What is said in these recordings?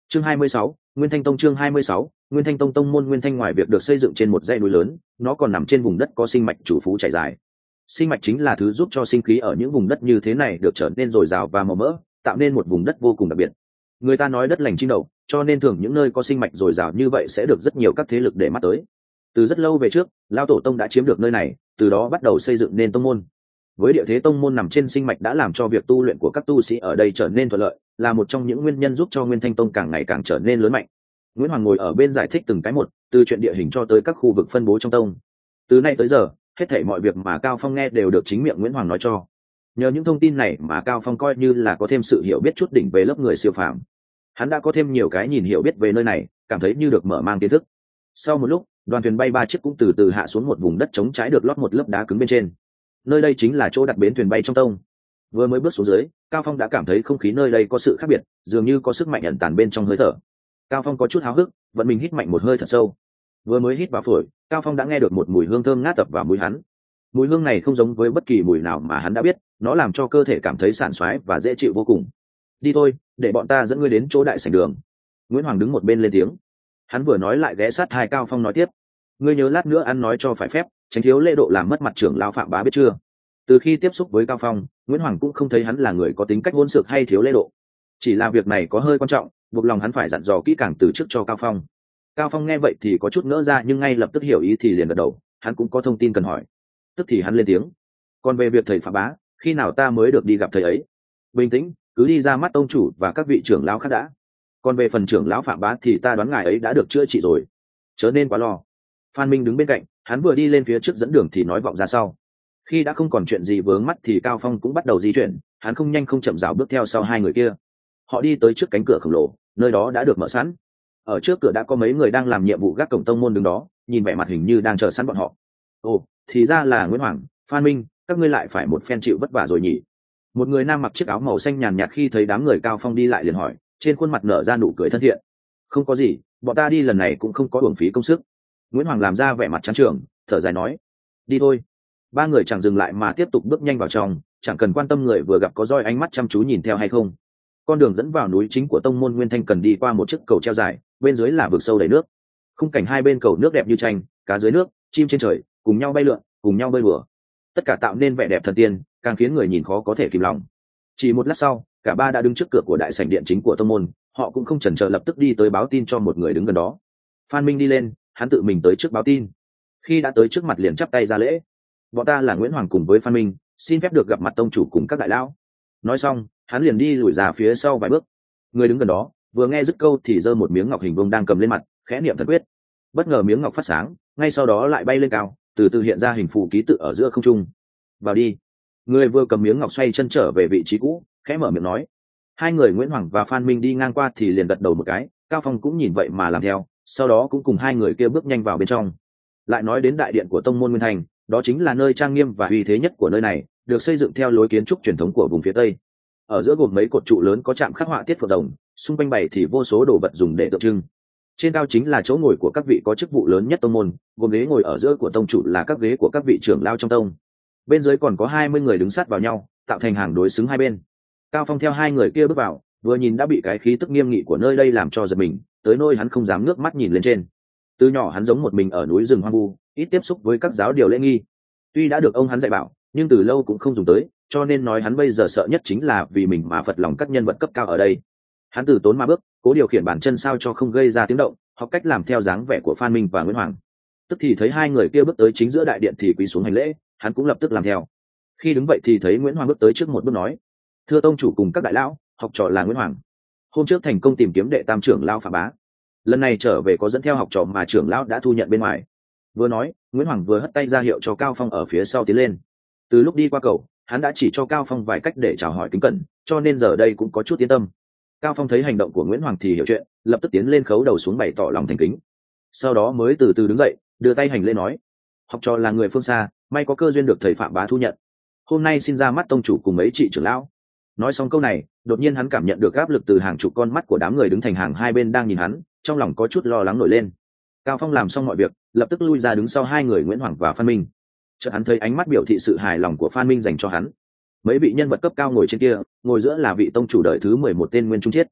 Chương 26, Nguyên Thanh Tông. Chương 26, Nguyên Thanh Tông. Tông môn Nguyên Thanh ngoài việc được xây dựng trên một dãy núi lớn, nó còn nằm trên vùng đất có sinh mạch chủ phú chảy dài. Sinh mạch chính là thứ giúp cho sinh khí ở những vùng đất như thế này được trở nên dồi dào và màu mỡ, tạo nên một vùng đất vô cùng đặc biệt. Người ta nói đất lành chim đậu, cho nên thường những nơi có sinh mạch dồi dào như vậy sẽ được rất nhiều các thế lực để mắt tới. Từ rất lâu về trước, Lão tổ tông đã chiếm được nơi này, từ đó bắt đầu xây dựng nên tông môn. Với địa thế tông môn nằm trên sinh mạch đã làm cho việc tu luyện của các tu sĩ ở đây trở nên thuận lợi, là một trong những nguyên nhân giúp cho Nguyên Thanh Tông càng ngày càng trở nên lớn mạnh. Nguyễn Hoàng ngồi ở bên giải thích từng cái một, từ chuyện địa hình cho tới các khu vực phân bố trong tông. Từ nay tới giờ, hết thảy mọi việc mà Cao Phong nghe đều được chính miệng Nguyễn Hoàng nói cho. Nhờ những thông tin này mà Cao Phong coi như là có thêm sự hiểu biết chút đỉnh về lớp người siêu phàm. Hắn đã có thêm nhiều cái nhìn hiểu biết về nơi này, cảm thấy như được mở mang kiến thức. Sau một lúc, đoàn thuyền bay 3 chiếc cũng từ từ hạ xuống một vùng đất trống trái được lót một lớp đá cứng bên trên. Nơi đây chính là chỗ đặt bến thuyền bay trong tông. Vừa mới bước xuống dưới, Cao Phong đã cảm thấy không khí nơi đây có sự khác biệt, dường như có sức mạnh ẩn tàng bên trong hơi thở. Cao Phong có chút háo hức, vận mình hít mạnh một hơi thật sâu. Vừa mới hít vào phổi, Cao Phong đã nghe được một mùi hương thơm ngát tập vào mũi hắn. Mùi hương này không giống với bất kỳ mùi nào mà hắn đã biết, nó làm cho cơ thể cảm thấy sảng khoái và dễ chịu vô cùng. Đi thôi, để bọn ta dẫn ngươi đến chỗ đại sảnh đường. Nguyễn Hoàng đứng một bên lên tiếng. Hắn vừa nói lại ghé sát tai Cao Phong nói tiếp. Ngươi nhớ lát nữa ăn nói cho phải phép, tránh thiếu lễ độ làm mất mặt trưởng lão Phạm Bá biết chưa? Từ khi tiếp xúc với Cao Phong, Nguyễn Hoàng cũng không thấy hắn là người có tính cách hỗn xược hay thiếu lễ độ. Chỉ là việc này có hơi quan trọng, buộc lòng hắn phải dặn dò kỹ càng từ trước cho Cao Phong. Cao Phong nghe vậy thì có chút ngỡ ra nhưng ngay lập tức hiểu ý thì liền gật đầu, hắn cũng có thông tin cần hỏi. Tức thì hắn lên tiếng. Còn về việc thầy Phạm Bá, khi nào ta mới được đi gặp thầy ấy? Bình tĩnh, cứ đi ra mắt tông chủ và các vị trưởng lão khác đã. Còn về phần trưởng lão Phạm Bá thì ta đoán ngài ấy đã được chữa trị rồi, chớ nên quá lo. Phan Minh đứng bên cạnh, hắn vừa đi lên phía trước dẫn đường thì nói vọng ra sau. Khi đã không còn chuyện gì vướng mắt thì Cao Phong cũng bắt đầu di chuyển, hắn không nhanh không chậm rào bước theo sau hai người kia. Họ đi tới trước cánh cửa khổng lồ, nơi đó đã được mở sẵn. Ở trước cửa đã có mấy người đang làm nhiệm vụ gác cổng tông môn đứng đó, nhìn vẻ mặt hình như đang chờ sẵn bọn họ. Ồ, thì ra là Nguyễn Hoàng, Phan Minh, các ngươi lại phải một phen chịu vất vả rồi nhỉ? Một người nam mặc chiếc áo màu xanh nhàn nhạt khi thấy đám người Cao Phong đi lại liền hỏi, trên khuôn mặt nở ra nụ cười thân thiện. Không có gì, bọn ta đi lần này cũng không có uổng phí công sức. Nguyễn Hoàng làm ra vẻ mặt chán trường, thở dài nói. Đi thôi. Ba người chẳng dừng lại mà tiếp tục bước nhanh vào trong, chẳng cần quan tâm người vừa gặp có roi ánh mắt chăm chú nhìn theo hay không. Con đường dẫn vào núi chính của tông môn Nguyên Thanh cần đi qua một chiếc cầu treo dài, bên dưới là vực sâu đầy nước. Khung cảnh hai bên cầu nước đẹp như tranh, cá dưới nước, chim trên trời, cùng nhau bay lượn, cùng nhau bơi đùa. Tất cả tạo nên vẻ đẹp thần tiên, càng khiến người nhìn khó có thể kìm lòng. Chỉ một lát sau, cả ba đã đứng trước cửa của đại sảnh điện chính của tông môn, họ cũng không chần chờ lập tức đi tới báo tin cho một người đứng gần đó. Phan Minh đi lên, hắn tự mình tới trước báo tin. Khi đã tới trước mặt liền chắp tay ra lễ. Bọn ta là Nguyễn Hoàng cùng với Phan Minh, xin phép được gặp mặt tông chủ cùng các đại lão. Nói xong, hắn liền đi lùi ra phía sau vài bước. Người đứng gần đó vừa nghe dứt câu thì giơ một miếng ngọc hình vuông đang cầm lên mặt, khẽ niệm thần quyết. Bất ngờ miếng ngọc phát sáng, ngay sau đó lại bay lên cao, từ từ hiện ra hình phù ký tự ở giữa không trung. Vào đi. Người vừa cầm miếng ngọc xoay chân trở về vị trí cũ, khẽ mở miệng nói. Hai người Nguyễn Hoàng và Phan Minh đi ngang qua thì liền gật đầu một cái, Cao Phong cũng nhìn vậy mà làm theo, sau đó cũng cùng hai người kia bước nhanh vào bên trong. Lại nói đến đại điện của tông môn Nguyên Thành, đó chính là nơi trang nghiêm và uy thế nhất của nơi này, được xây dựng theo lối kiến trúc truyền thống của vùng phía Tây. Ở giữa gồm mấy cột trụ lớn có chạm khắc họa tiết phượng rồng, xung quanh bày thì vô số đồ vật dùng để tượng trưng. Trên cao chính là chỗ ngồi của các vị có chức vụ lớn nhất tông môn, gồm ghế ngồi ở giữa của tông chủ là các ghế của các vị trưởng lao trong tông. Bên dưới còn có 20 người đứng sát vào nhau, tạo thành hàng đối xứng hai bên. Cao Phong theo hai người kia bước vào, vừa nhìn đã bị cái khí tức nghiêm nghị của nơi đây làm cho giật mình, tới nỗi hắn không dám ngước mắt nhìn lên trên. Từ nhỏ hắn giống một mình ở núi rừng hoang vu, ít tiếp xúc với các giáo điều lễ nghi. Tuy đã được ông hắn dạy bảo, nhưng từ lâu cũng không dùng tới, cho nên nói hắn bây giờ sợ nhất chính là vì mình mà phật lòng các nhân vật cấp cao ở đây. Hắn từ tốn mà bước, cố điều khiển bàn chân sao cho không gây ra tiếng động, học cách làm theo dáng vẻ của Phan Minh và Nguyễn Hoàng. Tức thì thấy hai người kia bước tới chính giữa đại điện thì quỳ xuống hành lễ, hắn cũng lập tức làm theo. Khi đứng vậy thì thấy Nguyễn Hoàng bước tới trước một bước nói: thưa tông chủ cùng các đại lão, học trò là Nguyễn Hoàng. Hôm trước thành công tìm kiếm đệ tam trưởng lão Phạm Bá, lần này trở về có dẫn theo học trò mà trưởng lão đã thu nhận bên ngoài. Vừa nói, Nguyễn Hoàng vừa hất tay ra hiệu cho Cao Phong ở phía sau tiến lên. Từ lúc đi qua cầu, hắn đã chỉ cho Cao Phong vài cách để chào hỏi kính cẩn, cho nên giờ đây cũng có chút yên tâm. Cao Phong thấy hành động của Nguyễn Hoàng thì hiểu chuyện, lập tức tiến lên khấu đầu xuống bày tỏ lòng thành kính. Sau đó mới từ từ đứng dậy, đưa tay hành lễ nói: học trò là người phương xa, may có cơ duyên được thầy Phạm Bá thu nhận, hôm nay xin ra mắt tông chủ cùng mấy chị trưởng lão. Nói xong câu này, đột nhiên hắn cảm nhận được áp lực từ hàng chục con mắt của đám người đứng thành hàng hai bên đang nhìn hắn, trong lòng có chút lo lắng nổi lên. Cao Phong làm xong mọi việc, lập tức lui ra đứng sau hai người Nguyễn Hoàng và Phan Minh. Chợt hắn thấy ánh mắt biểu thị sự hài lòng của Phan Minh dành cho hắn. Mấy vị nhân vật cấp cao ngồi trên kia, ngồi giữa là vị tông chủ đời thứ 11 tên Nguyên Trung Chiết.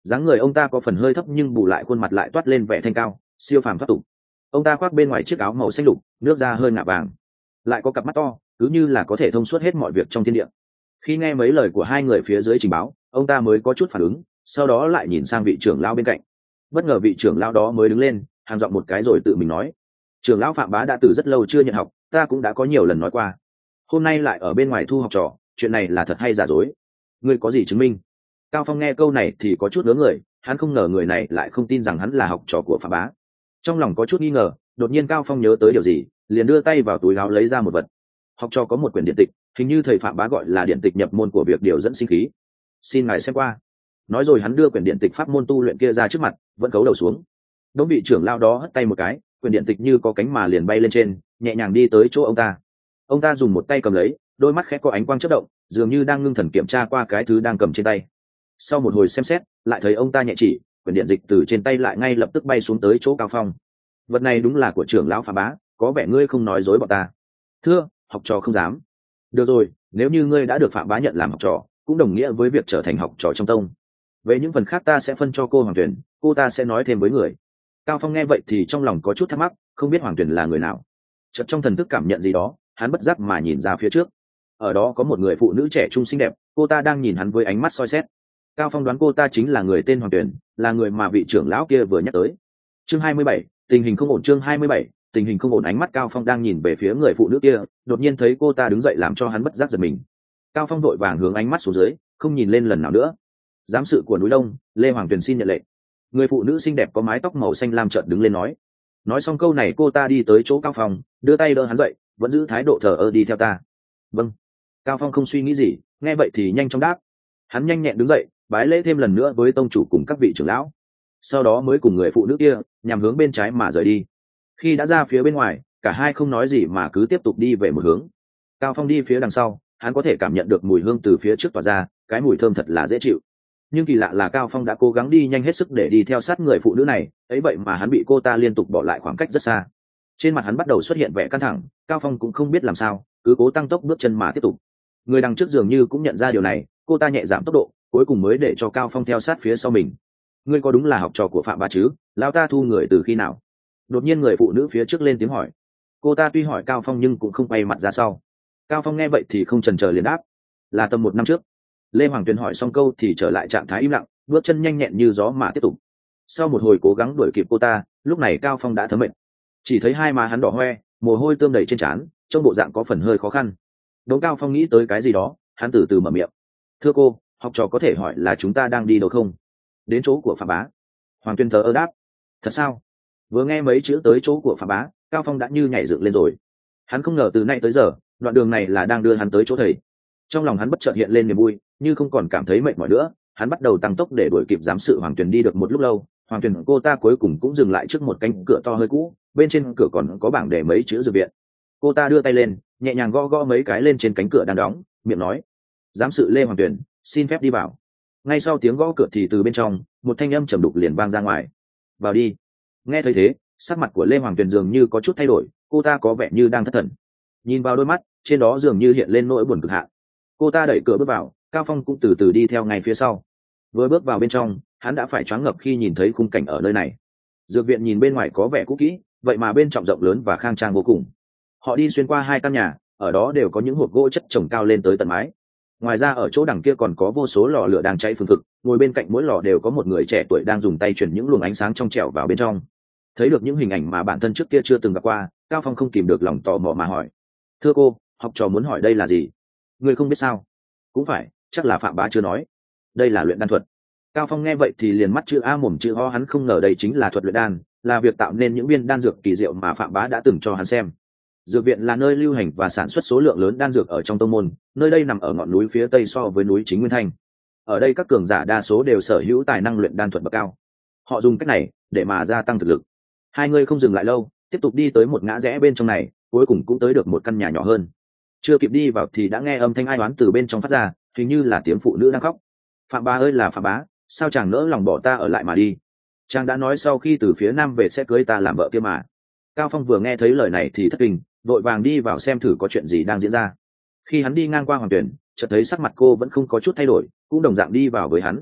dáng người ông ta có phần hơi thấp nhưng bù lại khuôn mặt lại toát lên vẻ thanh cao siêu phàm thoát tục. Ông ta khoác bên ngoài chiếc áo màu xanh lục, nước da hơi ngả vàng, lại có cặp mắt to cứ như là có thể thông suốt hết mọi việc trong thiên địa. Khi nghe mấy lời của hai người phía dưới trình báo, ông ta mới có chút phản ứng, sau đó lại nhìn sang vị trưởng lão bên cạnh. Bất ngờ vị trưởng lão đó mới đứng lên, hàng giọng một cái rồi tự mình nói: trưởng lão Phạm Bá đã từ rất lâu chưa nhận học, ta cũng đã có nhiều lần nói qua, hôm nay lại ở bên ngoài thu học trò, chuyện này là thật hay giả dối? Ngươi có gì chứng minh? Cao Phong nghe câu này thì có chút ngớ người, hắn không ngờ người này lại không tin rằng hắn là học trò của Phạm Bá. Trong lòng có chút nghi ngờ, đột nhiên Cao Phong nhớ tới điều gì, liền đưa tay vào túi áo lấy ra một vật. Học trò có một quyển điện tịch, hình như thầy Phạm Bá gọi là điện tịch nhập môn của việc điều dẫn sinh khí, xin ngài xem qua. Nói rồi hắn đưa quyển điện tịch pháp môn tu luyện kia ra trước mặt, vẫn cấu đầu xuống. Đống bị trưởng lao đó hất tay một cái, quyển điện tịch như có cánh mà liền bay lên trên, nhẹ nhàng đi tới chỗ ông ta. Ông ta dùng một tay cầm lấy, đôi mắt khẽ có ánh quang chớp động, dường như đang ngưng thần kiểm tra qua cái thứ đang cầm trên tay. Sau một hồi xem xét, lại thấy ông ta nhẹ chỉ, quyển điện dịch từ trên tay lại ngay lập tức bay xuống tới chỗ Cao Phong. Vật này đúng là của trưởng lão Phạm Bá, có vẻ ngươi không nói dối bọn ta. Thưa, học trò không dám. Được rồi, nếu như ngươi đã được Phạm Bá nhận làm học trò, cũng đồng nghĩa với việc trở thành học trò trong tông. Về những phần khác ta sẽ phân cho cô Hoàng Tuyển, cô ta sẽ nói thêm với người. Cao Phong nghe vậy thì trong lòng có chút thắc mắc, không biết Hoàng Tuyển là người nào. Chợt trong thần thức cảm nhận gì đó, hắn bất giác mà nhìn ra phía trước. Ở đó có một người phụ nữ trẻ trung xinh đẹp, cô ta đang nhìn hắn với ánh mắt soi xét. Cao Phong đoán cô ta chính là người tên Hoàng Tuyển, là người mà vị trưởng lão kia vừa nhắc tới. Chương 27, tình hình không ổn. Chương 27, tình hình không ổn. Ánh mắt Cao Phong đang nhìn về phía người phụ nữ kia, đột nhiên thấy cô ta đứng dậy làm cho hắn bất giác giật mình. Cao Phong vội vàng hướng ánh mắt xuống dưới, không nhìn lên lần nào nữa. Giám sự của núi Đông, Lê Hoàng Tuyền xin nhận lệnh. Người phụ nữ xinh đẹp có mái tóc màu xanh lam chợt đứng lên nói. Nói xong câu này cô ta đi tới chỗ Cao Phong, đưa tay đỡ hắn dậy, vẫn giữ thái độ thờ ơ đi theo ta. Vâng. Cao Phong không suy nghĩ gì, nghe vậy thì nhanh chóng đáp. Hắn nhanh nhẹn đứng dậy, bái lễ thêm lần nữa với tông chủ cùng các vị trưởng lão, sau đó mới cùng người phụ nữ kia nhằm hướng bên trái mà rời đi. Khi đã ra phía bên ngoài, cả hai không nói gì mà cứ tiếp tục đi về một hướng. Cao Phong đi phía đằng sau, hắn có thể cảm nhận được mùi hương từ phía trước tỏa ra, cái mùi thơm thật là dễ chịu. Nhưng kỳ lạ là Cao Phong đã cố gắng đi nhanh hết sức để đi theo sát người phụ nữ này, ấy vậy mà hắn bị cô ta liên tục bỏ lại khoảng cách rất xa. Trên mặt hắn bắt đầu xuất hiện vẻ căng thẳng, Cao Phong cũng không biết làm sao, cứ cố tăng tốc bước chân mà tiếp tục. Người đằng trước dường như cũng nhận ra điều này, cô ta nhẹ giảm tốc độ, cuối cùng mới để cho Cao Phong theo sát phía sau mình. Ngươi có đúng là học trò của Phạm Bá chứ? Lão ta thu người từ khi nào? Đột nhiên người phụ nữ phía trước lên tiếng hỏi. Cô ta tuy hỏi Cao Phong nhưng cũng không quay mặt ra sau. Cao Phong nghe vậy thì không chần chờ liền đáp, là tầm 1 năm trước. Lê Hoàng Tuyền hỏi xong câu thì trở lại trạng thái im lặng, bước chân nhanh nhẹn như gió mà tiếp tục. Sau một hồi cố gắng đuổi kịp cô ta, lúc này Cao Phong đã thấm mệt, chỉ thấy hai má hắn đỏ hoe, mồ hôi tươm đầy trên trán, trông bộ dạng có phần hơi khó khăn. Đống Cao Phong nghĩ tới cái gì đó, hắn từ từ mở miệng. Thưa cô, học trò có thể hỏi là chúng ta đang đi đâu không? Đến chỗ của Phạm Bá. Hoàng Tuyên thờ ơ đáp. Thật sao? Vừa nghe mấy chữ tới chỗ của Phạm Bá, Cao Phong đã như nhảy dựng lên rồi. Hắn không ngờ từ nay tới giờ, đoạn đường này là đang đưa hắn tới chỗ thầy. Trong lòng hắn bất chợt hiện lên niềm vui, như không còn cảm thấy mệt mỏi nữa, hắn bắt đầu tăng tốc để đuổi kịp giám sự Hoàng Tuyền. Đi được một lúc lâu, Hoàng Tuyền cô ta cuối cùng cũng dừng lại trước một cánh cửa to hơi cũ, bên trên cửa còn có bảng để mấy chữ dược viện. Cô ta đưa tay lên, nhẹ nhàng gõ gõ mấy cái lên trên cánh cửa đang đóng, miệng nói: giám sự Lê Hoàng Tuyền, xin phép đi vào. Ngay sau tiếng gõ cửa thì từ bên trong một thanh âm trầm đục liền vang ra ngoài: vào đi. Nghe thấy thế, sắc mặt của Lê Hoàng Tuyền dường như có chút thay đổi, cô ta có vẻ như đang thất thần, nhìn vào đôi mắt trên đó dường như hiện lên nỗi buồn cực hạn. Cô ta đẩy cửa bước vào, Cao Phong cũng từ từ đi theo ngay phía sau. Vừa bước vào bên trong, hắn đã phải choáng ngợp khi nhìn thấy khung cảnh ở nơi này. Dược viện nhìn bên ngoài có vẻ cũ kỹ, vậy mà bên trong rộng lớn và khang trang vô cùng. Họ đi xuyên qua 2 căn nhà, ở đó đều có những hộp gỗ chất trồng cao lên tới tận mái. Ngoài ra ở chỗ đằng kia còn có vô số lò lửa đang cháy phừng phực, ngồi bên cạnh mỗi lò đều có một người trẻ tuổi đang dùng tay chuyển những luồng ánh sáng trong trẻo vào bên trong. Thấy được những hình ảnh mà bản thân trước kia chưa từng gặp qua, Cao Phong không kìm được lòng tò mò mà hỏi: thưa cô, học trò muốn hỏi đây là gì? Người không biết sao? Cũng phải, chắc là Phạm Bá chưa nói. Đây là luyện đan thuật. Cao Phong nghe vậy thì liền mắt chữ A mồm chữ O, hắn không ngờ đây chính là thuật luyện đan, là việc tạo nên những viên đan dược kỳ diệu mà Phạm Bá đã từng cho hắn xem. Dược viện là nơi lưu hành và sản xuất số lượng lớn đan dược ở trong tông môn, nơi đây nằm ở ngọn núi phía tây so với núi chính Nguyên Thanh. Ở đây các cường giả đa số đều sở hữu tài năng luyện đan thuật bậc cao. Họ dùng cách này để mà gia tăng thực lực. Hai người không dừng lại lâu, tiếp tục đi tới một ngã rẽ bên trong này, cuối cùng cũng tới được một căn nhà nhỏ hơn. Chưa kịp đi vào thì đã nghe âm thanh ai oán từ bên trong phát ra, hình như là tiếng phụ nữ đang khóc. Phạm Bá ơi là Phạm Bá, sao chàng nỡ lòng bỏ ta ở lại mà đi? Chàng đã nói sau khi từ phía nam về sẽ cưới ta làm vợ kia mà. Cao Phong vừa nghe thấy lời này thì thất kinh, vội vàng đi vào xem thử có chuyện gì đang diễn ra. Khi hắn đi ngang qua Hoàng Tuyển, chợt thấy sắc mặt cô vẫn không có chút thay đổi, cũng đồng dạng đi vào với hắn.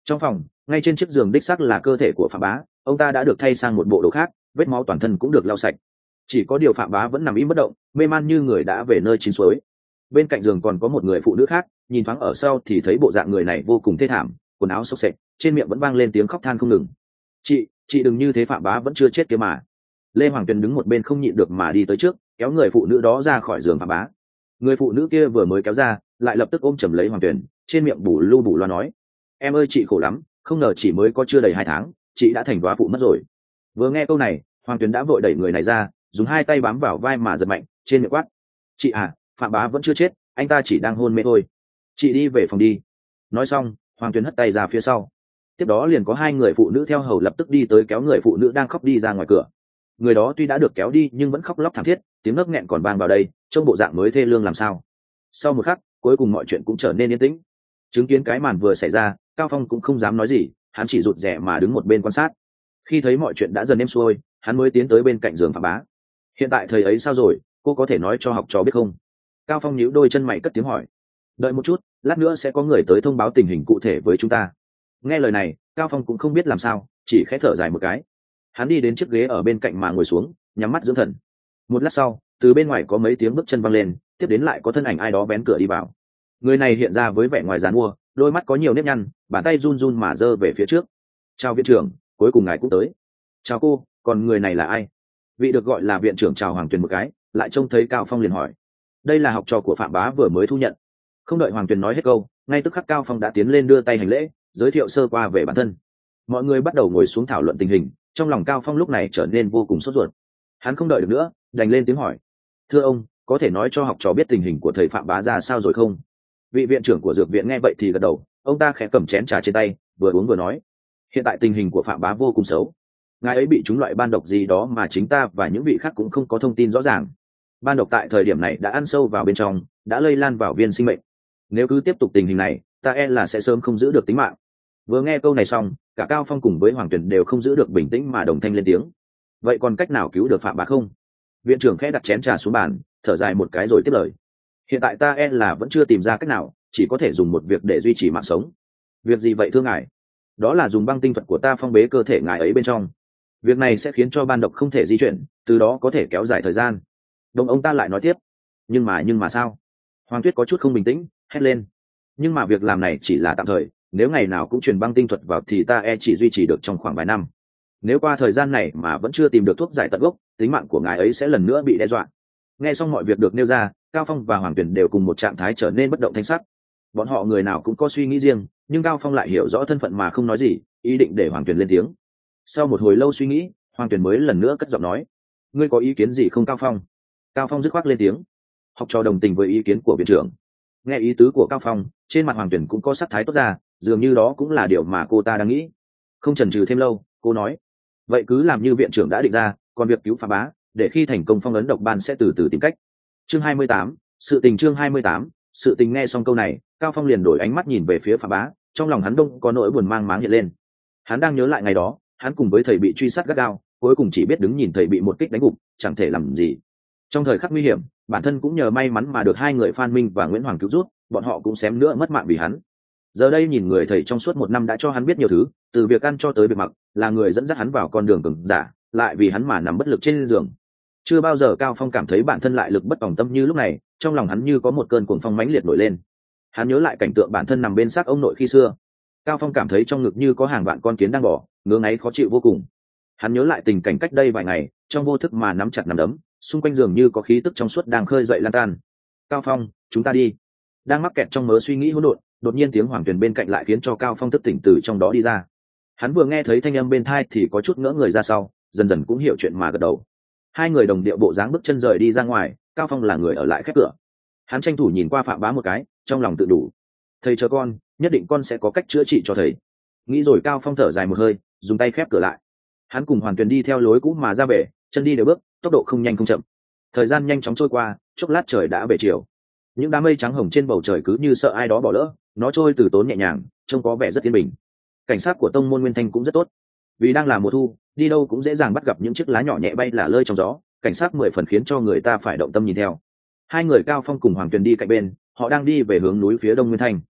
Trong phòng, ngay trên chiếc giường đích xác là cơ thể của Phạm Bá, ông ta đã được thay sang một bộ đồ khác, vết máu toàn thân cũng được lau sạch. Chỉ có điều Phạm Bá vẫn nằm im bất động, mê man như người đã về nơi chín suối. Bên cạnh giường còn có một người phụ nữ khác, nhìn thoáng ở sau thì thấy bộ dạng người này vô cùng thê thảm, quần áo xốc xệch, trên miệng vẫn vang lên tiếng khóc than không ngừng. Chị đừng như thế, Phạm Bá vẫn chưa chết kia mà. Lê Hoàng Tuyền đứng một bên không nhịn được mà đi tới trước, kéo người phụ nữ đó ra khỏi giường Phạm Bá. Người phụ nữ kia vừa mới kéo ra, lại lập tức ôm chầm lấy Hoàng Tuyền, trên miệng bù lu bù loa nói: "Em ơi, chị khổ lắm, không ngờ chỉ mới có chưa đầy 2 tháng, chị đã thành góa phụ mất rồi." Vừa nghe câu này, Hoàng Tuyền đã vội đẩy người này ra, dùng 2 tay bám vào vai mà giật mạnh, trên miệng quát: "Chị à, Phạm Bá vẫn chưa chết, anh ta chỉ đang hôn mê thôi. Chị đi về phòng đi." Nói xong, Hoàng Tuyền hất tay ra phía sau. Tiếp đó liền có 2 người phụ nữ theo hầu lập tức đi tới kéo người phụ nữ đang khóc đi ra ngoài cửa. Người đó tuy đã được kéo đi nhưng vẫn khóc lóc thảm thiết, tiếng nấc nghẹn còn vang vào đây, trông bộ dạng mới thê lương làm sao. Sau một khắc, cuối cùng mọi chuyện cũng trở nên yên tĩnh. Chứng kiến cái màn vừa xảy ra, Cao Phong cũng không dám nói gì, hắn chỉ rụt rè mà đứng một bên quan sát. Khi thấy mọi chuyện đã dần êm xuôi, hắn mới tiến tới bên cạnh giường Phạm Bá. "Hiện tại thầy ấy sao rồi, cô có thể nói cho học trò biết không?" Cao Phong nhíu đôi chân mày cất tiếng hỏi. "Đợi một chút, lát nữa sẽ có người tới thông báo tình hình cụ thể với chúng ta." Nghe lời này, Cao Phong cũng không biết làm sao, chỉ khẽ thở dài một cái. Hắn đi đến chiếc ghế ở bên cạnh mà ngồi xuống, nhắm mắt dưỡng thần. Một lát sau, từ bên ngoài có mấy tiếng bước chân văng lên, tiếp đến lại có thân ảnh ai đó vén cửa đi vào. Người này hiện ra với vẻ ngoài giàn mua, đôi mắt có nhiều nếp nhăn, bàn tay run run mà giơ về phía trước. "Chào viện trưởng, cuối cùng ngài cũng tới." "Chào cô, còn người này là ai?" Vị được gọi là viện trưởng chào Hoàng Tuyền một cái, lại trông thấy Cao Phong liền hỏi: "Đây là học trò của Phạm Bá vừa mới thu nhận." Không đợi Hoàng Tuyền nói hết câu, ngay tức khắc Cao Phong đã tiến lên đưa tay hành lễ, giới thiệu sơ qua về bản thân. Mọi người bắt đầu ngồi xuống thảo luận tình hình, trong lòng Cao Phong lúc này trở nên vô cùng sốt ruột. Hắn không đợi được nữa, đành lên tiếng hỏi: "Thưa ông, có thể nói cho học trò biết tình hình của thầy Phạm Bá ra sao rồi không?" Vị viện trưởng của dược viện nghe vậy thì gật đầu, ông ta khẽ cầm chén trà trên tay, vừa uống vừa nói: "Hiện tại tình hình của Phạm Bá vô cùng xấu. Ngài ấy bị trúng loại ban độc gì đó mà chính ta và những vị khác cũng không có thông tin rõ ràng. Ban độc tại thời điểm này đã ăn sâu vào bên trong, đã lây lan vào viên sinh mệnh. Nếu cứ tiếp tục tình hình này, ta e là sẽ sớm không giữ được tính mạng." Vừa nghe câu này xong, cả Cao Phong cùng với Hoàng Tuyền đều không giữ được bình tĩnh mà đồng thanh lên tiếng: "Vậy còn cách nào cứu được Phạm Bá không?" Viện trưởng khẽ đặt chén trà xuống bàn, thở dài một cái rồi tiếp lời: "Hiện tại ta e là vẫn chưa tìm ra cách nào, chỉ có thể dùng một việc để duy trì mạng sống." "Việc gì vậy thưa ngài?" "Đó là dùng băng tinh thuật của ta phong bế cơ thể ngài ấy bên trong. Việc này sẽ khiến cho ban độc không thể di chuyển, từ đó có thể kéo dài thời gian." Đồng ông ta lại nói tiếp: nhưng mà sao?" Hoàng Tuyết có chút không bình tĩnh, hét lên: "Nhưng mà việc làm này chỉ là tạm thời, nếu ngày nào cũng truyền băng tinh thuật vào thì ta e chỉ duy trì được trong khoảng vài năm. Nếu qua thời gian này mà vẫn chưa tìm được thuốc giải tận gốc, tính mạng của ngài ấy sẽ lần nữa bị đe dọa." Nghe xong mọi việc được nêu ra, Cao Phong và Hoàng Tuyền đều cùng một trạng thái trở nên bất động thanh sắc. Bọn họ người nào cũng có suy nghĩ riêng, nhưng Cao Phong lại hiểu rõ thân phận mà không nói gì, ý định để Hoàng Tuyền lên tiếng. Sau một hồi lâu suy nghĩ, Hoàng Tuyền mới lần nữa cất giọng nói: "Ngươi có ý kiến gì không Cao Phong?" Cao Phong dứt khoát lên tiếng: "Học trò đồng tình với ý kiến của viện trưởng." Nghe ý tứ của Cao Phong, trên mặt Hoàng Tuyền cũng có sắc thái tốt ra, dường như đó cũng là điều mà cô ta đang nghĩ. Không chần chừ thêm lâu, cô nói: "Vậy cứ làm như viện trưởng đã định ra, còn việc cứu Phạm Bá, để khi thành công phong ấn độc ban sẽ từ từ tìm cách." Chương 28, sự tình. Chương 28, sự tình. Nghe xong câu này, Cao Phong liền đổi ánh mắt nhìn về phía Phạm Bá, trong lòng hắn đông có nỗi buồn mang máng hiện lên. Hắn đang nhớ lại ngày đó, hắn cùng với thầy bị truy sát gắt gao, cuối cùng chỉ biết đứng nhìn thầy bị một kích đánh gục, chẳng thể làm gì. Trong thời khắc nguy hiểm, bản thân cũng nhờ may mắn mà được 2 người Phan Minh và Nguyễn Hoàng cứu rút, bọn họ cũng xém nữa mất mạng vì hắn. Giờ đây nhìn người thầy trong suốt 1 năm đã cho hắn biết nhiều thứ, từ việc ăn cho tới việc mặc, là người dẫn dắt hắn vào con đường cường giả, lại vì hắn mà nằm bất lực trên giường. Chưa bao giờ Cao Phong cảm thấy bản thân lại lực bất tòng tâm như lúc này, trong lòng hắn như có một cơn cuồng phong mãnh liệt nổi lên. Hắn nhớ lại cảnh tượng bản thân nằm bên xác ông nội khi xưa. Cao Phong cảm thấy trong ngực như có hàng vạn con kiến đang bò, ngứa ngáy khó chịu vô cùng. Hắn nhớ lại tình cảnh cách đây vài ngày, trong vô thức mà nắm chặt nắm đấm, xung quanh giường như có khí tức trong suốt đang khơi dậy lan tan. "Cao Phong, chúng ta đi." Đang mắc kẹt trong mớ suy nghĩ hỗn độn, đột nhiên tiếng Hoàng Tuyền bên cạnh lại khiến cho Cao Phong thức tỉnh từ trong đó đi ra. Hắn vừa nghe thấy thanh âm bên tai thì có chút ngỡ người ra sau, dần dần cũng hiểu chuyện mà gật đầu. 2 người đồng điệu bộ dáng bước chân rời đi ra ngoài, Cao Phong là người ở lại khép cửa. Hắn tranh thủ nhìn qua Phạm Bá một cái, trong lòng tự đủ: "Thầy chờ con, nhất định con sẽ có cách chữa trị cho thầy." Nghĩ rồi Cao Phong thở dài một hơi, dùng tay khép cửa lại. Hắn cùng Hoàn Tuyền đi theo lối cũ mà ra về, chân đi đều bước, tốc độ không nhanh không chậm. Thời gian nhanh chóng trôi qua, chốc lát trời đã về chiều. Những đám mây trắng hồng trên bầu trời cứ như sợ ai đó bỏ lỡ, nó trôi từ tốn nhẹ nhàng, trông có vẻ rất yên bình. Cảnh sát của tông môn Nguyên Thanh cũng rất tốt, vì đang là mùa thu, đi đâu cũng dễ dàng bắt gặp những chiếc lá nhỏ nhẹ bay lả lơi trong gió, cảnh sát 10 phần khiến cho người ta phải động tâm nhìn theo. 2 người Cao Phong cùng Hoàng Tuyền đi cạnh bên, họ đang đi về hướng núi phía đông Nguyên Thanh.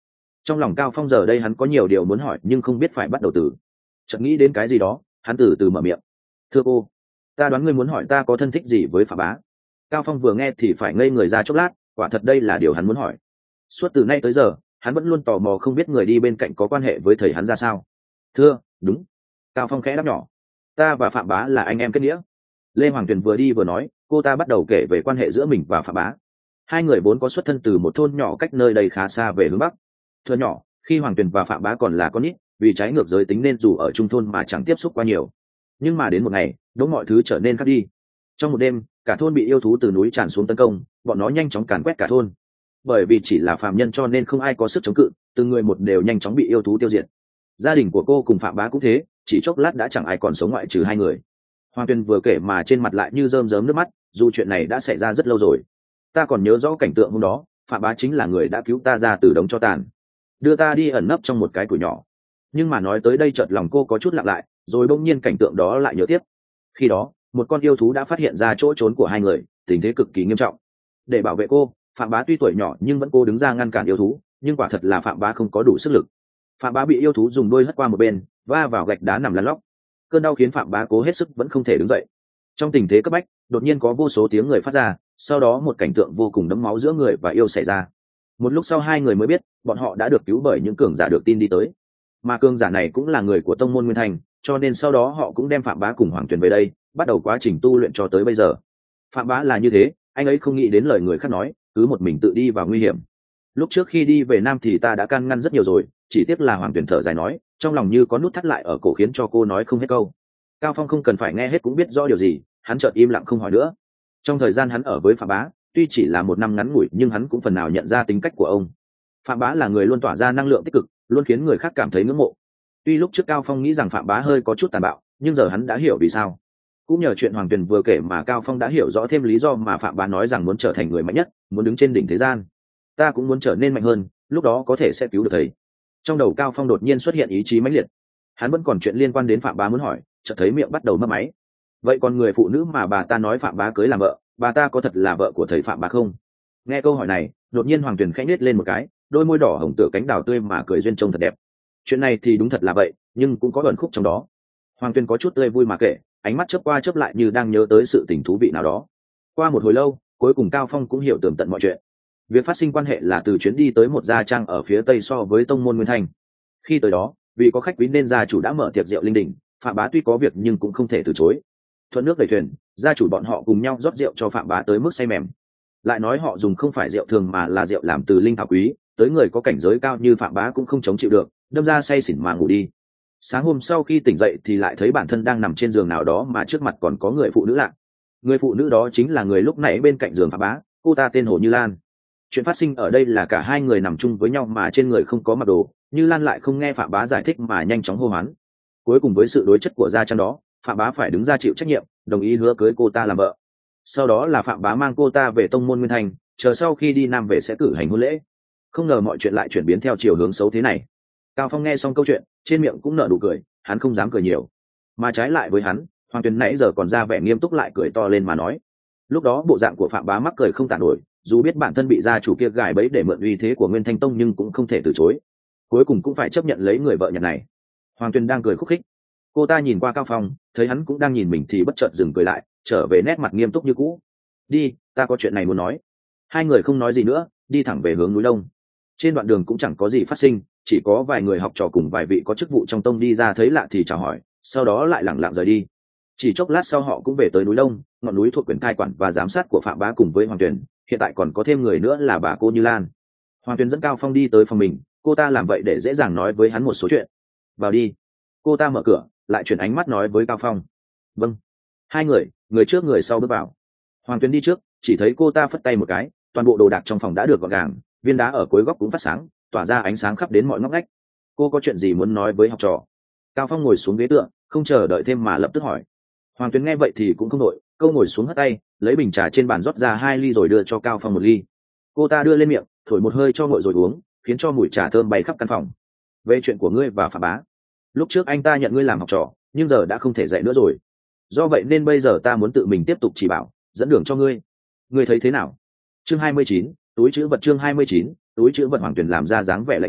Trong lòng Cao Phong giờ đây hắn có nhiều điều muốn hỏi nhưng không biết phải bắt đầu từ. Chợt nghĩ đến cái gì đó, hắn từ từ mở miệng. Thưa cô, ta đoán ngươi muốn hỏi ta có thân thích gì với Phạm Bá. Cao Phong vừa nghe thì phải ngây người ra chốc lát, quả thật đây là điều hắn muốn hỏi. Suốt từ nay tới giờ, hắn vẫn luôn tò mò không biết người đi bên cạnh có quan hệ với thầy hắn ra sao. Thưa, đúng. Cao Phong khẽ đáp nhỏ. Ta và Phạm Bá là anh em kết nghĩa. Lê Hoàng Tuyền vừa đi vừa nói, cô ta bắt đầu kể về quan hệ giữa mình và Phạm Bá. Hai người vốn có xuất thân từ một thôn nhỏ cách nơi đây khá xa về hướng bắc. Thưa nhỏ, khi Hoàng Tuyền và Phạm Bá còn là con nít, vì trái ngược giới tính nên dù ở chung thôn mà chẳng tiếp xúc qua nhiều. Nhưng mà đến một ngày, đống mọi thứ trở nên khác đi. Trong một đêm, cả thôn bị yêu thú từ núi tràn xuống tấn công, bọn nó nhanh chóng càn quét cả thôn. Bởi vì chỉ là phàm nhân cho nên không ai có sức chống cự, từng người một đều nhanh chóng bị yêu thú tiêu diệt. Gia đình của cô cùng Phạm Bá cũng thế, chỉ chốc lát đã chẳng ai còn sống ngoại trừ hai người. Hoàng Tuyền vừa kể mà trên mặt lại như rơm rớm nước mắt, dù chuyện này đã xảy ra rất lâu rồi. Ta còn nhớ rõ cảnh tượng hôm đó, Phạm Bá chính là người đã cứu ta ra từ đống tro tàn, đưa ta đi ẩn nấp trong một cái củi nhỏ. Nhưng mà nói tới đây chợt lòng cô có chút lặng lại, rồi bỗng nhiên cảnh tượng đó lại nhớ tiếp. Khi đó, một con yêu thú đã phát hiện ra chỗ trốn của hai người, tình thế cực kỳ nghiêm trọng. Để bảo vệ cô, Phạm Bá tuy tuổi nhỏ nhưng vẫn cố đứng ra ngăn cản yêu thú, nhưng quả thật là Phạm Bá không có đủ sức lực. Phạm Bá bị yêu thú dùng đuôi hất qua một bên, va vào gạch đá nằm lăn lóc. Cơn đau khiến Phạm Bá cố hết sức vẫn không thể đứng dậy. Trong tình thế cấp bách, đột nhiên có vô số tiếng người phát ra, sau đó một cảnh tượng vô cùng đẫm máu giữa người và yêu xảy ra. Một lúc sau hai người mới biết, bọn họ đã được cứu bởi những cường giả được tin đi tới. Mà cường giả này cũng là người của tông môn Nguyên Thành, cho nên sau đó họ cũng đem Phạm Bá cùng Hoàng Tuyền về đây, bắt đầu quá trình tu luyện cho tới bây giờ. Phạm Bá là như thế, anh ấy không nghĩ đến lời người khác nói, cứ một mình tự đi vào nguy hiểm. Lúc trước khi đi về Nam thì ta đã can ngăn rất nhiều rồi, chỉ tiếc là Hoàng Tuyền thở dài nói, trong lòng như có nút thắt lại ở cổ khiến cho cô nói không hết câu. Cao Phong không cần phải nghe hết cũng biết rõ điều gì, hắn chợt im lặng không hỏi nữa. Trong thời gian hắn ở với Phạm Bá, tuy chỉ là một năm ngắn ngủi nhưng hắn cũng phần nào nhận ra tính cách của ông. Phạm Bá là người luôn tỏa ra năng lượng tích cực, luôn khiến người khác cảm thấy ngưỡng mộ. Tuy lúc trước Cao Phong nghĩ rằng Phạm Bá hơi có chút tàn bạo, nhưng giờ hắn đã hiểu vì sao. Cũng nhờ chuyện Hoàng Tuyền vừa kể mà Cao Phong đã hiểu rõ thêm lý do mà Phạm Bá nói rằng muốn trở thành người mạnh nhất, muốn đứng trên đỉnh thế gian. Ta cũng muốn trở nên mạnh hơn, lúc đó có thể sẽ cứu được thầy. Trong đầu Cao Phong đột nhiên xuất hiện ý chí mãnh liệt. Hắn vẫn còn chuyện liên quan đến Phạm Bá muốn hỏi, chợt thấy miệng bắt đầu mấp máy. Vậy còn người phụ nữ mà bà ta nói Phạm Bá cưới làm vợ, bà ta có thật là vợ của thầy Phạm Bá không? Nghe câu hỏi này, đột nhiên Hoàng Tuyền khẽ nhếch lên một cái, đôi môi đỏ hồng tựa cánh đào tươi mà cười duyên trông thật đẹp. Chuyện này thì đúng thật là vậy, nhưng cũng có ẩn khúc trong đó. Hoàng Tuyền có chút tươi vui mà kể, ánh mắt chớp qua chớp lại như đang nhớ tới sự tình thú vị nào đó. Qua một hồi lâu, cuối cùng Cao Phong cũng hiểu tường tận mọi chuyện. Việc phát sinh quan hệ là từ chuyến đi tới một gia trang ở phía tây so với tông môn Nguyên Thành. Khi tới đó, vì có khách quý nên gia chủ đã mở tiệc rượu linh đình. Phạm Bá tuy có việc nhưng cũng không thể từ chối. Thuận nước đẩy thuyền, gia chủ bọn họ cùng nhau rót rượu cho Phạm Bá tới mức say mềm. Lại nói họ dùng không phải rượu thường mà là rượu làm từ linh thảo quý, tới người có cảnh giới cao như Phạm Bá cũng không chống chịu được, đâm ra say xỉn mà ngủ đi. Sáng hôm sau khi tỉnh dậy thì lại thấy bản thân đang nằm trên giường nào đó mà trước mặt còn có người phụ nữ lạ. Người phụ nữ đó chính là người lúc nãy bên cạnh giường Phạm Bá, cô ta tên Hồ Như Lan. Chuyện phát sinh ở đây là cả hai người nằm chung với nhau mà trên người không có mặc đồ, Như Lan lại không nghe Phạm Bá giải thích mà nhanh chóng hô hoán. Cuối cùng với sự đối chất của gia trang đó, Phạm Bá phải đứng ra chịu trách nhiệm, đồng ý hứa cưới cô ta làm vợ. Sau đó là Phạm Bá mang cô ta về tông môn Nguyên Thành, chờ sau khi đi Nam về sẽ cử hành hôn lễ. Không ngờ mọi chuyện lại chuyển biến theo chiều hướng xấu thế này. Cao Phong nghe xong câu chuyện, trên miệng cũng nở nụ cười, hắn không dám cười nhiều, mà trái lại với hắn, Hoàng Tuyền nãy giờ còn ra vẻ nghiêm túc lại cười to lên mà nói. Lúc đó bộ dạng của Phạm Bá mắc cười không tả nổi, dù biết bản thân bị gia chủ kia gài bẫy để mượn uy thế của Nguyên Thanh Tông nhưng cũng không thể từ chối. Cuối cùng cũng phải chấp nhận lấy người vợ Nhật này. Hoàng Tuyền đang cười khúc khích. Cô ta nhìn qua Cao Phong, thấy hắn cũng đang nhìn mình thì bất chợt dừng cười lại, trở về nét mặt nghiêm túc như cũ. Đi, ta có chuyện này muốn nói. Hai người không nói gì nữa, đi thẳng về hướng núi Đông. Trên đoạn đường cũng chẳng có gì phát sinh, chỉ có vài người học trò cùng vài vị có chức vụ trong tông đi ra thấy lạ thì chào hỏi, sau đó lại lẳng lặng rời đi. Chỉ chốc lát sau họ cũng về tới núi Đông, ngọn núi thuộc quyền cai quản và giám sát của Phạm Bá cùng với Hoàng Tuyền, hiện tại còn có thêm người nữa là bà cô Như Lan. Hoàng Tuyền dẫn Cao Phong đi tới phòng mình, cô ta làm vậy để dễ dàng nói với hắn một số chuyện. Vào đi. Cô ta mở cửa, lại chuyển ánh mắt nói với Cao Phong. Vâng. Hai người trước người sau bước vào. Hoàng Tuyền đi trước, chỉ thấy cô ta phất tay một cái, toàn bộ đồ đạc trong phòng đã được gọn gàng, viên đá ở cuối góc cũng phát sáng, tỏa ra ánh sáng khắp đến mọi ngóc ngách. Cô có chuyện gì muốn nói với học trò? Cao Phong ngồi xuống ghế tựa, không chờ đợi thêm mà lập tức hỏi. Hoàng Tuyền nghe vậy thì cũng không đội, câu ngồi xuống hất tay, lấy bình trà trên bàn rót ra 2 ly rồi đưa cho Cao Phong 1 ly. Cô ta đưa lên miệng, thổi một hơi cho nguội rồi uống, khiến cho mùi trà thơm bay khắp căn phòng. Về chuyện của ngươi và Phạm Bá, lúc trước anh ta nhận ngươi làm học trò, nhưng giờ đã không thể dạy nữa rồi. Do vậy nên bây giờ ta muốn tự mình tiếp tục chỉ bảo, dẫn đường cho ngươi. Ngươi thấy thế nào? Chương 29, túi trữ vật. Chương 29, túi trữ vật. Hoàng Tuyền làm ra dáng vẻ lạnh nhạt,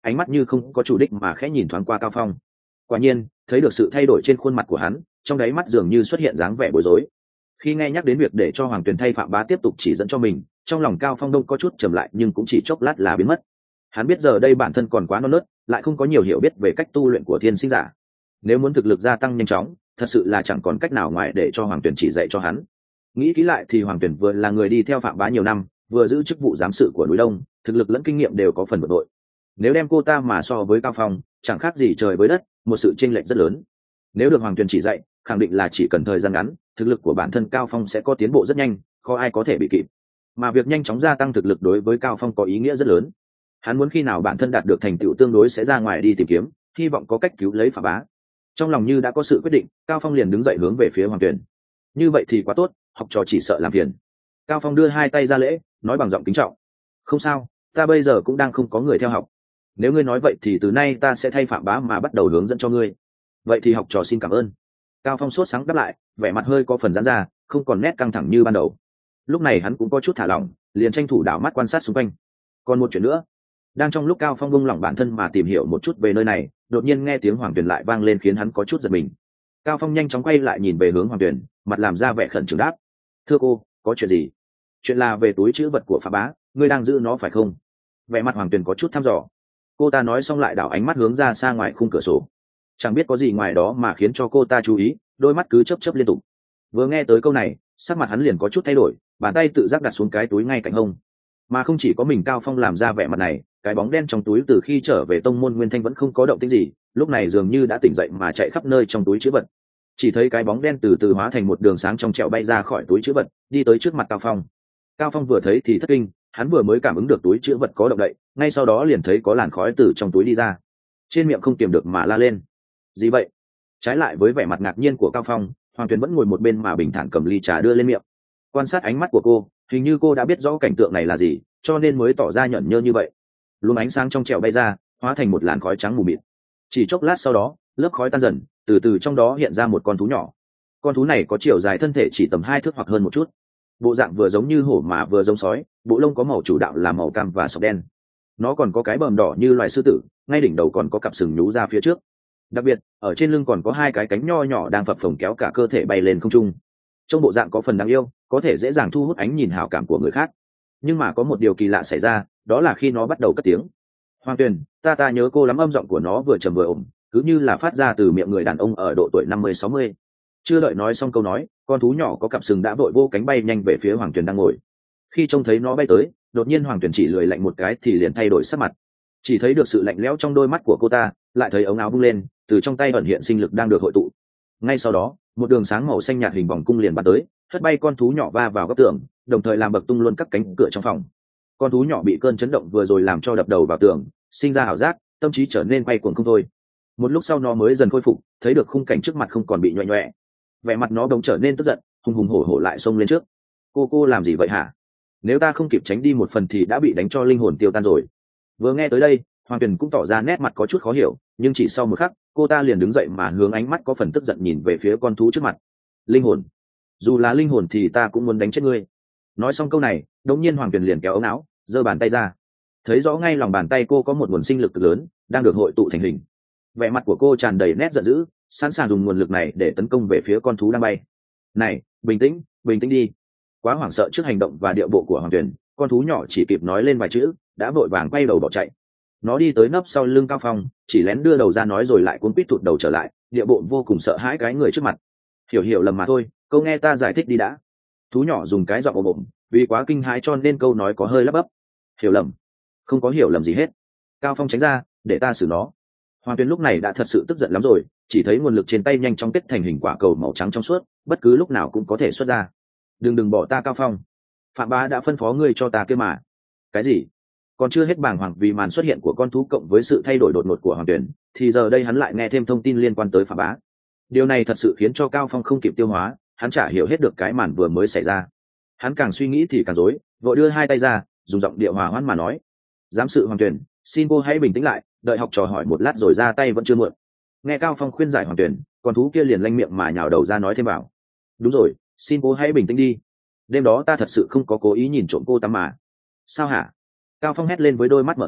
ánh mắt như không có chủ đích mà khẽ nhìn thoáng qua Cao Phong. Quả nhiên thấy được sự thay đổi trên khuôn mặt của hắn, trong đáy mắt dường như xuất hiện dáng vẻ bối rối. Khi nghe nhắc đến việc để cho Hoàng Tuyền thay Phạm Bá tiếp tục chỉ dẫn cho mình, trong lòng Cao Phong đông có chút trầm lại, nhưng cũng chỉ chốc lát là biến mất. Hắn biết giờ đây bản thân còn quá non nớt, lại không có nhiều hiểu biết về cách tu luyện của thiên sinh giả. Nếu muốn thực lực gia tăng nhanh chóng, thật sự là chẳng còn cách nào ngoài để cho Hoàng Tuyền chỉ dạy cho hắn. Nghĩ kỹ lại thì Hoàng Tuyền vừa là người đi theo Phạm Bá nhiều năm, vừa giữ chức vụ giám sự của núi Đông, thực lực lẫn kinh nghiệm đều có phần vượt bội. Nếu đem cô ta mà so với Cao Phong, chẳng khác gì trời với đất, một sự chênh lệch rất lớn. Nếu được Hoàng Tuyền chỉ dạy, khẳng định là chỉ cần thời gian ngắn, thực lực của bản thân Cao Phong sẽ có tiến bộ rất nhanh, khó ai có thể bị kịp. Mà việc nhanh chóng gia tăng thực lực đối với Cao Phong có ý nghĩa rất lớn. Hắn muốn khi nào bản thân đạt được thành tựu tương đối sẽ ra ngoài đi tìm kiếm, hy vọng có cách cứu lấy Phạm Bá. Trong lòng như đã có sự quyết định, Cao Phong liền đứng dậy hướng về phía Hoàng Tuyền. Như vậy thì quá tốt, học trò chỉ sợ làm phiền. Cao Phong đưa hai tay ra lễ, nói bằng giọng kính trọng. Không sao, ta bây giờ cũng đang không có người theo học. Nếu ngươi nói vậy thì từ nay ta sẽ thay Phạm Bá mà bắt đầu hướng dẫn cho ngươi. Vậy thì học trò xin cảm ơn. Cao Phong sốt sáng đáp lại, vẻ mặt hơi có phần giãn ra, không còn nét căng thẳng như ban đầu. Lúc này hắn cũng có chút thả lỏng, liền tranh thủ đảo mắt quan sát xung quanh. Còn một chuyện nữa, đang trong lúc Cao Phong buông lỏng bản thân mà tìm hiểu một chút về nơi này, đột nhiên nghe tiếng Hoàng Tuyền lại vang lên khiến hắn có chút giật mình. Cao Phong nhanh chóng quay lại nhìn về hướng Hoàng Tuyền, mặt làm ra vẻ khẩn trương đáp: thưa cô, có chuyện gì? Chuyện là về túi trữ vật của Phạm Bá, ngươi đang giữ nó phải không? Vẻ mặt Hoàng Tuyền có chút thăm dò. Cô ta nói xong lại đảo ánh mắt hướng ra xa ngoài khung cửa sổ. Chẳng biết có gì ngoài đó mà khiến cho cô ta chú ý, đôi mắt cứ chớp chớp liên tục. Vừa nghe tới câu này, sắc mặt hắn liền có chút thay đổi, bàn tay tự giác đặt xuống cái túi ngay cạnh hông. Mà không chỉ có mình Cao Phong làm ra vẻ mặt này, cái bóng đen trong túi từ khi trở về tông môn Nguyên Thanh vẫn không có động tĩnh gì, lúc này dường như đã tỉnh dậy mà chạy khắp nơi trong túi trữ vật. Chỉ thấy cái bóng đen từ từ hóa thành một đường sáng trong trẻo bay ra khỏi túi trữ vật, đi tới trước mặt Cao Phong. Cao Phong vừa thấy thì thất kinh, hắn vừa mới cảm ứng được túi trữ vật có động đậy, ngay sau đó liền thấy có làn khói từ trong túi đi ra. Trên miệng không kiềm được mà la lên: gì vậy? Trái lại với vẻ mặt ngạc nhiên của Cao Phong, Hoàng Tuyền vẫn ngồi một bên mà bình thản cầm ly trà đưa lên miệng. Quan sát ánh mắt của cô, hình như cô đã biết rõ cảnh tượng này là gì, cho nên mới tỏ ra nhẫn nhơ như vậy. Luồng ánh sáng trong trẻo bay ra, hóa thành một làn khói trắng mù mịt. Chỉ chốc lát sau đó, lớp khói tan dần, từ từ trong đó hiện ra một con thú nhỏ. Con thú này có chiều dài thân thể chỉ tầm 2 thước hoặc hơn một chút. Bộ dạng vừa giống như hổ mà vừa giống sói, bộ lông có màu chủ đạo là màu cam và sọc đen. Nó còn có cái bờm đỏ như loài sư tử, ngay đỉnh đầu còn có cặp sừng nhú ra phía trước. Đặc biệt, ở trên lưng còn có 2 cái cánh nho nhỏ đang phập phồng kéo cả cơ thể bay lên không trung. Trong bộ dạng có phần đáng yêu, có thể dễ dàng thu hút ánh nhìn hảo cảm của người khác. Nhưng mà có một điều kỳ lạ xảy ra, đó là khi nó bắt đầu cất tiếng. Hoàng Tuyền, ta nhớ cô lắm. Âm giọng của nó vừa trầm vừa ổn, cứ như là phát ra từ miệng người đàn ông ở độ tuổi 50-60. Chưa đợi nói xong câu nói, con thú nhỏ có cặp sừng đã vội vô cánh bay nhanh về phía Hoàng Tuyền đang ngồi. Khi trông thấy nó bay tới, đột nhiên Hoàng Tuyền chỉ lười lạnh một cái thì liền thay đổi sắc mặt. Chỉ thấy được sự lạnh lẽo trong đôi mắt của cô ta, lại thấy ống áo bung lên, từ trong tay ẩn hiện sinh lực đang được hội tụ. Ngay sau đó, một đường sáng màu xanh nhạt hình vòng cung liền bắn tới, hất bay con thú nhỏ va vào góc tường, đồng thời làm bật tung luôn các cánh cửa trong phòng. Con thú nhỏ bị cơn chấn động vừa rồi làm cho đập đầu vào tường, sinh ra ảo giác, tâm trí trở nên quay cuồng không thôi. Một lúc sau nó mới dần khôi phục, thấy được khung cảnh trước mặt không còn bị nhoẹ nhoẹ. Vẻ mặt nó bỗng trở nên tức giận, hùng hùng hổ hổ lại xông lên trước. Cô làm gì vậy hả? Nếu ta không kịp tránh đi một phần thì đã bị đánh cho linh hồn tiêu tan rồi. Vừa nghe tới đây, Hoàng Tuyền cũng tỏ ra nét mặt có chút khó hiểu, nhưng chỉ sau một khắc, cô ta liền đứng dậy mà hướng ánh mắt có phần tức giận nhìn về phía con thú trước mặt. Linh hồn? Dù là linh hồn thì ta cũng muốn đánh chết ngươi. Nói xong câu này, đột nhiên Hoàng Tuyền liền kéo ống áo, giơ bàn tay ra. Thấy rõ ngay lòng bàn tay cô có một nguồn sinh lực cực lớn đang được hội tụ thành hình. Vẻ mặt của cô tràn đầy nét giận dữ, sẵn sàng dùng nguồn lực này để tấn công về phía con thú đang bay. Này, bình tĩnh đi. Quá hoảng sợ trước hành động và điệu bộ của Hoàng Tuyền, con thú nhỏ chỉ kịp nói lên vài chữ, đã vội vàng quay đầu bỏ chạy. Nó đi tới nấp sau lưng Cao Phong, chỉ lén đưa đầu ra nói rồi lại cuốn quýt thụt đầu trở lại, điệu bộ vô cùng sợ hãi cái người trước mặt. Hiểu lầm mà thôi, câu nghe ta giải thích đi đã. Thú nhỏ dùng cái giọng ồm ồm, vì quá kinh hãi cho nên câu nói có hơi lắp bắp. Hiểu lầm? Không có hiểu lầm gì hết. Cao Phong tránh ra, để ta xử nó. Hoàng Tuyền lúc này đã thật sự tức giận lắm rồi, chỉ thấy nguồn lực trên tay nhanh chóng kết thành hình quả cầu màu trắng trong suốt, bất cứ lúc nào cũng có thể xuất ra. Đừng bỏ ta Cao Phong. Phạm Bá đã phân phó ngươi cho ta kia mà. Cái gì? Còn chưa hết bàng hoàng vì màn xuất hiện của con thú cộng với sự thay đổi đột ngột của Hoàng Tuyền, thì giờ đây hắn lại nghe thêm thông tin liên quan tới Phạm Bá. Điều này thật sự khiến cho Cao Phong không kịp tiêu hóa, hắn chả hiểu hết được cái màn vừa mới xảy ra. Hắn càng suy nghĩ thì càng rối, vội đưa hai tay ra, dùng giọng điệu hòa hoãn mà nói: giám sự Hoàng Tuyền, xin cô hãy bình tĩnh lại, đợi học trò hỏi một lát rồi ra tay vẫn chưa muộn. Nghe Cao Phong khuyên giải Hoàng Tuyền, con thú kia liền lanh miệng mà nhào đầu ra nói thêm vào: đúng rồi, xin cô hãy bình tĩnh đi. Đêm đó ta thật sự không có cố ý nhìn trộm cô tắm mà. Sao hả? Cao Phong hét lên với đôi mắt mở to,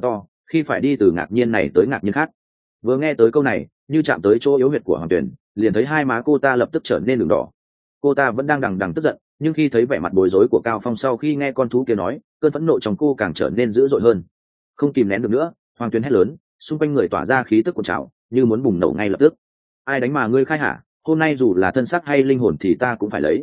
khi phải đi từ ngạc nhiên này tới ngạc nhiên khác. Vừa nghe tới câu này, như chạm tới chỗ yếu huyệt của Hoàng Tuyền, liền thấy hai má cô ta lập tức trở nên đường đỏ. Cô ta vẫn đang đằng đằng tức giận, nhưng khi thấy vẻ mặt bối rối của Cao Phong sau khi nghe con thú kia nói, cơn phẫn nộ trong cô càng trở nên dữ dội hơn. Không kìm nén được nữa, Hoàng Tuyền hét lớn, xung quanh người tỏa ra khí tức cuộn trào, như muốn bùng nổ ngay lập tức. Ai đánh mà ngươi khai hả? Hôm nay dù là thân xác hay linh hồn thì ta cũng phải lấy.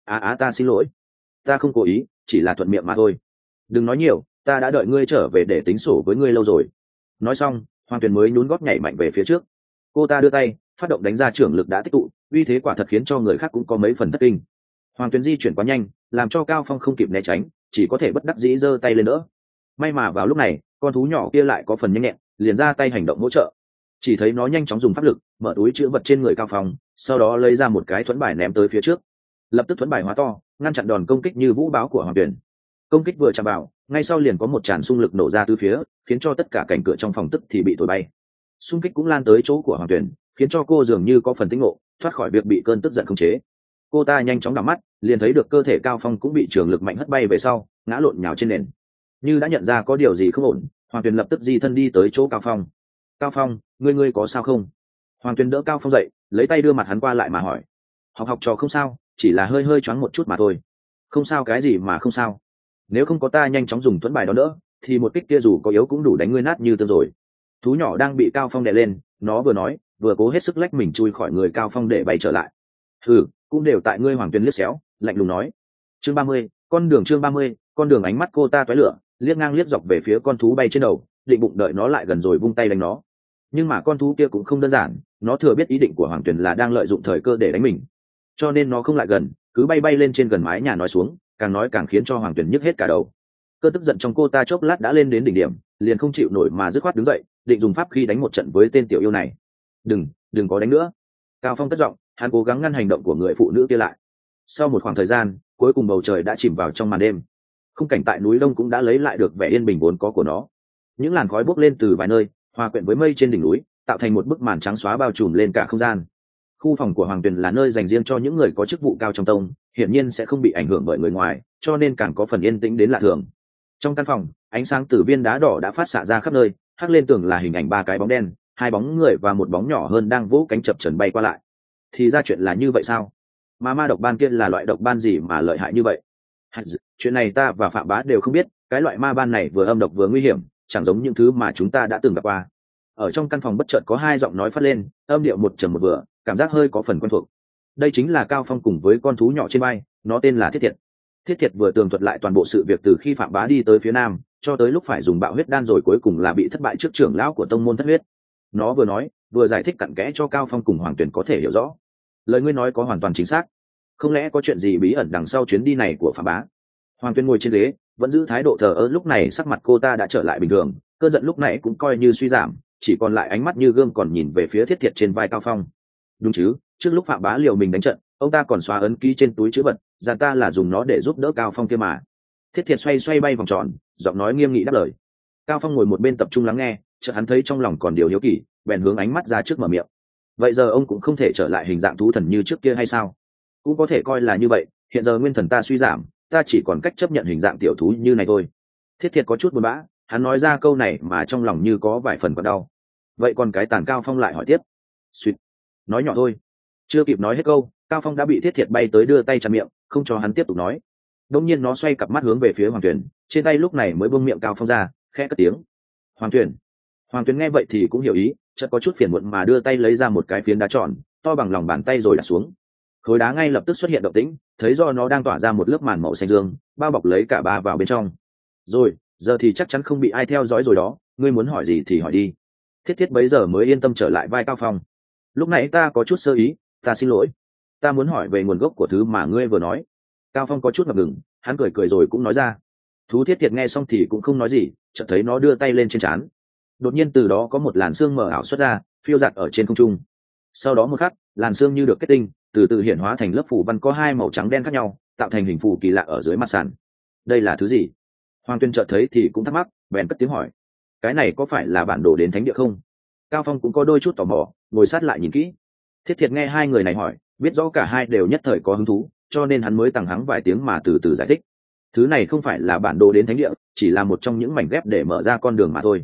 Ta xin lỗi, ta không cố ý, chỉ là thuận miệng mà thôi. Đừng nói nhiều, ta đã đợi ngươi trở về để tính sổ với ngươi lâu rồi. Nói xong, Hoàng Tuyền mới nhún gót nhảy mạnh về phía trước. Cô ta đưa tay phát động đánh ra trưởng lực đã tích tụ, uy thế quả thật khiến cho người khác cũng có mấy phần thất kinh. Hoàng Tuyền di chuyển quá nhanh, làm cho Cao Phong không kịp né tránh, chỉ có thể bất đắc dĩ giơ tay lên đỡ. May mà vào lúc này, con thú nhỏ kia lại có phần nhanh nhẹn, liền ra tay hành động hỗ trợ. Chỉ thấy nó nhanh chóng dùng pháp lực mở túi chữ vật trên người Cao Phong, sau đó lấy ra một cái thuẫn bài ném tới phía trước. Lập tức thuẫn bài hóa to, ngăn chặn đòn công kích như vũ bão của Hoàng Tuyền. Công kích vừa chạm vào, ngay sau liền có một tràn xung lực nổ ra từ phía, khiến cho tất cả cảnh cửa trong phòng tức thì bị thổi bay. Xung kích cũng lan tới chỗ của Hoàng Tuyền, khiến cho cô dường như có phần tinh ngộ, thoát khỏi việc bị cơn tức giận khống chế. Cô ta nhanh chóng đảo mắt, liền thấy được cơ thể Cao Phong cũng bị trường lực mạnh hất bay về sau, ngã lộn nhào trên nền. Như đã nhận ra có điều gì không ổn, Hoàng Tuyền lập tức di thân đi tới chỗ Cao Phong. Cao Phong, ngươi có sao không? Hoàng Tuyền đỡ Cao Phong dậy, lấy tay đưa mặt hắn qua lại mà hỏi. Học trò không sao, chỉ là hơi hơi choáng một chút mà thôi. Không sao cái gì mà không sao. Nếu không có ta nhanh chóng dùng thuẫn bài đó đỡ, thì một kích kia dù có yếu cũng đủ đánh ngươi nát như tương rồi. Thú nhỏ đang bị Cao Phong đè lên, nó vừa nói vừa cố hết sức lách mình chui khỏi người Cao Phong để bay trở lại. Cũng đều tại ngươi. Hoàng Tuyền liếc xéo lạnh lùng nói. Chương 30, chương 30, con đường. Ánh mắt cô ta tóe lửa, liếc ngang liếc dọc về phía con thú bay trên đầu, định bụng đợi nó lại gần rồi vung tay đánh nó. Nhưng mà con thú kia cũng không đơn giản, nó thừa biết ý định của Hoàng Tuyền là đang lợi dụng thời cơ để đánh mình, cho nên nó không lại gần, cứ bay lên trên gần mái nhà nói xuống, càng nói càng khiến cho Hoàng Tuyền nhức hết cả đầu. Cơn tức giận trong cô ta chốc lát đã lên đến đỉnh điểm, liền không chịu nổi mà dứt khoát đứng dậy, định dùng pháp khí đánh một trận với tên tiểu yêu này. Đừng có đánh nữa. Cao Phong cất giọng, hắn cố gắng ngăn hành động của người phụ nữ kia lại. Sau một khoảng thời gian, cuối cùng bầu trời đã chìm vào trong màn đêm. Khung cảnh tại núi Đông cũng đã lấy lại được vẻ yên bình vốn có của nó. Những làn khói bốc lên từ vài nơi, hòa quyện với mây trên đỉnh núi, tạo thành một bức màn trắng xóa bao trùm lên cả không gian. Khu phòng của Hoàng Tuyền là nơi dành riêng cho những người có chức vụ cao trong tông, hiển nhiên sẽ không bị ảnh hưởng bởi người ngoài, cho nên càng có phần yên tĩnh đến lạ thường. Trong căn phòng, ánh sáng từ viên đá đỏ đã phát xạ ra khắp nơi, hắc lên tường là hình ảnh ba cái bóng đen, hai bóng người và một bóng nhỏ hơn đang vỗ cánh chập chờn bay qua lại. Thì ra chuyện là như vậy sao? Mà ma độc ban kia là loại độc ban gì mà lợi hại như vậy? Chuyện này ta và Phạm Bá đều không biết, cái loại ma ban này vừa âm độc vừa nguy hiểm, chẳng giống những thứ mà chúng ta đã từng gặp qua. Ở trong căn phòng bất chợt có hai giọng nói phát lên, âm điệu một trầm một vừa, cảm giác hơi có phần quen thuộc. Đây chính là Cao Phong cùng với con thú nhỏ trên vai, nó tên là Thiết Thiệt. Thiết Thiệt vừa tường thuật lại toàn bộ sự việc từ khi Phạm Bá đi tới phía nam, cho tới lúc phải dùng bạo huyết đan rồi cuối cùng là bị thất bại trước trưởng lão của tông môn Thất Huyết. Nó vừa nói, vừa giải thích cặn kẽ cho Cao Phong cùng Hoàng Tuyền có thể hiểu rõ. Lời ngươi nói có hoàn toàn chính xác. Không lẽ có chuyện gì bí ẩn đằng sau chuyến đi này của Phạm Bá? Hoàng Tuyền ngồi trên ghế, vẫn giữ thái độ thờ ơ, lúc này sắc mặt cô ta đã trở lại bình thường, cơn giận lúc này cũng coi như suy giảm, chỉ còn lại ánh mắt như gương còn nhìn về phía Thiết Thiệt trên vai Cao Phong. Đúng chứ, trước lúc Phạm Bá liều mình đánh trận, ông ta còn xóa ấn ký trên túi chữ vật, dặn ta là dùng nó để giúp đỡ Cao Phong kia mà. Thiết Thiệt xoay bay vòng tròn, giọng nói nghiêm nghị đáp lời. Cao Phong ngồi một bên tập trung lắng nghe, chợt hắn thấy trong lòng còn điều hiếu kỳ, bèn hướng ánh mắt ra trước mở miệng. Vậy giờ ông cũng không thể trở lại hình dạng thú thần như trước kia hay sao? Cũng có thể coi là như vậy, hiện giờ nguyên thần ta suy giảm, ta chỉ còn cách chấp nhận hình dạng tiểu thú như này thôi. Thiết Thiệt có chút buồn bã, hắn nói ra câu này mà trong lòng như có vài phần còn đau. Vậy còn cái tàn? Cao Phong lại hỏi tiếp. Suýt, nói nhỏ thôi. Chưa kịp nói hết câu, Cao Phong đã bị Thiết Thiệt bay tới đưa tay chặn miệng, không cho hắn tiếp tục nói. Đột nhiên nó xoay cặp mắt hướng về phía Hoàng Tuyền, trên tay lúc này mới buông miệng Cao Phong ra, khẽ cất tiếng. Hoàng Tuyền. Hoàng Tuyền nghe vậy thì cũng hiểu ý, chợt có chút phiền muộn mà đưa tay lấy ra một cái phiến đá tròn, to bằng lòng bàn tay rồi đặt xuống. Khối đá ngay lập tức xuất hiện động tĩnh, thấy do nó đang tỏa ra một lớp màn màu xanh dương, bao bọc lấy cả ba vào bên trong. Rồi, giờ thì chắc chắn không bị ai theo dõi rồi đó, ngươi muốn hỏi gì thì hỏi đi. Thiết Thiết bấy giờ mới yên tâm trở lại vai Cao Phong. Lúc nãy ta có chút sơ ý, ta xin lỗi. Ta muốn hỏi về nguồn gốc của thứ mà ngươi vừa nói. Cao Phong có chút ngập ngừng, hắn cười rồi cũng nói ra. Thú Thiết Thiệt nghe xong thì cũng không nói gì, chợt thấy nó đưa tay lên trên trán. Đột nhiên từ đó có một làn sương mờ ảo xuất ra, phiêu dạt ở trên không trung. Sau đó một khắc, làn sương như được kết tinh, từ từ hiển hóa thành lớp phủ văn có hai màu trắng đen khác nhau, tạo thành hình phù kỳ lạ ở dưới mặt sàn. Đây là thứ gì? Hoàng Tuyên chợt thấy thì cũng thắc mắc, bèn cất tiếng hỏi. Cái này có phải là bản đồ đến thánh địa không? Cao Phong cũng có đôi chút tò mò, ngồi sát lại nhìn kỹ. Thiết Thiệt nghe hai người này hỏi, biết rõ cả hai đều nhất thời có hứng thú, cho nên hắn mới tằng hắng vài tiếng mà từ từ giải thích. Thứ này không phải là bản đồ đến thánh địa, chỉ là một trong những mảnh ghép để mở ra con đường mà thôi.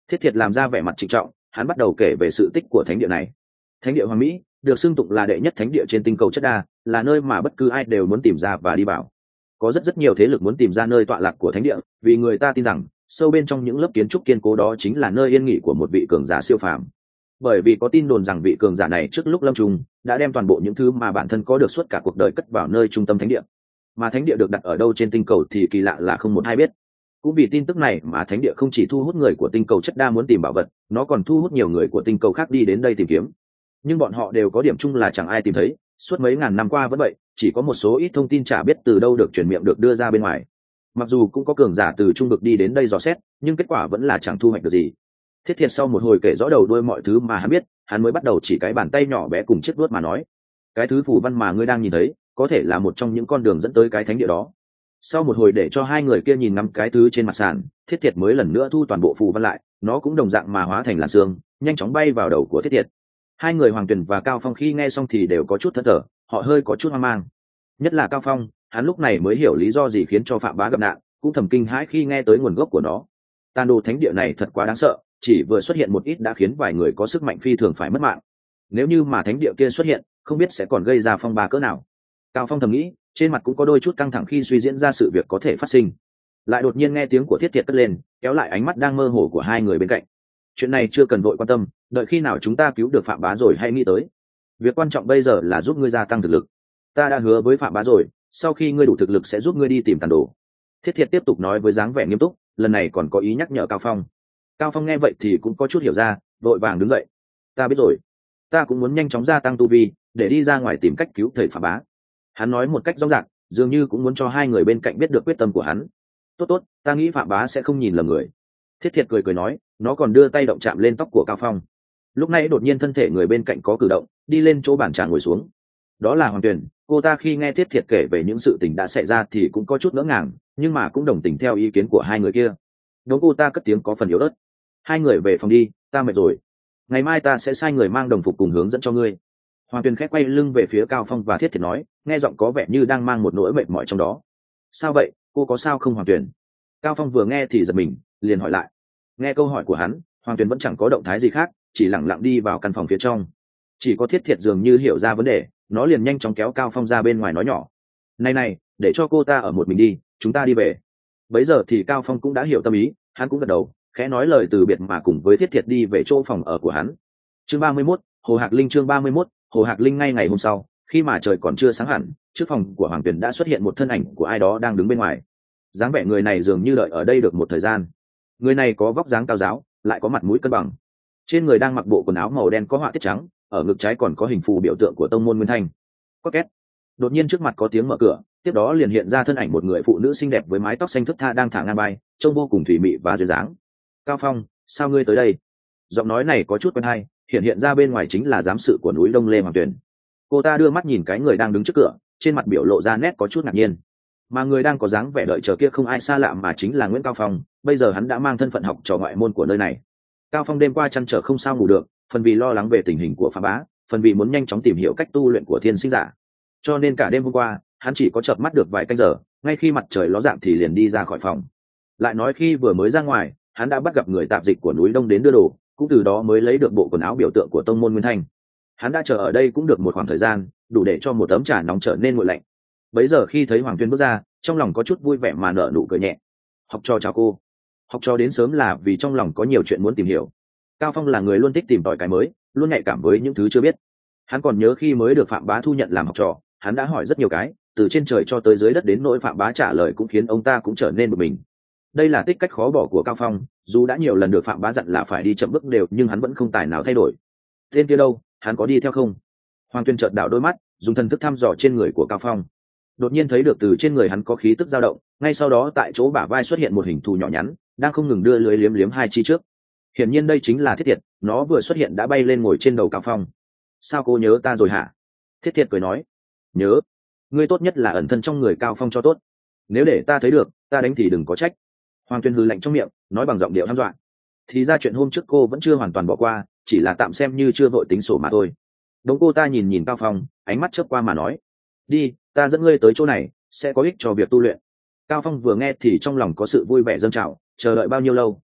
Thiết Thiệt làm ra vẻ mặt trịnh trọng, hắn bắt đầu kể về sự tích của thánh địa này. Thánh địa Hoàng Mỹ được xưng tụng là đệ nhất thánh địa trên tinh cầu chất đa, là nơi mà bất cứ ai đều muốn tìm ra và đi vào. Có rất nhiều thế lực muốn tìm ra nơi tọa lạc của thánh địa, vì người ta tin rằng sâu bên trong những lớp kiến trúc kiên cố đó chính là nơi yên nghỉ của một vị cường giả siêu phàm. Bởi vì có tin đồn rằng vị cường giả này trước lúc lâm trùng đã đem toàn bộ những thứ mà bản thân có được suốt cả cuộc đời cất vào nơi trung tâm thánh địa. Mà thánh địa được đặt ở đâu trên tinh cầu thì kỳ lạ là không một ai biết. Cũng vì tin tức này mà thánh địa không chỉ thu hút người của tinh cầu chất đa muốn tìm bảo vật, nó còn thu hút nhiều người của tinh cầu khác đi đến đây tìm kiếm. Nhưng bọn họ đều có điểm chung là chẳng ai tìm thấy, suốt mấy ngàn năm qua vẫn vậy, chỉ có một số ít thông tin chả biết từ đâu được truyền miệng được đưa ra bên ngoài. Mặc dù cũng có cường giả từ trung vực đi đến đây dò xét, nhưng kết quả vẫn là chẳng thu hoạch được gì. Thiết Thiệt sau một hồi kể rõ đầu đuôi mọi thứ mà hắn biết, hắn mới bắt đầu chỉ cái bàn tay nhỏ bé cùng chiếc đuốt mà nói: cái thứ phù văn mà ngươi đang nhìn thấy có thể là một trong những con đường dẫn tới cái thánh địa đó. Sau một hồi để cho hai người kia nhìn ngắm cái thứ trên mặt sàn, Thiết Thiệt mới lần nữa thu toàn bộ phù văn lại, nó cũng đồng dạng mà hóa thành làn sương, nhanh chóng bay vào đầu của Thiết Thiệt. Hai người Hoàng Tuyền và Cao Phong khi nghe xong thì đều có chút thẫn thờ, họ hơi có chút hoang mang. Nhất là Cao Phong, hắn lúc này mới hiểu lý do gì khiến cho Phạm Bá gặp nạn, cũng thầm kinh hãi khi nghe tới nguồn gốc của nó. Tàn đồ thánh địa này thật quá đáng sợ, chỉ vừa xuất hiện một ít đã khiến vài người có sức mạnh phi thường phải mất mạng. Nếu như mà thánh địa kia xuất hiện, không biết sẽ còn gây ra phong ba cỡ nào. Cao Phong thầm nghĩ, trên mặt cũng có đôi chút căng thẳng khi suy diễn ra sự việc có thể phát sinh. Lại đột nhiên nghe tiếng của Thiết Thiệt cất lên, kéo lại ánh mắt đang mơ hồ của hai người bên cạnh. Chuyện này chưa cần vội quan tâm, đợi khi nào chúng ta cứu được Phạm Bá rồi hay nghĩ tới. Việc quan trọng bây giờ là giúp ngươi gia tăng thực lực. Ta đã hứa với Phạm Bá rồi, sau khi ngươi đủ thực lực sẽ giúp ngươi đi tìm tàn đồ. Thiết Thiệt tiếp tục nói với dáng vẻ nghiêm túc, lần này còn có ý nhắc nhở Cao Phong. Cao Phong nghe vậy thì cũng có chút hiểu ra, vội vàng đứng dậy. Ta biết rồi, ta cũng muốn nhanh chóng gia tăng tu vi, để đi ra ngoài tìm cách cứu thầy Phạm Bá. Hắn nói một cách rõ ràng, dường như cũng muốn cho hai người bên cạnh biết được quyết tâm của hắn. Tốt tốt, ta nghĩ Phạm Bá sẽ không nhìn lầm người. Thiết Thiệt cười nói, nó còn đưa tay động chạm lên tóc của Cao Phong. Lúc này đột nhiên thân thể người bên cạnh có cử động, đi lên chỗ bàn trà ngồi xuống. Đó là Hoàng Tuyền. Cô ta khi nghe Thiết Thiệt kể về những sự tình đã xảy ra thì cũng có chút ngỡ ngàng, nhưng mà cũng đồng tình theo ý kiến của hai người kia. Đống cô ta cất tiếng có phần yếu ớt: hai người về phòng đi, ta mệt rồi. Ngày mai ta sẽ sai người mang đồng phục cùng hướng dẫn cho ngươi. Hoàng Tuyền khẽ quay lưng về phía Cao Phong và Thiết Thiệt nói, nghe giọng có vẻ như đang mang một nỗi mệt mỏi trong đó. Sao vậy, cô có sao không Hoàng Tuyền? Cao Phong vừa nghe thì giật mình, liền hỏi lại. Nghe câu hỏi của hắn, Hoàng Tuyền vẫn chẳng có động thái gì khác, chỉ lặng lặng đi vào căn phòng phía trong. Chỉ có Thiết Thiệt dường như hiểu ra vấn đề, nó liền nhanh chóng kéo Cao Phong ra bên ngoài nói nhỏ: này, để cho cô ta ở một mình đi, chúng ta đi về. Bấy giờ thì Cao Phong cũng đã hiểu tâm ý, hắn cũng gật đầu, khẽ nói lời từ biệt mà cùng với Thiết Thiệt đi về chỗ phòng ở của hắn. Chương 31, Hồ Hạc Linh. Chương 31, Hồ Hạc Linh. Ngay ngày hôm sau, khi mà trời còn chưa sáng hẳn, trước phòng của Hoàng Tuyền đã xuất hiện một thân ảnh của ai đó đang đứng bên ngoài. Dáng vẻ người này dường như đợi ở đây được một thời gian. Người này có vóc dáng cao ráo, lại có mặt mũi cân bằng. Trên người đang mặc bộ quần áo màu đen có họa tiết trắng, ở ngực trái còn có hình phù biểu tượng của tông môn Nguyên Thanh. Có két. Đột nhiên trước mặt có tiếng mở cửa, tiếp đó liền hiện ra thân ảnh một người phụ nữ xinh đẹp với mái tóc xanh thướt tha đang thả ngang vai, trông vô cùng thủy mị và duyên dáng. Cao Phong, sao ngươi tới đây? Giọng nói này có chút quen hay, hiện ra bên ngoài chính là giám sự của núi Đông Lê Hoàng Tuyền. Cô ta đưa mắt nhìn cái người đang đứng trước cửa, trên mặt biểu lộ ra nét có chút ngạc nhiên. Mà người đang có dáng vẻ đợi chờ kia không ai xa lạ mà chính là Nguyễn Cao Phong, bây giờ hắn đã mang thân phận học trò ngoại môn của nơi này. Cao Phong đêm qua chăn trở không sao ngủ được, phần vì lo lắng về tình hình của Phạm Bá, phần vì muốn nhanh chóng tìm hiểu cách tu luyện của thiên sinh giả. Cho nên cả đêm hôm qua, hắn chỉ có chợp mắt được vài canh giờ, ngay khi mặt trời ló dạng thì liền đi ra khỏi phòng. Lại nói khi vừa mới ra ngoài, hắn đã bắt gặp người tạp dịch của núi Đông đến đưa đồ, cũng từ đó mới lấy được bộ quần áo biểu tượng của tông môn Nguyên Thanh. Hắn đã chờ ở đây cũng được một khoảng thời gian, đủ để cho một tấm trà nóng trở nên nguội lạnh. Bấy giờ khi thấy Hoàng Tuyên bước ra, trong lòng có chút vui vẻ mà nở nụ cười nhẹ. Học trò chào cô. Học trò đến sớm là vì trong lòng có nhiều chuyện muốn tìm hiểu. Cao Phong là người luôn thích tìm tòi cái mới, luôn nhạy cảm với những thứ chưa biết. Hắn còn nhớ khi mới được Phạm Bá thu nhận làm học trò, hắn đã hỏi rất nhiều cái, từ trên trời cho tới dưới đất, đến nỗi Phạm Bá trả lời cũng khiến ông ta cũng trở nên bực mình. Đây là tích cách khó bỏ của Cao Phong, dù đã nhiều lần được Phạm Bá dặn là phải đi chậm bước đều, nhưng hắn vẫn không tài nào thay đổi. Tên kia đâu, hắn có đi theo không? Hoàng Tuyên chợt đảo đôi mắt, dùng thần thức thăm dò trên người của Cao Phong. Đột nhiên thấy được từ trên người hắn có khí tức dao động, ngay sau đó tại chỗ bả vai xuất hiện một hình thù nhỏ nhắn, đang không ngừng đưa lưới liếm liếm hai chi trước. Hiển nhiên đây chính là Thiết Thiệt, nó vừa xuất hiện đã bay lên ngồi trên đầu Cao Phong. Sao cô nhớ ta rồi hả? Thiết Thiệt cười nói. Nhớ. Ngươi tốt nhất là ẩn thân trong người Cao Phong cho tốt. Nếu để ta thấy được, ta đánh thì đừng có trách. Hoàng Tuyên hừ lạnh trong miệng, nói bằng giọng điệu hăm dọa. Thì ra chuyện hôm trước cô vẫn chưa hoàn toàn bỏ qua, chỉ là tạm xem như chưa vội tính sổ mà thôi. Đống cô ta nhìn nhìn Cao Phong, ánh mắt chớp qua mà nói. Đi, ta dẫn ngươi tới chỗ này, sẽ có ích cho việc tu luyện. Cao Phong vừa nghe thì trong lòng có sự vui vẻ dâng trào, chờ đợi bao nhiêu lâu,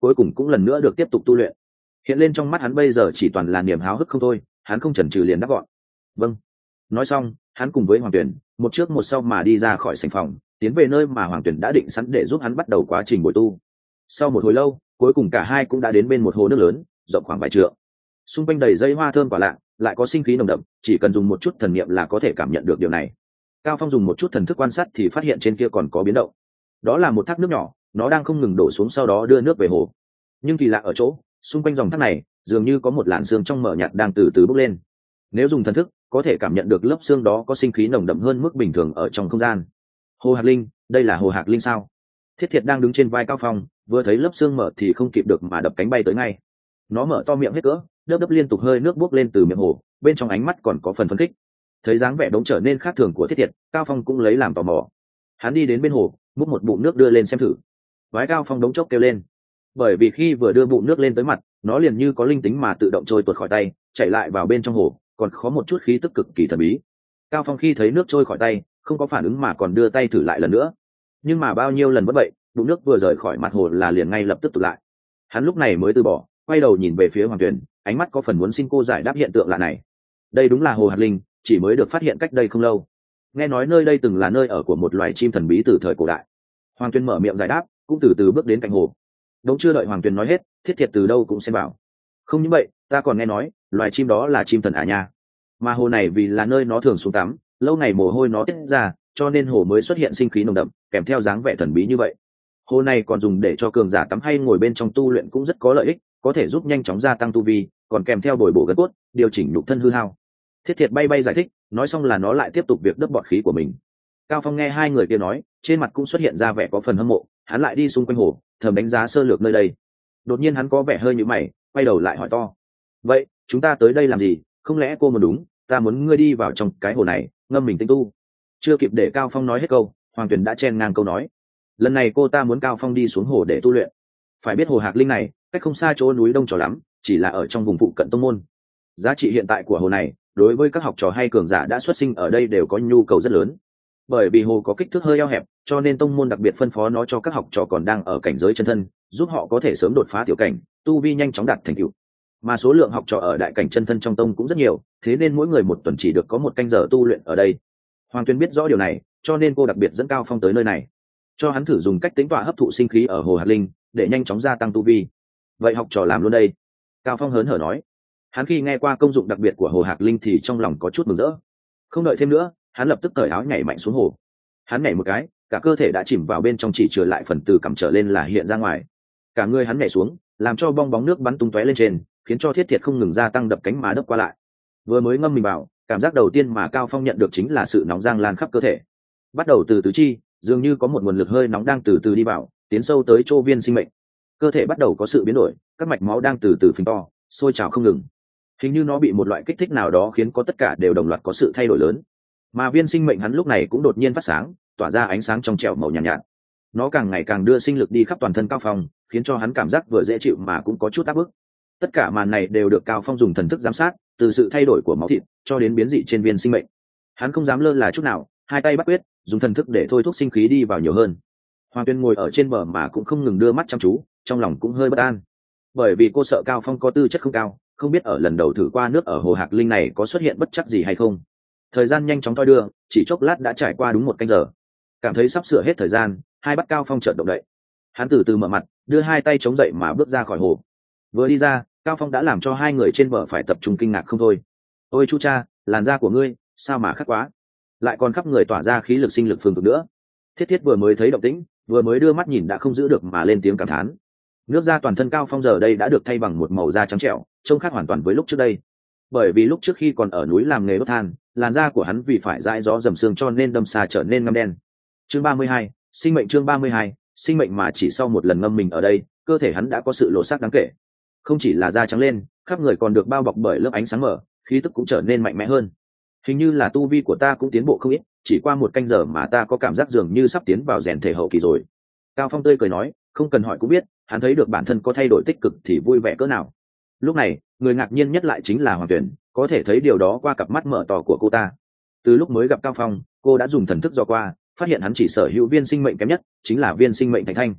cuối cùng cũng lần nữa được tiếp tục tu luyện. Hiện lên trong mắt hắn bây giờ chỉ toàn là niềm háo hức không thôi, hắn không chần chừ liền đáp gọn. Vâng. Nói xong, hắn cùng với Hoàng Tuyển một trước một sau mà đi ra khỏi sảnh phòng, tiến về nơi mà Hoàng Tuyển đã định sẵn để giúp hắn bắt đầu quá trình bồi tu. Sau một hồi lâu, cuối cùng cả hai cũng đã đến bên một hồ nước lớn, rộng khoảng vài trượng. Xung quanh đầy dây hoa thơm quả lạ, lại có sinh khí nồng đậm, chỉ cần dùng một chút thần niệm là có thể cảm nhận được điều này. Cao Phong dùng một chút thần thức quan sát thì phát hiện trên kia còn có biến động. Đó là một thác nước nhỏ, nó đang không ngừng đổ xuống sau đó đưa nước về hồ. Nhưng kỳ lạ ở chỗ, xung quanh dòng thác này dường như có một làn sương trong mờ nhạt đang từ từ bốc lên. Nếu dùng thần thức, có thể cảm nhận được lớp sương đó có sinh khí nồng đậm hơn mức bình thường ở trong không gian. Hồ Hạc Linh, đây là hồ Hạc Linh sao? Thiết Thiệt đang đứng trên vai Cao Phong, vừa thấy lớp sương mở thì không kịp được mà đập cánh bay tới ngay. Nó mở to miệng hết cỡ, đớp liên tục hơi nước bốc lên từ miệng hồ, bên trong ánh mắt còn có phần phấn khích. Thấy dáng vẻ đống trở nên khác thường của Thiết Thiệt, Cao Phong cũng lấy làm tò mò. Hắn đi đến bên hồ, múc một bụng nước đưa lên xem thử. Vái Cao Phong đống chốc kêu lên, bởi vì khi vừa đưa bụng nước lên tới mặt, nó liền như có linh tính mà tự động trôi tuột khỏi tay, chạy lại vào bên trong hồ, còn có một chút khí tức cực kỳ thần bí. Cao Phong khi thấy nước trôi khỏi tay, không có phản ứng mà còn đưa tay thử lại lần nữa. Nhưng mà bao nhiêu lần vẫn vậy, bụng nước vừa rời khỏi mặt hồ là liền ngay lập tức tụt lại. Hắn lúc này mới từ bỏ, quay đầu nhìn về phía Hoàng Tuyển, ánh mắt có phần muốn xin cô giải đáp hiện tượng lạ này. Đây đúng là hồ Hạc Linh, chỉ mới được phát hiện cách đây không lâu. Nghe nói nơi đây từng là nơi ở của một loài chim thần bí từ thời cổ đại. Hoàng Tuyển mở miệng giải đáp, cũng từ từ bước đến cạnh hồ. Đống chưa đợi Hoàng Tuyển nói hết, Thiết Thiệt từ đâu cũng xen vào. Không những vậy, ta còn nghe nói loài chim đó là chim thần à nha. Mà hồ này vì là nơi nó thường xuống tắm, lâu ngày mồ hôi nó tiết ra, cho nên hồ mới xuất hiện sinh khí nồng đậm, kèm theo dáng vẻ thần bí như vậy. Hồ này còn dùng để cho cường giả tắm hay ngồi bên trong tu luyện cũng rất có lợi ích, có thể giúp nhanh chóng gia tăng tu vi, còn kèm theo bồi bổ gân cốt, điều chỉnh nhục thân hư hao. Thiết Thiệt bay bay giải thích, nói xong là nó lại tiếp tục việc đớp bọt khí của mình. Cao Phong nghe hai người kia nói, trên mặt cũng xuất hiện ra vẻ có phần hâm mộ, hắn lại đi xung quanh hồ, thầm đánh giá sơ lược nơi đây. Đột nhiên hắn có vẻ hơi nhíu mày, quay đầu lại hỏi to, vậy chúng ta tới đây làm gì? Không lẽ cô muốn đúng, ta muốn ngươi đi vào trong cái hồ này ngâm mình tinh tu? Chưa kịp để Cao Phong nói hết câu, Hoàng Tuyển đã chen ngang câu nói, lần này cô ta muốn Cao Phong đi xuống hồ để tu luyện. Phải biết hồ Hạc Linh này cách không xa chỗ núi Đông Trò lắm, chỉ là ở trong vùng phụ cận tông môn. Giá trị hiện tại của hồ này đối với các học trò hay cường giả đã xuất sinh ở đây đều có nhu cầu rất lớn. Bởi vì hồ có kích thước hơi eo hẹp, cho nên tông môn đặc biệt phân phó nó cho các học trò còn đang ở cảnh giới chân thân, giúp họ có thể sớm đột phá tiểu cảnh, tu vi nhanh chóng đạt thành tựu. Mà số lượng học trò ở đại cảnh chân thân trong tông cũng rất nhiều, thế nên mỗi người một tuần chỉ được có một canh giờ tu luyện ở đây. Hoàng Tuyên biết rõ điều này, cho nên cô đặc biệt dẫn Cao Phong tới nơi này, cho hắn thử dùng cách tính tọa hấp thụ sinh khí ở hồ Hạt Linh để nhanh chóng gia tăng tu vi. Vậy học trò làm luôn đây. Cao Phong hớn hở nói. Hắn khi nghe qua công dụng đặc biệt của hồ Hạt Linh thì trong lòng có chút mừng rỡ. Không đợi thêm nữa, hắn lập tức cởi áo nhảy mạnh xuống hồ. Hắn nhảy một cái, cả cơ thể đã chìm vào bên trong, chỉ trừ lại phần từ cằm trở lên là hiện ra ngoài. Cả người hắn nhảy xuống, làm cho bong bóng nước bắn tung tóe lên trên, khiến cho Thiết Thiệt không ngừng gia tăng đập cánh má đớp qua lại. Vừa mới ngâm mình vào, cảm giác đầu tiên mà Cao Phong nhận được chính là sự nóng giang lan khắp cơ thể. Bắt đầu từ tứ chi, dường như có một nguồn lực hơi nóng đang từ từ đi vào, tiến sâu tới chỗ viên sinh mệnh. Cơ thể bắt đầu có sự biến đổi, các mạch máu đang từ từ phình to, sôi trào không ngừng. Hình như nó bị một loại kích thích nào đó khiến có tất cả đều đồng loạt có sự thay đổi lớn. Mà viên sinh mệnh hắn lúc này cũng đột nhiên phát sáng, tỏa ra ánh sáng trong trẻo màu nhàn nhạt. Nó càng ngày càng đưa sinh lực đi khắp toàn thân Cao Phong, khiến cho hắn cảm giác vừa dễ chịu mà cũng có chút áp bức. Tất cả màn này đều được Cao Phong dùng thần thức giám sát, từ sự thay đổi của máu thịt cho đến biến dị trên viên sinh mệnh. Hắn không dám lơ là chút nào, hai tay bắt quyết, dùng thần thức để thôi thúc sinh khí đi vào nhiều hơn. Hoàng Tuyên ngồi ở trên bờ mà cũng không ngừng đưa mắt chăm chú, trong lòng cũng hơi bất an, bởi vì cô sợ Cao Phong có tư chất không cao, không biết ở lần đầu thử qua nước ở hồ Hạc Linh này có xuất hiện bất chắc gì hay không. Thời gian nhanh chóng thoi đưa, chỉ chốc lát đã trải qua đúng một canh giờ. Cảm thấy sắp sửa hết thời gian, hai bắt Cao Phong chợt động đậy. Hắn từ từ mở mặt, đưa hai tay chống dậy mà bước ra khỏi hồ. Vừa đi ra, Cao Phong đã làm cho hai người trên bờ phải tập trung kinh ngạc không thôi. Ôi chu cha, làn da của ngươi sao mà khắc quá, lại còn khắp người tỏa ra khí lực sinh lực phương cực nữa. Thiết Thiết vừa mới thấy động tĩnh, vừa mới đưa mắt nhìn đã không giữ được mà lên tiếng cảm thán. Nước da toàn thân Cao Phong giờ đây đã được thay bằng một màu da trắng trẻo, trông khác hoàn toàn với lúc trước đây. Bởi vì lúc trước khi còn ở núi làm nghề đốt than, làn da của hắn vì phải dãi gió dầm sương cho nên đâm xa trở nên ngăm đen. Chương 32, sinh mệnh. Chương 32, sinh mệnh. Mà chỉ sau một lần ngâm mình ở đây, cơ thể hắn đã có sự lộ sắc đáng kể. Không chỉ là da trắng lên, khắp người còn được bao bọc bởi lớp ánh sáng mở, khí tức cũng trở nên mạnh mẽ hơn. Hình như là tu vi của ta cũng tiến bộ không ít, chỉ qua một canh giờ mà ta có cảm giác dường như sắp tiến vào rèn thể hậu kỳ rồi. Cao Phong tươi cười nói, không cần hỏi cũng biết, hắn thấy được bản thân có thay đổi tích cực thì vui vẻ cỡ nào. Lúc này, người ngạc nhiên nhất lại chính là Hoàng Tuyển, có thể thấy điều đó qua cặp mắt mở to của cô ta. Từ lúc mới gặp Cao Phong, cô đã dùng thần thức dò qua, phát hiện hắn chỉ sở hữu viên sinh mệnh kém nhất, chính là viên sinh mệnh Thành Thanh.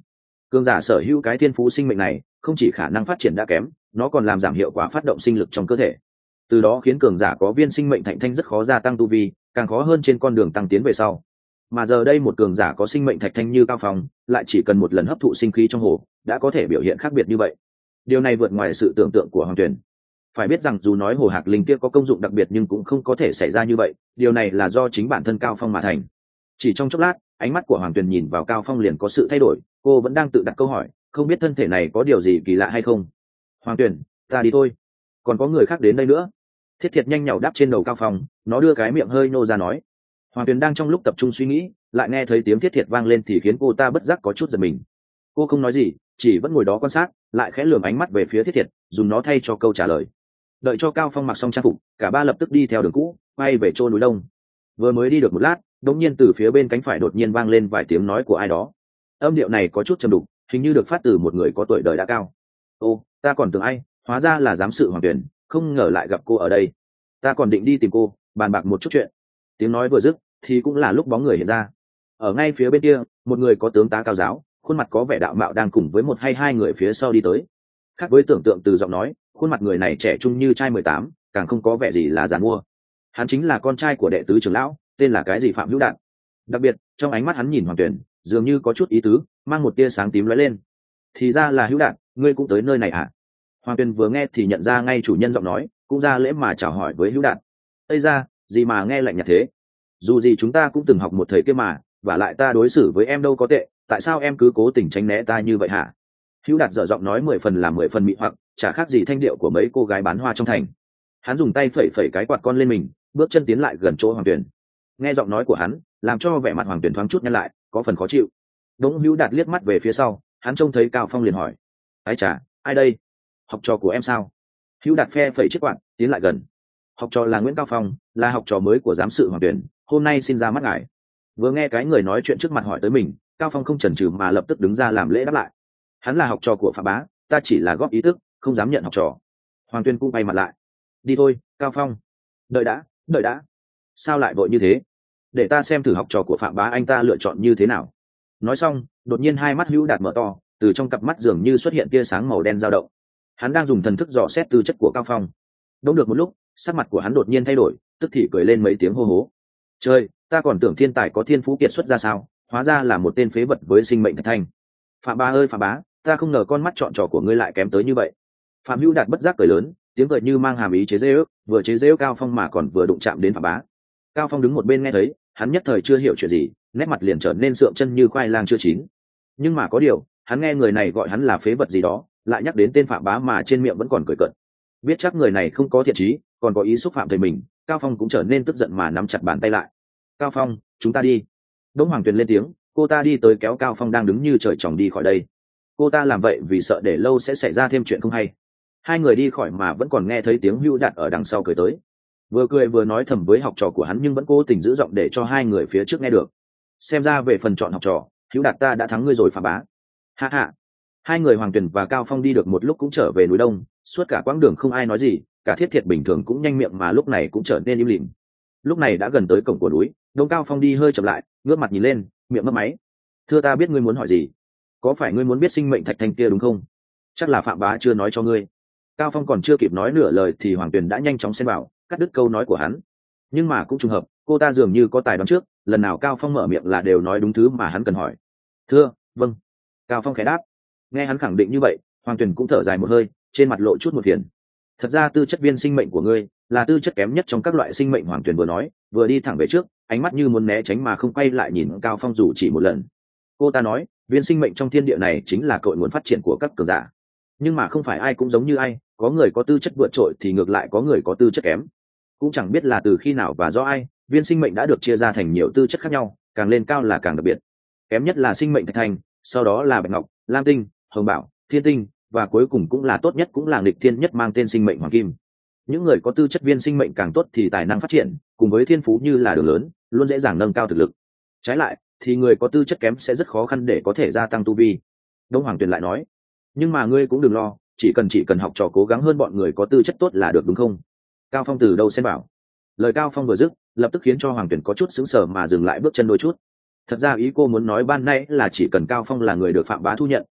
cường giả sở hữu cái thiên phú sinh mệnh này không chỉ khả năng phát triển đã kém, nó còn làm giảm hiệu quả phát động sinh lực trong cơ thể, từ đó khiến cường giả có viên sinh mệnh thạch thanh rất khó gia tăng tu vi, càng khó hơn trên con đường tăng tiến về sau. Mà giờ đây một cường giả có sinh mệnh thạch thanh như Cao Phong lại chỉ cần một lần hấp thụ sinh khí trong hồ đã có thể biểu hiện khác biệt như vậy. Điều này vượt ngoài sự tưởng tượng của Hoàng Tuyền. Phải biết rằng dù nói hồ hạc linh kia có công dụng đặc biệt nhưng cũng không có thể xảy ra như vậy, điều này là do chính bản thân Cao Phong mà thành. Chỉ trong chốc lát, ánh mắt của Hoàng Tuyền nhìn vào Cao Phong liền có sự thay đổi, cô vẫn đang tự đặt câu hỏi, không biết thân thể này có điều gì kỳ lạ hay không. Hoàng Tuyền, ta đi thôi, còn có người khác đến đây nữa. Thiết Thiệt nhanh nhảu đáp trên đầu Cao Phong, nó đưa cái miệng hơi nô ra nói. Hoàng Tuyền đang trong lúc tập trung suy nghĩ, lại nghe thấy tiếng Thiết Thiệt vang lên thì khiến cô ta bất giác có chút giật mình. Cô không nói gì, chỉ vẫn ngồi đó quan sát, lại khẽ lườm ánh mắt về phía Thiết Thiệt, dùng nó thay cho câu trả lời. Đợi cho Cao Phong mặc xong trang phục, cả ba lập tức đi theo đường cũ, quay về chỗ núi đông. Vừa mới đi được một lát, đột nhiên từ phía bên cánh phải đột nhiên vang lên vài tiếng nói của ai đó. Âm điệu này có chút trầm đục, hình như được phát từ một người có tuổi đời đã cao. Ô, ta còn tưởng ai, hóa ra là giám sự Hoàng Tuyền, không ngờ lại gặp cô ở đây. Ta còn định đi tìm cô, bàn bạc một chút chuyện. Tiếng nói vừa dứt, thì cũng là lúc bóng người hiện ra. Ở ngay phía bên kia, một người có tướng tá cao giáo, khuôn mặt có vẻ đạo mạo đang cùng với một hay hai người phía sau đi tới. Khác với tưởng tượng từ giọng nói, khuôn mặt người này trẻ trung như trai 18, càng không có vẻ gì là giàn mua. Hắn chính là con trai của đệ tứ trưởng lão, tên là cái gì Phạm Hữu Đạn. Đặc biệt, trong ánh mắt hắn nhìn Hoàng Tuyền, dường như có chút ý tứ, mang một tia sáng tím lóe lên. Thì ra là Hữu Đạn, ngươi cũng tới nơi này à? Hoàng Tuyền vừa nghe thì nhận ra ngay chủ nhân giọng nói, cũng ra lễ mà chào hỏi với Hữu Đạn. Ây ra, gì mà nghe lạnh nhạt thế? Dù gì chúng ta cũng từng học một thời kia mà, và lại ta đối xử với em đâu có tệ, tại sao em cứ cố tình tránh né ta như vậy hả? Hữu Đạt dở giọng nói 10 phần làm 10 phần mị hoặc, chả khác gì thanh điệu của mấy cô gái bán hoa trong thành. Hắn dùng tay phẩy phẩy cái quạt con lên mình, bước chân tiến lại gần chỗ Hoàng Tuyền. Nghe giọng nói của hắn, làm cho vẻ mặt Hoàng Tuyền thoáng chút nhăn lại, có phần khó chịu. Đống Hữu Đạt liếc mắt về phía sau, hắn trông thấy Cao Phong liền hỏi: "Ái chà, ai đây? Học trò của em sao?" Hữu Đạt phe phẩy chiếc quạt, tiến lại gần. "Học trò là Nguyễn Cao Phong, là học trò mới của giám sự Hoàng Tuyền, hôm nay xin ra mắt ngài." Vừa nghe cái người nói chuyện trước mặt hỏi tới mình, Cao Phong không chần chừ mà lập tức đứng ra làm lễ đáp lại. Hắn là học trò của Phạm Bá, ta chỉ là góp ý thức, không dám nhận học trò. Hoàng Tuyên cũng bay mặt lại. Đi thôi, Cao Phong. Đợi đã, đợi đã. Sao lại vội như thế? Để ta xem thử học trò của Phạm Bá anh ta lựa chọn như thế nào. Nói xong, đột nhiên hai mắt Hữu Đạt mở to, từ trong cặp mắt dường như xuất hiện tia sáng màu đen dao động. Hắn đang dùng thần thức dò xét tư chất của Cao Phong. Đúng được một lúc, sắc mặt của hắn đột nhiên thay đổi, tức thì cười lên mấy tiếng hô hố. Trời, ta còn tưởng thiên tài có thiên phú kiệt xuất ra sao, hóa ra là một tên phế vật với sinh mệnh thạch thanh. Phạm Bá ơi Phạm Bá, ta không ngờ con mắt chọn trò của ngươi lại kém tới như vậy. Phạm Hữu Đạt bất giác cười lớn, tiếng cười như mang hàm ý chế giễu, vừa chế giễu Cao Phong mà còn vừa đụng chạm đến Phạm Bá. Cao Phong đứng một bên nghe thấy, hắn nhất thời chưa hiểu chuyện gì, nét mặt liền trở nên sượng chân như khoai lang chưa chín. Nhưng mà có điều, hắn nghe người này gọi hắn là phế vật gì đó, lại nhắc đến tên Phạm Bá mà trên miệng vẫn còn cười cợt. Biết chắc người này không có thiện chí, còn có ý xúc phạm thầy mình, Cao Phong cũng trở nên tức giận mà nắm chặt bàn tay lại. Cao Phong, chúng ta đi. Đỗ Hoàng Tuyền lên tiếng, cô ta đi tới kéo Cao Phong đang đứng như trời trồng đi khỏi đây. Cô ta làm vậy vì sợ để lâu sẽ xảy ra thêm chuyện không hay. Hai người đi khỏi mà vẫn còn nghe thấy tiếng Hữu Đạt ở đằng sau cười tới. Vừa cười vừa nói thầm với học trò của hắn nhưng vẫn cố tình giữ giọng để cho hai người phía trước nghe được. Xem ra về phần chọn học trò, Hữu Đạt ta đã thắng ngươi rồi Phạm Bá. Ha ha. Hai người Hoàng Tuyền và Cao Phong đi được một lúc cũng trở về núi Đông, suốt cả quãng đường không ai nói gì, cả Thiết Thiệt bình thường cũng nhanh miệng mà lúc này cũng trở nên im lìm. Lúc này đã gần tới cổng của núi, Đông Cao Phong đi hơi chậm lại, ngước mặt nhìn lên, miệng mấp máy. Thưa ta biết ngươi muốn hỏi gì? Có phải ngươi muốn biết sinh mệnh thạch thanh kia đúng không? Chắc là Phạm Bá chưa nói cho ngươi. Cao Phong còn chưa kịp nói nửa lời thì Hoàng Tuyền đã nhanh chóng xen vào, cắt đứt câu nói của hắn. Nhưng mà cũng trùng hợp, cô ta dường như có tài đoán trước, lần nào Cao Phong mở miệng là đều nói đúng thứ mà hắn cần hỏi. Thưa, vâng. Cao Phong khẽ đáp. Nghe hắn khẳng định như vậy, Hoàng Tuyền cũng thở dài một hơi, trên mặt lộ chút một phiền. Thật ra tư chất viên sinh mệnh của ngươi là tư chất kém nhất trong các loại sinh mệnh. Hoàng Tuyền vừa nói, vừa đi thẳng về trước, ánh mắt như muốn né tránh mà không quay lại nhìn Cao Phong dù chỉ một lần. Cô ta nói, viên sinh mệnh trong thiên địa này chính là cội nguồn phát triển của các cường giả. Nhưng mà không phải ai cũng giống như ai, có người có tư chất vượt trội thì ngược lại có người có tư chất kém. Cũng chẳng biết là từ khi nào và do ai, viên sinh mệnh đã được chia ra thành nhiều tư chất khác nhau, càng lên cao là càng đặc biệt. Kém nhất là sinh mệnh thạch thanh, sau đó là bạch ngọc, lam tinh, hồng bảo, thiên tinh, và cuối cùng cũng là tốt nhất cũng là nghịch thiên nhất mang tên sinh mệnh hoàng kim. Những người có tư chất viên sinh mệnh càng tốt thì tài năng phát triển cùng với thiên phú như là đường lớn, luôn dễ dàng nâng cao thực lực. Trái lại thì người có tư chất kém sẽ rất khó khăn để có thể gia tăng tu vi. Đông Hoàng Tuyền lại nói, nhưng mà ngươi cũng đừng lo, chỉ cần học trò cố gắng hơn bọn người có tư chất tốt là được đúng không? Cao Phong từ đâu xen bảo. Lời Cao Phong vừa dứt, lập tức khiến cho Hoàng Tuyền có chút sững sờ mà dừng lại bước chân đôi chút. Thật ra ý cô muốn nói ban nay là chỉ cần Cao Phong là người được Phạm Bá thu nhận,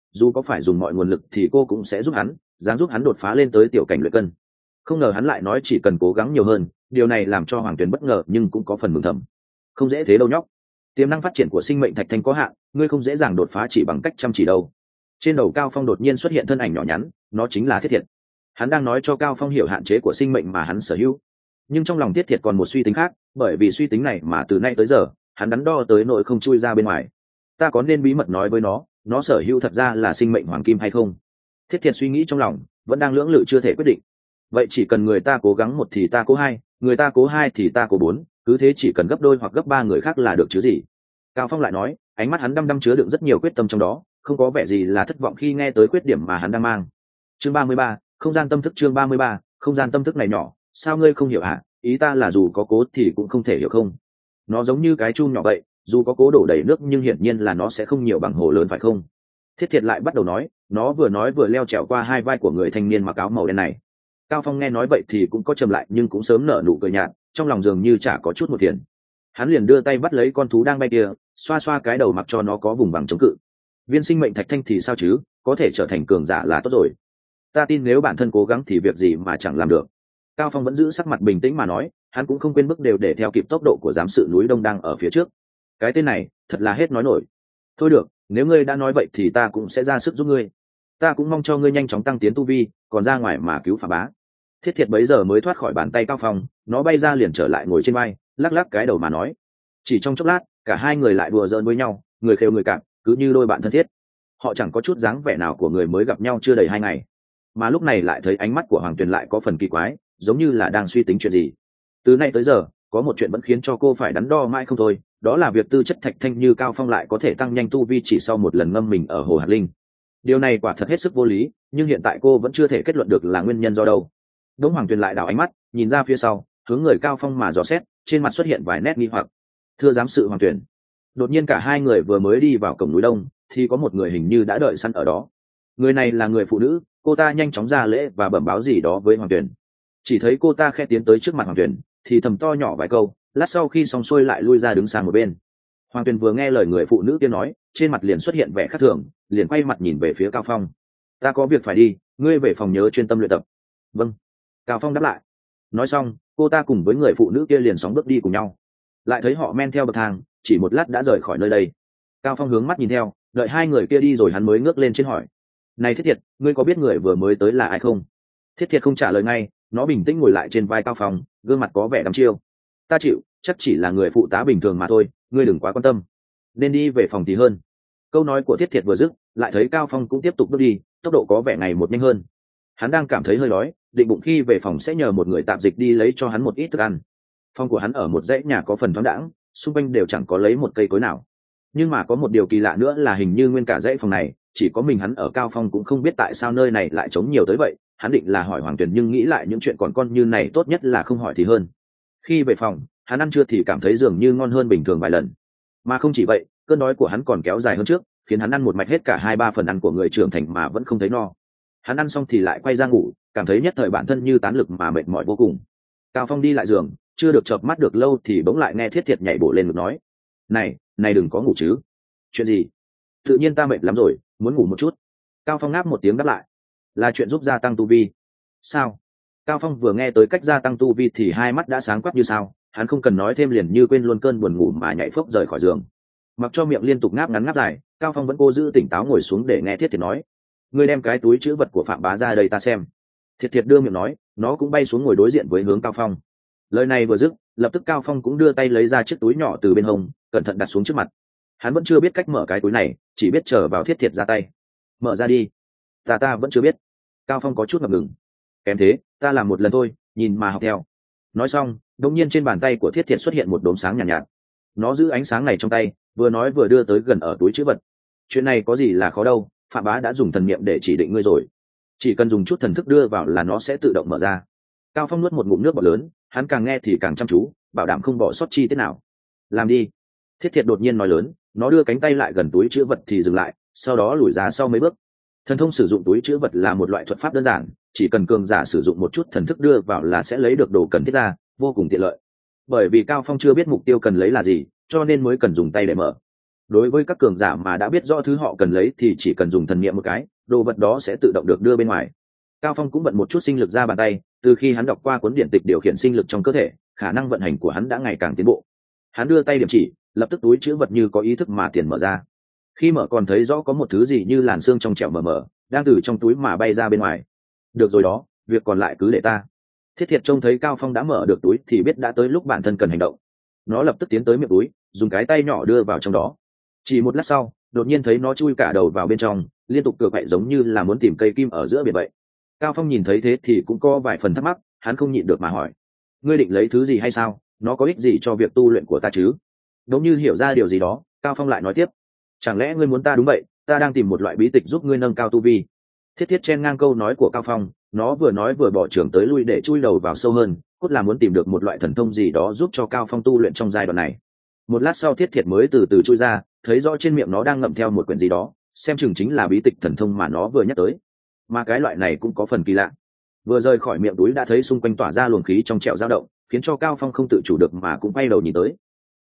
dù có phải dùng mọi nguồn lực thì cô cũng sẽ giúp hắn, dám giúp hắn đột phá lên tới tiểu cảnh luyện cân. Không ngờ hắn lại nói chỉ cần cố gắng nhiều hơn, điều này làm cho Hoàng Tuyền bất ngờ nhưng cũng có phần mừng thầm. Không dễ thế đâu nhóc, tiềm năng phát triển của sinh mệnh thạch thanh có hạn, ngươi không dễ dàng đột phá chỉ bằng cách chăm chỉ đâu. Trên đầu Cao Phong đột nhiên xuất hiện thân ảnh nhỏ nhắn, nó chính là Thiết Thiệt. Hắn đang nói cho Cao Phong hiểu hạn chế của sinh mệnh mà hắn sở hữu, nhưng trong lòng Thiết Thiệt còn một suy tính khác, bởi vì suy tính này mà từ nay tới giờ hắn đắn đo tới nỗi không chui ra bên ngoài. Ta có nên bí mật nói với nó sở hữu thật ra là sinh mệnh hoàng kim hay không? Thiết Thiệt suy nghĩ trong lòng, vẫn đang lưỡng lự chưa thể quyết định. Vậy chỉ cần người ta cố gắng một thì ta cố hai, người ta cố hai thì ta cố bốn, cứ thế chỉ cần gấp đôi hoặc gấp ba người khác là được chứ gì. Cao Phong lại nói, ánh mắt hắn đăm đăm chứa đựng rất nhiều quyết tâm trong đó, không có vẻ gì là thất vọng khi nghe tới khuyết điểm mà hắn đang mang. Chương 33, không gian tâm thức. Chương 33, không gian tâm thức này nhỏ, sao ngươi không hiểu hả? Ý ta là dù có cố thì cũng không thể hiểu không? Nó giống như cái chum nhỏ vậy, dù có cố đổ đầy nước nhưng hiển nhiên là nó sẽ không nhiều bằng hồ lớn phải không? Thiết Thiệt lại bắt đầu nói vừa leo trèo qua hai vai của người thanh niên mặc áo màu đen này. Cao Phong nghe nói vậy thì cũng có trầm lại nhưng cũng sớm nở nụ cười nhạt, trong lòng dường như chả có chút một tiền. Hắn liền đưa tay bắt lấy con thú đang bay kia, xoa xoa cái đầu mặc cho nó có vùng bằng chống cự. Viên sinh mệnh thạch thanh thì sao chứ, có thể trở thành cường giả là tốt rồi. Ta tin nếu bản thân cố gắng thì việc gì mà chẳng làm được. Cao Phong vẫn giữ sắc mặt bình tĩnh mà nói, hắn cũng không quên bước đều để theo kịp tốc độ của giám sự núi đông đang ở phía trước. Cái tên này thật là hết nói nổi. Thôi được, nếu ngươi đã nói vậy thì ta cũng sẽ ra sức giúp ngươi. Ta cũng mong cho ngươi nhanh chóng tăng tiến tu vi, còn ra ngoài mà cứu Phà Bá. Thiết Thiệt bấy giờ mới thoát khỏi bàn tay Cao Phong, nó bay ra liền trở lại ngồi trên vai, lắc lắc cái đầu mà nói. Chỉ trong chốc lát, cả hai người lại đùa giỡn với nhau, người khêu người cạn, cứ như đôi bạn thân thiết. Họ chẳng có chút dáng vẻ nào của người mới gặp nhau chưa đầy 2 ngày, mà lúc này lại thấy ánh mắt của Hoàng Tuyền lại có phần kỳ quái, giống như là đang suy tính chuyện gì. Từ nay tới giờ, có một chuyện vẫn khiến cho cô phải đắn đo mãi không thôi, đó là việc tư chất thạch thanh như Cao Phong lại có thể tăng nhanh tu vi chỉ sau một lần ngâm mình ở hồ hạt linh. Điều này quả thật hết sức vô lý, nhưng hiện tại cô vẫn chưa thể kết luận được là nguyên nhân do đâu. Đỗ Hoàng Tuyền lại đảo ánh mắt, nhìn ra phía sau, hướng người Cao Phong mà dò xét, trên mặt xuất hiện vài nét nghi hoặc. Thưa giám sự Hoàng Tuyền. Đột nhiên cả hai người vừa mới đi vào cổng núi đông, thì có một người hình như đã đợi sẵn ở đó. Người này là người phụ nữ, cô ta nhanh chóng ra lễ và bẩm báo gì đó với Hoàng Tuyền. Chỉ thấy cô ta khẽ tiến tới trước mặt Hoàng Tuyền, thì thầm to nhỏ vài câu, lát sau khi xong xuôi lại lui ra đứng sang một bên. Hoàng Tuyền vừa nghe lời người phụ nữ kia nói, trên mặt liền xuất hiện vẻ khác thường, liền quay mặt nhìn về phía Cao Phong. Ta có việc phải đi, ngươi về phòng nhớ chuyên tâm luyện tập. Vâng. Cao Phong đáp lại. Nói xong, cô ta cùng với người phụ nữ kia liền sóng bước đi cùng nhau. Lại thấy họ men theo bậc thang, chỉ một lát đã rời khỏi nơi đây. Cao Phong hướng mắt nhìn theo, đợi hai người kia đi rồi hắn mới ngước lên trên hỏi. Này Thiết Thiệt, ngươi có biết người vừa mới tới là ai không? Thiết Thiệt không trả lời ngay, nó bình tĩnh ngồi lại trên vai Cao Phong, gương mặt có vẻ đăm chiêu. Ta chịu, chắc chỉ là người phụ tá bình thường mà thôi, ngươi đừng quá quan tâm. Nên đi về phòng thì hơn. Câu nói của Thiết Thiệt vừa dứt, lại thấy Cao Phong cũng tiếp tục bước đi, tốc độ có vẻ ngày một nhanh hơn. Hắn đang cảm thấy hơi đói, định bụng khi về phòng sẽ nhờ một người tạp dịch đi lấy cho hắn một ít thức ăn. Phòng của hắn ở một dãy nhà có phần thoáng đãng, xung quanh đều chẳng có lấy một cây cối nào. Nhưng mà có một điều kỳ lạ nữa là hình như nguyên cả dãy phòng này chỉ có mình hắn ở. Cao Phong cũng không biết tại sao nơi này lại trống nhiều tới vậy. Hắn định là hỏi Hoàng Tuyền nhưng nghĩ lại những chuyện còn con như này tốt nhất là không hỏi thì hơn. Khi về phòng, hắn ăn trưa thì cảm thấy dường như ngon hơn bình thường vài lần. Mà không chỉ vậy, cơn đói của hắn còn kéo dài hơn trước, khiến hắn ăn một mạch hết cả 2-3 phần ăn của người trưởng thành mà vẫn không thấy no. Hắn ăn xong thì lại quay ra ngủ, cảm thấy nhất thời bản thân như tán lực mà mệt mỏi vô cùng. Cao Phong đi lại giường, chưa được chợp mắt được lâu thì bỗng lại nghe Thiết Thiệt nhảy bổ lên ngực nói. Này đừng có ngủ chứ. Chuyện gì? Tự nhiên ta mệt lắm rồi, muốn ngủ một chút. Cao Phong ngáp một tiếng đáp lại. Là chuyện giúp gia tăng tu vi. Sao? Cao Phong vừa nghe tới cách gia tăng tu vi thì hai mắt đã sáng quắc như sao, hắn không cần nói thêm liền như quên luôn cơn buồn ngủ mà nhảy phốc rời khỏi giường. Mặc cho miệng liên tục ngáp ngắn ngáp dài, Cao Phong vẫn cố giữ tỉnh táo ngồi xuống để nghe Thiết Thiệt nói. Ngươi đem cái túi trữ vật của Phạm Bá ra đây ta xem. Thiệt Thiệt đưa miệng nói, nó cũng bay xuống ngồi đối diện với hướng Cao Phong. Lời này vừa dứt, lập tức Cao Phong cũng đưa tay lấy ra chiếc túi nhỏ từ bên hông, cẩn thận đặt xuống trước mặt. Hắn vẫn chưa biết cách mở cái túi này, chỉ biết chờ vào Thiết Thiệt ra tay. Mở ra đi. Ta vẫn chưa biết. Cao Phong có chút ngập ngừng. Kém thế, ta làm một lần thôi, nhìn mà học theo. Nói xong, đột nhiên trên bàn tay của Thiết Thiệt xuất hiện một đốm sáng nhàn nhạt. Nó giữ ánh sáng này trong tay, vừa nói vừa đưa tới gần ở túi trữ vật. Chuyện này có gì là khó đâu, Phạm Bá đã dùng thần niệm để chỉ định ngươi rồi. Chỉ cần dùng chút thần thức đưa vào là nó sẽ tự động mở ra. Cao Phong nuốt một ngụm nước bọt lớn, hắn càng nghe thì càng chăm chú, bảo đảm không bỏ sót chi tiết nào. Làm đi. Thiết Thiệt đột nhiên nói lớn, nó đưa cánh tay lại gần túi trữ vật thì dừng lại, sau đó lùi ra sau mấy bước. Thần thông sử dụng túi trữ vật là một loại thuật pháp đơn giản, chỉ cần cường giả sử dụng một chút thần thức đưa vào là sẽ lấy được đồ cần thiết ra, vô cùng tiện lợi. Bởi vì Cao Phong chưa biết mục tiêu cần lấy là gì, cho nên mới cần dùng tay để mở. đối với các cường giả mà đã biết rõ thứ họ cần lấy thì chỉ cần dùng thần niệm một cái, đồ vật đó sẽ tự động được đưa bên ngoài. Cao Phong cũng vận một chút sinh lực ra bàn tay, từ khi hắn đọc qua cuốn điển tịch điều khiển sinh lực trong cơ thể, khả năng vận hành của hắn đã ngày càng tiến bộ. Hắn đưa tay điểm chỉ, lập tức túi chứa vật như có ý thức mà tiền mở ra. Khi mở còn thấy rõ có một thứ gì như làn xương trong trẻo mờ mờ đang từ trong túi mà bay ra bên ngoài. Được rồi đó, việc còn lại cứ để ta. Thiết Thiệt trông thấy Cao Phong đã mở được túi thì biết đã tới lúc bản thân cần hành động. Nó lập tức tiến tới miệng túi, dùng cái tay nhỏ đưa vào trong đó. Chỉ một lát sau, đột nhiên thấy nó chui cả đầu vào bên trong, liên tục cựa quậy giống như là muốn tìm cây kim ở giữa biển vậy. Cao Phong nhìn thấy thế thì cũng có vài phần thắc mắc, hắn không nhịn được mà hỏi: ngươi định lấy thứ gì hay sao? Nó có ích gì cho việc tu luyện của ta chứ? Đống như hiểu ra điều gì đó, Cao Phong lại nói tiếp: chẳng lẽ ngươi muốn ta? Đúng vậy, ta đang tìm một loại bí tịch giúp ngươi nâng cao tu vi. Thiết Thiết chen ngang câu nói của Cao Phong, nó vừa nói vừa bỏ trưởng tới lui để chui đầu vào sâu hơn, cốt là muốn tìm được một loại thần thông gì đó giúp cho Cao Phong tu luyện trong giai đoạn này. Một lát sau Thiết Thiệt mới từ từ chui ra, thấy rõ trên miệng nó đang ngậm theo một quyển gì đó, xem chừng chính là bí tịch thần thông mà nó vừa nhắc tới. Mà cái loại này cũng có phần kỳ lạ. Vừa rời khỏi miệng túi đã thấy xung quanh tỏa ra luồng khí trong trẻo dao động, khiến cho Cao Phong không tự chủ được mà cũng quay đầu nhìn tới.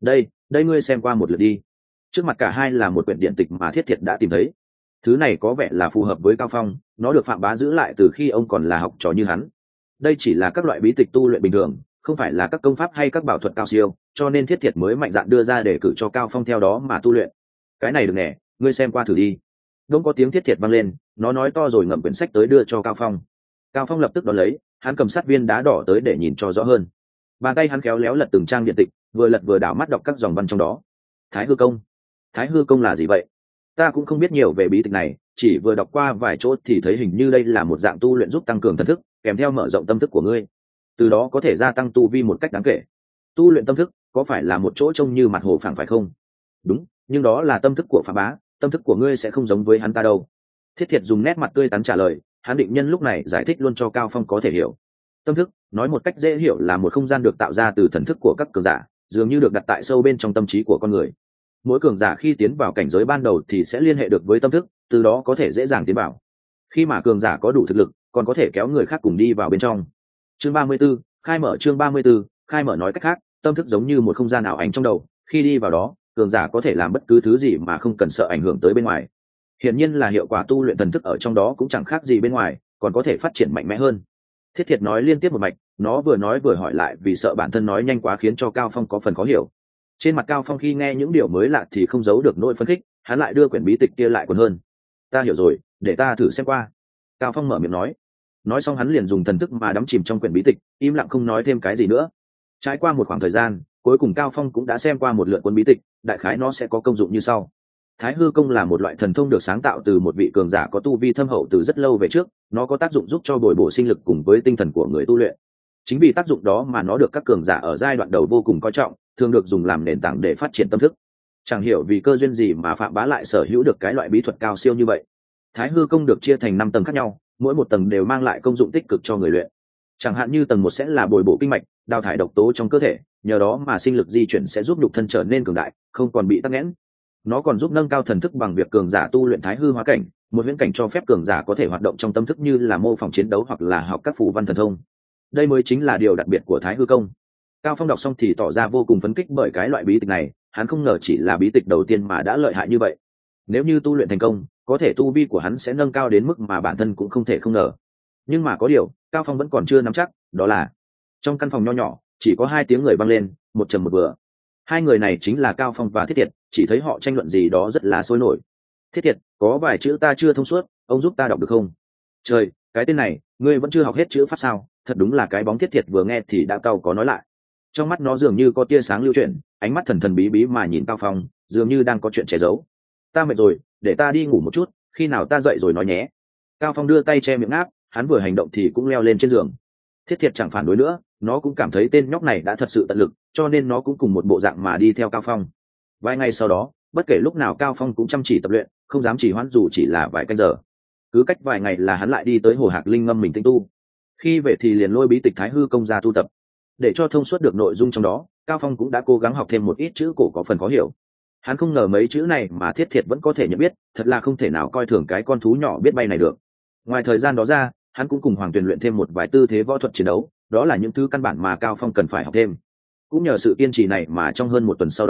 Đây ngươi xem qua một lượt đi. Trước mặt cả hai là một quyển điện tịch mà Thiết Thiệt đã tìm thấy. Thứ này có vẻ là phù hợp với Cao Phong, nó được Phạm Bá giữ lại từ khi ông còn là học trò như hắn. Đây chỉ là các loại bí tịch tu luyện bình thường, không phải là các công pháp hay các bảo thuật cao siêu, cho nên Thiết Thiệt mới mạnh dạn đưa ra để cử cho Cao Phong theo đó mà tu luyện. Cái này được nè, ngươi xem qua thử đi. Đông có tiếng Thiết Thiệt vang lên, nó nói to rồi ngậm quyển sách tới đưa cho Cao Phong. Cao Phong lập tức đón lấy, hắn cầm sát viên đá đỏ tới để nhìn cho rõ hơn. Bàn tay hắn khéo léo lật từng trang điện tịch, vừa lật vừa đảo mắt đọc các dòng văn trong đó. Thái hư công. Thái hư công là gì vậy? Ta cũng không biết nhiều về bí tịch này, chỉ vừa đọc qua vài chỗ thì thấy hình như đây là một dạng tu luyện giúp tăng cường thần thức, kèm theo mở rộng tâm thức của ngươi, từ đó có thể gia tăng tu vi một cách đáng kể. Tu luyện tâm thức có phải là một chỗ trông như mặt hồ phẳng phải không? Đúng, nhưng đó là tâm thức của Phạm Bá, tâm thức của ngươi sẽ không giống với hắn ta đâu. Thiết Thiệt dùng nét mặt tươi tắn trả lời, hắn định nhân lúc này giải thích luôn cho Cao Phong có thể hiểu. Tâm thức, nói một cách dễ hiểu là một không gian được tạo ra từ thần thức của các cường giả, dường như được đặt tại sâu bên trong tâm trí của con người. Mỗi cường giả khi tiến vào cảnh giới ban đầu thì sẽ liên hệ được với tâm thức, từ đó có thể dễ dàng tiến vào. Khi mà cường giả có đủ thực lực, còn có thể kéo người khác cùng đi vào bên trong. Chương 34, khai mở. Chương 34, khai mở nói cách khác, tâm thức giống như một không gian ảo ảnh trong đầu, khi đi vào đó, cường giả có thể làm bất cứ thứ gì mà không cần sợ ảnh hưởng tới bên ngoài. Hiển nhiên là hiệu quả tu luyện thần thức ở trong đó cũng chẳng khác gì bên ngoài, còn có thể phát triển mạnh mẽ hơn. Thiết Thiệt nói liên tiếp một mạch, nó vừa nói vừa hỏi lại vì sợ bản thân nói nhanh quá khiến cho Cao Phong có phần khó hiểu. Trên mặt Cao Phong khi nghe những điều mới lạ thì không giấu được nỗi phấn khích, hắn lại đưa quyển bí tịch kia lại còn hơn. Ta hiểu rồi, để ta thử xem qua. Cao Phong mở miệng nói xong hắn liền dùng thần thức mà đắm chìm trong quyển bí tịch, im lặng không nói thêm cái gì nữa. Trải qua một khoảng thời gian, cuối cùng Cao Phong cũng đã xem qua một lượt cuốn bí tịch, đại khái nó sẽ có công dụng như sau. Thái hư công là một loại thần thông được sáng tạo từ một vị cường giả có tu vi thâm hậu từ rất lâu về trước, nó có tác dụng giúp cho bồi bổ sinh lực cùng với tinh thần của người tu luyện. Chính vì tác dụng đó mà nó được các cường giả ở giai đoạn đầu vô cùng coi trọng, thường được dùng làm nền tảng để phát triển tâm thức. Chẳng hiểu vì cơ duyên gì mà Phạm Bá lại sở hữu được cái loại bí thuật cao siêu như vậy. Thái hư công được chia thành 5 tầng khác nhau, mỗi một tầng đều mang lại công dụng tích cực cho người luyện. Chẳng hạn như tầng 1 sẽ là bồi bổ kinh mạch, đào thải độc tố trong cơ thể, nhờ đó mà sinh lực di chuyển sẽ giúp nhục thân trở nên cường đại, không còn bị tắc nghẽn. Nó còn giúp nâng cao thần thức bằng việc cường giả tu luyện thái hư hóa cảnh, một huyễn cảnh cho phép cường giả có thể hoạt động trong tâm thức như là mô phỏng chiến đấu hoặc là học các phù văn thần thông. Đây mới chính là điều đặc biệt của thái hư công. Cao Phong đọc xong thì tỏ ra vô cùng phấn khích bởi cái loại bí tịch này, hắn không ngờ chỉ là bí tịch đầu tiên mà đã lợi hại như vậy. Nếu như tu luyện thành công, có thể tu vi của hắn sẽ nâng cao đến mức mà bản thân cũng không thể không ngờ. Nhưng mà có điều, Cao Phong vẫn còn chưa nắm chắc, đó là trong căn phòng nho nhỏ, chỉ có 2 tiếng người vang lên, một trầm một vừa. Hai người này chính là Cao Phong và Thiết Thiệt, chỉ thấy họ tranh luận gì đó rất là sôi nổi. Thiết Thiệt, có vài chữ ta chưa thông suốt, ông giúp ta đọc được không? Trời, cái tên này, ngươi vẫn chưa học hết chữ pháp sao? Thật đúng là cái bóng. Thiết Thiệt vừa nghe thì đã cau có nói lại. Trong mắt nó dường như có tia sáng lưu chuyển, ánh mắt thần thần bí bí mà nhìn Cao Phong, dường như đang có chuyện che giấu. Ta mệt rồi, để ta đi ngủ một chút, khi nào ta dậy rồi nói nhé. Cao Phong đưa tay che miệng áp, hắn vừa hành động thì cũng leo lên trên giường. Thiết Thiệt chẳng phản đối nữa, nó cũng cảm thấy tên nhóc này đã thật sự tận lực, cho nên nó cũng cùng một bộ dạng mà đi theo Cao Phong. Vài ngày sau đó, bất kể lúc nào Cao Phong cũng chăm chỉ tập luyện, không dám chỉ hoãn dù chỉ là vài canh giờ. Cứ cách vài ngày là hắn lại đi tới hồ Hạc Linh ngâm mình tinh tu. Khi về thì liền lôi bí tịch Thái hư công ra tu tập. Để cho thông suốt được nội dung trong đó, Cao Phong cũng đã cố gắng học thêm một ít chữ cổ có phần khó hiểu. Hắn không ngờ mấy chữ này mà Thiết Thiệt vẫn có thể nhận biết, thật là không thể nào coi thường cái con thú nhỏ biết bay này được. Ngoài thời gian đó ra, hắn cũng cùng Hoàng Tuyền luyện thêm một vài tư thế võ thuật chiến đấu, đó là những thứ căn bản mà Cao Phong cần phải học thêm. Cũng nhờ sự kiên trì này mà trong hơn 1 tuần sau đó,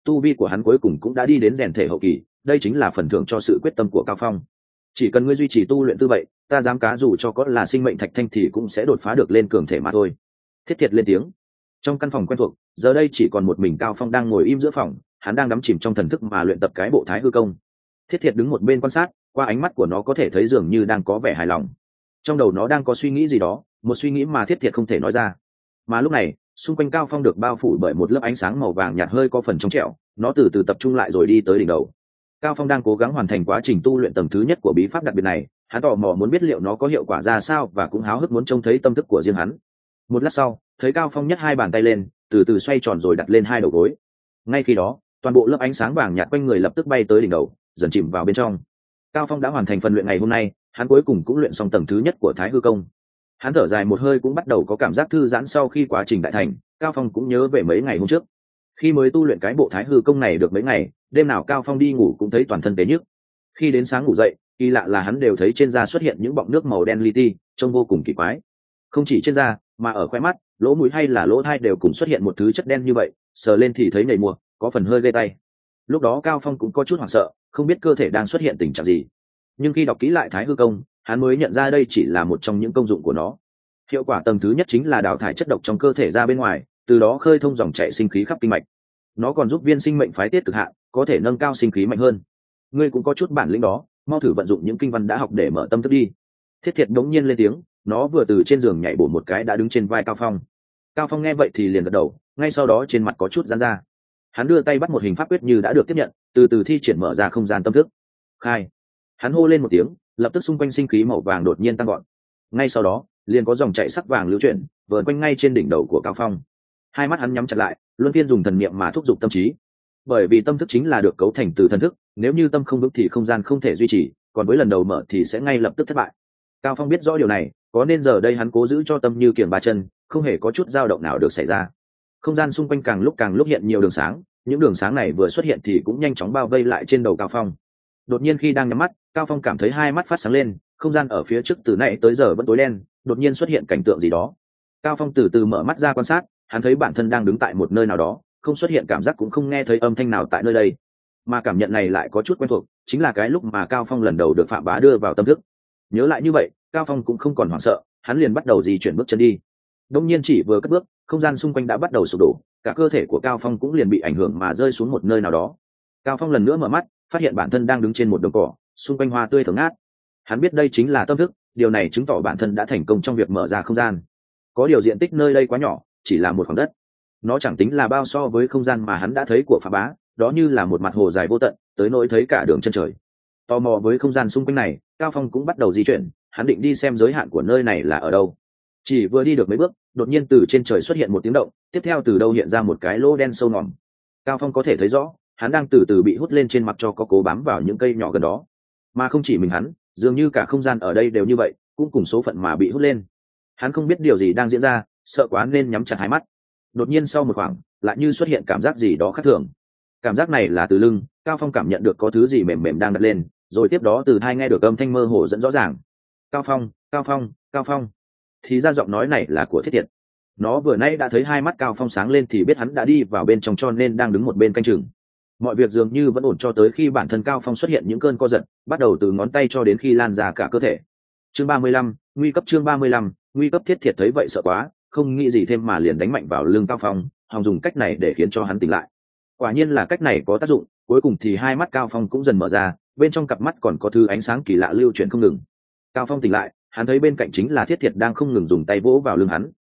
tu vi của hắn cuối cùng cũng đã đi đến rèn thể hậu kỳ, đây chính là phần thưởng cho sự quyết tâm của Cao Phong. Chỉ cần ngươi duy trì tu luyện tư vậy, ta dám cá dù cho có là sinh mệnh thạch thanh thì cũng sẽ đột phá được lên cường thể mà thôi. Thiết Thiệt lên tiếng. Trong căn phòng quen thuộc, giờ đây chỉ còn một mình Cao Phong đang ngồi im giữa phòng, hắn đang đắm chìm trong thần thức mà luyện tập cái bộ Thái Hư Công. Thiết Thiệt đứng một bên quan sát, qua ánh mắt của nó có thể thấy dường như đang có vẻ hài lòng. Trong đầu nó đang có suy nghĩ gì đó, một suy nghĩ mà Thiết Thiệt không thể nói ra. Mà lúc này, xung quanh Cao Phong được bao phủ bởi một lớp ánh sáng màu vàng nhạt hơi có phần trong trẻo, nó từ từ tập trung lại rồi đi tới đỉnh đầu. Cao Phong đang cố gắng hoàn thành quá trình tu luyện tầng thứ nhất của bí pháp đặc biệt này, hắn tò mò muốn biết liệu nó có hiệu quả ra sao và cũng háo hức muốn trông thấy tâm thức của riêng hắn. Một lát sau, thấy Cao Phong nhấc hai bàn tay lên, từ từ xoay tròn rồi đặt lên hai đầu gối. Ngay khi đó, toàn bộ lớp ánh sáng vàng nhạt quanh người lập tức bay tới đỉnh đầu, dần chìm vào bên trong. Cao Phong đã hoàn thành phần luyện ngày hôm nay, hắn cuối cùng cũng luyện xong tầng thứ nhất của Thái Hư Công. Hắn thở dài một hơi cũng bắt đầu có cảm giác thư giãn sau khi quá trình đại thành. Cao Phong cũng nhớ về mấy ngày hôm trước, khi mới tu luyện cái bộ Thái Hư Công này được mấy ngày, đêm nào Cao Phong đi ngủ cũng thấy toàn thân tế nhức. Khi đến sáng ngủ dậy, kỳ lạ là hắn đều thấy trên da xuất hiện những bọng nước màu đen li ti, trông vô cùng kỳ quái. Không chỉ trên da, mà ở khóe mắt, lỗ mũi hay là lỗ tai đều cùng xuất hiện một thứ chất đen như vậy, sờ lên thì thấy nhầy mùa, có phần hơi ghê tay. Lúc đó Cao Phong cũng có chút hoảng sợ, không biết cơ thể đang xuất hiện tình trạng gì. Nhưng khi đọc kỹ lại Thái Hư Công, hắn mới nhận ra đây chỉ là một trong những công dụng của nó. Hiệu quả tầng thứ nhất chính là đào thải chất độc trong cơ thể ra bên ngoài, từ đó khơi thông dòng chảy sinh khí khắp kinh mạch. Nó còn giúp viên sinh mệnh phái tiết cực hạn, có thể nâng cao sinh khí mạnh hơn. Ngươi cũng có chút bản lĩnh đó, mau thử vận dụng những kinh văn đã học để mở tâm thức đi. Thiết Thiệt đống nhiên lên tiếng, nó vừa từ trên giường nhảy bổ một cái đã đứng trên vai Cao Phong. Cao Phong nghe vậy thì liền gật đầu, ngay sau đó trên mặt có chút giãn ra. Hắn đưa tay bắt một hình pháp quyết như đã được tiếp nhận, từ từ thi triển mở ra không gian tâm thức. Khai. Hắn hô lên một tiếng, lập tức xung quanh sinh khí màu vàng đột nhiên tăng gọn. Ngay sau đó, liền có dòng chảy sắc vàng lưu chuyển, vờn quanh ngay trên đỉnh đầu của Cao Phong. Hai mắt hắn nhắm chặt lại, luân phiên dùng thần niệm mà thúc giục tâm trí. Bởi vì tâm thức chính là được cấu thành từ thần thức, nếu như tâm không vững thì không gian không thể duy trì, còn với lần đầu mở thì sẽ ngay lập tức thất bại. Cao Phong biết rõ điều này, có nên giờ đây hắn cố giữ cho tâm như kiềng ba chân, không hề có chút dao động nào được xảy ra. Không gian xung quanh càng lúc hiện nhiều đường sáng, những đường sáng này vừa xuất hiện thì cũng nhanh chóng bao vây lại trên đầu Cao Phong. Đột nhiên khi đang nhắm mắt, Cao Phong cảm thấy hai mắt phát sáng lên, không gian ở phía trước từ nãy tới giờ vẫn tối đen, đột nhiên xuất hiện cảnh tượng gì đó. Cao Phong từ từ mở mắt ra quan sát, hắn thấy bản thân đang đứng tại một nơi nào đó, không xuất hiện cảm giác cũng không nghe thấy âm thanh nào tại nơi đây. Mà cảm nhận này lại có chút quen thuộc, chính là cái lúc mà Cao Phong lần đầu được Phạm Bá đưa vào tâm thức. Nhớ lại như vậy, Cao Phong cũng không còn hoảng sợ, hắn liền bắt đầu di chuyển bước chân đi. Đông nhiên chỉ vừa cất bước, không gian xung quanh đã bắt đầu sụp đổ, cả cơ thể của Cao Phong cũng liền bị ảnh hưởng mà rơi xuống một nơi nào đó. Cao Phong lần nữa mở mắt, phát hiện bản thân đang đứng trên một đồng cỏ, xung quanh hoa tươi thơm ngát. Hắn biết đây chính là tâm thức, điều này chứng tỏ bản thân đã thành công trong việc mở ra không gian. Có điều diện tích nơi đây quá nhỏ, chỉ là một khoảng đất. Nó chẳng tính là bao so với không gian mà hắn đã thấy của Phạm Bá, đó như là một mặt hồ dài vô tận, tới nỗi thấy cả đường chân trời. Tò mò với không gian xung quanh này, Cao Phong cũng bắt đầu di chuyển, hắn định đi xem giới hạn của nơi này là ở đâu. Chỉ vừa đi được mấy bước, đột nhiên từ trên trời xuất hiện một tiếng động, tiếp theo từ đâu hiện ra một cái lỗ đen sâu ngòm. Cao Phong có thể thấy rõ, hắn đang từ từ bị hút lên trên mặt cho có cố bám vào những cây nhỏ gần đó. Mà không chỉ mình hắn, dường như cả không gian ở đây đều như vậy, cũng cùng số phận mà bị hút lên. Hắn không biết điều gì đang diễn ra, sợ quá nên nhắm chặt hai mắt. Đột nhiên sau một khoảng, lại như xuất hiện cảm giác gì đó khác thường. Cảm giác này là từ lưng, Cao Phong cảm nhận được có thứ gì mềm mềm đang đặt lên, rồi tiếp đó từ tai nghe được âm thanh mơ hồ dẫn rõ ràng. Cao Phong, Cao Phong, Cao Phong. Thì ra giọng nói này là của Thiết Thiệt. Nó vừa nãy đã thấy hai mắt Cao Phong sáng lên thì biết hắn đã đi vào bên trong cho nên đang đứng một bên canh chừng. Mọi việc dường như vẫn ổn cho tới khi bản thân Cao Phong xuất hiện những cơn co giật, bắt đầu từ ngón tay cho đến khi lan ra cả cơ thể. Chương 35, nguy cấp. Chương 35, nguy cấp. Thiết Thiệt thấy vậy sợ quá, không nghĩ gì thêm mà liền đánh mạnh vào lưng Cao Phong, hòng dùng cách này để khiến cho hắn tỉnh lại. Quả nhiên là cách này có tác dụng, cuối cùng thì hai mắt Cao Phong cũng dần mở ra, bên trong cặp mắt còn có thứ ánh sáng kỳ lạ lưu chuyển không ngừng. Cao Phong tỉnh lại, hắn thấy bên cạnh chính là Thiết Thiệt đang không ngừng dùng tay vỗ vào lưng hắn.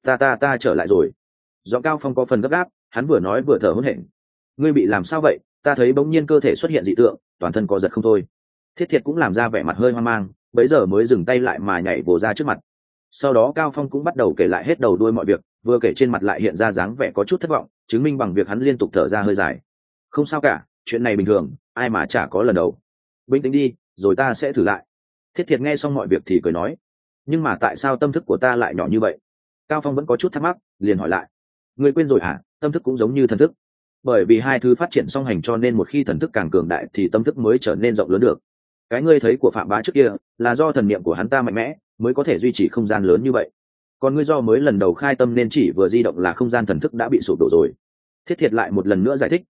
Ta trở lại rồi. Giọng Cao Phong có phần gấp gáp, hắn vừa nói vừa thở hổn hển. Ngươi bị làm sao vậy? Ta thấy bỗng nhiên cơ thể xuất hiện dị tượng, toàn thân co giật không thôi. Thiết Thiệt cũng làm ra vẻ mặt hơi hoang mang, bấy giờ mới dừng tay lại mà nhảy vồ ra trước mặt. Sau đó Cao Phong cũng bắt đầu kể lại hết đầu đuôi mọi việc, vừa kể trên mặt lại hiện ra dáng vẻ có chút thất vọng, chứng minh bằng việc hắn liên tục thở ra hơi dài. Không sao cả, chuyện này bình thường, ai mà chả có lần đầu. Bình tĩnh đi, rồi ta sẽ thử lại. Thiết Thiệt nghe xong mọi việc thì cười nói. Nhưng mà tại sao tâm thức của ta lại nhỏ như vậy? Cao Phong vẫn có chút thắc mắc, liền hỏi lại. Ngươi quên rồi hả? Tâm thức cũng giống như thần thức. Bởi vì hai thứ phát triển song hành cho nên một khi thần thức càng cường đại thì tâm thức mới trở nên rộng lớn được. Cái ngươi thấy của Phạm Bá trước kia là do thần niệm của hắn ta mạnh mẽ mới có thể duy trì không gian lớn như vậy. Còn ngươi do mới lần đầu khai tâm nên chỉ vừa di động là không gian thần thức đã bị sụp đổ rồi. Thiết Thiệt lại một lần nữa giải thích,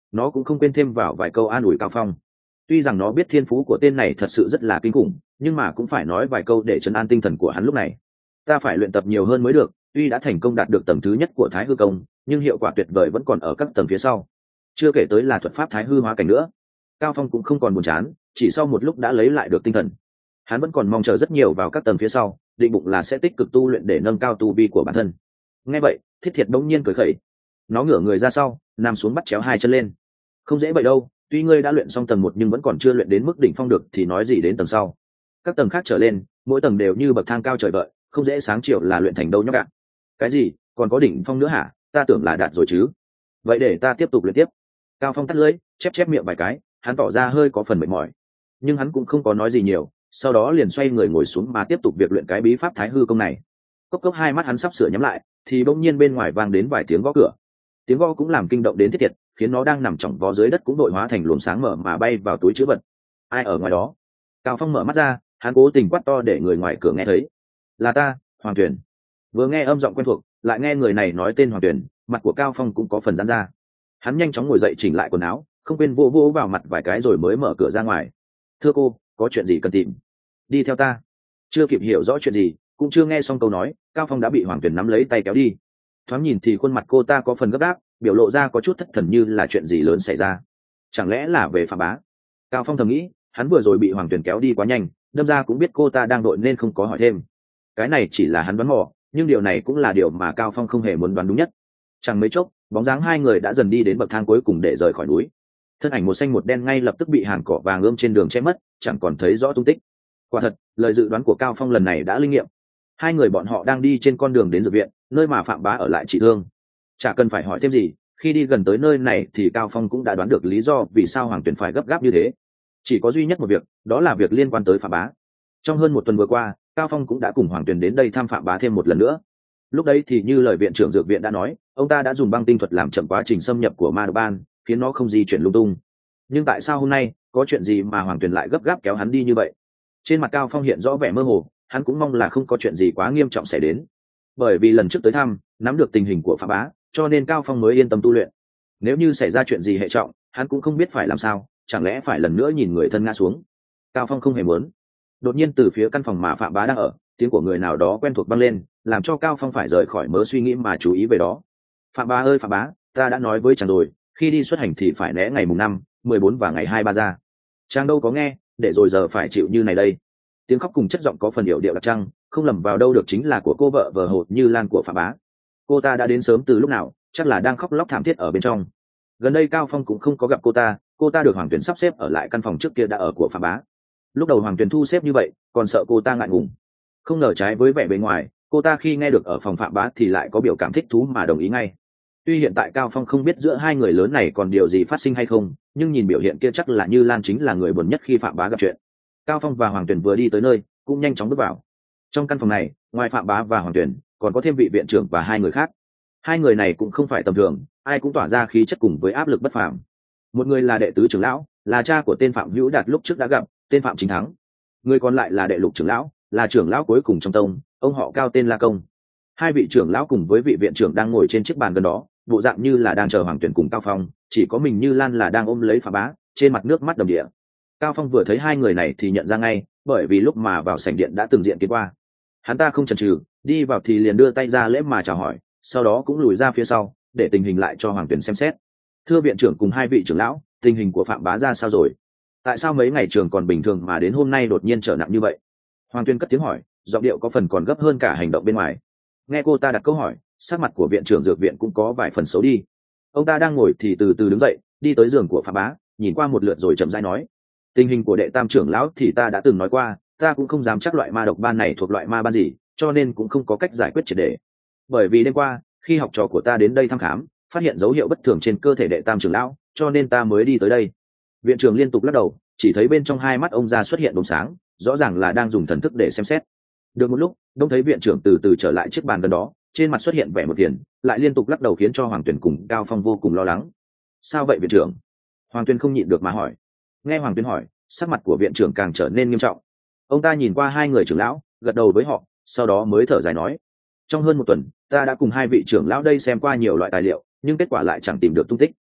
nó cũng không quên thêm vào vài câu an ủi Cao Phong. Tuy rằng nó biết thiên phú của tên này thật sự rất là kinh khủng, nhưng mà cũng phải nói vài câu để trấn an tinh thần của hắn lúc này. Ta phải luyện tập nhiều hơn mới được, tuy đã thành công đạt được tầng thứ nhất của Thái Hư công, nhưng hiệu quả tuyệt vời vẫn còn ở các tầng phía sau. Chưa kể tới là thuật pháp Thái Hư hóa cảnh nữa. Cao Phong cũng không còn buồn chán, chỉ sau một lúc đã lấy lại được tinh thần. Hắn vẫn còn mong chờ rất nhiều vào các tầng phía sau, định bụng là sẽ tích cực tu luyện để nâng cao tu vi của bản thân. Nghe vậy, Thiết Thiệt bỗng nhiên cười khẩy. Nó ngửa người ra sau, nằm xuống bắt chéo hai chân lên. Không dễ vậy đâu, tuy ngươi đã luyện xong tầng 1 nhưng vẫn còn chưa luyện đến mức đỉnh phong được thì nói gì đến tầng sau. Các tầng khác trở lên, mỗi tầng đều như bậc thang cao trời vợi, không dễ sáng chiều là luyện thành đâu nhóc ạ. Cái gì, còn có đỉnh phong nữa hả? Ta tưởng là đạt rồi chứ. Vậy để ta tiếp tục luyện tiếp. Cao Phong tắt lưỡi, chép chép miệng vài cái, hắn tỏ ra hơi có phần mệt mỏi. Nhưng hắn cũng không có nói gì nhiều, sau đó liền xoay người ngồi xuống mà tiếp tục việc luyện cái bí pháp Thái Hư công này. Cốc cốc hai mắt hắn sắp sửa nhắm lại, thì bỗng nhiên bên ngoài vang đến vài tiếng gõ cửa. Tiếng gõ cũng làm kinh động đến Thiết Thiệt, khiến nó đang nằm chỏng vó dưới đất cũng đội hóa thành luồng sáng mở mà bay vào túi trữ vật. Ai ở ngoài đó? Cao Phong mở mắt ra, hắn cố tình quát to để người ngoài cửa nghe thấy. Là ta, Hoàng Tuyển. Vừa nghe âm giọng quen thuộc, lại nghe người này nói tên Hoàng Tuyển, mặt của Cao Phong cũng có phần giãn ra. Hắn nhanh chóng ngồi dậy chỉnh lại quần áo, không quên vỗ vỗ vào mặt vài cái rồi mới mở cửa ra ngoài. Thưa cô, có chuyện gì cần tìm? Đi theo ta. Chưa kịp hiểu rõ chuyện gì, cũng chưa nghe xong câu nói, Cao Phong đã bị Hoàng Tuyển nắm lấy tay kéo đi. Thoáng nhìn thì khuôn mặt cô ta có phần gấp gáp, biểu lộ ra có chút thất thần như là chuyện gì lớn xảy ra. Chẳng lẽ là về Phạm Bá? Cao Phong thầm nghĩ, hắn vừa rồi bị Hoàng Tuyển kéo đi quá nhanh, đâm ra cũng biết cô ta đang đội nên không có hỏi thêm. Cái này chỉ là hắn đoán mò, nhưng điều này cũng là điều mà Cao Phong không hề muốn đoán đúng nhất. Chẳng mấy chốc, bóng dáng hai người đã dần đi đến bậc thang cuối cùng để rời khỏi núi. Thân ảnh một xanh một đen ngay lập tức bị hàng cỏ vàng ươm trên đường che mất, chẳng còn thấy rõ tung tích. Quả thật, lời dự đoán của Cao Phong lần này đã linh nghiệm. Hai người bọn họ đang đi trên con đường đến dược viện, nơi mà Phạm Bá ở lại trị thương. Chả cần phải hỏi thêm gì, khi đi gần tới nơi này thì Cao Phong cũng đã đoán được lý do vì sao Hoàng Tuyển phải gấp gáp như thế. Chỉ có duy nhất một việc, đó là việc liên quan tới Phạm Bá. Trong hơn một tuần vừa qua, Cao Phong cũng đã cùng Hoàng Tuyển đến đây thăm Phạm Bá thêm một lần nữa. Lúc đấy thì như lời viện trưởng dược viện đã nói, ông ta đã dùng băng tinh thuật làm chậm quá trình xâm nhập của ma độc ban, khiến nó không di chuyển lung tung. Nhưng tại sao hôm nay có chuyện gì mà Hoàng Tuyển lại gấp gáp kéo hắn đi như vậy? Trên mặt Cao Phong hiện rõ vẻ mơ hồ, hắn cũng mong là không có chuyện gì quá nghiêm trọng xảy đến. Bởi vì lần trước tới thăm, nắm được tình hình của Phạm Bá, cho nên Cao Phong mới yên tâm tu luyện. Nếu như xảy ra chuyện gì hệ trọng, hắn cũng không biết phải làm sao, chẳng lẽ phải lần nữa nhìn người thân ngã xuống. Cao Phong không hề muốn. Đột nhiên từ phía căn phòng mà Phạm Bá đang ở, tiếng của người nào đó quen thuộc vang lên, làm cho Cao Phong phải rời khỏi mớ suy nghĩ mà chú ý về đó. Phạm Bá ơi Phạm Bá, ta đã nói với chàng rồi, khi đi xuất hành thì phải né ngày mùng 5, 14 và ngày 23 ra. Chàng đâu có nghe, để rồi giờ phải chịu như này đây. Tiếng khóc cùng chất giọng có phần điệu điệu đặc trăng, không lầm vào đâu được chính là của cô vợ vờ hột Như Lan của Phạm Bá. Cô ta đã đến sớm từ lúc nào, chắc là đang khóc lóc thảm thiết ở bên trong. Gần đây Cao Phong cũng không có gặp cô ta được Hoàng Tuyển sắp xếp ở lại căn phòng trước kia đã ở của Phạm Bá. Lúc đầu Hoàng Tuyển thu xếp như vậy, còn sợ cô ta ngại ngùng. Không ngờ trái với vẻ bề ngoài, cô ta khi nghe được ở phòng Phạm Bá thì lại có biểu cảm thích thú mà đồng ý ngay. Tuy hiện tại Cao Phong không biết giữa hai người lớn này còn điều gì phát sinh hay không, nhưng nhìn biểu hiện kia chắc là Như Lan chính là người buồn nhất khi Phạm Bá gặp chuyện. Cao Phong và Hoàng Tuyển vừa đi tới nơi, cũng nhanh chóng bước vào. Trong căn phòng này, ngoài Phạm Bá và Hoàng Tuyển, còn có thêm vị viện trưởng và hai người khác. Hai người này cũng không phải tầm thường, ai cũng tỏa ra khí chất cùng với áp lực bất phàm. Một người là đệ tứ trưởng lão, là cha của tên Phạm Hữu Đạt lúc trước đã gặp, tên Phạm Chính Thắng. Người còn lại là đệ lục trưởng lão, là trưởng lão cuối cùng trong tông, ông họ Cao tên La Công. Hai vị trưởng lão cùng với vị viện trưởng đang ngồi trên chiếc bàn gần đó, bộ dạng như là đang chờ Hoàng Tuyển cùng Cao Phong, chỉ có mình Như Lan là đang ôm lấy Phạm Bá, trên mặt nước mắt đầm đìa. Cao Phong vừa thấy hai người này thì nhận ra ngay, bởi vì lúc mà vào sảnh điện đã từng diện kiến qua. Hắn ta không chần chừ, đi vào thì liền đưa tay ra lễ mà chào hỏi, sau đó cũng lùi ra phía sau, để tình hình lại cho Hoàng Tuyển xem xét. Thưa viện trưởng cùng hai vị trưởng lão, tình hình của Phạm Bá ra sao rồi? Tại sao mấy ngày trường còn bình thường mà đến hôm nay đột nhiên trở nặng như vậy? Hoàng Tuyên cất tiếng hỏi, giọng điệu có phần còn gấp hơn cả hành động bên ngoài. Nghe cô ta đặt câu hỏi, sắc mặt của viện trưởng dược viện cũng có vài phần xấu đi. Ông ta đang ngồi thì từ từ đứng dậy, đi tới giường của Phạm Bá, nhìn qua một lượt rồi chậm rãi nói: tình hình của đệ tam trưởng lão thì ta đã từng nói qua, ta cũng không dám chắc loại ma độc ban này thuộc loại ma ban gì, cho nên cũng không có cách giải quyết triệt để. Bởi vì đêm qua, khi học trò của ta đến đây thăm khám, phát hiện dấu hiệu bất thường trên cơ thể đệ tam trưởng lão, cho nên ta mới đi tới đây. Viện trưởng liên tục lắc đầu, chỉ thấy bên trong hai mắt ông ra xuất hiện đốm sáng, rõ ràng là đang dùng thần thức để xem xét. Được một lúc, đông thấy viện trưởng từ từ trở lại chiếc bàn gần đó, trên mặt xuất hiện vẻ một tiền, lại liên tục lắc đầu khiến cho Hoàng Tuyển cùng Cao Phong vô cùng lo lắng. Sao vậy viện trưởng? Hoàng Tuyển không nhịn được mà hỏi. Nghe Hoàng Tuyển hỏi, sắc mặt của viện trưởng càng trở nên nghiêm trọng. Ông ta nhìn qua hai người trưởng lão, gật đầu với họ, sau đó mới thở dài nói: trong hơn một tuần, ta đã cùng hai vị trưởng lão đây xem qua nhiều loại tài liệu, nhưng kết quả lại chẳng tìm được tung tích.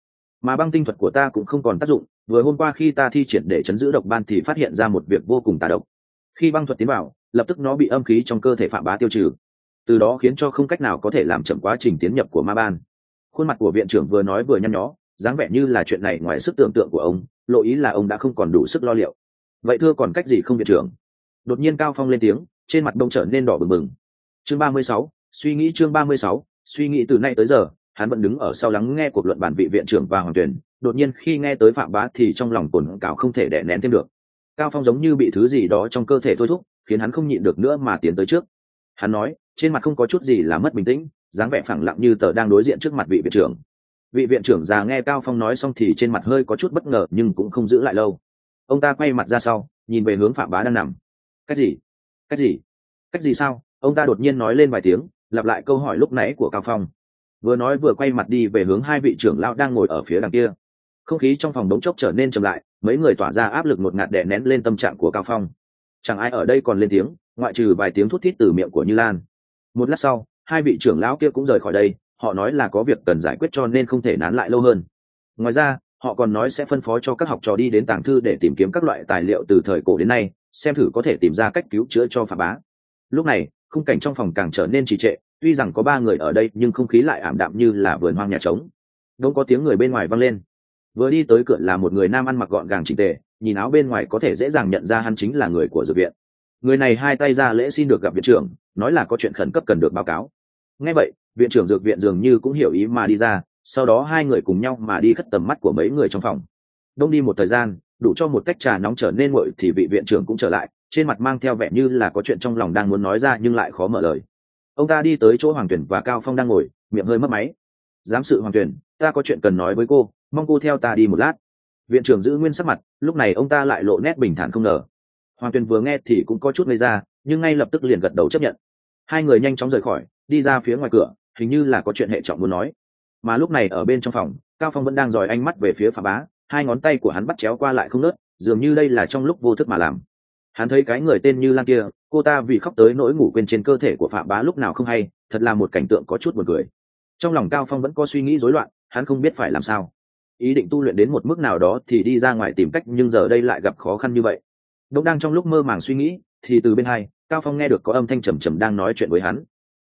mà băng tinh thuật của ta cũng không còn tác dụng. Vừa hôm qua khi ta thi triển để chấn giữ độc ban thì phát hiện ra một việc vô cùng tà độc. Khi băng thuật tiến vào, lập tức nó bị âm khí trong cơ thể Phạm Bá tiêu trừ, từ đó khiến cho không cách nào có thể làm chậm quá trình tiến nhập của ma ban. Khuôn mặt của viện trưởng vừa nói vừa nhăn nhó, dáng vẻ như là chuyện này ngoài sức tưởng tượng của ông, lộ ý là ông đã không còn đủ sức lo liệu. Vậy thưa còn cách gì không viện trưởng? Đột nhiên Cao Phong lên tiếng, trên mặt đông trở nên đỏ bừng bừng. Chương 36, suy nghĩ. Chương 36, suy nghĩ. Từ nay tới giờ hắn vẫn đứng ở sau lắng nghe cuộc luận bàn vị viện trưởng và Hoàng Tuyển. Đột nhiên khi nghe tới Phạm Bá thì trong lòng cồn cào không thể đè nén thêm được. Cao Phong giống như bị thứ gì đó trong cơ thể thôi thúc, khiến hắn không nhịn được nữa mà tiến tới trước. Hắn nói, trên mặt không có chút gì là mất bình tĩnh, dáng vẻ phẳng lặng như tờ đang đối diện trước mặt vị viện trưởng. Vị viện trưởng già nghe Cao Phong nói xong thì trên mặt hơi có chút bất ngờ nhưng cũng không giữ lại lâu. Ông ta quay mặt ra sau, nhìn về hướng Phạm Bá đang nằm. Cách gì? Cách gì? Cách gì sao? Ông ta đột nhiên nói lên vài tiếng, lặp lại câu hỏi lúc nãy của Cao Phong. Vừa nói vừa quay mặt đi về hướng hai vị trưởng lão đang ngồi ở phía đằng kia. Không khí trong phòng đống chốc trở nên trầm lại, mấy người tỏa ra áp lực ngột ngạt đè nén lên tâm trạng của Cao Phong. Chẳng ai ở đây còn lên tiếng, ngoại trừ vài tiếng thút thít từ miệng của Như Lan. Một lát sau, hai vị trưởng lão kia cũng rời khỏi đây, họ nói là có việc cần giải quyết cho nên không thể nán lại lâu hơn. Ngoài ra, họ còn nói sẽ phân phó cho các học trò đi đến tàng thư để tìm kiếm các loại tài liệu từ thời cổ đến nay, xem thử có thể tìm ra cách cứu chữa cho Phạm Bá. Lúc này, khung cảnh trong phòng càng trở nên trì trệ, tuy rằng có ba người ở đây nhưng không khí lại ảm đạm như là vườn hoang nhà trống. Đông có tiếng người bên ngoài vang lên. Vừa đi tới cửa là một người nam ăn mặc gọn gàng chỉnh tề, nhìn áo bên ngoài có thể dễ dàng nhận ra hắn chính là người của dược viện. Người này hai tay ra lễ xin được gặp viện trưởng, nói là có chuyện khẩn cấp cần được báo cáo. Nghe vậy, viện trưởng dược viện dường như cũng hiểu ý mà đi ra, sau đó hai người cùng nhau mà đi khất tầm mắt của mấy người trong phòng. Đông đi một thời gian, đủ cho một tách trà nóng trở nên nguội thì vị viện trưởng cũng trở lại, trên mặt mang theo vẻ như là có chuyện trong lòng đang muốn nói ra nhưng lại khó mở lời. Ông ta đi tới chỗ Hoàng Tuyển và Cao Phong đang ngồi, miệng hơi mấp máy. Giám sự Hoàng Tuyển, ta có chuyện cần nói với cô, mong cô theo ta đi một lát. Viện trưởng giữ nguyên sắc mặt, lúc này ông ta lại lộ nét bình thản không ngờ. Hoàng Tuyển vừa nghe thì cũng có chút ngây ra, nhưng ngay lập tức liền gật đầu chấp nhận. Hai người nhanh chóng rời khỏi, đi ra phía ngoài cửa, hình như là có chuyện hệ trọng muốn nói. Mà lúc này ở bên trong phòng, Cao Phong vẫn đang dòi ánh mắt về phía Phạm Bá, hai ngón tay của hắn bắt chéo qua lại không ngớt, dường như đây là trong lúc vô thức mà làm. Hắn thấy cái người tên Như Lan kia, cô ta vì khóc tới nỗi ngủ quên trên cơ thể của Phạm Bá lúc nào không hay, thật là một cảnh tượng có chút buồn cười. Trong lòng Cao Phong vẫn có suy nghĩ rối loạn, hắn không biết phải làm sao. Ý định tu luyện đến một mức nào đó thì đi ra ngoài tìm cách, nhưng giờ đây lại gặp khó khăn như vậy. Đống đang trong lúc mơ màng suy nghĩ, thì từ bên hai, Cao Phong nghe được có âm thanh trầm trầm đang nói chuyện với hắn.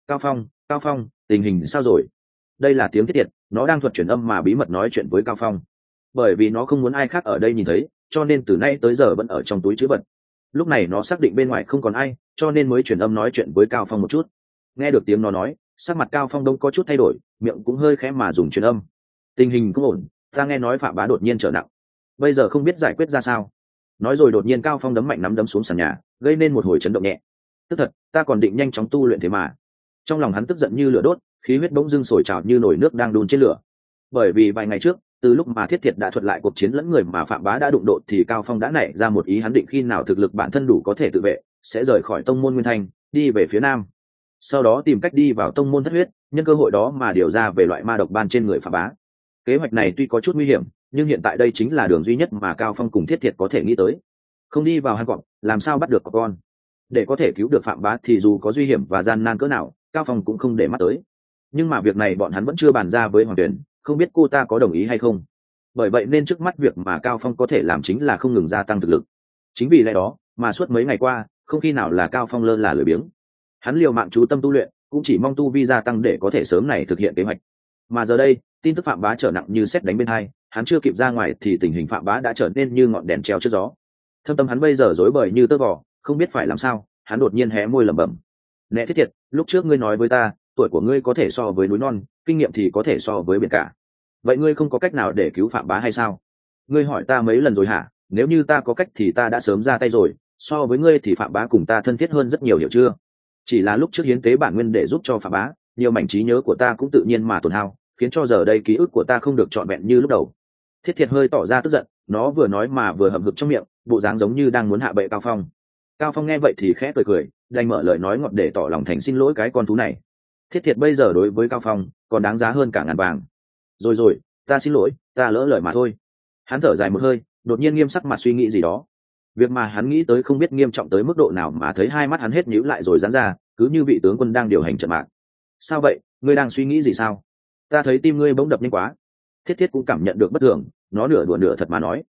Cao Phong, tình hình sao rồi? Đây là tiếng Thiết Tiệt, nó đang thuật chuyển âm mà bí mật nói chuyện với Cao Phong. Bởi vì nó không muốn ai khác ở đây nhìn thấy, cho nên từ nay tới giờ vẫn ở trong túi trữ vật. Lúc này nó xác định bên ngoài không còn ai, cho nên mới chuyển âm nói chuyện với Cao Phong một chút. Nghe được tiếng nó nói, sắc mặt Cao Phong đông có chút thay đổi, miệng cũng hơi khẽ mà dùng truyền âm. Tình hình không ổn, ta nghe nói Phạm Bá đột nhiên trở nặng, bây giờ không biết giải quyết ra sao. Nói rồi đột nhiên Cao Phong đấm mạnh nắm đấm xuống sàn nhà, gây nên một hồi chấn động nhẹ. Tức thật, ta còn định nhanh chóng tu luyện thế mà. Trong lòng hắn tức giận như lửa đốt, khí huyết bỗng dưng sôi trào như nồi nước đang đun trên lửa. Bởi vì vài ngày trước, từ lúc mà Thiết Thiệt đã thuật lại cuộc chiến lẫn người mà Phạm Bá đã đụng độ thì Cao Phong đã nảy ra một ý, hắn định khi nào thực lực bản thân đủ có thể tự vệ, sẽ rời khỏi tông môn Nguyên Thanh, đi về phía nam. Sau đó tìm cách đi vào tông môn Thất Huyết, nhân cơ hội đó mà điều ra về loại ma độc ban trên người Phạm Bá. Kế hoạch này tuy có chút nguy hiểm, nhưng hiện tại đây chính là đường duy nhất mà Cao Phong cùng Thiết Thiệt có thể nghĩ tới. Không đi vào hang cọp, làm sao bắt được con? Để có thể cứu được Phạm Bá thì dù có duy hiểm và gian nan cỡ nào, Cao Phong cũng không để mắt tới. Nhưng mà việc này bọn hắn vẫn chưa bàn ra với Hoàng Tuyển, không biết cô ta có đồng ý hay không. Bởi vậy nên trước mắt việc mà Cao Phong có thể làm chính là không ngừng gia tăng thực lực. Chính vì lẽ đó mà suốt mấy ngày qua, không khi nào là Cao Phong lơ là lười biếng. Hắn liều mạng chú tâm tu luyện, cũng chỉ mong tu vi gia tăng để có thể sớm này thực hiện kế hoạch. Mà giờ đây, tin tức Phạm Bá trở nặng như sét đánh bên hai, hắn chưa kịp ra ngoài thì tình hình Phạm Bá đã trở nên như ngọn đèn treo trước gió. Thâm tâm hắn bây giờ rối bời như tơ vò, không biết phải làm sao. Hắn đột nhiên hé môi lẩm bẩm: "Nè Thiết Thiệt, lúc trước ngươi nói với ta, tuổi của ngươi có thể so với núi non, kinh nghiệm thì có thể so với biển cả. Vậy ngươi không có cách nào để cứu Phạm Bá hay sao? Ngươi hỏi ta mấy lần rồi hả? Nếu như ta có cách thì ta đã sớm ra tay rồi. So với ngươi thì Phạm Bá cùng ta thân thiết hơn rất nhiều, hiểu chưa? Chỉ là lúc trước hiến tế bản nguyên để giúp cho Phạm Bá, nhiều mảnh trí nhớ của ta cũng tự nhiên mà tổn hao, khiến cho giờ đây ký ức của ta không được trọn vẹn như lúc đầu." Thiết Thiệt hơi tỏ ra tức giận, nó vừa nói mà vừa hậm hực trong miệng, bộ dáng giống như đang muốn hạ bệ Cao Phong. Cao Phong nghe vậy thì khẽ cười, đành mở lời nói ngọt để tỏ lòng thành xin lỗi cái con thú này. Thiết Thiệt bây giờ đối với Cao Phong còn đáng giá hơn cả ngàn vàng. Rồi, ta xin lỗi, ta lỡ lời mà thôi. Hắn thở dài một hơi, đột nhiên nghiêm sắc mặt suy nghĩ gì đó. Việc mà hắn nghĩ tới không biết nghiêm trọng tới mức độ nào mà thấy hai mắt hắn hết nhíu lại rồi giãn ra, cứ như vị tướng quân đang điều hành trận mạng. Sao vậy, ngươi đang suy nghĩ gì sao? Ta thấy tim ngươi bỗng đập nhanh quá. Thiết Thiết cũng cảm nhận được bất thường, nó nửa đùa nửa thật mà nói: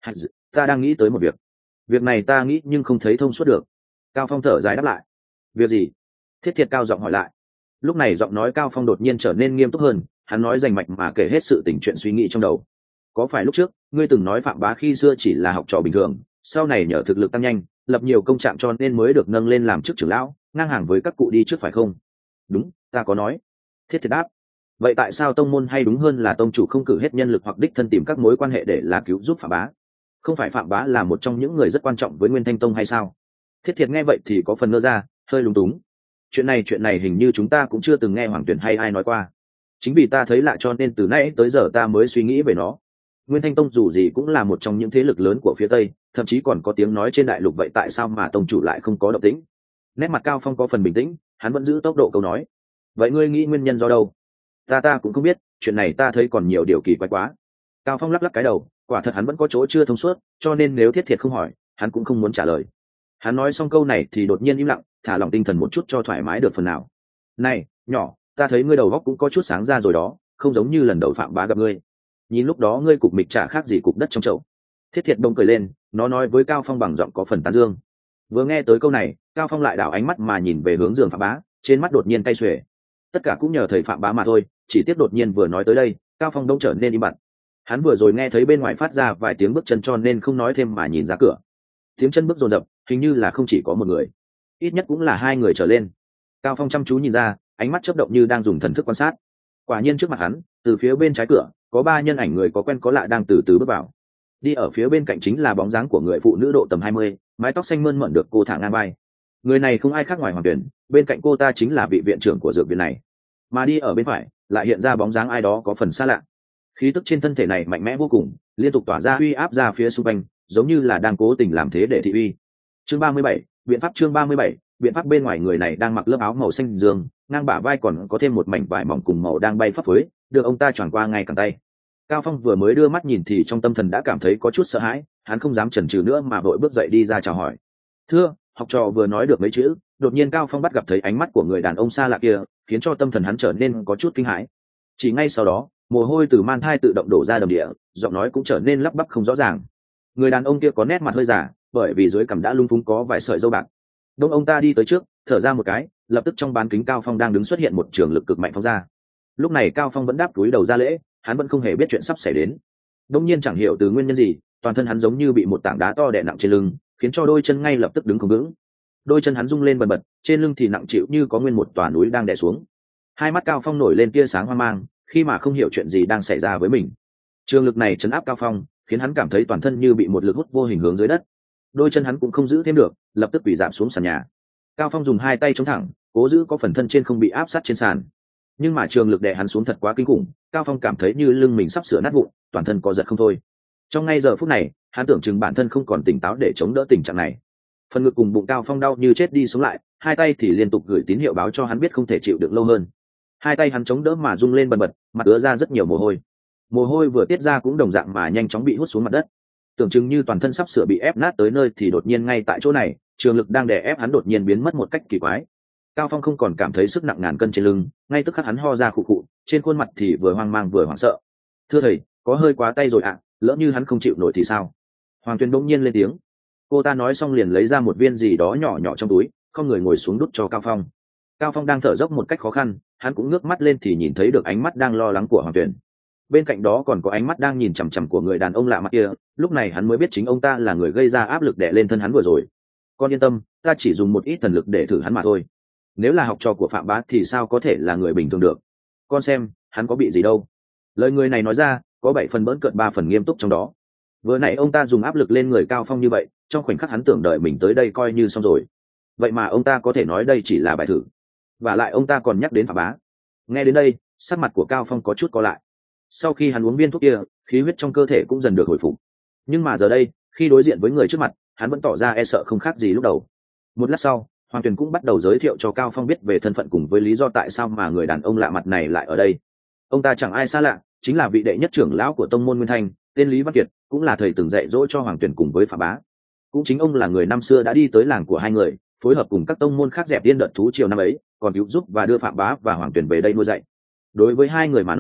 ta đang nghĩ tới một việc này ta nghĩ nhưng không thấy thông suốt được. Cao Phong thở dài đáp lại: việc gì? Thiết Thiết cao giọng hỏi lại. Lúc này giọng nói Cao Phong đột nhiên trở nên nghiêm túc hơn, hắn nói rành mạch mà kể hết sự tình chuyện suy nghĩ trong đầu. Có phải lúc trước ngươi từng nói Phạm Bá khi xưa chỉ là học trò bình thường, sau này nhờ thực lực tăng nhanh, lập nhiều công trạng cho nên mới được nâng lên làm chức trưởng lão, ngang hàng với các cụ đi trước phải không? Đúng, ta có nói. Thiết Thiết đáp. Vậy tại sao tông môn, hay đúng hơn là tông chủ, không cử hết nhân lực hoặc đích thân tìm các mối quan hệ để là cứu giúp Phạm Bá? Không phải Phạm Bá là một trong những người rất quan trọng với Nguyên Thanh Tông hay sao? Thiết Thiệt nghe vậy thì có phần ngơ ra, hơi lúng túng. Chuyện này hình như chúng ta cũng chưa từng nghe Hoàng Tuyển hay ai nói qua. Chính vì ta thấy lạ cho nên từ nãy tới giờ ta mới suy nghĩ về nó. Nguyên Thanh Tông dù gì cũng là một trong những thế lực lớn của phía Tây, thậm chí còn có tiếng nói trên đại lục, vậy tại sao mà tông chủ lại không có động tĩnh? Nét mặt Cao Phong có phần bình tĩnh, hắn vẫn giữ tốc độ câu nói. Vậy ngươi nghĩ nguyên nhân do đâu? Ta cũng không biết, chuyện này ta thấy còn nhiều điều kỳ quái quá. Cao Phong lắc lắc cái đầu, quả thật hắn vẫn có chỗ chưa thông suốt, cho nên nếu Thiết Thiệt không hỏi, hắn cũng không muốn trả lời. Hắn nói xong câu này thì đột nhiên im lặng, thả lỏng tinh thần một chút cho thoải mái được phần nào. Này, nhỏ, ta thấy ngươi đầu óc cũng có chút sáng ra rồi đó, không giống như lần đầu Phạm Bá gặp ngươi. Nhìn lúc đó ngươi cục mịch chả khác gì cục đất trong chậu. Thiết Thiệt đông cười lên, nó nói với Cao Phong bằng giọng có phần tán dương. Vừa nghe tới câu này, Cao Phong lại đảo ánh mắt mà nhìn về hướng giường Phạm Bá, trên mắt đột nhiên cay xuề. Tất cả cũng nhờ thầy Phạm Bá mà thôi, chỉ tiếc đột nhiên vừa nói tới đây, Cao Phong đông trở nên im bặt. Hắn vừa rồi nghe thấy bên ngoài phát ra vài tiếng bước chân cho nên không nói thêm mà nhìn ra cửa. Tiếng chân bước dồn dập, hình như là không chỉ có một người, ít nhất cũng là hai người trở lên. Cao Phong chăm chú nhìn ra, ánh mắt chớp động như đang dùng thần thức quan sát. Quả nhiên trước mặt hắn, từ phía bên trái cửa, có ba nhân ảnh người có quen có lạ đang từ từ bước vào. Đi ở phía bên cạnh chính là bóng dáng của người phụ nữ độ tầm 20, mái tóc xanh mơn mởn được cô thả ngang vai. Người này không ai khác ngoài Hoàng Tuyển, bên cạnh cô ta chính là vị viện trưởng của dược viện này. Mà đi ở bên phải, lại hiện ra bóng dáng ai đó có phần xa lạ. Khí tức trên thân thể này mạnh mẽ vô cùng, liên tục tỏa ra uy áp ra phía xung quanh, giống như là đang cố tình làm thế để thị uy. Chương 37, biện pháp. Chương 37, biện pháp. Bên ngoài người này đang mặc lớp áo màu xanh dương, ngang bả vai còn có thêm một mảnh vải mỏng cùng màu đang bay phấp phới, được ông ta choàng qua ngay cẳng tay. Cao Phong vừa mới đưa mắt nhìn thì trong tâm thần đã cảm thấy có chút sợ hãi, hắn không dám chần chừ nữa mà vội bước dậy đi ra chào hỏi. Thưa, học trò vừa nói được mấy chữ, đột nhiên Cao Phong bắt gặp thấy ánh mắt của người đàn ông xa lạ kia, khiến cho tâm thần hắn trở nên có chút kinh hãi. Chỉ ngay sau đó, mồ hôi từ man thai tự động đổ ra đầm địa, giọng nói cũng trở nên lắp bắp không rõ ràng. Người đàn ông kia có nét mặt hơi già, bởi vì dưới cằm đã lung phúng có vài sợi râu bạc. Đông ông ta đi tới trước, thở ra một cái, lập tức trong bán kính Cao Phong đang đứng xuất hiện một trường lực cực mạnh phóng ra. Lúc này Cao Phong vẫn đáp cúi đầu ra lễ, hắn vẫn không hề biết chuyện sắp xảy đến. Đông nhiên chẳng hiểu từ nguyên nhân gì, toàn thân hắn giống như bị một tảng đá to đè nặng trên lưng, khiến cho đôi chân ngay lập tức đứng không vững. Đôi chân hắn rung lên bần bật, trên lưng thì nặng trĩu như có nguyên một tòa núi đang đè xuống. Hai mắt Cao Phong nổi lên tia sáng hoang mang, khi mà không hiểu chuyện gì đang xảy ra với mình. Trường lực này trấn áp Cao Phong, khiến hắn cảm thấy toàn thân như bị một lực hút vô hình hướng dưới đất. Đôi chân hắn cũng không giữ thêm được, lập tức bị giảm xuống sàn nhà. Cao Phong dùng hai tay chống thẳng, cố giữ có phần thân trên không bị áp sát trên sàn. Nhưng mà trường lực đè hắn xuống thật quá kinh khủng, Cao Phong cảm thấy như lưng mình sắp sửa nát vụn, toàn thân co giật không thôi. Trong ngay giờ phút này, hắn tưởng chừng bản thân không còn tỉnh táo để chống đỡ tình trạng này. Phần ngực cùng bụng Cao Phong đau như chết đi sống lại, hai tay thì liên tục gửi tín hiệu báo cho hắn biết không thể chịu được lâu hơn. Hai tay hắn chống đỡ mà rung lên bần bật, mặt ứa ra rất nhiều mồ hôi. Mồ hôi vừa tiết ra cũng đồng dạng mà nhanh chóng bị hút xuống mặt đất. Tưởng chừng như toàn thân sắp sửa bị ép nát tới nơi thì đột nhiên ngay tại chỗ này, trường lực đang đè ép hắn đột nhiên biến mất một cách kỳ quái. Cao Phong không còn cảm thấy sức nặng ngàn cân trên lưng, ngay tức khắc hắn ho ra khụ khụ, trên khuôn mặt thì vừa hoang mang vừa hoảng sợ. Thưa thầy, có hơi quá tay rồi ạ, lỡ như hắn không chịu nổi thì sao? Hoàng Tuyền bỗng nhiên lên tiếng. Cô ta nói xong liền lấy ra một viên gì đó nhỏ nhỏ trong túi, không người ngồi xuống đút cho Cao Phong. Cao Phong đang thở dốc một cách khó khăn, hắn cũng ngước mắt lên thì nhìn thấy được ánh mắt đang lo lắng của Hoàng Tuyền. Bên cạnh đó còn có ánh mắt đang nhìn chằm chằm của người đàn ông lạ mặt kia, lúc này hắn mới biết chính ông ta là người gây ra áp lực đè lên thân hắn vừa rồi. Con yên tâm, ta chỉ dùng một ít thần lực để thử hắn mà thôi. Nếu là học trò của Phạm Bá thì sao có thể là người bình thường được? Con xem, hắn có bị gì đâu. Lời người này nói ra, có 7 phần bỡn cợt 3 phần nghiêm túc trong đó. Vừa nãy ông ta dùng áp lực lên người Cao Phong như vậy, trong khoảnh khắc hắn tưởng đợi mình tới đây coi như xong rồi. Vậy mà ông ta có thể nói đây chỉ là bài thử. Và lại ông ta còn nhắc đến Phạm Bá. Nghe đến đây, sắc mặt của Cao Phong có chút co lại. Sau khi hắn uống viên thuốc kia, khí huyết trong cơ thể cũng dần được hồi phục. Nhưng mà giờ đây, khi đối diện với người trước mặt, hắn vẫn tỏ ra e sợ không khác gì lúc đầu. Một lát sau, Hoàng Tuyền cũng bắt đầu giới thiệu cho Cao Phong biết về thân phận cùng với lý do tại sao mà người đàn ông lạ mặt này lại ở đây. Ông ta chẳng ai xa lạ, chính là vị đệ nhất trưởng lão của tông môn Nguyên Thanh, tên Lý Văn Kiệt, cũng là thầy từng dạy dỗ cho Hoàng Tuyền cùng với Phạm Bá. Cũng chính ông là người năm xưa đã đi tới làng của hai người, phối hợp cùng các tông môn khác dẹp yên đợt thú triều năm ấy, còn cứu giúp và đưa Phạm Bá và Hoàng Tuyền về đây nuôi dạy. Đối với hai người mà nói,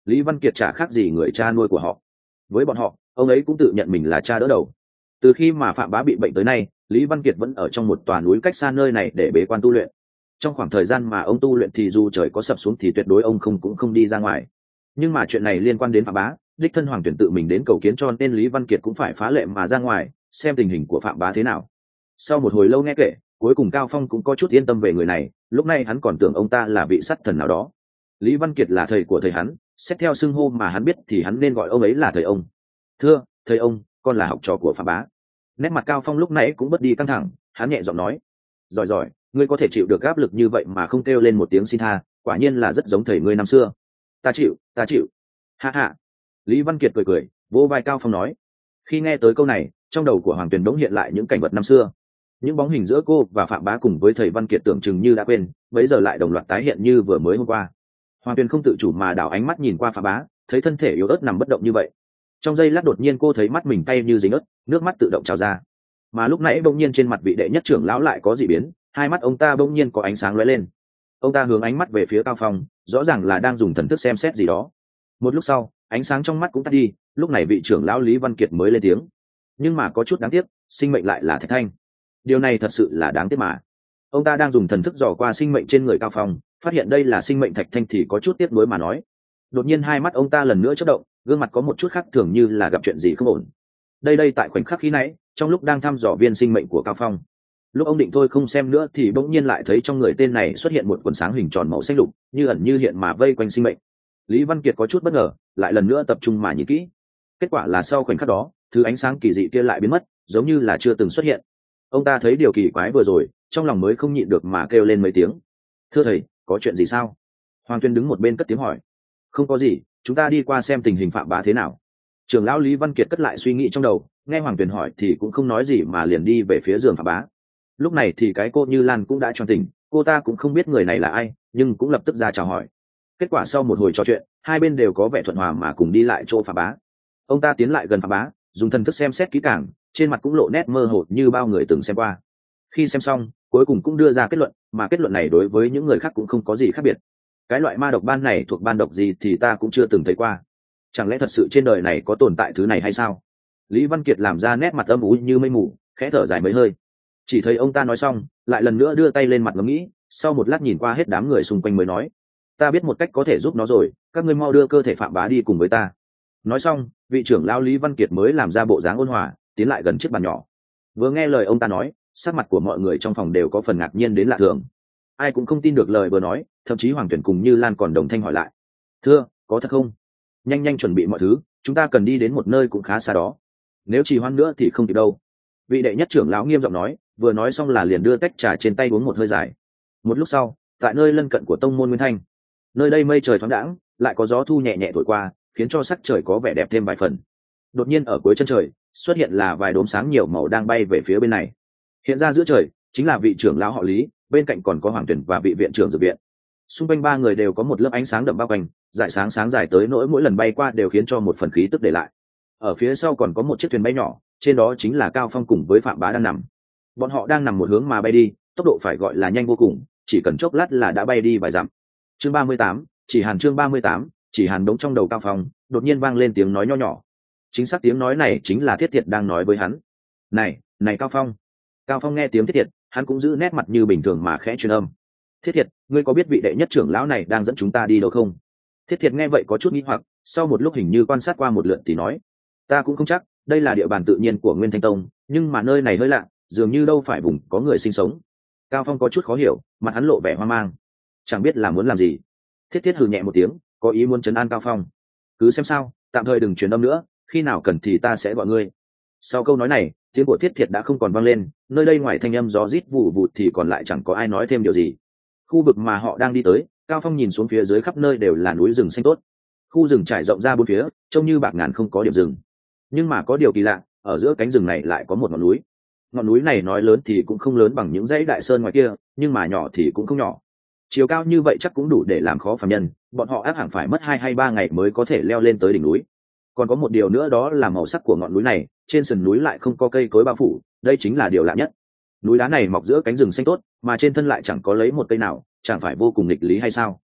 Lý Văn Kiệt chả khác gì người cha nuôi của họ. Với bọn họ, ông ấy cũng tự nhận mình là cha đỡ đầu. Từ khi mà Phạm Bá bị bệnh tới nay, Lý Văn Kiệt vẫn ở trong một tòa núi cách xa nơi này để bế quan tu luyện. Trong khoảng thời gian mà ông tu luyện thì dù trời có sập xuống thì tuyệt đối ông cũng không đi ra ngoài. Nhưng mà chuyện này liên quan đến Phạm Bá, đích thân Hoàng Tuyển tự mình đến cầu kiến, cho nên Lý Văn Kiệt cũng phải phá lệ mà ra ngoài xem tình hình của Phạm Bá thế nào. Sau một hồi lâu nghe kể, cuối cùng Cao Phong cũng có chút yên tâm về người này. Lúc này hắn còn tưởng ông ta là vị sát thần nào đó. Lý Văn Kiệt là thầy của thầy hắn, xét theo xưng hô mà hắn biết thì hắn nên gọi ông ấy là thầy ông. Thưa thầy ông, con là học trò của Phạm Bá. Nét mặt Cao Phong lúc nãy cũng bớt đi căng thẳng, hắn nhẹ giọng nói: giỏi giỏi, ngươi có thể chịu được áp lực như vậy mà không kêu lên một tiếng xin tha, quả nhiên là rất giống thầy ngươi năm xưa. Ta chịu. Ha ha. Lý Văn Kiệt cười cười, vỗ vai Cao Phong nói. Khi nghe tới câu này, trong đầu của Hoàng Tuyền đống hiện lại những cảnh vật năm xưa. Những bóng hình giữa cô và Phạm Bá cùng với thầy Văn Kiệt tưởng chừng như đã quên, bấy giờ lại đồng loạt tái hiện như vừa mới hôm qua. Hoàng Tuyền không tự chủ mà đảo ánh mắt nhìn qua Phạm Bá, thấy thân thể yếu ớt nằm bất động như vậy. Trong giây lát đột nhiên cô thấy mắt mình cay như dính ớt, nước mắt tự động trào ra. Mà lúc nãy bỗng nhiên trên mặt vị đệ nhất trưởng lão lại có dị biến, hai mắt ông ta bỗng nhiên có ánh sáng lóe lên. Ông ta hướng ánh mắt về phía Cao Phong, rõ ràng là đang dùng thần thức xem xét gì đó. Một lúc sau, ánh sáng trong mắt cũng tắt đi, lúc này vị trưởng lão Lý Văn Kiệt mới lên tiếng. Nhưng mà có chút đáng tiếc, sinh mệnh lại là Thạch Thanh. Điều này thật sự là đáng tiếc mà. Ông ta đang dùng thần thức dò qua sinh mệnh trên người Cao Phong, phát hiện đây là sinh mệnh Thạch Thanh thì có chút tiếc nuối mà nói. Đột nhiên hai mắt ông ta lần nữa chớp động, gương mặt có một chút khác thường như là gặp chuyện gì không ổn. Đây tại khoảnh khắc khi nãy, trong lúc đang thăm dò viên sinh mệnh của Cao Phong, lúc ông định thôi không xem nữa thì bỗng nhiên lại thấy trong người tên này xuất hiện một quần sáng hình tròn màu xanh lục, như ẩn như hiện mà vây quanh sinh mệnh. Lý Văn Kiệt có chút bất ngờ, lại lần nữa tập trung mà nhìn kỹ. Kết quả là sau khoảnh khắc đó, thứ ánh sáng kỳ dị kia lại biến mất, giống như là chưa từng xuất hiện. Ông ta thấy điều kỳ quái vừa rồi, trong lòng mới không nhịn được mà kêu lên mấy tiếng. Thưa thầy, có chuyện gì sao? Hoàng Tuyên đứng một bên cất tiếng hỏi. Không có gì, chúng ta đi qua xem tình hình Phạm Bá thế nào. Trưởng lão Lý Văn Kiệt cất lại suy nghĩ trong đầu, nghe Hoàng Tuyền hỏi thì cũng không nói gì mà liền đi về phía giường Phạm Bá. Lúc này thì cái cô Như Lan cũng đã choàng tỉnh, cô ta cũng không biết người này là ai, nhưng cũng lập tức ra chào hỏi. Kết quả sau một hồi trò chuyện, hai bên đều có vẻ thuận hòa mà cùng đi lại chỗ Phạm Bá. Ông ta tiến lại gần Phạm Bá, dùng thần thức xem xét kỹ càng, trên mặt cũng lộ nét mơ hồ như bao người từng xem qua. Khi xem xong, cuối cùng cũng đưa ra kết luận, mà kết luận này đối với những người khác cũng không có gì khác biệt. Cái loại ma độc ban này thuộc ban độc gì thì ta cũng chưa từng thấy qua. Chẳng lẽ thật sự trên đời này có tồn tại thứ này hay sao? Lý Văn Kiệt làm ra nét mặt âm u như mây mù, khẽ thở dài mấy hơi. Chỉ thấy ông ta nói xong, lại lần nữa đưa tay lên mặt ngẫm nghĩ, sau một lát nhìn qua hết đám người xung quanh mới nói: ta biết một cách có thể giúp nó rồi, các ngươi mau đưa cơ thể Phạm Bá đi cùng với ta. Nói xong, vị trưởng lão Lý Văn Kiệt mới làm ra bộ dáng ôn hòa, tiến lại gần chiếc bàn nhỏ. Vừa nghe lời ông ta nói, sắc mặt của mọi người trong phòng đều có phần ngạc nhiên đến lạ thường. Ai cũng không tin được lời vừa nói, thậm chí Hoàng Tuyển cùng Như Lan còn đồng thanh hỏi lại: thưa, có thật không? Nhanh chuẩn bị mọi thứ, chúng ta cần đi đến một nơi cũng khá xa đó. Nếu trì hoãn nữa thì không kịp đâu. Vị đệ nhất trưởng lão nghiêm giọng nói, vừa nói xong là liền đưa tách trà trên tay uống một hơi dài. Một lúc sau, tại nơi lân cận của tông môn Nguyên Thanh, nơi đây mây trời thoáng đãng, lại có gió thu nhẹ nhẹ thổi qua, khiến cho sắc trời có vẻ đẹp thêm vài phần. Đột nhiên ở cuối chân trời xuất hiện là vài đốm sáng nhiều màu đang bay về phía bên này. Hiện ra giữa trời chính là vị trưởng lão họ Lý, bên cạnh còn có Hoàng Tuyển và vị viện trưởng dược viện. Xung quanh ba người đều có một lớp ánh sáng đậm bao quanh, dải sáng dài tới nỗi mỗi lần bay qua đều khiến cho một phần khí tức để lại. Ở phía sau còn có một chiếc thuyền bay nhỏ, trên đó chính là Cao Phong cùng với Phạm Bá đang nằm. Bọn họ đang nằm một hướng mà bay đi, tốc độ phải gọi là nhanh vô cùng, chỉ cần chốc lát là đã bay đi vài dặm. Chương 38, chương 38, chỉ hàn đống trong đầu Cao Phong, đột nhiên vang lên tiếng nói nho nhỏ. Chính xác tiếng nói này chính là Thiết Thiệt đang nói với hắn. Này Cao Phong. Cao Phong nghe tiếng Thiết Thiệt, hắn cũng giữ nét mặt như bình thường mà khẽ truyền âm. Thiết Thiệt, ngươi có biết vị đệ nhất trưởng lão này đang dẫn chúng ta đi đâu không? Thiết Thiệt nghe vậy có chút nghi hoặc, sau một lúc hình như quan sát qua một lượt thì nói: ta cũng không chắc, đây là địa bàn tự nhiên của Nguyên Thanh Tông, nhưng mà nơi này hơi lạ, dường như đâu phải vùng có người sinh sống. Cao Phong có chút khó hiểu, mặt hắn lộ vẻ hoang mang, chẳng biết là muốn làm gì. Thiết Thiết hừ nhẹ một tiếng, có ý muốn trấn an Cao Phong. Cứ xem sao, tạm thời đừng truyền âm nữa, khi nào cần thì ta sẽ gọi ngươi. Sau câu nói này, tiếng của Thiết Thiệt đã không còn vang lên, nơi đây ngoài thanh âm gió rít vụ vụt thì còn lại chẳng có ai nói thêm điều gì. Khu vực mà họ đang đi tới, Cao Phong nhìn xuống phía dưới khắp nơi đều là núi rừng xanh tốt. Khu rừng trải rộng ra bốn phía, trông như bạc ngàn không có điểm dừng. Nhưng mà có điều kỳ lạ, ở giữa cánh rừng này lại có một ngọn núi. Ngọn núi này nói lớn thì cũng không lớn bằng những dãy đại sơn ngoài kia, nhưng mà nhỏ thì cũng không nhỏ. Chiều cao như vậy chắc cũng đủ để làm khó phàm nhân, bọn họ ác hẳn phải mất 2 hay 3 ngày mới có thể leo lên tới đỉnh núi. Còn có một điều nữa đó là màu sắc của ngọn núi này, trên sườn núi lại không có cây cối bao phủ, đây chính là điều lạ nhất. Núi đá này mọc giữa cánh rừng xanh tốt, mà trên thân lại chẳng có lấy một cây nào, chẳng phải vô cùng nghịch lý hay sao?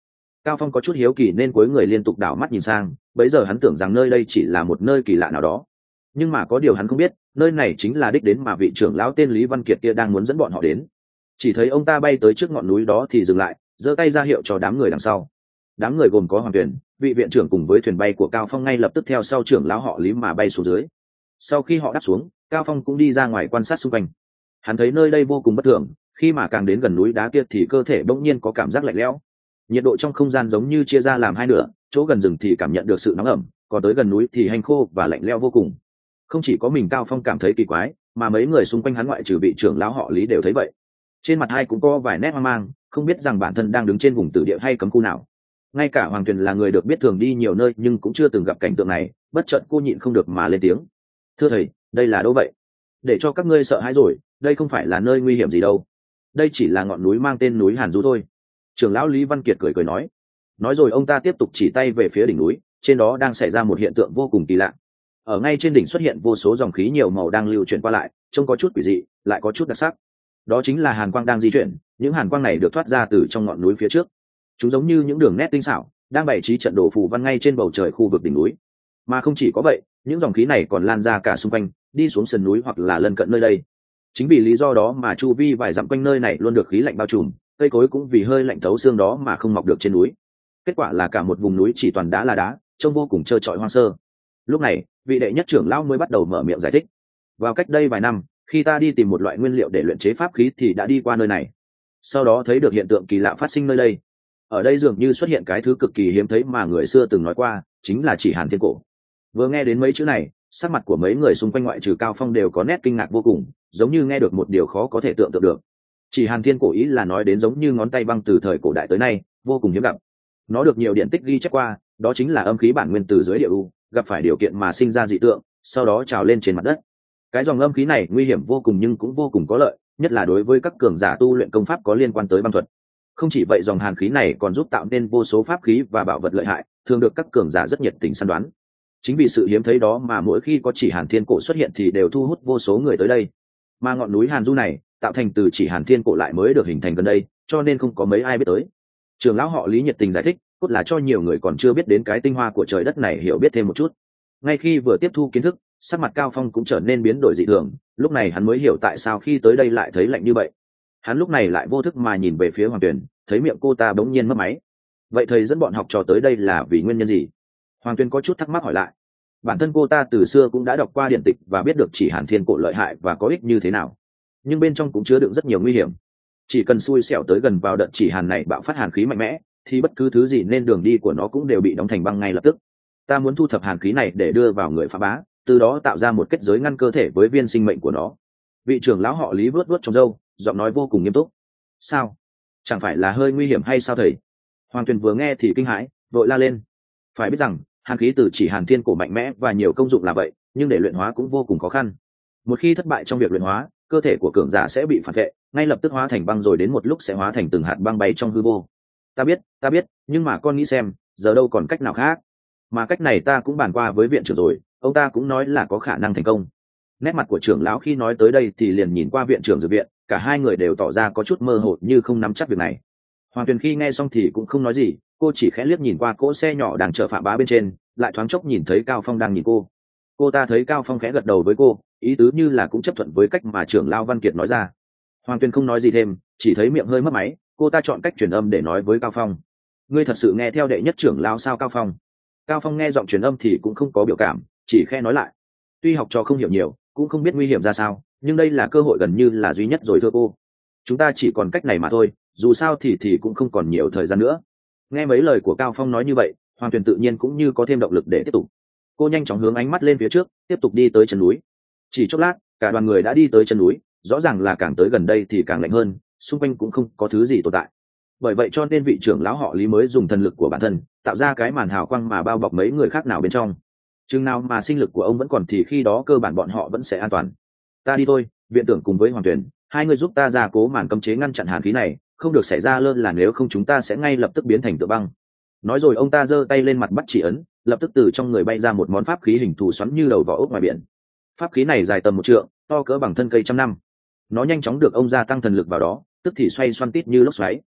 Cao Phong có chút hiếu kỳ nên cuối người liên tục đảo mắt nhìn sang, bấy giờ hắn tưởng rằng nơi đây chỉ là một nơi kỳ lạ nào đó, nhưng mà có điều hắn không biết, nơi này chính là đích đến mà vị trưởng lão tên Lý Văn Kiệt kia đang muốn dẫn bọn họ đến. Chỉ thấy ông ta bay tới trước ngọn núi đó thì dừng lại, giơ tay ra hiệu cho đám người đằng sau. Đám người gồm có Hoàng Tuyền, vị viện trưởng cùng với thuyền bay của Cao Phong ngay lập tức theo sau trưởng lão họ Lý mà bay xuống dưới. Sau khi họ đáp xuống, Cao Phong cũng đi ra ngoài quan sát xung quanh. Hắn thấy nơi đây vô cùng bất thường, khi mà càng đến gần núi đá kia thì cơ thể bỗng nhiên có cảm giác lạnh lẽo. Nhiệt độ trong không gian giống như chia ra làm hai nửa, chỗ gần rừng thì cảm nhận được sự nóng ẩm, còn tới gần núi thì hanh khô và lạnh lẽo vô cùng. Không chỉ có mình Cao Phong cảm thấy kỳ quái, mà mấy người xung quanh hắn ngoại trừ vị trưởng lão họ Lý đều thấy vậy. Trên mặt hai cũng có vài nét hoang mang, không biết rằng bản thân đang đứng trên vùng tử địa hay cấm khu nào. Ngay cả Hoàng Tuyền là người được biết thường đi nhiều nơi nhưng cũng chưa từng gặp cảnh tượng này, bất chợt cô nhịn không được mà lên tiếng. Thưa thầy, đây là đâu vậy? Để cho các ngươi sợ hãi rồi, đây không phải là nơi nguy hiểm gì đâu. Đây chỉ là ngọn núi mang tên núi Hàn Du thôi. Trưởng lão Lý Văn Kiệt cười cười nói. Nói rồi ông ta tiếp tục chỉ tay về phía đỉnh núi, trên đó đang xảy ra một hiện tượng vô cùng kỳ lạ. Ở ngay trên đỉnh xuất hiện vô số dòng khí nhiều màu đang lưu chuyển qua lại, trông có chút quỷ dị, lại có chút đặc sắc. Đó chính là hàn quang đang di chuyển, những hàn quang này được thoát ra từ trong ngọn núi phía trước. Chúng giống như những đường nét tinh xảo, đang bày trí trận đồ phù văn ngay trên bầu trời khu vực đỉnh núi. Mà không chỉ có vậy, những dòng khí này còn lan ra cả xung quanh, đi xuống sườn núi hoặc là lân cận nơi đây. Chính vì lý do đó mà chu vi vài dặm quanh nơi này luôn được khí lạnh bao trùm, cây cối cũng vì hơi lạnh thấu xương đó mà không mọc được trên núi. Kết quả là cả một vùng núi chỉ toàn đá là đá, trông vô cùng trơ trọi hoang sơ. Lúc này, vị đệ nhất trưởng lão mới bắt đầu mở miệng giải thích. Vào cách đây vài năm, khi ta đi tìm một loại nguyên liệu để luyện chế pháp khí thì đã đi qua nơi này. Sau đó thấy được hiện tượng kỳ lạ phát sinh nơi đây. Ở đây dường như xuất hiện cái thứ cực kỳ hiếm thấy mà người xưa từng nói qua, chính là chỉ hàn thiên cổ. Vừa nghe đến mấy chữ này, sắc mặt của mấy người xung quanh ngoại trừ Cao Phong đều có nét kinh ngạc vô cùng, giống như nghe được một điều khó có thể tưởng tượng được. Chỉ hàn thiên cổ ý là nói đến giống như ngón tay băng từ thời cổ đại tới nay, vô cùng hiếm gặp. Nó được nhiều điện tích ghi chép qua, đó chính là âm khí bản nguyên từ dưới địa u, gặp phải điều kiện mà sinh ra dị tượng, sau đó trào lên trên mặt đất. Cái dòng âm khí này nguy hiểm vô cùng nhưng cũng vô cùng có lợi, nhất là đối với các cường giả tu luyện công pháp có liên quan tới băng thuật. Không chỉ vậy, dòng hàn khí này còn giúp tạo nên vô số pháp khí và bảo vật lợi hại, thường được các cường giả rất nhiệt tình săn đoán. Chính vì sự hiếm thấy đó mà mỗi khi có chỉ hàn thiên cổ xuất hiện thì đều thu hút vô số người tới đây. Mà ngọn núi Hàn Du này tạo thành từ chỉ hàn thiên cổ lại mới được hình thành gần đây, cho nên không có mấy ai biết tới. Trưởng lão họ Lý nhiệt tình giải thích, cốt là cho nhiều người còn chưa biết đến cái tinh hoa của trời đất này hiểu biết thêm một chút. Ngay khi vừa tiếp thu kiến thức, sắc mặt Cao Phong cũng trở nên biến đổi dị thường, lúc này hắn mới hiểu tại sao khi tới đây lại thấy lạnh như vậy. Hắn lúc này lại vô thức mà nhìn về phía Hoàng Tuyền, thấy miệng cô ta bỗng nhiên mất máy. Vậy thầy dẫn bọn học trò tới đây là vì nguyên nhân gì? Hoàng Tuyền có chút thắc mắc hỏi lại. Bản thân cô ta từ xưa cũng đã đọc qua điển tịch và biết được chỉ hàn thiên cổ lợi hại và có ích như thế nào, nhưng bên trong cũng chứa đựng rất nhiều nguy hiểm. Chỉ cần xui xẻo tới gần vào đợt chỉ hàn này bạo phát hàn khí mạnh mẽ thì bất cứ thứ gì nên đường đi của nó cũng đều bị đóng thành băng ngay lập tức. Ta muốn thu thập hàn khí này để đưa vào người phá bá, từ đó tạo ra một kết giới ngăn cơ thể với viên sinh mệnh của nó. Vị trưởng lão họ Lý vuốt vuốt trong râu, giọng nói vô cùng nghiêm túc. Sao? Chẳng phải là hơi nguy hiểm hay sao thầy? Hoàng Tuyền vừa nghe thì kinh hãi, vội la lên. Phải biết rằng hàn khí từ chỉ hàn thiên cổ mạnh mẽ và nhiều công dụng là vậy, nhưng để luyện hóa cũng vô cùng khó khăn. Một khi thất bại trong việc luyện hóa, cơ thể của cường giả sẽ bị phản vệ, ngay lập tức hóa thành băng rồi đến một lúc sẽ hóa thành từng hạt băng bay trong hư vô. Ta biết, nhưng mà con nghĩ xem, giờ đâu còn cách nào khác. Mà cách này ta cũng bàn qua với viện trưởng rồi, ông ta cũng nói là có khả năng thành công. Nét mặt của trưởng lão khi nói tới đây thì liền nhìn qua viện trưởng dược viện, cả hai người đều tỏ ra có chút mơ hồ như không nắm chắc việc này. Hoàng Tuyền khi nghe xong thì cũng không nói gì, cô chỉ khẽ liếc nhìn qua cỗ xe nhỏ đang chở Phạm Bá bên trên, lại thoáng chốc nhìn thấy Cao Phong đang nhìn cô. Cô ta thấy Cao Phong khẽ gật đầu với cô, ý tứ như là cũng chấp thuận với cách mà trưởng lão Văn Kiệt nói ra. Hoàng Tuyền không nói gì thêm, chỉ thấy miệng hơi mất máy, cô ta chọn cách truyền âm để nói với Cao Phong. Ngươi thật sự nghe theo đệ nhất trưởng lão sao Cao Phong? Cao Phong nghe giọng truyền âm thì cũng không có biểu cảm, chỉ khẽ nói lại. Tuy học trò không hiểu nhiều, cũng không biết nguy hiểm ra sao, nhưng đây là cơ hội gần như là duy nhất rồi thưa cô. Chúng ta chỉ còn cách này mà thôi, dù sao thì cũng không còn nhiều thời gian nữa. Nghe mấy lời của Cao Phong nói như vậy, Hoàng Tuyền tự nhiên cũng như có thêm động lực để tiếp tục. Cô nhanh chóng hướng ánh mắt lên phía trước, tiếp tục đi tới chân núi. Chỉ chốc lát, cả đoàn người đã đi tới chân núi, rõ ràng là càng tới gần đây thì càng lạnh hơn, xung quanh cũng không có thứ gì tồn tại. Bởi vậy cho nên vị trưởng lão họ Lý mới dùng thần lực của bản thân tạo ra cái màn hào quang mà bao bọc mấy người khác nào bên trong. Chừng nào mà sinh lực của ông vẫn còn thì khi đó cơ bản bọn họ vẫn sẽ an toàn. Ta đi thôi, viện trưởng cùng với Hoàng Tuyền, hai người giúp ta ra cố màn cấm chế ngăn chặn hàn khí này, không được xảy ra lơ là, nếu không chúng ta sẽ ngay lập tức biến thành tượng băng. Nói rồi ông ta giơ tay lên mặt bắt chỉ ấn, lập tức từ trong người bay ra một món pháp khí hình thù xoắn như đầu vỏ ốc ngoài biển. Pháp khí này dài tầm 1 trượng, to cỡ bằng thân cây trăm năm. Nó nhanh chóng được ông gia tăng thần lực vào đó, tức thì xoay xoăn tít như lốc xoáy.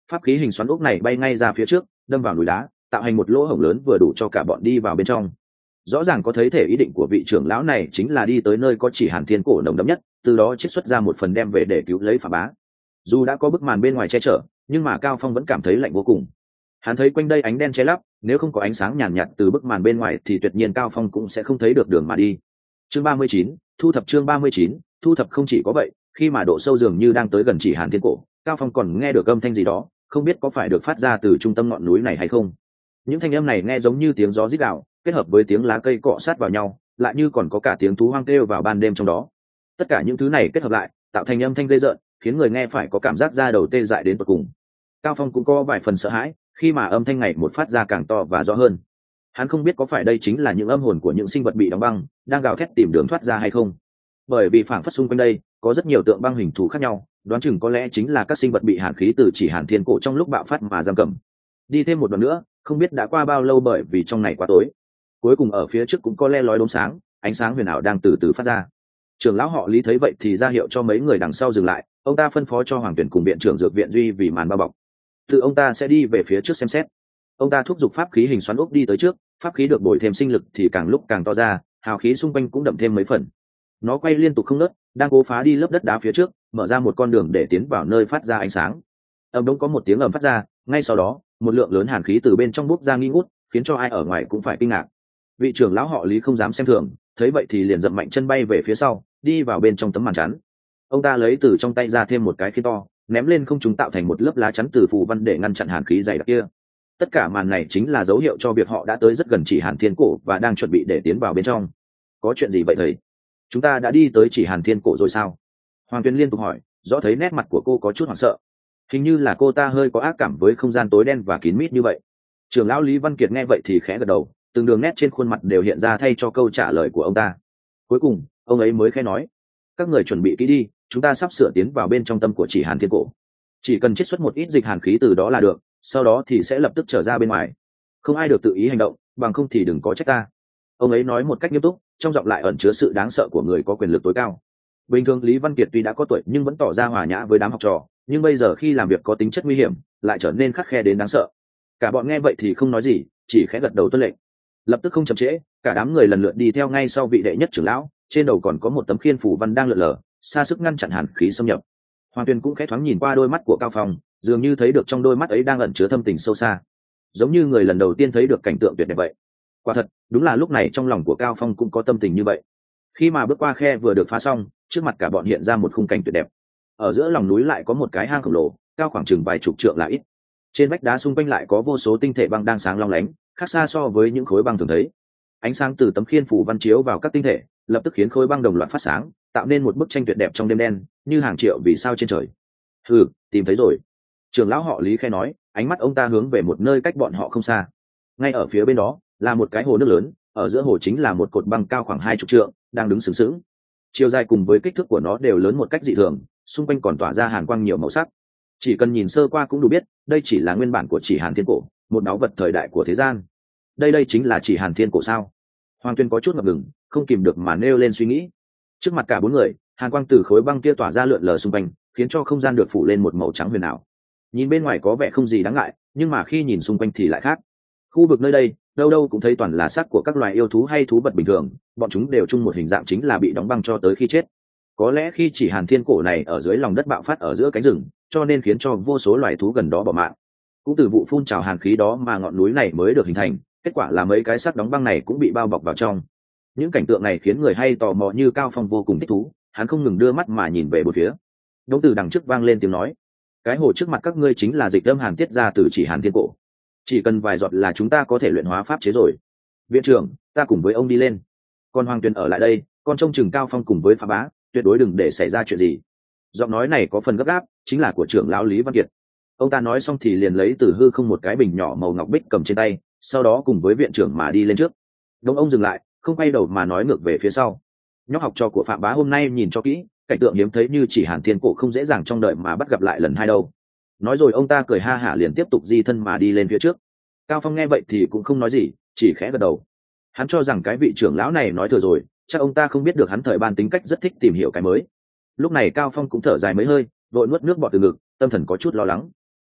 Pháp khí hình xoắn ốc này bay ngay ra phía trước, đâm vào núi đá, tạo thành một lỗ hổng lớn vừa đủ cho cả bọn đi vào bên trong. Rõ ràng có thấy thể ý định của vị trưởng lão này chính là đi tới nơi có chỉ Hàn Thiên cổ nồng đậm nhất, từ đó chiết xuất ra một phần đem về để cứu lấy Phạm Bá. Dù đã có bức màn bên ngoài che chở, nhưng mà Cao Phong vẫn cảm thấy lạnh vô cùng. Hắn thấy quanh đây ánh đen che lấp, nếu không có ánh sáng nhàn nhạt từ bức màn bên ngoài thì tuyệt nhiên Cao Phong cũng sẽ không thấy được đường mà đi. Chương 39, thu thập chương 39, thu thập không chỉ có vậy, khi mà độ sâu dường như đang tới gần chỉ Hàn Thiên cổ, Cao Phong còn nghe được âm thanh gì đó, không biết có phải được phát ra từ trung tâm ngọn núi này hay không. Những thanh âm này nghe giống như tiếng gió rít gào, kết hợp với tiếng lá cây cọ sát vào nhau, lại như còn có cả tiếng thú hoang kêu vào ban đêm trong đó. Tất cả những thứ này kết hợp lại, tạo thành âm thanh ghê rợn, khiến người nghe phải có cảm giác da đầu tê dại đến tột cùng. Cao Phong cũng có vài phần sợ hãi, khi mà âm thanh ngày một phát ra càng to và rõ hơn. Hắn không biết có phải đây chính là những âm hồn của những sinh vật bị đóng băng, đang gào thét tìm đường thoát ra hay không. Bởi vì phảng phất xung quanh đây có rất nhiều tượng băng hình thù khác nhau, đoán chừng có lẽ chính là các sinh vật bị hàn khí từ chỉ Hàn Thiên cổ trong lúc bạo phát mà giam cầm. Đi thêm một đoạn nữa, không biết đã qua bao lâu bởi vì trong này quá tối. Cuối cùng ở phía trước cũng có le lói đốm sáng, ánh sáng huyền ảo đang từ từ phát ra. Trưởng lão họ Lý thấy vậy thì ra hiệu cho mấy người đằng sau dừng lại, ông ta phân phó cho Hoàng Tuyển cùng viện trưởng dược viện Duy vì màn bao bọc. Tự ông ta sẽ đi về phía trước xem xét. Ông ta thúc giục pháp khí hình xoắn ốc đi tới trước, pháp khí được bồi thêm sinh lực thì càng lúc càng to ra, hào khí xung quanh cũng đậm thêm mấy phần. Nó quay liên tục không ngớt, đang cố phá đi lớp đất đá phía trước, mở ra một con đường để tiến vào nơi phát ra ánh sáng. Ầm đông có một tiếng ầm phát ra, ngay sau đó, một lượng lớn hàn khí từ bên trong bốc ra nghi ngút, khiến cho ai ở ngoài cũng phải kinh ngạc. Vị trưởng lão họ Lý không dám xem thường, thấy vậy thì liền dậm mạnh chân bay về phía sau, đi vào bên trong tấm màn chắn. Ông ta lấy từ trong tay ra thêm một cái khiên to, ném lên không trung tạo thành một lớp lá chắn từ phù văn để ngăn chặn hàn khí dày đặc kia. Tất cả màn này chính là dấu hiệu cho việc họ đã tới rất gần chỉ Hàn Thiên cổ và đang chuẩn bị để tiến vào bên trong. Có chuyện gì vậy thầy? Chúng ta đã đi tới chỉ Hàn Thiên cổ rồi sao? Hoàng Tuyên liên tục hỏi, rõ thấy nét mặt của cô có chút hoảng sợ. Hình như là cô ta hơi có ác cảm với không gian tối đen và kín mít như vậy. Trưởng lão Lý Văn Kiệt nghe vậy thì khẽ gật đầu, từng đường nét trên khuôn mặt đều hiện ra thay cho câu trả lời của ông ta. Cuối cùng, ông ấy mới khẽ nói, các người chuẩn bị kỹ đi, chúng ta sắp sửa tiến vào bên trong tâm của chỉ Hàn Thiên cổ. Chỉ cần chiết xuất một ít dịch hàn khí từ đó là được, sau đó thì sẽ lập tức trở ra bên ngoài. Không ai được tự ý hành động, bằng không thì đừng có trách ta. Ông ấy nói một cách nghiêm túc, trong giọng lại ẩn chứa sự đáng sợ của người có quyền lực tối cao. Bình thường Lý Văn Kiệt tuy đã có tuổi nhưng vẫn tỏ ra hòa nhã với đám học trò, nhưng bây giờ khi làm việc có tính chất nguy hiểm, lại trở nên khắt khe đến đáng sợ. Cả bọn nghe vậy thì không nói gì, chỉ khẽ gật đầu tuân lệnh. Lập tức không chậm trễ, cả đám người lần lượt đi theo ngay sau vị đệ nhất trưởng lão, trên đầu còn có một tấm khiên phủ văn đang lượn lờ, xa sức ngăn chặn hàn khí xâm nhập. Hoàng Tuyền cũng khẽ thoáng nhìn qua đôi mắt của Cao Phong, dường như thấy được trong đôi mắt ấy đang ẩn chứa thâm tình sâu xa, giống như người lần đầu tiên thấy được cảnh tượng tuyệt đẹp vậy. Quả thật, đúng là lúc này trong lòng của Cao Phong cũng có tâm tình như vậy. Khi mà bước qua khe vừa được phá xong, trước mặt cả bọn hiện ra một khung cảnh tuyệt đẹp. Ở giữa lòng núi lại có một cái hang khổng lồ, cao khoảng chừng vài chục trượng là ít. Trên vách đá xung quanh lại có vô số tinh thể băng đang sáng long lánh, khác xa so với những khối băng thường thấy. Ánh sáng từ tấm khiên phủ văn chiếu vào các tinh thể, lập tức khiến khối băng đồng loạt phát sáng, tạo nên một bức tranh tuyệt đẹp trong đêm đen, như hàng triệu vì sao trên trời. Ừ, tìm thấy rồi. Trưởng lão họ Lý khẽ nói, ánh mắt ông ta hướng về một nơi cách bọn họ không xa. Ngay ở phía bên đó là một cái hồ nước lớn, ở giữa hồ chính là một cột băng cao khoảng 20 trượng, đang đứng sừng sững. Chiều dài cùng với kích thước của nó đều lớn một cách dị thường, xung quanh còn tỏa ra hàn quang nhiều màu sắc. Chỉ cần nhìn sơ qua cũng đủ biết, đây chỉ là nguyên bản của chỉ Hàn Thiên cổ, một báu vật thời đại của thế gian. Đây chính là chỉ Hàn Thiên cổ sao? Hoàng Tuyên có chút ngập ngừng, không kìm được mà nêu lên suy nghĩ. Trước mặt cả bốn người, hàn quang từ khối băng kia tỏa ra lượn lờ xung quanh, khiến cho không gian được phủ lên một màu trắng huyền ảo. Nhìn bên ngoài có vẻ không gì đáng ngại, nhưng mà khi nhìn xung quanh thì lại khác. Khu vực nơi đây, đâu đâu cũng thấy toàn là xác của các loài yêu thú hay thú vật bình thường, bọn chúng đều chung một hình dạng, chính là bị đóng băng cho tới khi chết. Có lẽ khi chỉ Hàn Thiên cổ này ở dưới lòng đất bạo phát ở giữa cánh rừng, cho nên khiến cho vô số loài thú gần đó bỏ mạng. Cũng từ vụ phun trào hàn khí đó mà ngọn núi này mới được hình thành, kết quả là mấy cái xác đóng băng này cũng bị bao bọc vào trong. Những cảnh tượng này khiến người hay tò mò như Cao Phong vô cùng thích thú, hắn không ngừng đưa mắt mà nhìn về bốn phía. Đống từ đằng trước vang lên tiếng nói, cái hồ trước mặt các ngươi chính là dịch âm hàn tiết ra từ chỉ Hàn Thiên cổ, chỉ cần vài giọt là chúng ta có thể luyện hóa pháp chế rồi. Viện trưởng, ta cùng với ông đi lên, còn Hoàng Tuyền ở lại đây, con trông chừng Cao Phong cùng với Phá Bá, tuyệt đối đừng để xảy ra chuyện gì. Giọng nói này có phần gấp gáp, chính là của trưởng lão Lý Văn Kiệt. Ông ta nói xong thì liền lấy từ hư không một cái bình nhỏ màu ngọc bích cầm trên tay, sau đó cùng với viện trưởng mà đi lên trước. Đông ông dừng lại, không quay đầu mà nói ngược về phía sau. Nhóc học trò của Phạm Bá hôm nay nhìn cho kỹ, cảnh tượng hiếm thấy như chỉ Hàn Thiên cổ không dễ dàng trong đời mà bắt gặp lại lần hai đâu. Nói rồi ông ta cười ha hả liền tiếp tục di thân mà đi lên phía trước. Cao Phong nghe vậy thì cũng không nói gì, chỉ khẽ gật đầu. Hắn cho rằng cái vị trưởng lão này nói thừa rồi, chắc ông ta không biết được hắn thời ban tính cách rất thích tìm hiểu cái mới. Lúc này Cao Phong cũng thở dài mấy hơi, vội nuốt nước bọt từ ngực, tâm thần có chút lo lắng.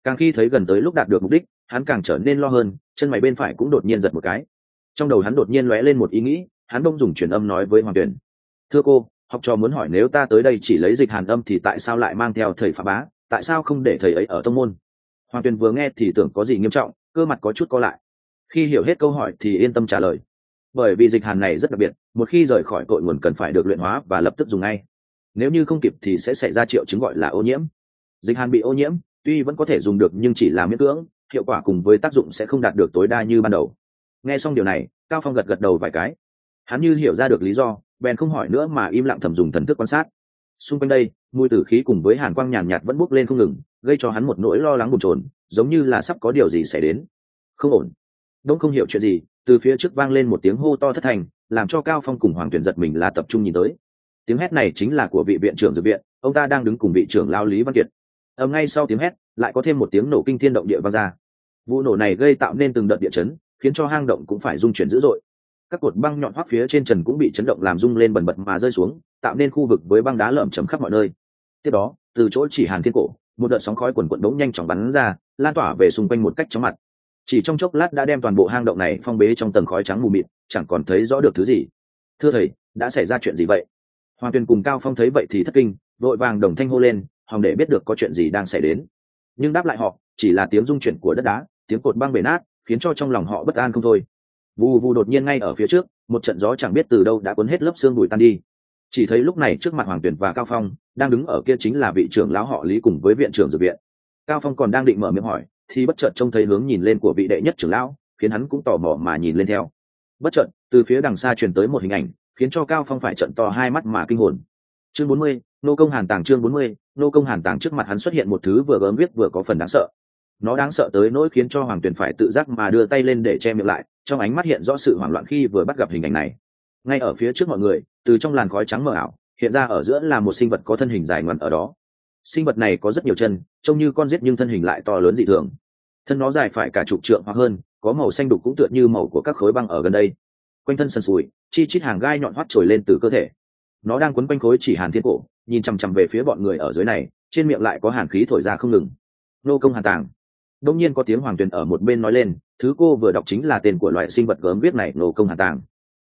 Càng khi thấy gần tới lúc đạt được mục đích, hắn càng trở nên lo hơn, chân mày bên phải cũng đột nhiên giật một cái. Trong đầu hắn đột nhiên lóe lên một ý nghĩ, hắn bỗng dùng truyền âm nói với Hoàng Tuyền: thưa cô, học trò muốn hỏi nếu ta tới đây chỉ lấy dịch hàn âm thì tại sao lại mang theo thầy Phạm Bá, tại sao không để thầy ấy ở tông môn? Hoàng Tuyền vừa nghe thì tưởng có gì nghiêm trọng, cơ mặt có chút co lại. Khi hiểu hết câu hỏi thì yên tâm trả lời: bởi vì dịch hàn này rất đặc biệt, một khi rời khỏi cội nguồn cần phải được luyện hóa và lập tức dùng ngay, nếu như không kịp thì sẽ xảy ra triệu chứng gọi là ô nhiễm. Dịch hàn bị ô nhiễm tuy vẫn có thể dùng được nhưng chỉ là miễn cưỡng, hiệu quả cùng với tác dụng sẽ không đạt được tối đa như ban đầu. Nghe xong điều này, Cao Phong gật gật đầu vài cái. Hắn như hiểu ra được lý do, bèn không hỏi nữa mà im lặng thầm dùng thần thức quan sát. Xung quanh đây, mùi tử khí cùng với hàn quang nhàn nhạt vẫn bốc lên không ngừng, gây cho hắn một nỗi lo lắng bồn chồn, giống như là sắp có điều gì xảy đến. Không ổn. Đông không hiểu chuyện gì, từ phía trước vang lên một tiếng hô to thất thành, làm cho Cao Phong cùng Hoàng Tuyền giật mình là tập trung nhìn tới. Tiếng hét này chính là của vị viện trưởng dược viện, ông ta đang đứng cùng vị trưởng lao Lý Văn Kiệt. Ngay sau tiếng hét, lại có thêm một tiếng nổ kinh thiên động địa vang ra. Vụ nổ này gây tạo nên từng đợt địa chấn, khiến cho hang động cũng phải rung chuyển dữ dội. Các cột băng nhọn hoắt phía trên trần cũng bị chấn động làm rung lên bần bật mà rơi xuống, tạo nên khu vực với băng đá lởm chởm khắp mọi nơi. Tiếp đó, từ chỗ chỉ Hàn Thiên Cổ, một đợt sóng khói quần quần đống nhanh chóng bắn ra, lan tỏa về xung quanh một cách chóng mặt. Chỉ trong chốc lát đã đem toàn bộ hang động này phong bế trong tầng khói trắng mù mịt, chẳng còn thấy rõ được thứ gì. Thưa thầy, đã xảy ra chuyện gì vậy? Hoàng Tuyền cùng Cao Phong thấy vậy thì thất kinh, vội vàng đồng thanh hô lên, hòng để biết được có chuyện gì đang xảy đến. Nhưng đáp lại họ chỉ là tiếng rung chuyển của đất đá, tiếng cột băng bể nát, khiến cho trong lòng họ bất an không thôi. Vù vù, đột nhiên ngay ở phía trước, một trận gió chẳng biết từ đâu đã cuốn hết lớp sương bụi tan đi. Chỉ thấy lúc này trước mặt Hoàng Tuyền và Cao Phong, đang đứng ở kia chính là vị trưởng lão họ Lý cùng với viện trưởng dược viện. Cao Phong còn đang định mở miệng hỏi, thì bất chợt trông thấy hướng nhìn lên của vị đệ nhất trưởng lão, khiến hắn cũng tò mò mà nhìn lên theo. Bất chợt, từ phía đằng xa truyền tới một hình ảnh, khiến cho Cao Phong phải trợn to hai mắt mà kinh hồn. Chương 40, nô công hàn tàng. Chương 40, nô công hàn tàng. Trước mặt hắn xuất hiện một thứ vừa gớm ghiếc vừa có phần đáng sợ. Nó đáng sợ tới nỗi khiến cho Hoàng Tuyền phải tự giác mà đưa tay lên để che miệng lại, trong ánh mắt hiện rõ sự hoảng loạn khi vừa bắt gặp hình ảnh này. Ngay ở phía trước mọi người, từ trong làn khói trắng mờ ảo, hiện ra ở giữa là một sinh vật có thân hình dài ngoằn ở đó. Sinh vật này có rất nhiều chân, trông như con rết nhưng thân hình lại to lớn dị thường. Thân nó dài phải cả chục trượng hoặc hơn, có màu xanh đục cũng tựa như màu của các khối băng ở gần đây. Quanh thân sần sùi, chi chít hàng gai nhọn hoắt trồi lên từ cơ thể. Nó đang quấn quanh khối chỉ Hàn Thiên Cổ, nhìn chằm chằm về phía bọn người ở dưới này, trên miệng lại có hàn khí thổi ra không ngừng. Nô công hàn tàng. Đông nhiên có tiếng Hoàng Tuyền ở một bên nói lên, thứ cô vừa đọc chính là tên của loại sinh vật gớm ghiếc này, nô công hàn tàng.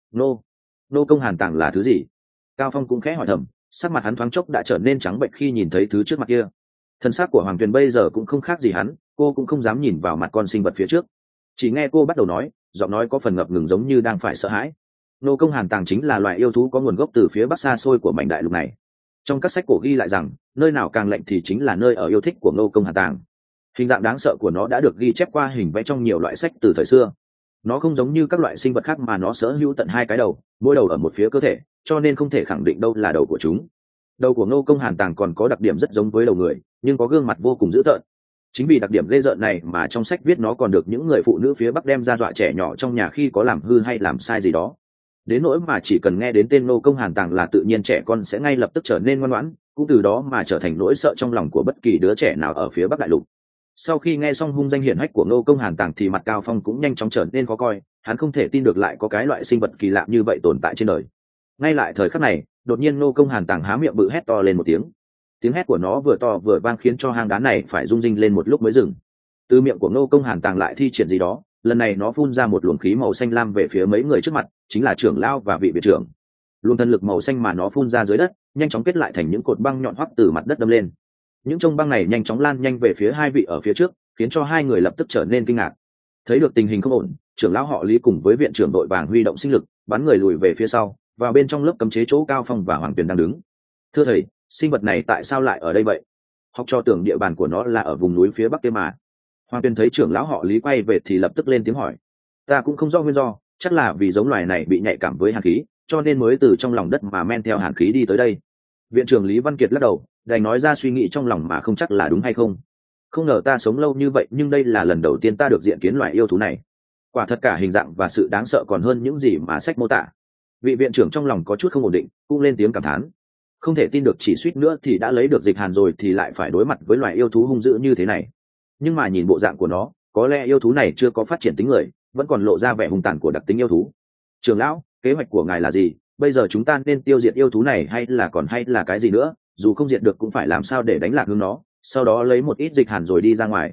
Nô công hàn tàng là thứ gì? Cao Phong cũng khẽ hỏi thầm, sắc mặt hắn thoáng chốc đã trở nên trắng bệch khi nhìn thấy thứ trước mặt kia. Thân xác của Hoàng Tuyền bây giờ cũng không khác gì hắn, cô cũng không dám nhìn vào mặt con sinh vật phía trước. Chỉ nghe cô bắt đầu nói, giọng nói có phần ngập ngừng giống như đang phải sợ hãi. Nô công hàn tàng chính là loại yêu thú có nguồn gốc từ phía bắc xa xôi của mảnh đại lục này. Trong các sách cổ ghi lại rằng, nơi nào càng lạnh thì chính là nơi ở yêu thích của nô công hàn tàng. Hình dạng đáng sợ của nó đã được ghi chép qua hình vẽ trong nhiều loại sách từ thời xưa. Nó không giống như các loại sinh vật khác mà nó sở hữu tận hai cái đầu, mỗi đầu ở một phía cơ thể, cho nên không thể khẳng định đâu là đầu của chúng. Đầu của nô công hàn tàng còn có đặc điểm rất giống với đầu người, nhưng có gương mặt vô cùng dữ tợn. Chính vì đặc điểm ghê rợn này mà trong sách viết nó còn được những người phụ nữ phía bắc đem ra dọa trẻ nhỏ trong nhà khi có làm hư hay làm sai gì đó. Đến nỗi mà chỉ cần nghe đến tên nô công hàn tàng là tự nhiên trẻ con sẽ ngay lập tức trở nên ngoan ngoãn, cũng từ đó mà trở thành nỗi sợ trong lòng của bất kỳ đứa trẻ nào ở phía bắc đại lục. Sau khi nghe xong hung danh hiển hách của nô công hàn tàng thì mặt Cao Phong cũng nhanh chóng trở nên khó coi, hắn không thể tin được lại có cái loại sinh vật kỳ lạ như vậy tồn tại trên đời. Ngay lại thời khắc này, đột nhiên nô công hàn tàng há miệng bự hét to lên một tiếng. Tiếng hét của nó vừa to vừa vang khiến cho hang đá này phải rung rinh lên một lúc mới dừng. Từ miệng của nô công hàn tàng lại thi triển gì đó, lần này nó phun ra một luồng khí màu xanh lam về phía mấy người trước mặt, chính là trưởng lão và vị viện trưởng. Luồng thần lực màu xanh mà nó phun ra dưới đất nhanh chóng kết lại thành những cột băng nhọn hoắt từ mặt đất đâm lên. Những chông băng này nhanh chóng lan nhanh về phía hai vị ở phía trước, khiến cho hai người lập tức trở nên kinh ngạc. Thấy được tình hình không ổn, trưởng lão họ Lý cùng với viện trưởng đội vàng huy động sinh lực, bắn người lùi về phía sau, vào bên trong lớp cấm chế chỗ Cao Phong và Hoàng Tuyền đang đứng. Thưa thầy, sinh vật này tại sao lại ở đây vậy? Học trò tưởng địa bàn của nó là ở vùng núi phía bắc kia mà. Hoàng Tuyền thấy trưởng lão họ Lý quay về thì lập tức lên tiếng hỏi. Ta cũng không rõ nguyên do, chắc là vì giống loài này bị nhạy cảm với hàn khí, cho nên mới từ trong lòng đất mà men theo hàn khí đi tới đây. Viện trưởng Lý Văn Kiệt lắc đầu, đành nói ra suy nghĩ trong lòng mà không chắc là đúng hay không. Không ngờ ta sống lâu như vậy nhưng đây là lần đầu tiên ta được diện kiến loài yêu thú này. Quả thật cả hình dạng và sự đáng sợ còn hơn những gì mà sách mô tả. Vị viện trưởng trong lòng có chút không ổn định, cũng lên tiếng cảm thán. Không thể tin được chỉ suýt nữa thì đã lấy được dịch hàn rồi thì lại phải đối mặt với loài yêu thú hung dữ như thế này. Nhưng mà nhìn bộ dạng của nó, có lẽ yêu thú này chưa có phát triển tính người, vẫn còn lộ ra vẻ hung tàn của đặc tính yêu thú. Trưởng lão, kế hoạch của ngài là gì? Bây giờ chúng ta nên tiêu diệt yêu thú này hay là cái gì nữa? Dù không diệt được cũng phải làm sao để đánh lạc hướng nó, sau đó lấy một ít dịch hàn rồi đi ra ngoài.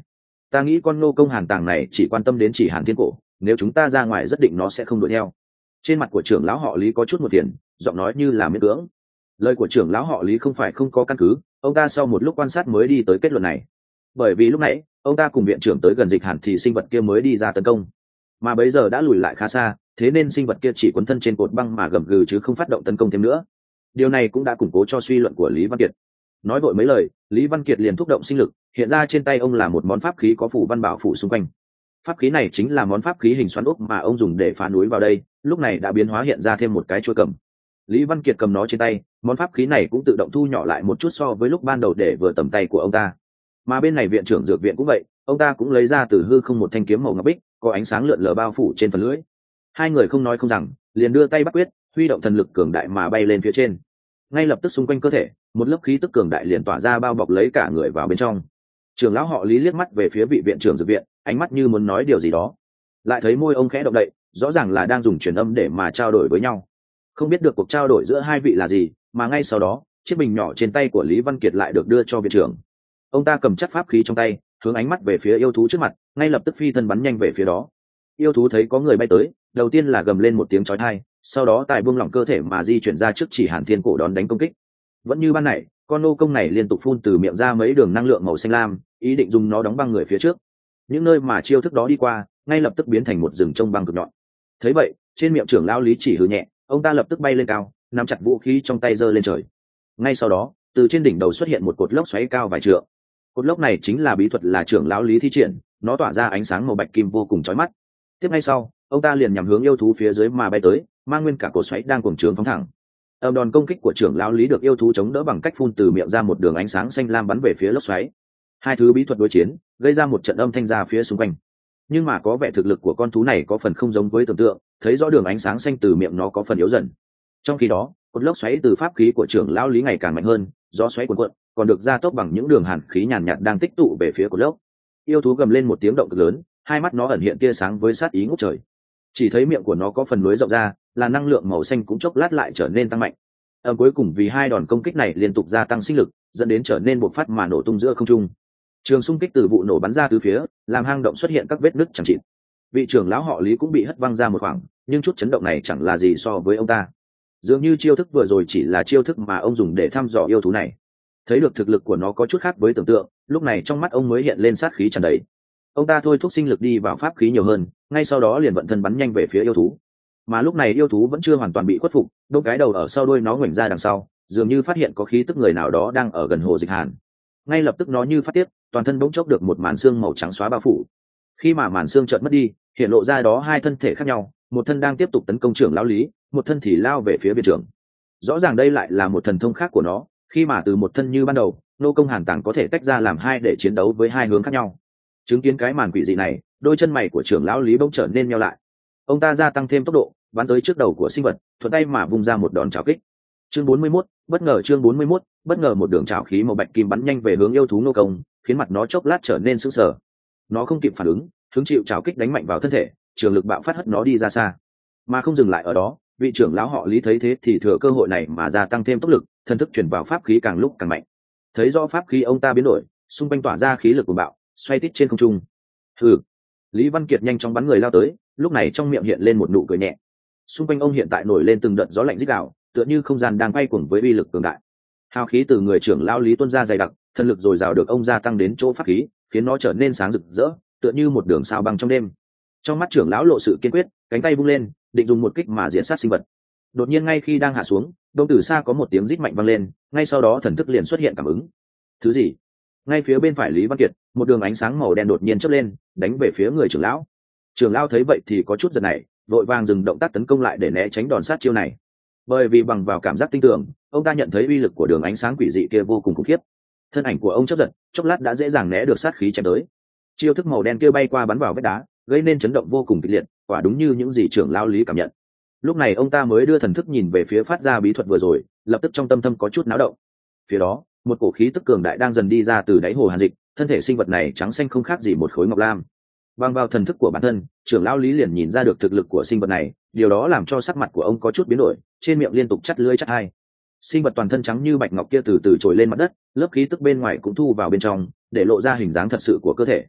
Ta nghĩ con nô công hàn tàng này chỉ quan tâm đến chỉ hàn thiên cổ, nếu chúng ta ra ngoài rất định nó sẽ không đuổi theo. Trên mặt của trưởng lão họ Lý có chút một phiền, giọng nói như là miễn cưỡng. Lời của trưởng lão họ Lý không phải không có căn cứ, ông ta sau một lúc quan sát mới đi tới kết luận này. Bởi vì lúc nãy ông ta cùng viện trưởng tới gần dịch hàn thì sinh vật kia mới đi ra tấn công, mà bây giờ đã lùi lại khá xa, thế nên sinh vật kia chỉ quấn thân trên cột băng mà gầm gừ chứ không phát động tấn công thêm nữa. Điều này cũng đã củng cố cho suy luận của Lý Văn Kiệt. Nói vội mấy lời, Lý Văn Kiệt liền thúc động sinh lực, hiện ra trên tay ông là một món pháp khí có phủ văn bảo phủ xung quanh. Pháp khí này chính là món pháp khí hình xoắn ốc mà ông dùng để phá núi vào đây, lúc này đã biến hóa hiện ra thêm một cái chuôi cầm. Lý Văn Kiệt cầm nó trên tay, món pháp khí này cũng tự động thu nhỏ lại một chút so với lúc ban đầu để vừa tầm tay của ông ta. Mà bên này viện trưởng dược viện cũng vậy, ông ta cũng lấy ra từ hư không một thanh kiếm màu ngọc bích, có ánh sáng lượn lờ bao phủ trên phần lưỡi. Hai người không nói không rằng, liền đưa tay bắt quyết, huy động thần lực cường đại mà bay lên phía trên. Ngay lập tức xung quanh cơ thể, một lớp khí tức cường đại liền tỏa ra bao bọc lấy cả người vào bên trong. Trưởng lão họ Lý liếc mắt về phía vị viện trưởng dược viện, ánh mắt như muốn nói điều gì đó, lại thấy môi ông khẽ động đậy, rõ ràng là đang dùng truyền âm để mà trao đổi với nhau. Không biết được cuộc trao đổi giữa hai vị là gì, mà ngay sau đó chiếc bình nhỏ trên tay của Lý Văn Kiệt lại được đưa cho viện trưởng. Ông ta cầm chắc pháp khí trong tay, hướng ánh mắt về phía yêu thú trước mặt, ngay lập tức phi thân bắn nhanh về phía đó. Yêu thú thấy có người bay tới, đầu tiên là gầm lên một tiếng chói tai, sau đó tài buông lỏng cơ thể mà di chuyển ra trước chỉ hàn thiên cổ đón đánh công kích. Vẫn như ban nãy, con nô công này liên tục phun từ miệng ra mấy đường năng lượng màu xanh lam, ý định dùng nó đóng băng người phía trước. Những nơi mà chiêu thức đó đi qua, ngay lập tức biến thành một rừng trông băng cực nhọn. Thấy vậy, trên miệng trưởng lão Lý chỉ hừ nhẹ, ông ta lập tức bay lên cao, nắm chặt vũ khí trong tay giơ lên trời. Ngay sau đó, từ trên đỉnh đầu xuất hiện một cột lốc xoáy cao vài trượng. Cột lốc này chính là bí thuật là trưởng lão Lý thi triển, nó tỏa ra ánh sáng màu bạch kim vô cùng chói mắt. Tiếp ngay sau, ông ta liền nhắm hướng yêu thú phía dưới mà bay tới, mang nguyên cả cột xoáy đang cuồng trướng phóng thẳng. Âm đòn công kích của trưởng lão Lý được yêu thú chống đỡ bằng cách phun từ miệng ra một đường ánh sáng xanh lam bắn về phía lốc xoáy. Hai thứ bí thuật đối chiến, gây ra một trận âm thanh ra phía xung quanh. Nhưng mà có vẻ thực lực của con thú này có phần không giống với tưởng tượng, thấy rõ đường ánh sáng xanh từ miệng nó có phần yếu dần. Trong khi đó, cột lốc xoáy từ pháp khí của trưởng lão Lý ngày càng mạnh hơn, gió xoáy cuồn cuộn, còn được gia tốc bằng những đường hàn khí nhàn nhạt đang tích tụ về phía cột lốc. Yêu thú gầm lên một tiếng động cực lớn, hai mắt nó ẩn hiện tia sáng với sát ý ngút trời. Chỉ thấy miệng của nó có phần lưới rộng ra, là năng lượng màu xanh cũng chốc lát lại trở nên tăng mạnh. Cuối cùng vì hai đòn công kích này liên tục gia tăng sinh lực, dẫn đến trở nên bộc phát mà nổ tung giữa không trung. Trường xung kích từ vụ nổ bắn ra từ phía, làm hang động xuất hiện các vết nứt chẳng chịt. Vị trưởng lão họ Lý cũng bị hất văng ra một khoảng, nhưng chút chấn động này chẳng là gì so với ông ta. Dường như chiêu thức vừa rồi chỉ là chiêu thức mà ông dùng để thăm dò yêu thú này. Thấy được thực lực của nó có chút khác với tưởng tượng, lúc này trong mắt ông mới hiện lên sát khí tràn đầy. Ông ta thôi thúc sinh lực đi vào pháp khí nhiều hơn, ngay sau đó liền vận thân bắn nhanh về phía yêu thú. Mà lúc này yêu thú vẫn chưa hoàn toàn bị khuất phục, đôi cái đầu ở sau đuôi nó ngoảnh ra đằng sau, dường như phát hiện có khí tức người nào đó đang ở gần hồ dịch hàn. Ngay lập tức nó như phát tiếp, toàn thân bỗng chốc được một màn xương màu trắng xóa bao phủ. Khi mà màn xương chợt mất đi, hiện lộ ra đó hai thân thể khác nhau, một thân đang tiếp tục tấn công trưởng lão Lý, một thân thì lao về phía viện trưởng. Rõ ràng đây lại là một thần thông khác của nó, khi mà từ một thân như ban đầu, nô công hàn tàng có thể tách ra làm hai để chiến đấu với hai hướng khác nhau. Chứng kiến cái màn quỷ dị này, đôi chân mày của trưởng lão Lý bỗng trở nên nheo lại. Ông ta gia tăng thêm tốc độ, bắn tới trước đầu của sinh vật, thuận tay mà vung ra một đòn chảo kích. Chương 41, bất ngờ chương 41, bất ngờ một đường chảo khí màu bạch kim bắn nhanh về hướng yêu thú nô công, khiến mặt nó chốc lát trở nên sững sờ. Nó không kịp phản ứng, hứng chịu chảo kích đánh mạnh vào thân thể, trường lực bạo phát hất nó đi ra xa. Mà không dừng lại ở đó, vị trưởng lão họ Lý thấy thế thì thừa cơ hội này mà gia tăng thêm tốc lực, thần thức chuyển vào pháp khí càng lúc càng mạnh. Thấy rõ pháp khí ông ta biến đổi, xung quanh tỏa ra khí lực cuồng bạo, xoay tít trên không trung. Hừ. Lý Văn Kiệt nhanh chóng bắn người lao tới, lúc này trong miệng hiện lên một nụ cười nhẹ. Xung quanh ông hiện tại nổi lên từng đợt gió lạnh rít gào, tựa như không gian đang quay cuồng với uy lực cường đại. Hào khí từ người trưởng lão Lý tuôn ra dày đặc, thần lực dồi dào được ông gia tăng đến chỗ pháp khí, khiến nó trở nên sáng rực rỡ, tựa như một đường sao băng trong đêm. Trong mắt trưởng lão lộ sự kiên quyết, cánh tay vung lên, định dùng một kích mà diễn sát sinh vật. Đột nhiên ngay khi đang hạ xuống, đông từ xa có một tiếng rít mạnh vang lên, ngay sau đó thần thức liền xuất hiện cảm ứng. Thứ gì? Ngay phía bên phải Lý Văn Kiệt, một đường ánh sáng màu đen đột nhiên chớp lên, đánh về phía người trưởng lão. Trưởng lão thấy vậy thì có chút giật nảy, vội vàng dừng động tác tấn công lại để né tránh đòn sát chiêu này. Bởi vì bằng vào cảm giác tinh tường, ông ta nhận thấy uy lực của đường ánh sáng quỷ dị kia vô cùng khủng khiếp. Thân ảnh của ông chớp giật, chốc lát đã dễ dàng né được sát khí chém tới. Chiêu thức màu đen kia bay qua bắn vào vách đá, gây nên chấn động vô cùng kịch liệt, quả đúng như những gì trưởng lão Lý cảm nhận. Lúc này ông ta mới đưa thần thức nhìn về phía phát ra bí thuật vừa rồi, lập tức trong tâm thâm có chút náo động. Phía đó, một cổ khí tức cường đại đang dần đi ra từ đáy hồ hàn dịch, thân thể sinh vật này trắng xanh không khác gì một khối ngọc lam. Bằng vào thần thức của bản thân, trưởng lão Lý liền nhìn ra được thực lực của sinh vật này, điều đó làm cho sắc mặt của ông có chút biến đổi, trên miệng liên tục chắt lưỡi chắt hai. Sinh vật toàn thân trắng như bạch ngọc kia từ từ trồi lên mặt đất, lớp khí tức bên ngoài cũng thu vào bên trong, để lộ ra hình dáng thật sự của cơ thể.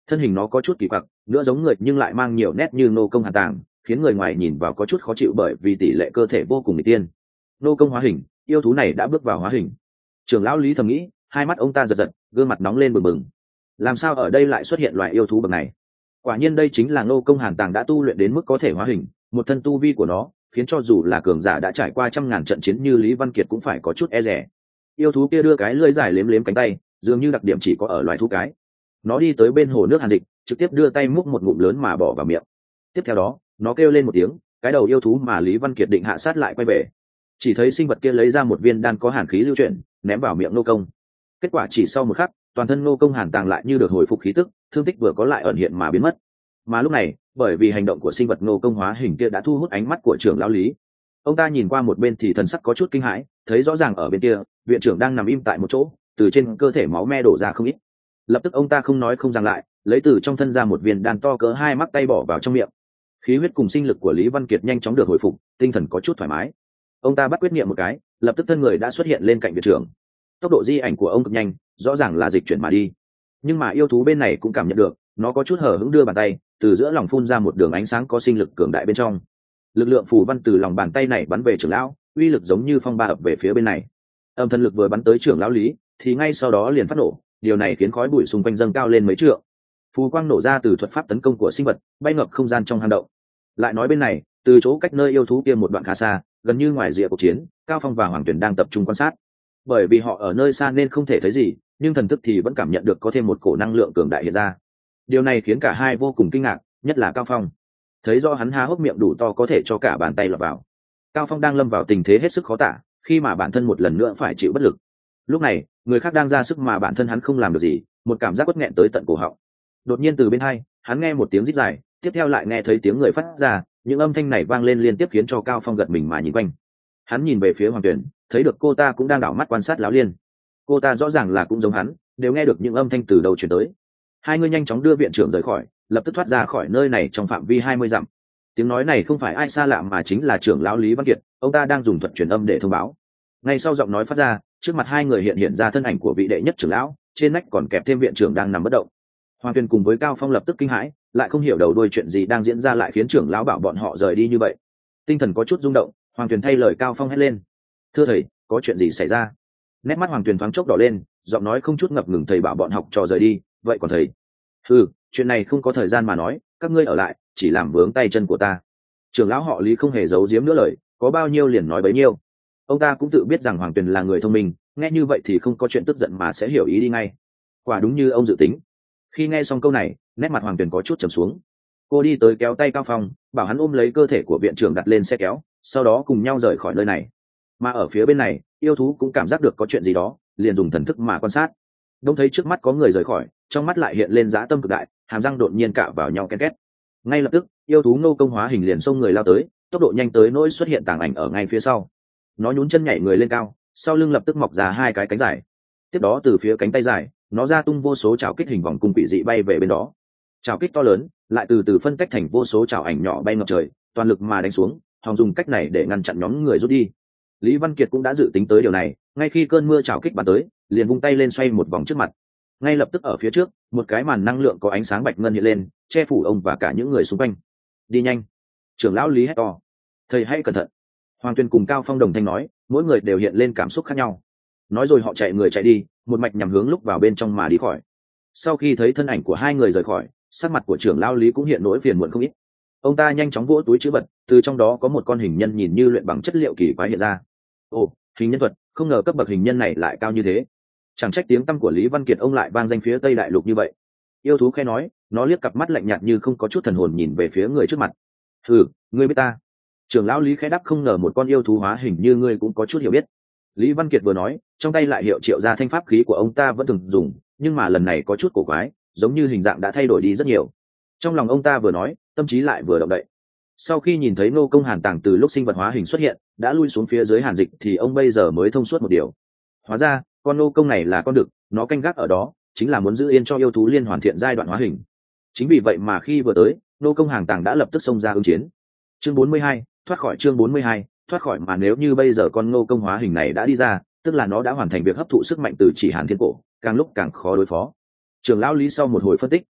thân hình nó có chút kỳ quặc, nữa giống người nhưng lại mang nhiều nét như nô công hàn tàng, khiến người ngoài nhìn vào có chút khó chịu bởi vì tỷ lệ cơ thể vô cùng nghịch tiên. Nô công hóa hình, yêu thú này đã bước vào hóa hình. Trưởng lão Lý thầm nghĩ, hai mắt ông ta giật giật, gương mặt nóng lên bừng bừng. Làm sao ở đây lại xuất hiện loại yêu thú bậc này? Quả nhiên đây chính là nô công hàn tàng đã tu luyện đến mức có thể hóa hình, một thân tu vi của nó khiến cho dù là cường giả đã trải qua trăm ngàn trận chiến như Lý Văn Kiệt cũng phải có chút e dè. Yêu thú kia đưa cái lưỡi dài liếm liếm cánh tay, dường như đặc điểm chỉ có ở loài thú cái. Nó đi tới bên hồ nước hàn dịch, trực tiếp đưa tay múc một ngụm lớn mà bỏ vào miệng. Tiếp theo đó nó kêu lên một tiếng, cái đầu yêu thú mà Lý Văn Kiệt định hạ sát lại quay về. Chỉ thấy sinh vật kia lấy ra một viên đan có hàn khí lưu chuyển, ném vào miệng nô công. Kết quả chỉ sau một khắc, toàn thân nô công hàn tàng lại như được hồi phục khí tức, thương tích vừa có lại ẩn hiện mà biến mất. Mà lúc này bởi vì hành động của sinh vật nô công hóa hình kia đã thu hút ánh mắt của trưởng lão Lý. Ông ta nhìn qua một bên thì thần sắc có chút kinh hãi, thấy rõ ràng ở bên kia viện trưởng đang nằm im tại một chỗ, từ trên cơ thể máu me đổ ra không ít. Lập tức ông ta không nói không rằng lại, lấy từ trong thân ra một viên đan to cỡ hai mắt tay bỏ vào trong miệng. Khí huyết cùng sinh lực của Lý Văn Kiệt nhanh chóng được hồi phục, tinh thần có chút thoải mái. Ông ta bắt quyết niệm một cái, lập tức thân người đã xuất hiện lên cạnh viện trưởng. Tốc độ di ảnh của ông cực nhanh, rõ ràng là dịch chuyển mà đi. Nhưng mà yêu thú bên này cũng cảm nhận được, nó có chút hở hững đưa bàn tay từ giữa lòng phun ra một đường ánh sáng có sinh lực cường đại bên trong. Lực lượng phù văn từ lòng bàn tay này bắn về trưởng lão, uy lực giống như phong ba ập về phía bên này. Âm thần lực vừa bắn tới trưởng lão Lý thì ngay sau đó liền phát nổ, điều này khiến khói bụi xung quanh dâng cao lên mấy trượng. Phù quang nổ ra từ thuật pháp tấn công của sinh vật, bay ngập không gian trong hang động. Lại nói bên này, từ chỗ cách nơi yêu thú kia một đoạn khá xa, gần như ngoài rìa cuộc chiến, Cao Phong và Hoàng Tuyển đang tập trung quan sát. Bởi vì họ ở nơi xa nên không thể thấy gì, nhưng thần thức thì vẫn cảm nhận được có thêm một cổ năng lượng cường đại hiện ra. Điều này khiến cả hai vô cùng kinh ngạc, nhất là Cao Phong. Thấy do hắn há hốc miệng đủ to có thể cho cả bàn tay lọt vào. Cao Phong đang lâm vào tình thế hết sức khó tả, khi mà bản thân một lần nữa phải chịu bất lực. Lúc này người khác đang ra sức mà bản thân hắn không làm được gì, một cảm giác uất nghẹn tới tận cổ họng. Đột nhiên từ bên hai hắn nghe một tiếng rít dài, tiếp theo lại nghe thấy tiếng người phát ra, những âm thanh này vang lên liên tiếp khiến cho Cao Phong gật mình mà nhìn quanh. Hắn nhìn về phía Hoàng Tuyển, thấy được cô ta cũng đang đảo mắt quan sát Lão Liên. Cô ta rõ ràng là cũng giống hắn, đều nghe được những âm thanh từ đầu truyền tới. Hai người nhanh chóng đưa viện trưởng rời khỏi, lập tức thoát ra khỏi nơi này trong phạm vi 20 dặm. Tiếng nói này không phải ai xa lạ mà chính là trưởng lão Lý Văn Kiệt, ông ta đang dùng thuật truyền âm để thông báo. Ngay sau giọng nói phát ra, trước mặt hai người hiện ra thân ảnh của vị đệ nhất trưởng lão, trên nách còn kẹp thêm viện trưởng đang nằm bất động. Hoàng Tuyền cùng với Cao Phong lập tức kinh hãi, lại không hiểu đầu đuôi chuyện gì đang diễn ra lại khiến trưởng lão bảo bọn họ rời đi như vậy. Tinh thần có chút rung động, Hoàng Tuyền thay lời Cao Phong hét lên: "Thưa thầy, có chuyện gì xảy ra?" Nét mắt Hoàng Tuyền thoáng chốc đỏ lên, giọng nói không chút ngập ngừng: "Thầy bảo bọn học trò rời đi, vậy còn thầy?" "Ừ, chuyện này không có thời gian mà nói, các ngươi ở lại, chỉ làm vướng tay chân của ta." Trưởng lão họ Lý không hề giấu giếm nữa lời, có bao nhiêu liền nói bấy nhiêu. Ông ta cũng tự biết rằng Hoàng Tuyền là người thông minh, nghe như vậy thì không có chuyện tức giận mà sẽ hiểu ý đi ngay. Quả đúng như ông dự tính. Khi nghe xong câu này, nét mặt Hoàng Tuyền có chút trầm xuống. Cô đi tới kéo tay Cao Phong, bảo hắn ôm lấy cơ thể của viện trưởng đặt lên xe kéo, sau đó cùng nhau rời khỏi nơi này. Mà ở phía bên này, yêu thú cũng cảm giác được có chuyện gì đó, liền dùng thần thức mà quan sát. Đông thấy trước mắt có người rời khỏi, trong mắt lại hiện lên dã tâm cực đại, hàm răng đột nhiên cạo vào nhau ken két. Ngay lập tức, yêu thú nô công hóa hình liền xông người lao tới, tốc độ nhanh tới nỗi xuất hiện tàng ảnh ở ngay phía sau. Nó nhún chân nhảy người lên cao, sau lưng lập tức mọc ra hai cái cánh dài. Tiếp đó từ phía cánh tay dài, nó ra tung vô số chảo kích hình vòng cung quỷ dị bay về bên đó. Chảo kích to lớn lại từ từ phân cách thành vô số chảo ảnh nhỏ bay ngập trời, toàn lực mà đánh xuống, hòng dùng cách này để ngăn chặn nhóm người rút đi. Lý Văn Kiệt cũng đã dự tính tới điều này, ngay khi cơn mưa chảo kích bắn tới, liền vung tay lên xoay một vòng trước mặt. Ngay lập tức ở phía trước, một cái màn năng lượng có ánh sáng bạch ngân hiện lên, che phủ ông và cả những người xung quanh. "Đi nhanh!" Trưởng lão Lý hét to. "Thầy hãy cẩn thận!" Hoàng Tuyên cùng Cao Phong đồng thanh nói, mỗi người đều hiện lên cảm xúc khác nhau. Nói rồi họ chạy người chạy đi, một mạch nhằm hướng lúc vào bên trong mà đi khỏi. Sau khi thấy thân ảnh của hai người rời khỏi, sắc mặt của trưởng lão Lý cũng hiện nỗi phiền muộn không ít. Ông ta nhanh chóng vỗ túi trữ vật, từ trong đó có một con hình nhân nhìn như luyện bằng chất liệu kỳ quái hiện ra. Ồ, hình nhân thuật, không ngờ cấp bậc hình nhân này lại cao như thế. Chẳng trách tiếng tăm của Lý Văn Kiệt ông lại vang danh phía Tây Đại Lục như vậy. Yêu thú khẽ nói, nó liếc cặp mắt lạnh nhạt như không có chút thần hồn nhìn về phía người trước mặt. "Hừ, ngươi biết ta?" Trưởng lão Lý khẽ đáp, không ngờ một con yêu thú hóa hình như ngươi cũng có chút hiểu biết. Lý Văn Kiệt vừa nói, trong tay lại hiệu triệu ra thanh pháp khí của ông ta vẫn thường dùng, nhưng mà lần này có chút cổ quái, giống như hình dạng đã thay đổi đi rất nhiều. Trong lòng ông ta vừa nói, tâm trí lại vừa động đậy. Sau khi nhìn thấy nô công Hàn Tàng từ lúc sinh vật hóa hình xuất hiện đã lui xuống phía dưới Hàn Dịch thì ông bây giờ mới thông suốt một điều. Hóa ra con nô công này là con đực, nó canh gác ở đó chính là muốn giữ yên cho yêu thú liên hoàn thiện giai đoạn hóa hình. Chính vì vậy mà khi vừa tới, nô công Hàn Tàng đã lập tức xông ra ứng chiến. Chương 42, thoát khỏi. Chương 42, thoát khỏi. Mà nếu như bây giờ con nô công hóa hình này đã đi ra, tức là nó đã hoàn thành việc hấp thụ sức mạnh từ chỉ Hàn Thiên Cổ, càng lúc càng khó đối phó. Trưởng lão Lý sau một hồi phân tích,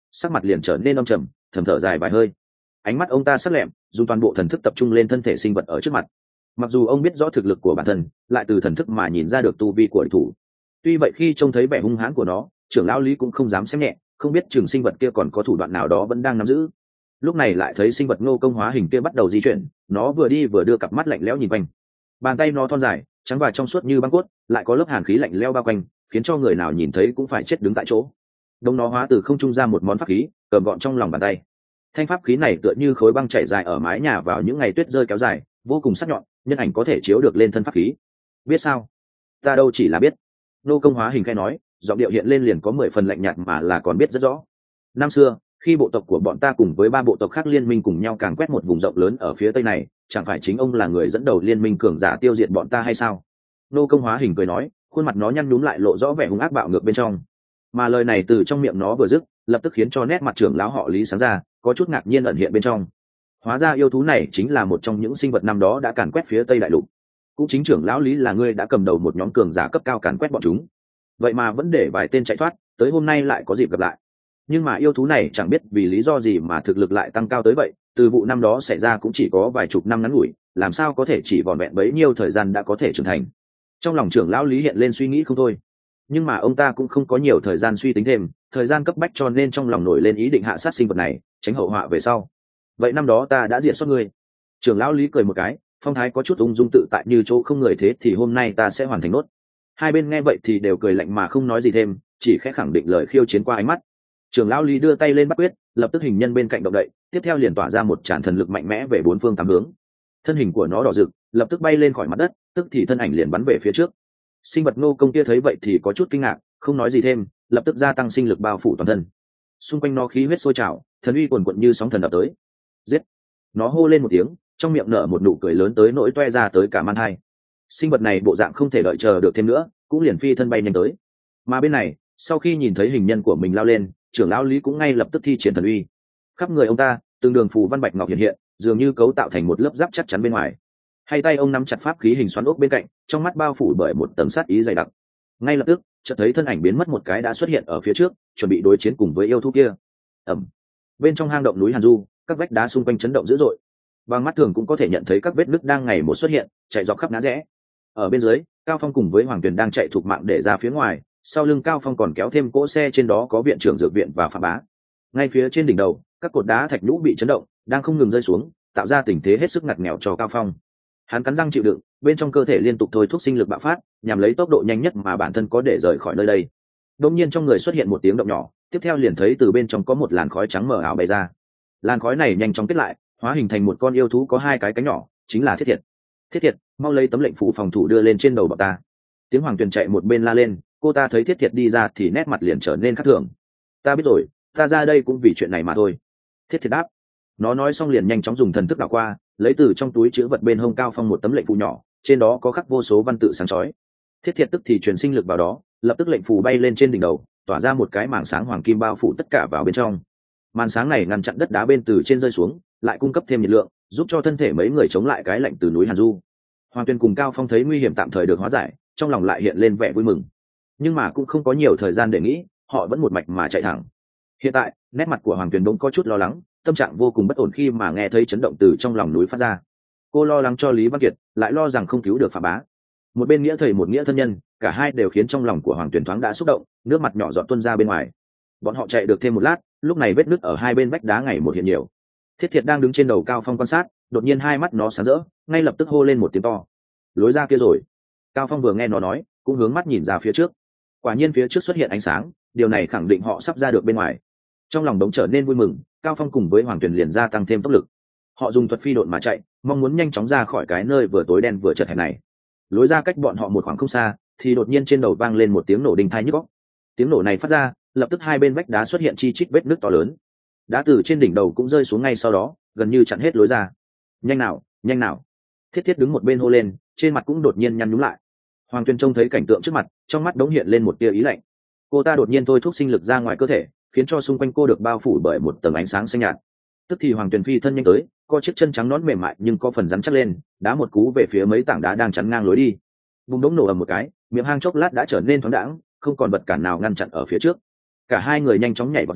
sắc mặt liền trở nên âm trầm, thầm thở dài vài hơi. Ánh mắt ông ta sắc lẹm, dùng toàn bộ thần thức tập trung lên thân thể sinh vật ở trước mặt. Mặc dù ông biết rõ thực lực của bản thân, lại từ thần thức mà nhìn ra được tu vi của địch thủ. Tuy vậy khi trông thấy vẻ hung hãn của nó, trưởng lão Lý cũng không dám xem nhẹ, không biết chừng sinh vật kia còn có thủ đoạn nào đó vẫn đang nắm giữ. Lúc này lại thấy sinh vật Ngô Công hóa hình kia bắt đầu di chuyển, nó vừa đi vừa đưa cặp mắt lạnh lẽo nhìn quanh. Bàn tay nó thon dài, trắng và trong suốt như băng cốt, lại có lớp hàn khí lạnh lẽo bao quanh, khiến cho người nào nhìn thấy cũng phải chết đứng tại chỗ. Đông nó hóa từ không trung ra một món pháp khí, cầm gọn trong lòng bàn tay. Thanh pháp khí này tựa như khối băng chảy dài ở mái nhà vào những ngày tuyết rơi kéo dài, vô cùng sắc nhọn, nhân ảnh có thể chiếu được lên thân pháp khí. Biết sao? Ta đâu chỉ là biết. Ngô Công hóa hình khai nói, giọng điệu hiện lên liền có 10 phần lạnh nhạt mà là còn biết rất rõ. Năm xưa, khi bộ tộc của bọn ta cùng với 3 bộ tộc khác liên minh cùng nhau càn quét một vùng rộng lớn ở phía tây này, chẳng phải chính ông là người dẫn đầu liên minh cường giả tiêu diệt bọn ta hay sao? Ngô Công hóa hình cười nói, khuôn mặt nó nhăn nhúm lại lộ rõ vẻ hung ác bạo ngược bên trong. Mà lời này từ trong miệng nó vừa dứt, lập tức khiến cho nét mặt trưởng lão họ Lý sáng ra, có chút ngạc nhiên ẩn hiện bên trong. Hóa ra yêu thú này chính là một trong những sinh vật năm đó đã càn quét phía tây đại lục. Cũng chính trưởng lão Lý là ngươi đã cầm đầu một nhóm cường giả cấp cao càn quét bọn chúng. Vậy mà vẫn để vài tên chạy thoát, tới hôm nay lại có dịp gặp lại. Nhưng mà yêu thú này chẳng biết vì lý do gì mà thực lực lại tăng cao tới vậy, từ vụ năm đó xảy ra cũng chỉ có vài chục năm ngắn ngủi, làm sao có thể chỉ vỏn vẹn bấy nhiêu thời gian đã có thể trưởng thành. Trong lòng trưởng lão Lý hiện lên suy nghĩ không thôi. Nhưng mà ông ta cũng không có nhiều thời gian suy tính thêm, thời gian cấp bách cho nên trong lòng nổi lên ý định hạ sát sinh vật này, tránh hậu họa về sau. Vậy năm đó ta đã diệt xuất ngươi. Trưởng lão Lý cười một cái, phong thái có chút ung dung tự tại như chỗ không người thế thì hôm nay ta sẽ hoàn thành nốt. Hai bên nghe vậy thì đều cười lạnh mà không nói gì thêm, chỉ khẽ khẳng định lời khiêu chiến qua ánh mắt. Trưởng lão Lý đưa tay lên bắt quyết, lập tức hình nhân bên cạnh động đậy, tiếp theo liền tỏa ra một tràn thần lực mạnh mẽ về bốn phương tám hướng. Thân hình của nó đỏ rực, lập tức bay lên khỏi mặt đất, tức thì thân ảnh liền bắn về phía trước. Sinh vật Ngô Công kia thấy vậy thì có chút kinh ngạc, không nói gì thêm, lập tức gia tăng sinh lực bao phủ toàn thân. Xung quanh nó khí huyết sôi trào, thần uy cuồn cuộn như sóng thần ập tới. Giết! Nó hô lên một tiếng, trong miệng nở một nụ cười lớn tới nỗi toe ra tới cả man hai. Sinh vật này bộ dạng không thể đợi chờ được thêm nữa, cũng liền phi thân bay nhanh tới. Mà bên này, sau khi nhìn thấy hình nhân của mình lao lên, trưởng lão Lý cũng ngay lập tức thi triển thần uy. Khắp người ông ta, từng đường phù văn bạch ngọc hiện hiện, dường như cấu tạo thành một lớp giáp chắc chắn bên ngoài. Hai tay ông nắm chặt pháp khí hình xoắn ốc bên cạnh, trong mắt bao phủ bởi một tầng sát ý dày đặc. Ngay lập tức, chợt thấy thân ảnh biến mất một cái đã xuất hiện ở phía trước, chuẩn bị đối chiến cùng với yêu thú kia. Ầm. Bên trong hang động núi Hàn Du, các vách đá xung quanh chấn động dữ dội. Bằng mắt thường cũng có thể nhận thấy các vết nứt đang ngày một xuất hiện, chạy dọc khắp ngã rẽ. Ở bên dưới, Cao Phong cùng với Hoàng Tuyền đang chạy thục mạng để ra phía ngoài, sau lưng Cao Phong còn kéo thêm cỗ xe trên đó có viện trưởng dược viện và Phạm Bá. Ngay phía trên đỉnh đầu, các cột đá thạch nhũ bị chấn động, đang không ngừng rơi xuống, tạo ra tình thế hết sức ngặt nghèo cho Cao Phong. Hắn cắn răng chịu đựng, bên trong cơ thể liên tục thôi thúc sinh lực bạo phát, nhằm lấy tốc độ nhanh nhất mà bản thân có để rời khỏi nơi đây. Đột nhiên trong người xuất hiện một tiếng động nhỏ, tiếp theo liền thấy từ bên trong có một làn khói trắng mờ ảo bay ra. Làn khói này nhanh chóng kết lại, hóa hình thành một con yêu thú có hai cái cánh nhỏ, chính là Thiết Thiệt. Thiết Thiệt, mau lấy tấm lệnh phủ phòng thủ đưa lên trên đầu bọn ta. Tiếng Hoàng Tuyền chạy một bên la lên, cô ta thấy Thiết Thiệt đi ra thì nét mặt liền trở nên khác thường. Ta biết rồi, ta ra đây cũng vì chuyện này mà thôi. Thiết Thiệt đáp. Nó nói xong liền nhanh chóng dùng thần thức đảo qua, lấy từ trong túi chữ vật bên hông Cao Phong một tấm lệnh phù nhỏ, trên đó có khắc vô số văn tự sáng chói. Thiết Thiệt tức thì truyền sinh lực vào đó, lập tức lệnh phù bay lên trên đỉnh đầu, tỏa ra một cái màn sáng hoàng kim bao phủ tất cả vào bên trong. Màn sáng này ngăn chặn đất đá bên từ trên rơi xuống, lại cung cấp thêm nhiệt lượng, giúp cho thân thể mấy người chống lại cái lạnh từ núi Hàn Du. Hoàng Tuyền cùng Cao Phong thấy nguy hiểm tạm thời được hóa giải, trong lòng lại hiện lên vẻ vui mừng. Nhưng mà cũng không có nhiều thời gian để nghĩ, họ vẫn một mạch mà chạy thẳng. Hiện tại, nét mặt của Hoàng Tuyền bỗng có chút lo lắng, tâm trạng vô cùng bất ổn khi mà nghe thấy chấn động từ trong lòng núi phát ra. Cô lo lắng cho Lý Văn Kiệt, lại lo rằng không cứu được Phạm Bá. Một bên nghĩa thầy một nghĩa thân nhân, cả hai đều khiến trong lòng của Hoàng Tuyền thoáng đã xúc động, nước mặt nhỏ giọt tuôn ra bên ngoài. Bọn họ chạy được thêm một lát, lúc này vết nứt ở hai bên vách đá ngày một hiện nhiều. Thiết Thiệt đang đứng trên đầu Cao Phong quan sát, đột nhiên hai mắt nó sáng rỡ, ngay lập tức hô lên một tiếng to. Lối ra kia rồi. Cao Phong vừa nghe nó nói, cũng hướng mắt nhìn ra phía trước. Quả nhiên phía trước xuất hiện ánh sáng, điều này khẳng định họ sắp ra được bên ngoài. Trong lòng đống trở nên vui mừng, Cao Phong cùng với Hoàng Tuyền liền gia tăng thêm tốc lực. Họ dùng thuật phi độn mà chạy, mong muốn nhanh chóng ra khỏi cái nơi vừa tối đen vừa chật hẹp này. Lối ra cách bọn họ một khoảng không xa, thì đột nhiên trên đầu vang lên một tiếng nổ đinh tai nhức óc. Tiếng nổ này phát ra, lập tức hai bên vách đá xuất hiện chi chít vết nứt to lớn. Đá từ trên đỉnh đầu cũng rơi xuống ngay sau đó, gần như chặn hết lối ra. Nhanh nào, nhanh nào! Thiết Thiết đứng một bên hô lên, trên mặt cũng đột nhiên nhăn nhúm lại. Hoàng Tuyền trông thấy cảnh tượng trước mặt, trong mắt đống hiện lên một tia ý lạnh. Cô ta đột nhiên thôi thúc sinh lực ra ngoài cơ thể, khiến cho xung quanh cô được bao phủ bởi một tầng ánh sáng xanh nhạt. Tức thì Hoàng Tuyền phi thân nhanh tới, co chiếc chân trắng nõn mềm mại nhưng có phần rắn chắc lên, đá một cú về phía mấy tảng đá đang chắn ngang lối đi. Bùng đống nổ ầm một cái, miệng hang chốc lát đã trở nên thoáng đãng, không còn vật cản nào ngăn chặn ở phía trước. Cả hai người nhanh chóng nhảy vào ra,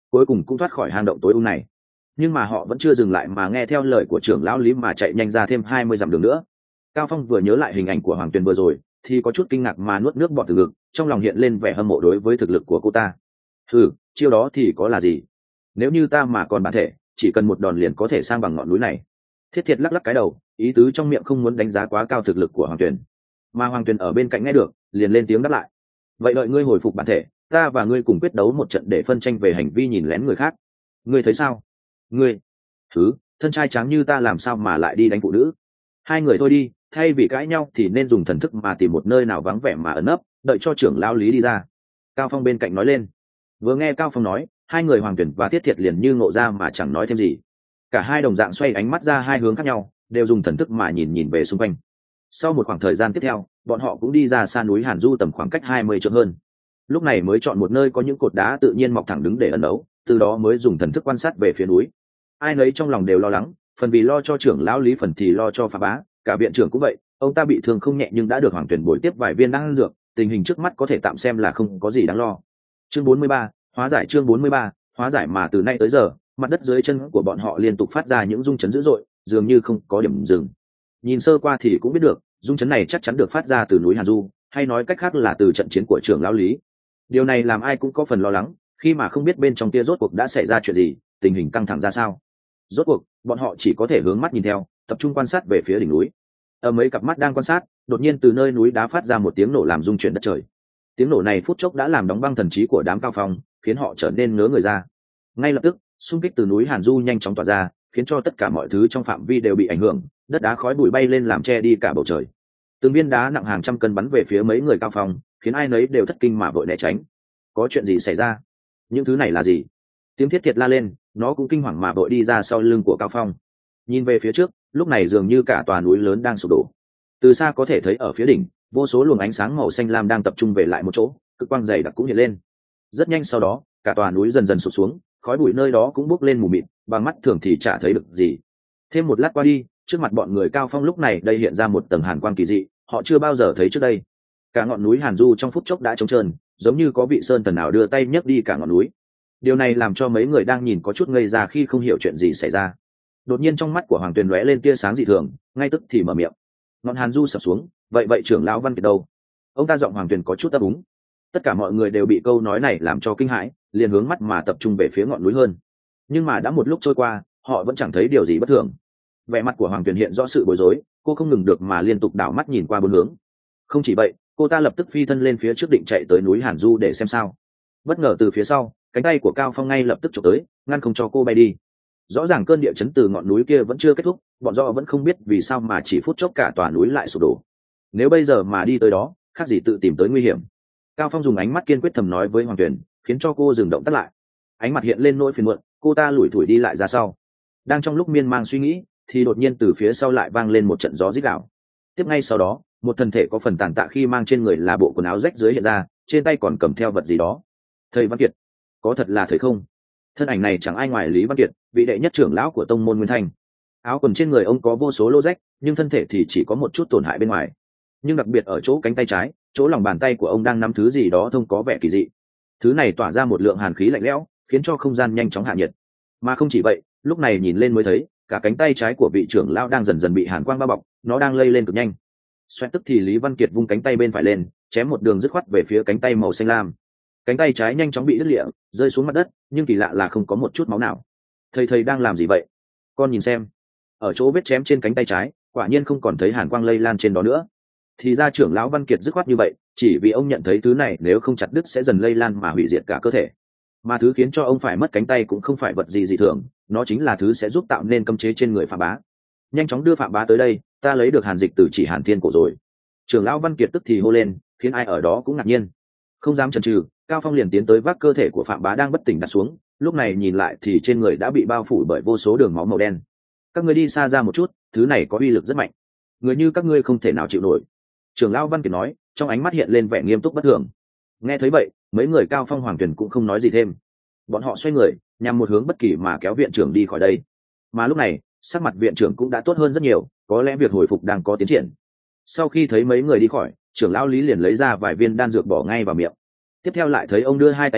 cuối cùng cũng thoát khỏi hang động tối ung này. Nhưng mà họ vẫn chưa dừng lại mà nghe theo lời của trưởng lão Lý mà chạy nhanh ra thêm 20 dặm đường nữa. Cao Phong vừa nhớ lại hình ảnh của Hoàng Tuyền vừa rồi thì có chút kinh ngạc mà nuốt nước bọt từ ngực, trong lòng hiện lên vẻ hâm mộ đối với thực lực của cô ta. Chiêu đó thì có là gì? Nếu như ta mà còn bản thể, chỉ cần một đòn liền có thể sang bằng ngọn núi này. Thiết Thiệt lắc lắc cái đầu, ý tứ trong miệng không muốn đánh giá quá cao thực lực của Hoàng Tuyền. Mà Hoàng Tuyền ở bên cạnh nghe được, liền lên tiếng đáp lại. Vậy đợi ngươi hồi phục bản thể, ta và ngươi cùng quyết đấu một trận để phân tranh về hành vi nhìn lén người khác. Ngươi thấy sao? Ngươi, thân trai trắng như ta làm sao mà lại đi đánh phụ nữ? Hai người thôi đi, thay vì cãi nhau thì nên dùng thần thức mà tìm một nơi nào vắng vẻ mà ẩn nấp, đợi cho trưởng lão Lý đi ra. Cao Phong bên cạnh nói lên. Vừa nghe Cao Phong nói, hai người Hoàng Tuyển và Thiết Thiệt liền như ngộ ra mà chẳng nói thêm gì. Cả hai đồng dạng xoay ánh mắt ra hai hướng khác nhau, đều dùng thần thức mà nhìn về xung quanh. Sau một khoảng thời gian tiếp theo, bọn họ cũng đi ra xa núi Hàn Du tầm khoảng cách 20 trượng hơn. Lúc này mới chọn một nơi có những cột đá tự nhiên mọc thẳng đứng để ẩn đấu, từ đó mới dùng thần thức quan sát về phía núi. Ai nấy trong lòng đều lo lắng, phần vì lo cho trưởng lão Lý, phần thì lo cho Phạm Bá. Cả viện trưởng cũng vậy, ông ta bị thương không nhẹ nhưng đã được Hoàng Tuyển bồi tiếp vài viên đan dược, tình hình trước mắt có thể tạm xem là không có gì đáng lo. Chương 43, hóa giải. Chương 43, hóa giải. Mà từ nay tới giờ, mặt đất dưới chân của bọn họ liên tục phát ra những rung chấn dữ dội, dường như không có điểm dừng. Nhìn sơ qua thì cũng biết được, rung chấn này chắc chắn được phát ra từ núi Hàn Du, hay nói cách khác là từ trận chiến của trưởng lão Lý. Điều này làm ai cũng có phần lo lắng, khi mà không biết bên trong kia rốt cuộc đã xảy ra chuyện gì, tình hình căng thẳng ra sao. Rốt cuộc, bọn họ chỉ có thể hướng mắt nhìn theo, tập trung quan sát về phía đỉnh núi. Ở mấy cặp mắt đang quan sát, đột nhiên từ nơi núi đá phát ra một tiếng nổ làm rung chuyển đất trời. Tiếng nổ này phút chốc đã làm đóng băng thần trí của đám Cao Phong, khiến họ trở nên ngớ người ra. Ngay lập tức, xung kích từ núi Hàn Du nhanh chóng tỏa ra, khiến cho tất cả mọi thứ trong phạm vi đều bị ảnh hưởng, đất đá khói bụi bay lên làm che đi cả bầu trời. Từng viên đá nặng hàng trăm cân bắn về phía mấy người Cao Phong, khiến ai nấy đều thất kinh mà vội né tránh. Có chuyện gì xảy ra? Những thứ này là gì? Tiếng Thiết Thiệt la lên, nó cũng kinh hoàng mà vội đi ra sau lưng của Cao Phong. Nhìn về phía trước, lúc này dường như cả tòa núi lớn đang sụp đổ. Từ xa có thể thấy ở phía đỉnh, vô số luồng ánh sáng màu xanh lam đang tập trung về lại một chỗ, cực quang dày đặc cũng hiện lên. Rất nhanh sau đó, cả tòa núi dần dần sụp xuống, khói bụi nơi đó cũng bốc lên mù mịt, bằng mắt thường thì chả thấy được gì. Thêm một lát qua đi, trước mặt bọn người Cao Phong lúc này đây hiện ra một tầng hàn quang kỳ dị, họ chưa bao giờ thấy trước đây. Cả ngọn núi Hàn Du trong phút chốc đã trống trơn, giống như có vị sơn thần nào đưa tay nhấc đi cả ngọn núi. Điều này làm cho mấy người đang nhìn có chút ngây ra khi không hiểu chuyện gì xảy ra. Đột nhiên trong mắt của Hoàng Tuyền lóe lên tia sáng dị thường, ngay tức thì mở miệng. Ngọn Hàn Du sập xuống, vậy trưởng lão Văn Kiệt đâu? Ông ta giọng Hoàng Tuyền có chút ấp úng. Tất cả mọi người đều bị câu nói này làm cho kinh hãi, liền hướng mắt mà tập trung về phía ngọn núi hơn. Nhưng mà đã một lúc trôi qua, họ vẫn chẳng thấy điều gì bất thường. Vẻ mặt của Hoàng Tuyền hiện rõ sự bối rối, cô không ngừng được mà liên tục đảo mắt nhìn qua bốn hướng. Không chỉ vậy, cô ta lập tức phi thân lên phía trước định chạy tới núi Hàn Du để xem sao. Bất ngờ từ phía sau, cánh tay của Cao Phong ngay lập tức chụp tới, ngăn không cho cô bay đi. Rõ ràng cơn địa chấn từ ngọn núi kia vẫn chưa kết thúc, bọn họ vẫn không biết vì sao mà chỉ phút chốc cả tòa núi lại sụp đổ. Nếu bây giờ mà đi tới đó, khác gì tự tìm tới nguy hiểm. Cao Phong dùng ánh mắt kiên quyết thầm nói với Hoàng Tuyền, khiến cho cô dừng động tác lại. Ánh mặt hiện lên nỗi phiền muộn, cô ta lủi thủi đi lại ra sau. Đang trong lúc miên man suy nghĩ, thì đột nhiên từ phía sau lại vang lên một trận gió rít gào. Tiếp ngay sau đó, một thân thể có phần tàn tạ khi mang trên người là bộ quần áo rách dưới hiện ra, trên tay còn cầm theo vật gì đó. Thầy Văn Kiệt, có thật là thầy không? Thân ảnh này chẳng ai ngoài Lý Văn Kiệt, vị đệ nhất trưởng lão của tông môn Nguyên Thanh. Áo quần trên người ông có vô số lỗ rách, nhưng thân thể thì chỉ có một chút tổn hại bên ngoài. Nhưng đặc biệt ở chỗ cánh tay trái, chỗ lòng bàn tay của ông đang nắm thứ gì đó trông có vẻ kỳ dị. Thứ này tỏa ra một lượng hàn khí lạnh lẽo, khiến cho không gian nhanh chóng hạ nhiệt. Mà không chỉ vậy, lúc này nhìn lên mới thấy, cả cánh tay trái của vị trưởng lão đang dần dần bị hàn quang bao bọc, nó đang lây lên cực nhanh. Xoẹt tức thì Lý Văn Kiệt vung cánh tay bên phải lên, chém một đường dứt khoát về phía cánh tay màu xanh lam. Cánh tay trái nhanh chóng bị đứt lìa, rơi xuống mặt đất, nhưng kỳ lạ là không có một chút máu nào. Thầy đang làm gì vậy? Con nhìn xem. Ở chỗ vết chém trên cánh tay trái, quả nhiên không còn thấy hàn quang lây lan trên đó nữa. Thì ra trưởng lão Văn Kiệt dứt khoát như vậy, chỉ vì ông nhận thấy thứ này nếu không chặt đứt sẽ dần lây lan mà hủy diệt cả cơ thể. Mà thứ khiến cho ông phải mất cánh tay cũng không phải vật gì dị thường, nó chính là thứ sẽ giúp tạo nên cấm chế trên người Phạm Bá. Nhanh chóng đưa Phạm Bá tới đây, ta lấy được hàn dịch từ chỉ Hàn Thiên cổ rồi. Trưởng lão Văn Kiệt tức thì hô lên, khiến ai ở đó cũng ngạc nhiên. Không dám chần chừ, Cao Phong liền tiến tới vác cơ thể của Phạm Bá đang bất tỉnh đặt xuống, lúc này nhìn lại thì trên người đã bị bao phủ bởi vô số đường máu màu đen. Các ngươi đi xa ra một chút, thứ này có uy lực rất mạnh, người như các ngươi không thể nào chịu nổi. Trưởng lão Văn Kiệt nói, trong ánh mắt hiện lên vẻ nghiêm túc bất thường. Nghe thấy vậy, mấy người Cao Phong Hoàng Tuyền cũng không nói gì thêm. Bọn họ xoay người, nhằm một hướng bất kỳ mà kéo viện trưởng đi khỏi đây. Mà lúc này, sắc mặt viện trưởng cũng đã tốt hơn rất nhiều, có lẽ việc hồi phục đang có tiến triển. Sau khi thấy mấy người đi khỏi, trưởng lão Lý liền lấy ra vài viên đan dược bỏ ngay vào miệng. Tiếp theo lại thấy ông đưa hai tay lên,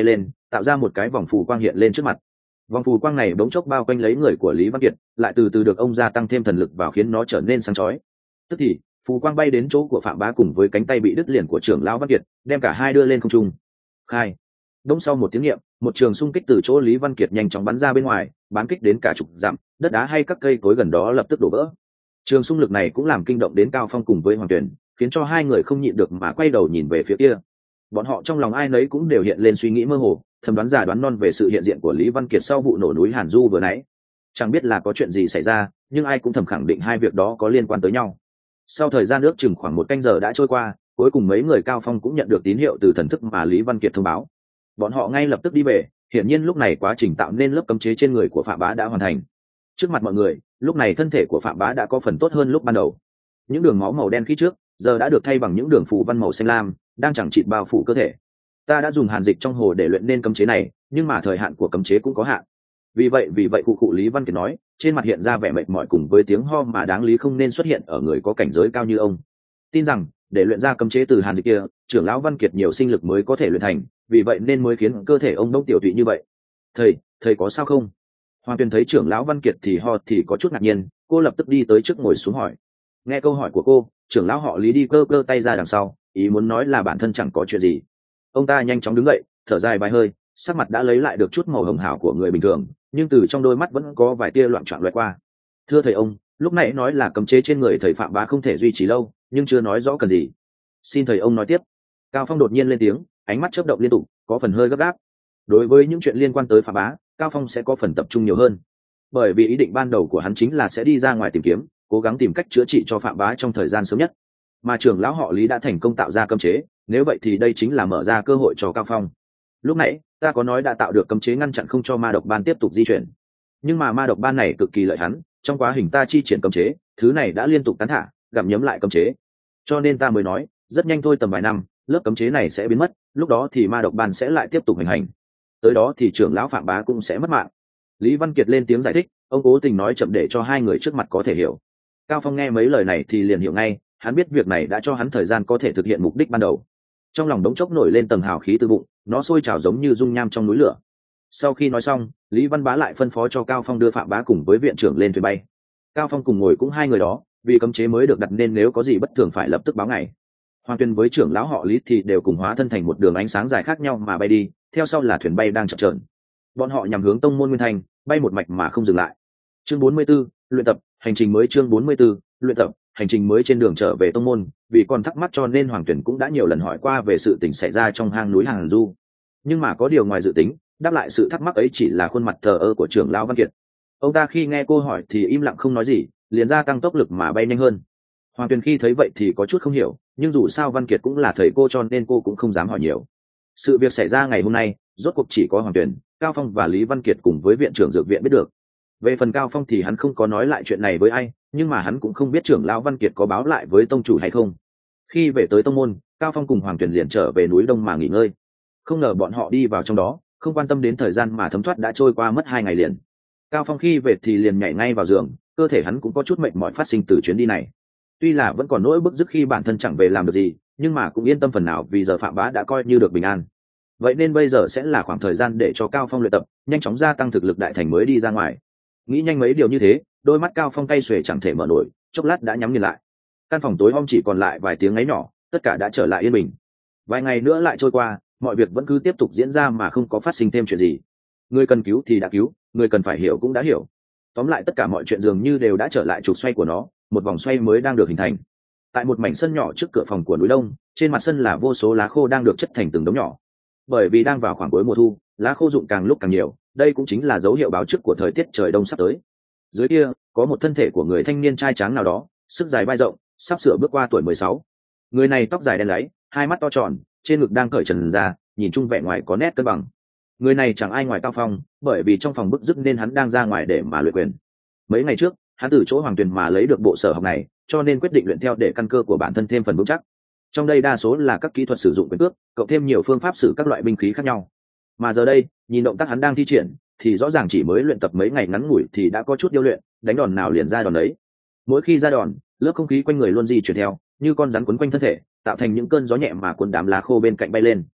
tạo ra một cái vòng phù quang hiện lên trước mặt. Vòng phù quang này bỗng chốc bao quanh lấy người của Lý Văn Kiệt, lại từ từ được ông gia tăng thêm thần lực vào khiến nó trở nên sáng chói. Tức thì phù quang bay đến chỗ của Phạm Bá cùng với cánh tay bị đứt liền của trưởng lão Văn Kiệt, đem cả hai đưa lên không trung. Khai. Đống sau một tiếng nghiệm, một trường xung kích từ chỗ Lý Văn Kiệt nhanh chóng bắn ra bên ngoài, bắn kích đến cả chục dặm, đất đá hay các cây cối gần đó lập tức đổ vỡ. Trường xung lực này cũng làm kinh động đến Cao Phong cùng với Hoàng Tuyển, khiến cho hai người không nhịn được mà quay đầu nhìn về phía kia. Bọn họ trong lòng ai nấy cũng đều hiện lên suy nghĩ mơ hồ, thầm đoán giả đoán non về sự hiện diện của Lý Văn Kiệt sau vụ nổ núi Hàn Du vừa nãy. Chẳng biết là có chuyện gì xảy ra, nhưng ai cũng thầm khẳng định hai việc đó có liên quan tới nhau. Sau thời gian ước chừng khoảng 1 canh giờ đã trôi qua, cuối cùng mấy người Cao Phong cũng nhận được tín hiệu từ thần thức mà Lý Văn Kiệt thông báo. Bọn họ ngay lập tức đi về, hiển nhiên lúc này quá trình tạo nên lớp cấm chế trên người của Phạm Bá đã hoàn thành. Trước mặt mọi người, lúc này thân thể của Phạm Bá đã có phần tốt hơn lúc ban đầu. Những đường máu màu đen khi trước, giờ đã được thay bằng những đường phù văn màu xanh lam, đang chẳng chịt bao phủ cơ thể. Ta đã dùng hàn dịch trong hồ để luyện nên cấm chế này, nhưng mà thời hạn của cấm chế cũng có hạn. Vì vậy cụ Lý Văn Kiệt nói, trên mặt hiện ra vẻ mệt mỏi cùng với tiếng ho mà đáng lý không nên xuất hiện ở người có cảnh giới cao như ông. Tin rằng để luyện ra cấm chế từ hàn dịch kia, trưởng lão Văn Kiệt nhiều sinh lực mới có thể luyện thành, vì vậy nên mới khiến cơ thể ông đông tiểu tụy như vậy. Thầy có sao không? Hoàng Tuyền thấy trưởng lão Văn Kiệt thì ho thì có chút ngạc nhiên, cô lập tức đi tới trước ngồi xuống hỏi. Nghe câu hỏi của cô, trưởng lão họ Lý đi cơ tay ra đằng sau, ý muốn nói là bản thân chẳng có chuyện gì. Ông ta nhanh chóng đứng dậy, thở dài vài hơi, sắc mặt đã lấy lại được chút màu hồng hào của người bình thường, nhưng từ trong đôi mắt vẫn có vài tia loạn trọn loẹt qua. Thưa thầy ông, lúc nãy nói là cấm chế trên người thầy Phạm Bá không thể duy trì lâu, nhưng chưa nói rõ cần gì. Xin thầy ông nói tiếp. Cao Phong đột nhiên lên tiếng, ánh mắt chớp động liên tục, có phần hơi gấp gáp. Đối với những chuyện liên quan tới Phạm Bá, Cao Phong sẽ có phần tập trung nhiều hơn, bởi vì ý định ban đầu của hắn chính là sẽ đi ra ngoài tìm kiếm, cố gắng tìm cách chữa trị cho Phạm Bá trong thời gian sớm nhất. Mà trưởng lão họ Lý đã thành công tạo ra cấm chế, nếu vậy thì đây chính là mở ra cơ hội cho Cao Phong. Lúc nãy ta có nói đã tạo được cấm chế ngăn chặn không cho ma độc ban tiếp tục di chuyển, nhưng mà ma độc ban này cực kỳ lợi hắn, trong quá trình ta chi triển cấm chế, thứ này đã liên tục cắn thả gặm nhấm lại cấm chế, cho nên ta mới nói rất nhanh thôi, tầm vài năm lớp cấm chế này sẽ biến mất, lúc đó thì ma độc ban sẽ lại tiếp tục hành hành, tới đó thì trưởng lão Phạm Bá cũng sẽ mất mạng. Lý Văn Kiệt lên tiếng giải thích, ông cố tình nói chậm để cho hai người trước mặt có thể hiểu. Cao Phong nghe mấy lời này thì liền hiểu ngay, hắn biết việc này đã cho hắn thời gian có thể thực hiện mục đích ban đầu. Trong lòng đống chốc nổi lên tầng hào khí từ bụng, nó sôi trào giống như dung nham trong núi lửa. Sau khi nói xong, Lý Văn Bá lại phân phó cho Cao Phong đưa Phạm Bá cùng với viện trưởng lên thuyền bay. Cao Phong cùng ngồi cũng hai người đó, vì cấm chế mới được đặt nên nếu có gì bất thường phải lập tức báo ngày. Hoàng Tuyên với trưởng lão họ Lý thì đều cùng hóa thân thành một đường ánh sáng dài khác nhau mà bay đi, theo sau là thuyền bay đang chậm chờn. Bọn họ nhằm hướng tông môn Nguyên Thanh, bay một mạch mà không dừng lại. Chương 44, luyện tập, hành trình mới. Chương 44, luyện tập, hành trình mới. Trên đường trở về tông môn, vì còn thắc mắc cho nên Hoàng Tuyển cũng đã nhiều lần hỏi qua về sự tình xảy ra trong hang núi Hàn Du. Nhưng mà có điều ngoài dự tính, đáp lại sự thắc mắc ấy chỉ là khuôn mặt thờ ơ của trưởng lão Văn Kiệt. Ông ta khi nghe cô hỏi thì im lặng không nói gì, liền gia tăng tốc lực mà bay nhanh hơn. Hoàng Tuyền khi thấy vậy thì có chút không hiểu, nhưng dù sao Văn Kiệt cũng là thầy cô cho nên cô cũng không dám hỏi nhiều. Sự việc xảy ra ngày hôm nay, rốt cuộc chỉ có Hoàng Tuyền, Cao Phong và Lý Văn Kiệt cùng với viện trưởng dược viện biết được. Về phần Cao Phong thì hắn không có nói lại chuyện này với ai, nhưng mà hắn cũng không biết trưởng lão Văn Kiệt có báo lại với tông chủ hay không. Khi về tới tông môn, Cao Phong cùng Hoàng Tuyền liền trở về núi Đông mà nghỉ ngơi. Không ngờ bọn họ đi vào trong đó, không quan tâm đến thời gian mà thấm thoát đã trôi qua mất 2 ngày liền. Cao Phong khi về thì liền nhảy ngay vào giường, cơ thể hắn cũng có chút mệt mỏi phát sinh từ chuyến đi này. Tuy là vẫn còn nỗi bức rứt khi bản thân chẳng về làm được gì, nhưng mà cũng yên tâm phần nào vì giờ Phạm Bá đã coi như được bình an. Vậy nên bây giờ sẽ là khoảng thời gian để cho Cao Phong luyện tập, nhanh chóng gia tăng thực lực đại thành mới đi ra ngoài. Nghĩ nhanh mấy điều như thế, đôi mắt Cao Phong cay xuề chẳng thể mở nổi, chốc lát đã nhắm nghiền lại. Căn phòng tối om chỉ còn lại vài tiếng ngáy nhỏ, tất cả đã trở lại yên bình. Vài ngày nữa lại trôi qua, mọi việc vẫn cứ tiếp tục diễn ra mà không có phát sinh thêm chuyện gì. Người cần cứu thì đã cứu, người cần phải hiểu cũng đã hiểu. Tóm lại tất cả mọi chuyện dường như đều đã trở lại trục xoay của nó, một vòng xoay mới đang được hình thành. Tại một mảnh sân nhỏ trước cửa phòng của núi Đông, trên mặt sân là vô số lá khô đang được chất thành từng đống nhỏ. Bởi vì đang vào khoảng cuối mùa thu, lá khô rụng càng lúc càng nhiều, đây cũng chính là dấu hiệu báo trước của thời tiết trời đông sắp tới. Dưới kia có một thân thể của người thanh niên trai tráng nào đó, sức dài vai rộng, sắp sửa bước qua tuổi 16. Người này tóc dài đen láy, hai mắt to tròn, trên ngực đang cởi trần ra, nhìn chung vẻ ngoài có nét cân bằng. Người này chẳng ai ngoài Cao Phong, bởi vì trong phòng bức rứt nên hắn đang ra ngoài để mà luyện quyền. Mấy ngày trước, hắn từ chỗ Hoàng Tuyền mà lấy được bộ sở học này, cho nên quyết định luyện theo để căn cơ của bản thân thêm phần vững chắc. Trong đây đa số là các kỹ thuật sử dụng quyền cước, cộng thêm nhiều phương pháp sử các loại binh khí khác nhau. Mà giờ đây, nhìn động tác hắn đang thi triển, thì rõ ràng chỉ mới luyện tập mấy ngày ngắn ngủi thì đã có chút điêu luyện, đánh đòn nào liền ra đòn đấy. Mỗi khi ra đòn, lớp không khí quanh người luôn di chuyển theo, như con rắn quấn quanh thân thể, tạo thành những cơn gió nhẹ mà cuốn đám lá khô bên cạnh bay lên.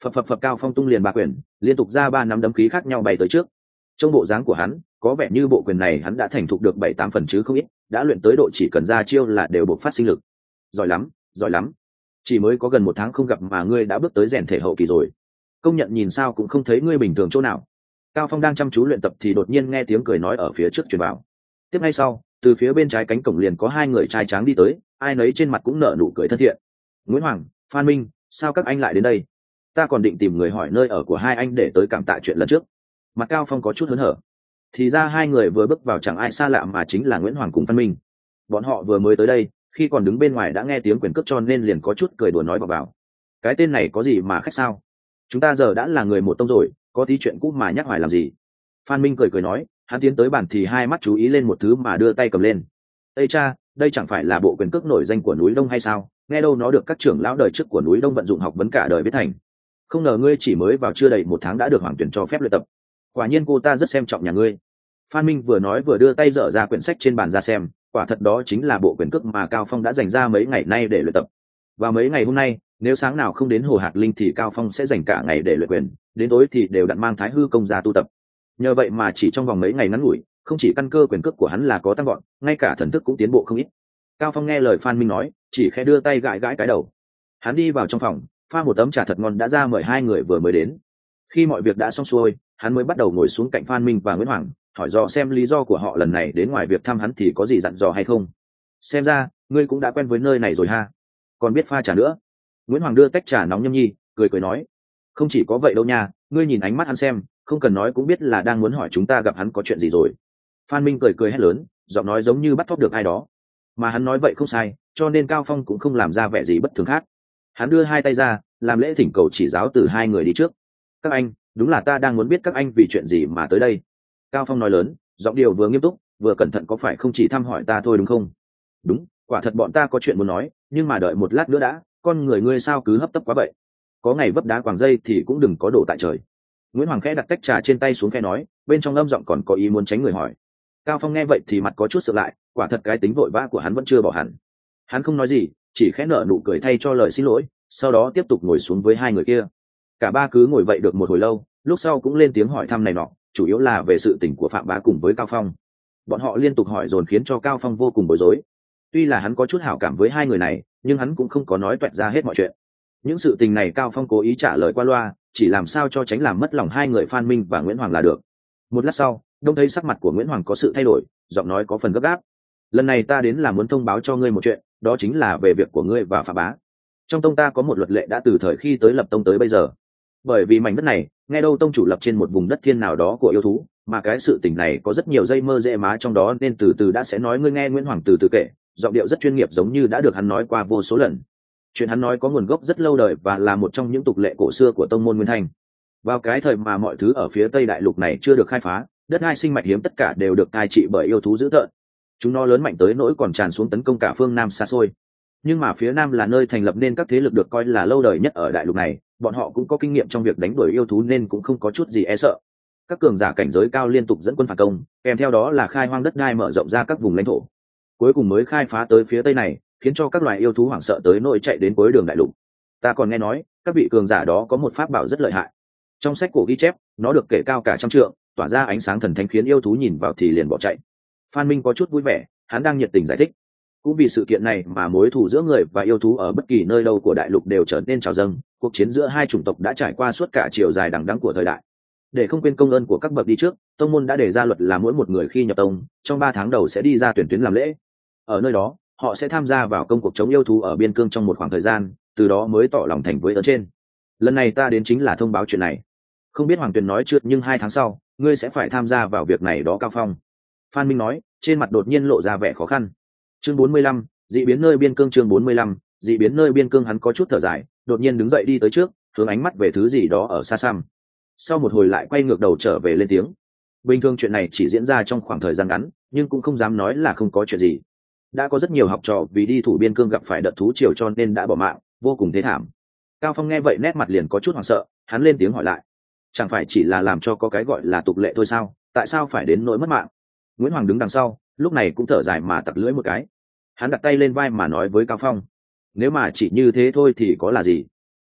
Phập phập phập, Cao Phong tung liền ba quyền, liên tục ra ba nắm đấm khí khác nhau bay tới trước. Trong bộ dáng của hắn, có vẻ như bộ quyền này hắn đã thành thục được 7-8 phần chứ không ít, đã luyện tới độ chỉ cần ra chiêu là đều bộc phát sinh lực. Giỏi lắm, giỏi lắm. Chỉ mới có gần 1 tháng không gặp mà ngươi đã bước tới rèn thể hậu kỳ rồi. Công nhận nhìn sao cũng không thấy ngươi bình thường chỗ nào. Cao Phong đang chăm chú luyện tập thì đột nhiên nghe tiếng cười nói ở phía trước truyền vào. Tiếp ngay sau, từ phía bên trái cánh cổng liền có 2 người trai tráng đi tới, ai nấy trên mặt cũng nở nụ cười thân thiện. Nguyễn Hoàng, Phan Minh, sao các anh lại đến đây? Ta còn định tìm người hỏi nơi ở của hai anh để tới cảm tạ chuyện lần trước. Mặt Cao Phong có chút hớn hở. Thì ra 2 người vừa bước vào chẳng ai xa lạ mà chính là Nguyễn Hoàng cùng Phan Minh. Bọn họ vừa mới tới đây, khi còn đứng bên ngoài đã nghe tiếng quyền cước cho nên liền có chút cười đùa nói vào. Cái tên này có gì mà khách sao? Chúng ta giờ đã là người một tông rồi, có tí chuyện cũ mà nhắc hoài làm gì? Phan Minh cười nói, hắn tiến tới bàn thì hai mắt chú ý lên một thứ mà đưa tay cầm lên. Ê cha, đây chẳng phải là bộ quyền cước nổi danh của núi Đông hay sao? Nghe đâu nó được các trưởng lão đời trước của núi Đông vận dụng học vấn cả đời biết thành. Không ngờ ngươi chỉ mới vào chưa đầy 1 tháng đã được hoàng tuyển cho phép luyện tập. Quả nhiên cô ta rất xem trọng nhà ngươi. Phan Minh vừa nói vừa đưa tay dở ra quyển sách trên bàn ra xem, quả thật đó chính là bộ quyền cước mà Cao Phong đã dành ra mấy ngày nay để luyện tập. Và mấy ngày hôm nay, nếu sáng nào không đến Hồ Hạc Linh thì Cao Phong sẽ dành cả ngày để luyện quyền, đến tối thì đều đặn mang Thái Hư công ra tu tập. Nhờ vậy mà chỉ trong vòng mấy ngày ngắn ngủi, không chỉ căn cơ quyền cước của hắn là có tăng vọt, ngay cả thần thức cũng tiến bộ không ít. Cao Phong nghe lời Phan Minh nói, chỉ khẽ đưa tay gãi gãi cái đầu. Hắn đi vào trong phòng, pha một tấm trà thật ngon đã ra mời 2 người vừa mới đến. Khi mọi việc đã xong xuôi, hắn mới bắt đầu ngồi xuống cạnh Phan Minh và Nguyễn Hoàng, hỏi dò xem lý do của họ lần này đến ngoài việc thăm hắn thì có gì dặn dò hay không. Xem ra ngươi cũng đã quen với nơi này rồi ha, còn biết pha trà nữa. Nguyễn Hoàng đưa tách trà nóng nhâm nhi, cười nói, không chỉ có vậy đâu nha, ngươi nhìn ánh mắt hắn xem, không cần nói cũng biết là đang muốn hỏi chúng ta gặp hắn có chuyện gì rồi. Phan Minh cười hét lớn, giọng nói giống như bắt thóp được ai đó. Mà hắn nói vậy không sai, cho nên Cao Phong cũng không làm ra vẻ gì bất thường khác. Hắn đưa 2 tay ra, làm lễ thỉnh cầu chỉ giáo từ 2 người đi trước. Các anh, đúng là ta đang muốn biết các anh vì chuyện gì mà tới đây. Cao Phong nói lớn, giọng điệu vừa nghiêm túc vừa cẩn thận, có phải không chỉ thăm hỏi ta thôi đúng không? Đúng, quả thật bọn ta có chuyện muốn nói, nhưng mà đợi một lát nữa đã, con người ngươi sao cứ hấp tấp quá vậy? Có ngày vấp đá quàng dây thì cũng đừng có đổ tại trời. Nguyễn Hoàng khẽ đặt tách trà trên tay xuống khẽ nói, bên trong âm giọng còn có ý muốn tránh người hỏi. Cao Phong nghe vậy thì mặt có chút sượng lại, quả thật cái tính vội vã của hắn vẫn chưa bỏ hẳn. Hắn không nói gì, chỉ khẽ nở nụ cười thay cho lời xin lỗi, sau đó tiếp tục ngồi xuống với 2 người kia. Cả ba cứ ngồi vậy được một hồi lâu, lúc sau cũng lên tiếng hỏi thăm này nọ, chủ yếu là về sự tình của Phạm Bá cùng với Cao Phong. Bọn họ liên tục hỏi dồn khiến cho Cao Phong vô cùng bối rối. Tuy là hắn có chút hảo cảm với 2 người này, nhưng hắn cũng không có nói toẹt ra hết mọi chuyện. Những sự tình này Cao Phong cố ý trả lời qua loa, chỉ làm sao cho tránh làm mất lòng 2 người Phan Minh và Nguyễn Hoàng là được. Một lát sau, đông thấy sắc mặt của Nguyễn Hoàng có sự thay đổi, giọng nói có phần gấp gáp. Lần này ta đến là muốn thông báo cho ngươi một chuyện, đó chính là về việc của ngươi và Phạm Bá. Trong tông ta có một luật lệ đã từ thời khi tới lập tông tới bây giờ. Bởi vì mảnh đất này, nghe đâu tông chủ lập trên một vùng đất thiên nào đó của yêu thú, mà cái sự tình này có rất nhiều dây mơ rễ má trong đó nên từ từ đã sẽ nói ngươi nghe. Nguyễn Hoàng từ từ kể, giọng điệu rất chuyên nghiệp giống như đã được hắn nói qua vô số lần. Chuyện hắn nói có nguồn gốc rất lâu đời và là một trong những tục lệ cổ xưa của tông môn Nguyên Thanh. Vào cái thời mà mọi thứ ở phía Tây Đại Lục này chưa được khai phá, đất đai sinh mạch hiếm tất cả đều được cai trị bởi yêu thú dữ tợn. Chúng nó lớn mạnh tới nỗi còn tràn xuống tấn công cả phương Nam xa xôi. Nhưng mà phía Nam là nơi thành lập nên các thế lực được coi là lâu đời nhất ở đại lục này, bọn họ cũng có kinh nghiệm trong việc đánh đuổi yêu thú nên cũng không có chút gì e sợ. Các cường giả cảnh giới cao liên tục dẫn quân phản công, kèm theo đó là khai hoang đất đai, mở rộng ra các vùng lãnh thổ. Cuối cùng mới khai phá tới phía Tây này, khiến cho các loài yêu thú hoảng sợ tới nỗi chạy đến cuối đường đại lục. Ta còn nghe nói, các vị cường giả đó có một pháp bảo rất lợi hại. Trong sách cổ ghi chép, nó được kể cao cả 100 trượng, tỏa ra ánh sáng thần thánh khiến yêu thú nhìn vào thì liền bỏ chạy. Phan Minh có chút vui vẻ, hắn đang nhiệt tình giải thích. Cũng vì sự kiện này mà mối thù giữa người và yêu thú ở bất kỳ nơi đâu của đại lục đều trở nên trào dâng. Cuộc chiến giữa 2 chủng tộc đã trải qua suốt cả chiều dài đằng đẵng của thời đại. Để không quên công ơn của các bậc đi trước, tông môn đã đề ra luật là mỗi một người khi nhập tông, trong 3 tháng đầu sẽ đi ra tuyển tuyến làm lễ. Ở nơi đó, họ sẽ tham gia vào công cuộc chống yêu thú ở biên cương trong một khoảng thời gian, từ đó mới tỏ lòng thành với ơn trên. Lần này ta đến chính là thông báo chuyện này. Không biết Hoàng Tuyền nói chưa, nhưng 2 tháng sau, ngươi sẽ phải tham gia vào việc này đó Cao Phong. Phan Minh nói, trên mặt đột nhiên lộ ra vẻ khó khăn. Chương 45, dị biến nơi biên cương. Chương 45, dị biến nơi biên cương. Hắn có chút thở dài, đột nhiên đứng dậy đi tới trước, hướng ánh mắt về thứ gì đó ở xa xăm. Sau một hồi lại quay ngược đầu trở về lên tiếng. Bình thường chuyện này chỉ diễn ra trong khoảng thời gian ngắn, nhưng cũng không dám nói là không có chuyện gì. Đã có rất nhiều học trò vì đi thủ biên cương gặp phải đợt thú triều cho nên đã bỏ mạng, vô cùng thế thảm. Cao Phong nghe vậy nét mặt liền có chút hoảng sợ, hắn lên tiếng hỏi lại. Chẳng phải chỉ là làm cho có cái gọi là tục lệ thôi sao, tại sao phải đến nỗi mất mạng? Nguyễn Hoàng đứng đằng sau, lúc này cũng thở dài mà tặc lưỡi một cái. Hắn đặt tay lên vai mà nói với Cao Phong. Nếu mà chỉ như thế thôi thì có là gì?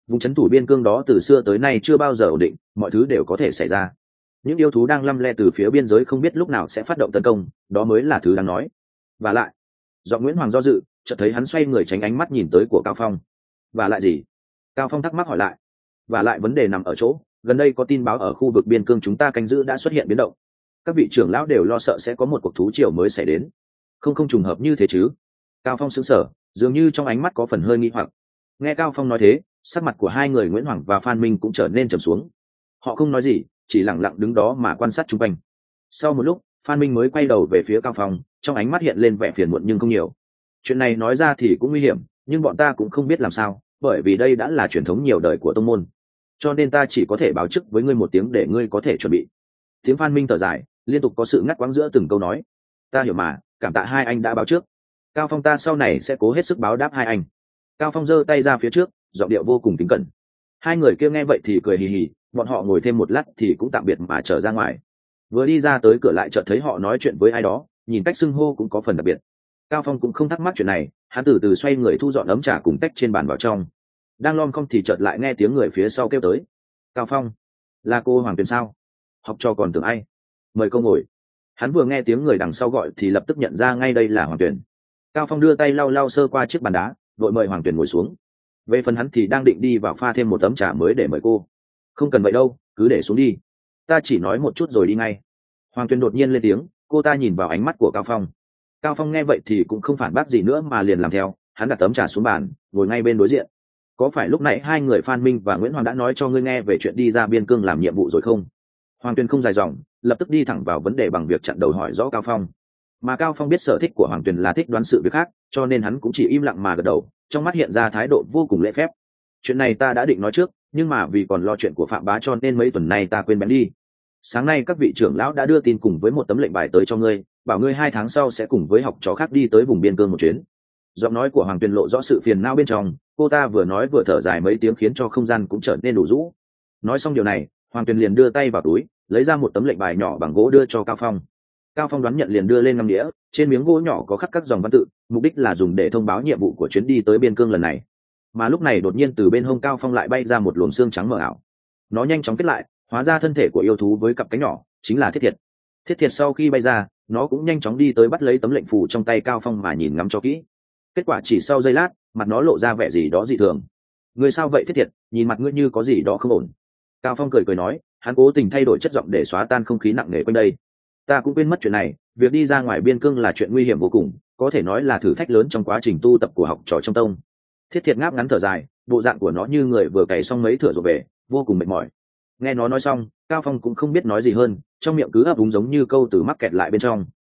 Vùng trấn thủ biên cương đó từ xưa tới nay chưa bao giờ ổn định, mọi thứ đều có thể xảy ra. Những yêu thú đang lăm le từ phía biên giới không biết lúc nào sẽ phát động tấn công, đó mới là thứ đáng nói. Và lại, giọng Nguyễn Hoàng do dự, chợt thấy hắn xoay người tránh ánh mắt nhìn tới của Cao Phong. Và lại gì? Cao Phong thắc mắc hỏi lại. Và lại vấn đề nằm ở chỗ, gần đây có tin báo ở khu vực biên cương chúng ta canh giữ đã xuất hiện biến động. Các vị trưởng lão đều lo sợ sẽ có một cuộc thú triều mới xảy đến. Không trùng hợp như thế chứ? Cao Phong sững sờ, dường như trong ánh mắt có phần hơi nghi hoặc. Nghe Cao Phong nói thế, sắc mặt của hai người Nguyễn Hoàng và Phan Minh cũng trở nên trầm xuống. Họ không nói gì, chỉ lặng lặng đứng đó mà quan sát xung quanh. Sau một lúc, Phan Minh mới quay đầu về phía Cao Phong, trong ánh mắt hiện lên vẻ phiền muộn nhưng không nhiều. Chuyện này nói ra thì cũng nguy hiểm, nhưng bọn ta cũng không biết làm sao, bởi vì đây đã là truyền thống nhiều đời của tông môn. Cho nên ta chỉ có thể báo trước với ngươi một tiếng để ngươi có thể chuẩn bị. Tiếng Phan Minh thở dài, liên tục có sự ngắt quãng giữa từng câu nói. Ta hiểu mà, cảm tạ hai anh đã báo trước. Cao Phong ta sau này sẽ cố hết sức báo đáp hai anh. Cao Phong giơ tay ra phía trước, giọng điệu vô cùng kính cẩn. Hai người kia nghe vậy thì cười hì hì, bọn họ ngồi thêm một lát thì cũng tạm biệt mà trở ra ngoài. Vừa đi ra tới cửa lại chợt thấy họ nói chuyện với ai đó, nhìn cách xưng hô cũng có phần đặc biệt. Cao Phong cũng không thắc mắc chuyện này, hắn từ từ xoay người thu dọn ấm trà cùng tách trên bàn vào trong. Đang lom không thì chợt lại nghe tiếng người phía sau kêu tới. Cao Phong, là cô Hoàng Tuyền sao? Học trò còn tưởng ai? Mời cô ngồi. Hắn vừa nghe tiếng người đằng sau gọi thì lập tức nhận ra ngay đây là Hoàng Tuyền. Cao Phong đưa tay lau lau sơ qua chiếc bàn đá, đội mời Hoàng Tuyền ngồi xuống. Về phần hắn thì đang định đi vào pha thêm một tấm trà mới để mời cô. Không cần vậy đâu, cứ để xuống đi. Ta chỉ nói một chút rồi đi ngay. Hoàng Tuyền đột nhiên lên tiếng, cô ta nhìn vào ánh mắt của Cao Phong. Cao Phong nghe vậy thì cũng không phản bác gì nữa mà liền làm theo, hắn đặt tấm trà xuống bàn, ngồi ngay bên đối diện. Có phải lúc nãy hai người Phan Minh và Nguyễn Hoàng đã nói cho ngươi nghe về chuyện đi ra biên cương làm nhiệm vụ rồi không? Hoàng Tuyền không dài dòng, lập tức đi thẳng vào vấn đề bằng việc chặn đầu hỏi rõ Cao Phong. Mà Cao Phong biết sở thích của Hoàng Tuyền là thích đoán sự việc khác, cho nên hắn cũng chỉ im lặng mà gật đầu, trong mắt hiện ra thái độ vô cùng lễ phép. Chuyện này ta đã định nói trước, nhưng mà vì còn lo chuyện của Phạm Bá cho nên mấy tuần nay ta quên bén đi. Sáng nay các vị trưởng lão đã đưa tin cùng với một tấm lệnh bài tới cho ngươi, bảo ngươi 2 tháng sau sẽ cùng với học trò khác đi tới vùng biên cương một chuyến. Giọng nói của Hoàng Tuyền lộ rõ sự phiền não bên trong, cô ta vừa nói vừa thở dài mấy tiếng khiến cho không gian cũng trở nên đủ rũ. Nói xong điều này, Hoàng Tuyền liền đưa tay vào túi, lấy ra một tấm lệnh bài nhỏ bằng gỗ đưa cho Cao Phong. Cao Phong đoán nhận liền đưa lên 5 đĩa, trên miếng gỗ nhỏ có khắc các dòng văn tự, mục đích là dùng để thông báo nhiệm vụ của chuyến đi tới biên cương lần này. Mà lúc này đột nhiên từ bên hông Cao Phong lại bay ra một luồng xương trắng mờ ảo. Nó nhanh chóng kết lại, hóa ra thân thể của yêu thú với cặp cánh nhỏ, chính là Thiết Thiệt. Thiết Thiệt sau khi bay ra, nó cũng nhanh chóng đi tới bắt lấy tấm lệnh phù trong tay Cao Phong mà nhìn ngắm cho kỹ. Kết quả chỉ sau giây lát, mặt nó lộ ra vẻ gì đó dị thường. Ngươi sao vậy Thiết Thiệt, nhìn mặt ngươi như có gì đó không ổn. Cao Phong cười nói, hắn cố tình thay đổi chất giọng để xóa tan không khí nặng nề quanh đây. Ta cũng quên mất chuyện này, việc đi ra ngoài biên cương là chuyện nguy hiểm vô cùng, có thể nói là thử thách lớn trong quá trình tu tập của học trò trong tông. Thiết Thiệt ngáp ngắn thở dài, bộ dạng của nó như người vừa cày xong mấy thửa rồi về, vô cùng mệt mỏi. Nghe nó nói xong, Cao Phong cũng không biết nói gì hơn, trong miệng cứ ấp úng giống như câu từ mắc kẹt lại bên trong.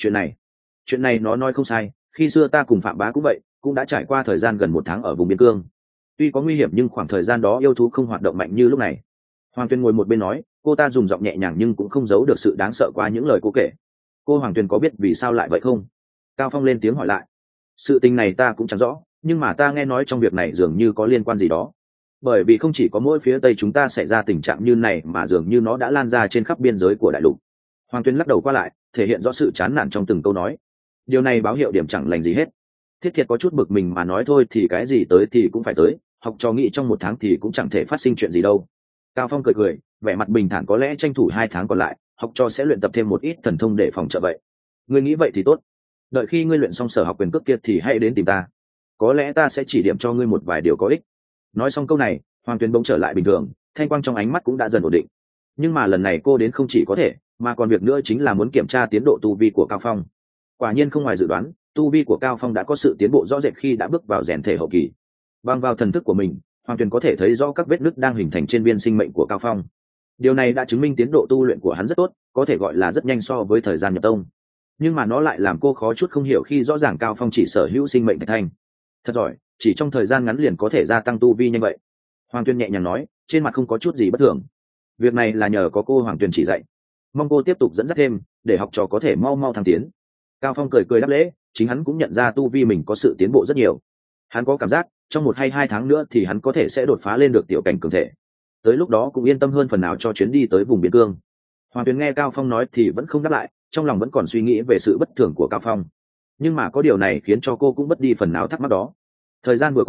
Chuyện này nó nói không sai, khi xưa ta cùng Phạm Bá cũng vậy, cũng đã trải qua thời gian gần 1 tháng ở vùng biên cương. Tuy có nguy hiểm nhưng khoảng thời gian đó yêu thú không hoạt động mạnh như lúc này. Hoàng Tuyền ngồi một bên nói, cô ta dùng giọng nhẹ nhàng nhưng cũng không giấu được sự đáng sợ qua những lời cô kể. Cô Hoàng Tuyền có biết vì sao lại vậy không? Cao Phong lên tiếng hỏi lại. Sự tình này ta cũng chẳng rõ, nhưng mà ta nghe nói trong việc này dường như có liên quan gì đó. Bởi vì không chỉ có mỗi phía tây chúng ta xảy ra tình trạng như này mà dường như nó đã lan ra trên khắp biên giới của đại lục. Hoàng Tuyền lắc đầu qua lại, thể hiện rõ sự chán nản trong từng câu nói. Điều này báo hiệu điểm chẳng lành gì hết. Thiết Thiệt có chút bực mình mà nói thôi thì cái gì tới thì cũng phải tới, học trò nghĩ trong 1 tháng thì cũng chẳng thể phát sinh chuyện gì đâu. Cao Phong cười, vẻ mặt bình thản, có lẽ tranh thủ 2 tháng còn lại, học trò sẽ luyện tập thêm một ít thần thông để phòng trợ vậy. Ngươi nghĩ vậy thì tốt. Đợi khi ngươi luyện xong sở học quyền cước kia thì hãy đến tìm ta. Có lẽ ta sẽ chỉ điểm cho ngươi một vài điều có ích. Nói xong câu này, Hoàng Tuyền bỗng trở lại bình thường, thanh quang trong ánh mắt cũng đã dần ổn định. Nhưng mà lần này cô đến không chỉ có thể, mà còn việc nữa chính là muốn kiểm tra tiến độ tu vi của Cao Phong. Quả nhiên không ngoài dự đoán, tu vi của Cao Phong đã có sự tiến bộ rõ rệt khi đã bước vào rèn thể hậu kỳ. Bằng vào thần thức của mình, Hoàng Tuyền có thể thấy rõ các vết nứt đang hình thành trên viên sinh mệnh của Cao Phong. Điều này đã chứng minh tiến độ tu luyện của hắn rất tốt, có thể gọi là rất nhanh so với thời gian nhập tông. Nhưng mà nó lại làm cô khó chút không hiểu khi rõ ràng Cao Phong chỉ sở hữu sinh mệnh thạch thanh. Thật giỏi, chỉ trong thời gian ngắn liền có thể gia tăng tu vi nhanh vậy. Hoàng Tuyền nhẹ nhàng nói, trên mặt không có chút gì bất thường. Việc này là nhờ có cô Hoàng Tuyền chỉ dạy, mong cô tiếp tục dẫn dắt thêm để học trò có thể mau mau thăng tiến. Cao Phong cười đáp lễ, chính hắn cũng nhận ra tu vi mình có sự tiến bộ rất nhiều. Hắn có cảm giác trong 1 hay 2 tháng nữa thì hắn có thể sẽ đột phá lên được tiểu cảnh cường thể, tới lúc đó cũng yên tâm hơn phần nào cho chuyến đi tới vùng biên cương. Hoàng Tuyền nghe Cao Phong nói thì vẫn không đáp lại, trong lòng vẫn còn suy nghĩ về sự bất thường của Cao Phong. Nhưng mà có điều này khiến cho cô cũng mất đi phần nào thắc mắc đó. Thời gian vừa qua,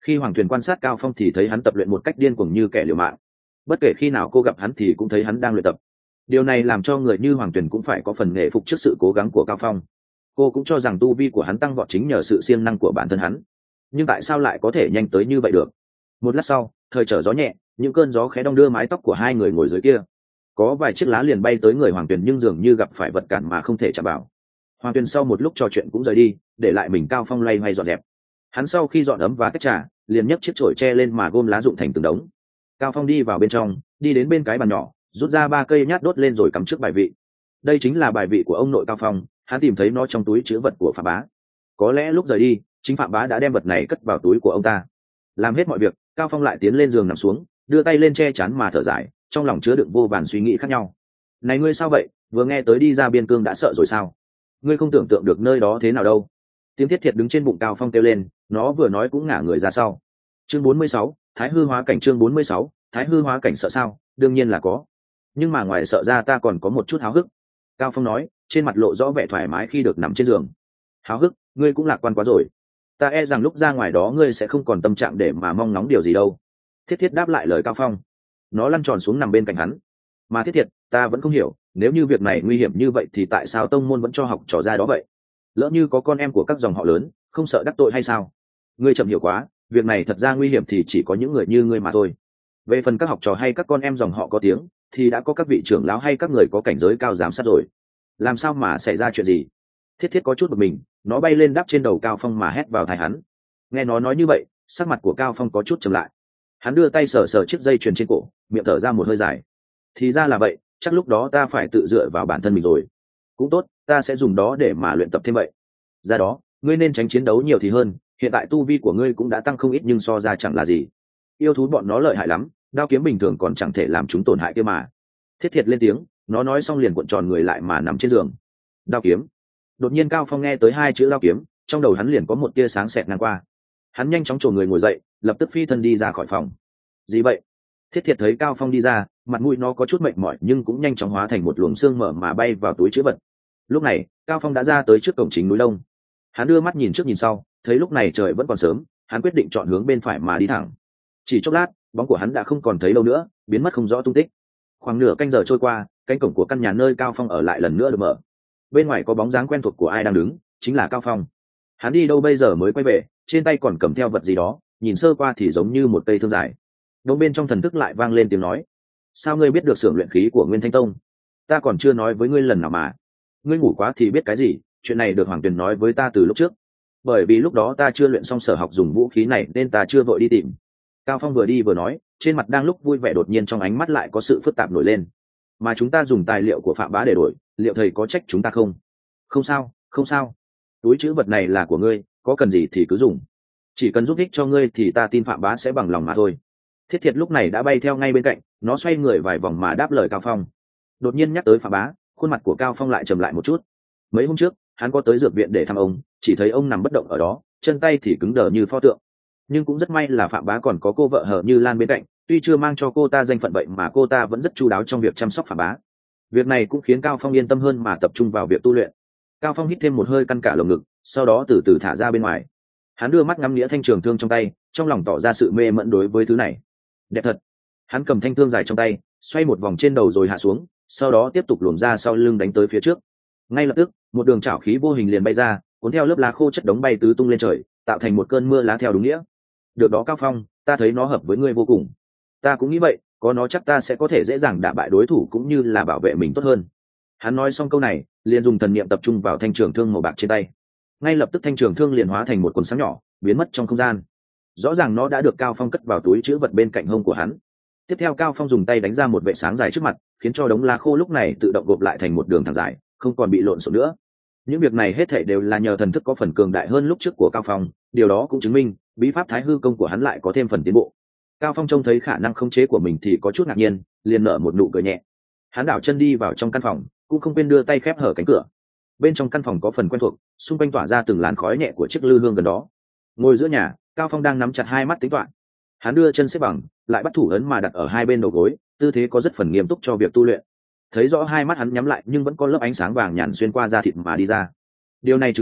Khi Hoàng Tuyền quan sát Cao Phong thì thấy hắn tập luyện một cách điên cuồng như kẻ liều mạng. Bất kể khi nào cô gặp hắn thì cũng thấy hắn đang luyện tập. Điều này làm cho người như Hoàng Tuyền cũng phải có phần nể phục trước sự cố gắng của Cao Phong. Cô cũng cho rằng tu vi của hắn tăng vọt chính nhờ sự siêng năng của bản thân hắn. Nhưng tại sao lại có thể nhanh tới như vậy được? Một lát sau, thời trở gió nhẹ, những cơn gió khẽ đong đưa mái tóc của hai người ngồi dưới kia. Có vài chiếc lá liền bay tới người Hoàng Tuyền nhưng dường như gặp phải vật cản mà không thể chạm vào. Hoàng Tuyền sau một lúc trò chuyện cũng rời đi, để lại mình Cao Phong loay hoay dọn dẹp. Hắn sau khi dọn ấm và tách trà, liền nhấc chiếc chổi tre lên mà gom lá rụng thành từng đống. Cao Phong đi vào bên trong, đi đến bên cái bàn nhỏ, rút ra 3 cây nhát đốt lên rồi cắm trước bài vị. Đây chính là bài vị của ông nội Cao Phong, hắn tìm thấy nó trong túi trữ vật của Phạm Bá. Có lẽ lúc rời đi, chính Phạm Bá đã đem vật này cất vào túi của ông ta. Làm hết mọi việc, Cao Phong lại tiến lên giường nằm xuống, đưa tay lên che chắn mà thở dài, trong lòng chứa đựng vô vàn suy nghĩ khác nhau. Này ngươi sao vậy, vừa nghe tới đi ra biên cương đã sợ rồi sao? Ngươi không tưởng tượng được nơi đó thế nào đâu. Tiếng Thiết Thiệt đứng trên bụng Cao Phong kêu lên, nó vừa nói cũng ngả người ra sau. Chương 46, Thái hư hóa cảnh. Chương 46, Thái hư hóa cảnh sợ sao? Đương nhiên là có. Nhưng mà ngoài sợ ra ta còn có một chút háo hức. Cao Phong nói, trên mặt lộ rõ vẻ thoải mái khi được nằm trên giường. Háo hức? Ngươi cũng lạc quan quá rồi. Ta e rằng lúc ra ngoài đó ngươi sẽ không còn tâm trạng để mà mong ngóng điều gì đâu. Thiết Thiết đáp lại lời Cao Phong. Nó lăn tròn xuống nằm bên cạnh hắn. Mà Thiết Thiệt, ta vẫn không hiểu, nếu như việc này nguy hiểm như vậy thì tại sao tông môn vẫn cho học trò ra đó vậy? Lỡ như có con em của các dòng họ lớn, không sợ đắc tội hay sao? Ngươi chậm hiểu quá, việc này thật ra nguy hiểm thì chỉ có những người như ngươi mà thôi. Về phần các học trò hay các con em dòng họ có tiếng, thì đã có các vị trưởng lão hay các người có cảnh giới cao giám sát rồi. Làm sao mà xảy ra chuyện gì? Thiết Thiết có chút bực mình, nó bay lên đáp trên đầu Cao Phong mà hét vào tai hắn. Nghe nó nói như vậy, sắc mặt của Cao Phong có chút trầm lại. Hắn đưa tay sờ sờ chiếc dây chuyền trên cổ, miệng thở ra một hơi dài. Thì ra là vậy, chắc lúc đó ta phải tự dựa vào bản thân mình rồi. Cũng tốt, ta sẽ dùng đó để mà luyện tập thêm vậy. Ra đó, ngươi nên tránh chiến đấu nhiều thì hơn, hiện tại tu vi của ngươi cũng đã tăng không ít nhưng so ra chẳng là gì. Yêu thú bọn nó lợi hại lắm, đao kiếm bình thường còn chẳng thể làm chúng tổn hại kia mà. Thiết Thiệt lên tiếng, nó nói xong liền cuộn tròn người lại mà nằm trên giường. Đao kiếm. Đột nhiên Cao Phong nghe tới 2 chữ đao kiếm, trong đầu hắn liền có một tia sáng xẹt ngang qua. Hắn nhanh chóng chồm người ngồi dậy, lập tức phi thân đi ra khỏi phòng. Gì vậy? Thiết Thiệt thấy Cao Phong đi ra, mặt mũi nó có chút mệt mỏi nhưng cũng nhanh chóng hóa thành một luồng xương mở mà bay vào túi trữ vật. Lúc này, Cao Phong đã ra tới trước cổng chính núi Đông. Hắn đưa mắt nhìn trước nhìn sau, thấy lúc này trời vẫn còn sớm, hắn quyết định chọn hướng bên phải mà đi thẳng. Chỉ chốc lát, bóng của hắn đã không còn thấy đâu nữa, biến mất không rõ tung tích. Khoảng nửa canh giờ trôi qua, cánh cổng của căn nhà nơi Cao Phong ở lại lần nữa được mở. Bên ngoài có bóng dáng quen thuộc của ai đang đứng, chính là Cao Phong. Hắn đi đâu bây giờ mới quay về, trên tay còn cầm theo vật gì đó, nhìn sơ qua thì giống như một cây thương dài. Đông bên trong thần thức lại vang lên tiếng nói: sao ngươi biết được xưởng luyện khí của Nguyên Thanh Tông? Ta còn chưa nói với ngươi lần nào mà. Ngươi ngủ quá thì biết cái gì, chuyện này được Hoàng Tuyền nói với ta từ lúc trước. Bởi vì lúc đó ta chưa luyện xong sở học dùng vũ khí này nên ta chưa vội đi tìm. Cao Phong vừa đi vừa nói, trên mặt đang lúc vui vẻ đột nhiên trong ánh mắt lại có sự phức tạp nổi lên. Mà chúng ta dùng tài liệu của Phạm Bá để đổi, liệu thầy có trách chúng ta không? Không sao, không sao. Túi trữ vật này là của ngươi, có cần gì thì cứ dùng. Chỉ cần giúp ích cho ngươi thì ta tin Phạm Bá sẽ bằng lòng mà thôi. Thiết Thiệt lúc này đã bay theo ngay bên cạnh, nó xoay người vài vòng mà đáp lời Cao Phong. Đột nhiên nhắc tới Phạm Bá, khuôn mặt của Cao Phong lại trầm lại một chút. Mấy hôm trước, hắn có tới dược viện để thăm ông, chỉ thấy ông nằm bất động ở đó, chân tay thì cứng đờ như pho tượng. Nhưng cũng rất may là Phạm Bá còn có cô vợ Hờ Như Lan bên cạnh, tuy chưa mang cho cô ta danh phận vậy mà cô ta vẫn rất chu đáo trong việc chăm sóc Phạm Bá. Việc này cũng khiến Cao Phong yên tâm hơn mà tập trung vào việc tu luyện. Cao Phong hít thêm một hơi căn cả lồng ngực, sau đó từ từ thả ra bên ngoài. Hắn đưa mắt ngắm nghĩa thanh trường thương trong tay, trong lòng tỏ ra sự mê mẩn đối với thứ này. Đẹp thật. Hắn cầm thanh thương dài trong tay, xoay một vòng trên đầu rồi hạ xuống, sau đó tiếp tục luồn ra sau lưng đánh tới phía trước. Ngay lập tức, một đường chảo khí vô hình liền bay ra, cuốn theo lớp lá khô chất đống bay tứ tung lên trời, tạo thành một cơn mưa lá theo đúng nghĩa. Được đó Cao Phong, ta thấy nó hợp với ngươi vô cùng. Ta cũng nghĩ vậy, có nó chắc ta sẽ có thể dễ dàng đả bại đối thủ cũng như là bảo vệ mình tốt hơn. Hắn nói xong câu này, liền dùng thần niệm tập trung vào thanh trường thương màu bạc trên tay. Ngay lập tức thanh trường thương liền hóa thành một cuốn sáng nhỏ, biến mất trong không gian. Rõ ràng nó đã được Cao Phong cất vào túi trữ vật bên cạnh hông của hắn. Tiếp theo Cao Phong dùng tay đánh ra một vệ sáng dài trước mặt, khiến cho đống lá khô lúc này tự động gộp lại thành một đường thẳng dài, không còn bị lộn xộn nữa. Những việc này hết thảy đều là nhờ thần thức có phần cường đại hơn lúc trước của Cao Phong, điều đó cũng chứng minh bí pháp Thái hư công của hắn lại có thêm phần tiến bộ. Cao Phong trông thấy khả năng khống chế của mình thì có chút ngạc nhiên, liền nở một nụ cười nhẹ. Hắn đảo chân đi vào trong căn phòng, cũng không quên đưa tay khép hở cánh cửa. Bên trong căn phòng có phần quen thuộc, xung quanh tỏa ra từng làn khói nhẹ của chiếc lư hương gần đó. Ngồi giữa nhà, Cao Phong đang nắm chặt hai mắt tính toán. Hắn đưa chân xếp bằng, lại bắt thủ ấn mà đặt ở hai bên đầu gối, tư thế có rất phần nghiêm túc cho việc tu luyện. Thấy rõ hai mắt hắn nhắm lại nhưng vẫn có lớp ánh sáng vàng nhàn xuyên qua da thịt mà đi ra. Điều này chứng tỏ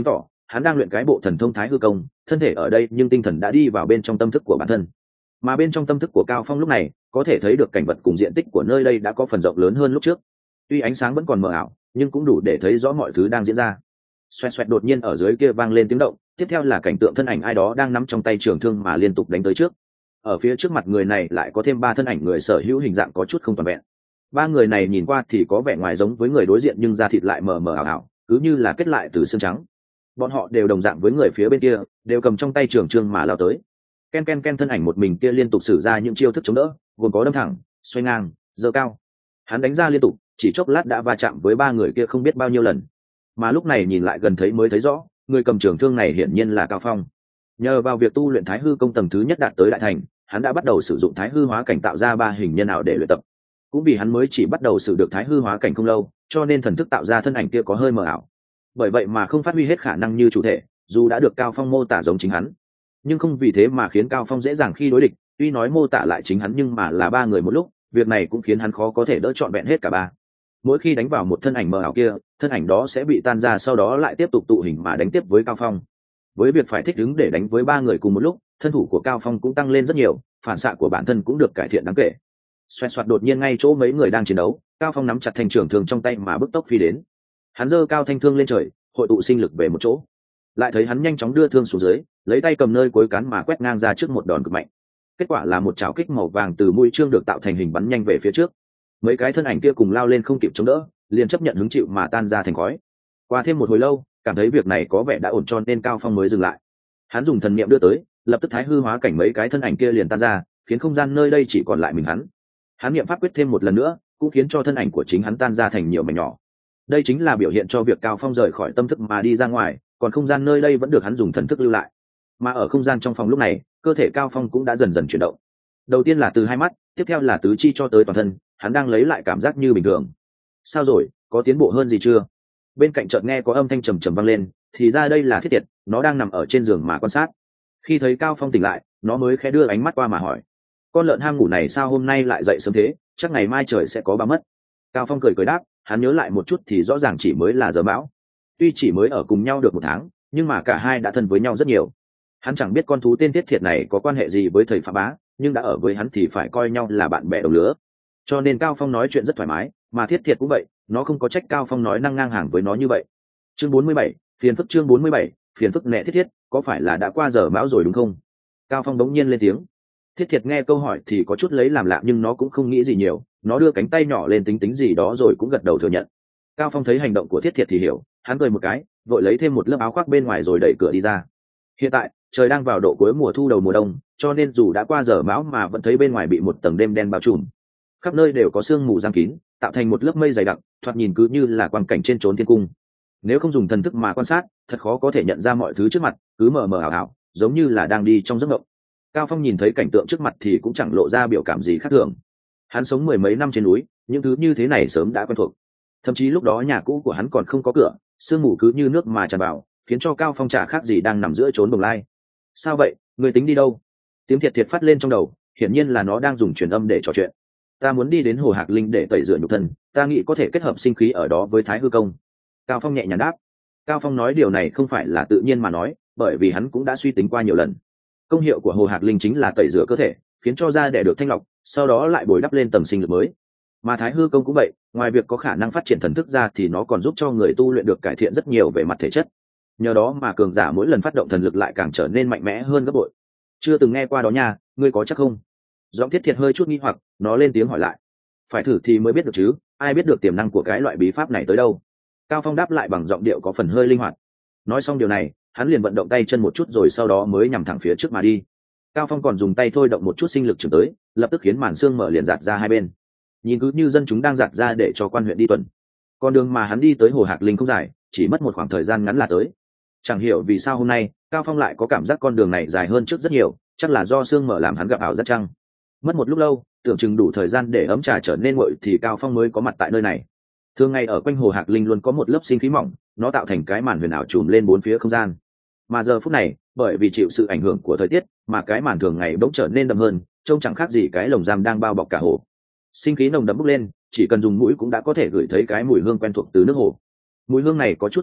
hắn đang luyện cái bộ thần thông thái hư công, thân thể ở đây nhưng tinh thần đã đi vào bên trong tâm thức của bản thân. Mà bên trong tâm thức của Cao Phong lúc này có thể thấy được cảnh vật cùng diện tích của nơi đây đã có phần rộng lớn hơn lúc trước. Tuy ánh sáng vẫn còn mờ ảo nhưng cũng đủ để thấy rõ mọi thứ đang diễn ra. Xoẹt xoẹt, đột nhiên ở dưới kia vang lên tiếng động, tiếp theo là cảnh tượng thân ảnh ai đó đang nắm trong tay trường thương mà liên tục đánh tới trước. Ở phía trước mặt người này lại có thêm 3 thân ảnh người sở hữu hình dạng có chút không toàn vẹn. 3 người này nhìn qua thì có vẻ ngoài giống với người đối diện nhưng da thịt lại mờ mờ ảo ảo, cứ như là kết lại từ xương trắng. Bọn họ đều đồng dạng với người phía bên kia, đều cầm trong tay trường thương mà lao tới. Ken ken ken, thân ảnh một mình kia liên tục sử ra những chiêu thức chống đỡ, gồm có đâm thẳng, xoay ngang, giơ cao. Hắn đánh ra liên tục, chỉ chốc lát đã va chạm với 3 người kia không biết bao nhiêu lần. Mà lúc này nhìn lại gần thấy mới thấy rõ, người cầm trường thương này hiển nhiên là Cao Phong. Nhờ vào việc tu luyện Thái Hư công tầng thứ nhất đạt tới đại thành, hắn đã bắt đầu sử dụng Thái Hư hóa cảnh tạo ra 3 hình nhân ảo để luyện tập. Cũng vì hắn mới chỉ bắt đầu sử được Thái Hư hóa cảnh không lâu, cho nên thần thức tạo ra thân ảnh kia có hơi mờ ảo. Bởi vậy mà không phát huy hết khả năng như chủ thể, dù đã được Cao Phong mô tả giống chính hắn, nhưng không vì thế mà khiến Cao Phong dễ dàng khi đối địch. Tuy nói mô tả lại chính hắn nhưng mà là 3 người một lúc, việc này cũng khiến hắn khó có thể đỡ trọn vẹn hết cả 3. Mỗi khi đánh vào một thân ảnh mờ ảo kia, thân ảnh đó sẽ bị tan ra, sau đó lại tiếp tục tụ hình mà đánh tiếp với Cao Phong. Với việc phải thích ứng để đánh với 3 người cùng một lúc, thân thủ của Cao Phong cũng tăng lên rất nhiều, phản xạ của bản thân cũng được cải thiện đáng kể. Xoẹt xoẹt, đột nhiên ngay chỗ mấy người đang chiến đấu, Cao Phong nắm chặt thanh trường thương trong tay mà bức tốc phi đến. Hắn giơ cao thanh thương lên trời, hội tụ sinh lực về một chỗ. Lại thấy hắn nhanh chóng đưa thương xuống dưới, lấy tay cầm nơi cuối cán mà quét ngang ra trước một đòn cực mạnh. Kết quả là một chảo kích màu vàng từ mũi trương được tạo thành hình bắn nhanh về phía trước. Mấy cái thân ảnh kia cùng lao lên không kịp chống đỡ, liền chấp nhận hứng chịu mà tan ra thành khói. Qua thêm một hồi lâu, cảm thấy việc này có vẻ đã ổn cho nên Cao Phong mới dừng lại. Hắn dùng thần niệm đưa tới, lập tức Thái Hư hóa cảnh mấy cái thân ảnh kia liền tan ra, khiến không gian nơi đây chỉ còn lại mình hắn. Hắn niệm pháp quyết thêm một lần nữa, cũng khiến cho thân ảnh của chính hắn tan ra thành nhiều mảnh nhỏ. Đây chính là biểu hiện cho việc Cao Phong rời khỏi tâm thức mà đi ra ngoài, còn không gian nơi đây vẫn được hắn dùng thần thức lưu lại. Mà ở không gian trong phòng lúc này, cơ thể Cao Phong cũng đã dần dần chuyển động. Đầu tiên là từ 2 mắt, tiếp theo là tứ chi cho tới toàn thân, hắn đang lấy lại cảm giác như bình thường. Sao rồi, có tiến bộ hơn gì chưa? Bên cạnh chợt nghe có âm thanh trầm trầm vang lên, thì ra đây là Thiết Tiệt, nó đang nằm ở trên giường mà quan sát. Khi thấy Cao Phong tỉnh lại, nó mới khẽ đưa ánh mắt qua mà hỏi: con lợn ham ngủ này sao hôm nay lại dậy sớm thế, chắc ngày mai trời sẽ có báo mất. Cao Phong cười cười đáp, hắn nhớ lại một chút thì rõ ràng chỉ mới là giờ bão. Tuy chỉ mới ở cùng nhau được 1 tháng, nhưng mà cả hai đã thân với nhau rất nhiều. Hắn chẳng biết con thú tên Thiết Thiệt này có quan hệ gì với thầy Phạm Bá, nhưng đã ở với hắn thì phải coi nhau là bạn bè đồng lứa. Cho nên Cao Phong nói chuyện rất thoải mái, mà Thiết Thiệt cũng vậy, nó không có trách Cao Phong nói năng ngang hàng với nó như vậy. Chương 47, phiền phức. Chương 47, phiền phức nè Thiết Thiệt, có phải là đã qua giờ bão rồi đúng không? Cao Phong bỗng nhiên lên tiếng. Thiết Thiệt nghe câu hỏi thì có chút lấy làm lạ nhưng nó cũng không nghĩ gì nhiều, nó đưa cánh tay nhỏ lên tính tính gì đó rồi cũng gật đầu thừa nhận. Cao Phong thấy hành động của Thiết Thiệt thì hiểu, hắn cười một cái, vội lấy thêm một lớp áo khoác bên ngoài rồi đẩy cửa đi ra. Hiện tại trời đang vào độ cuối mùa thu đầu mùa đông, cho nên dù đã qua giờ bão mà vẫn thấy bên ngoài bị một tầng đêm đen bao trùm, khắp nơi đều có sương mù giăng kín, tạo thành một lớp mây dày đặc, thoạt nhìn cứ như là quang cảnh trên chốn thiên cung. Nếu không dùng thần thức mà quan sát, thật khó có thể nhận ra mọi thứ trước mặt, cứ mờ mờ ảo ảo, giống như là đang đi trong giấc mộng. Cao Phong nhìn thấy cảnh tượng trước mặt thì cũng chẳng lộ ra biểu cảm gì khác thường. Hắn sống 10 mấy năm trên núi, những thứ như thế này sớm đã quen thuộc. Thậm chí lúc đó nhà cũ của hắn còn không có cửa, sương mù cứ như nước mà tràn vào, khiến cho Cao Phong chả khác gì đang nằm giữa chốn bồng lai. Sao vậy, người tính đi đâu? Tiếng Thiệt Thiệt phát lên trong đầu, hiển nhiên là nó đang dùng truyền âm để trò chuyện. Ta muốn đi đến Hồ Hạc Linh để tẩy rửa nhục thân, ta nghĩ có thể kết hợp sinh khí ở đó với Thái Hư công. Cao Phong nhẹ nhàng đáp. Cao Phong nói điều này không phải là tự nhiên mà nói, bởi vì hắn cũng đã suy tính qua nhiều lần. Công hiệu của Hồ Hạc Linh chính là tẩy rửa cơ thể, khiến cho da đẻ được thanh lọc, sau đó lại bồi đắp lên tầng sinh lực mới. Mà Thái Hư công cũng vậy, ngoài việc có khả năng phát triển thần thức ra thì nó còn giúp cho người tu luyện được cải thiện rất nhiều về mặt thể chất. Nhờ đó mà cường giả mỗi lần phát động thần lực lại càng trở nên mạnh mẽ hơn gấp bội. Chưa từng nghe qua đó nha, ngươi có chắc không? Giọng Thiết Thiệt hơi chút nghi hoặc, nó lên tiếng hỏi lại. Phải thử thì mới biết được chứ, ai biết được tiềm năng của cái loại bí pháp này tới đâu. Cao Phong đáp lại bằng giọng điệu có phần hơi linh hoạt. Nói xong điều này, hắn liền vận động tay chân một chút rồi sau đó mới nhằm thẳng phía trước mà đi. Cao Phong còn dùng tay thôi động một chút sinh lực trưởng tới, lập tức khiến màn sương mở liền giạt ra hai bên. Nhìn cứ như dân chúng đang giạt ra để cho quan huyện đi tuần. Con đường mà hắn đi tới Hồ Hạc Linh không dài, chỉ mất một khoảng thời gian ngắn là tới. Chẳng hiểu vì sao hôm nay Cao Phong lại có cảm giác con đường này dài hơn trước rất nhiều, chắc là do sương mở làm hắn gặp ảo giác chăng. Mất một lúc lâu, tưởng chừng đủ thời gian để ấm trà trở nên nguội thì Cao Phong mới có mặt tại nơi này. Thường ngày ở quanh Hồ Hạc Linh luôn có một lớp sinh khí mỏng, nó tạo thành cái màn huyền ảo trùm lên bốn phía không gian. Mà giờ phút này, bởi vì chịu sự ảnh hưởng của thời tiết, mà cái màn thường ngày bỗng trở nên đậm hơn, trông chẳng khác gì cái lồng giam đang bao bọc cả hồ. Sinh khí nồng đậm bốc lên, chỉ cần dùng mũi cũng đã có thể ngửi thấy cái mùi hương quen thuộc từ nước hồ. Mùi hương này có chút kỳ diệu,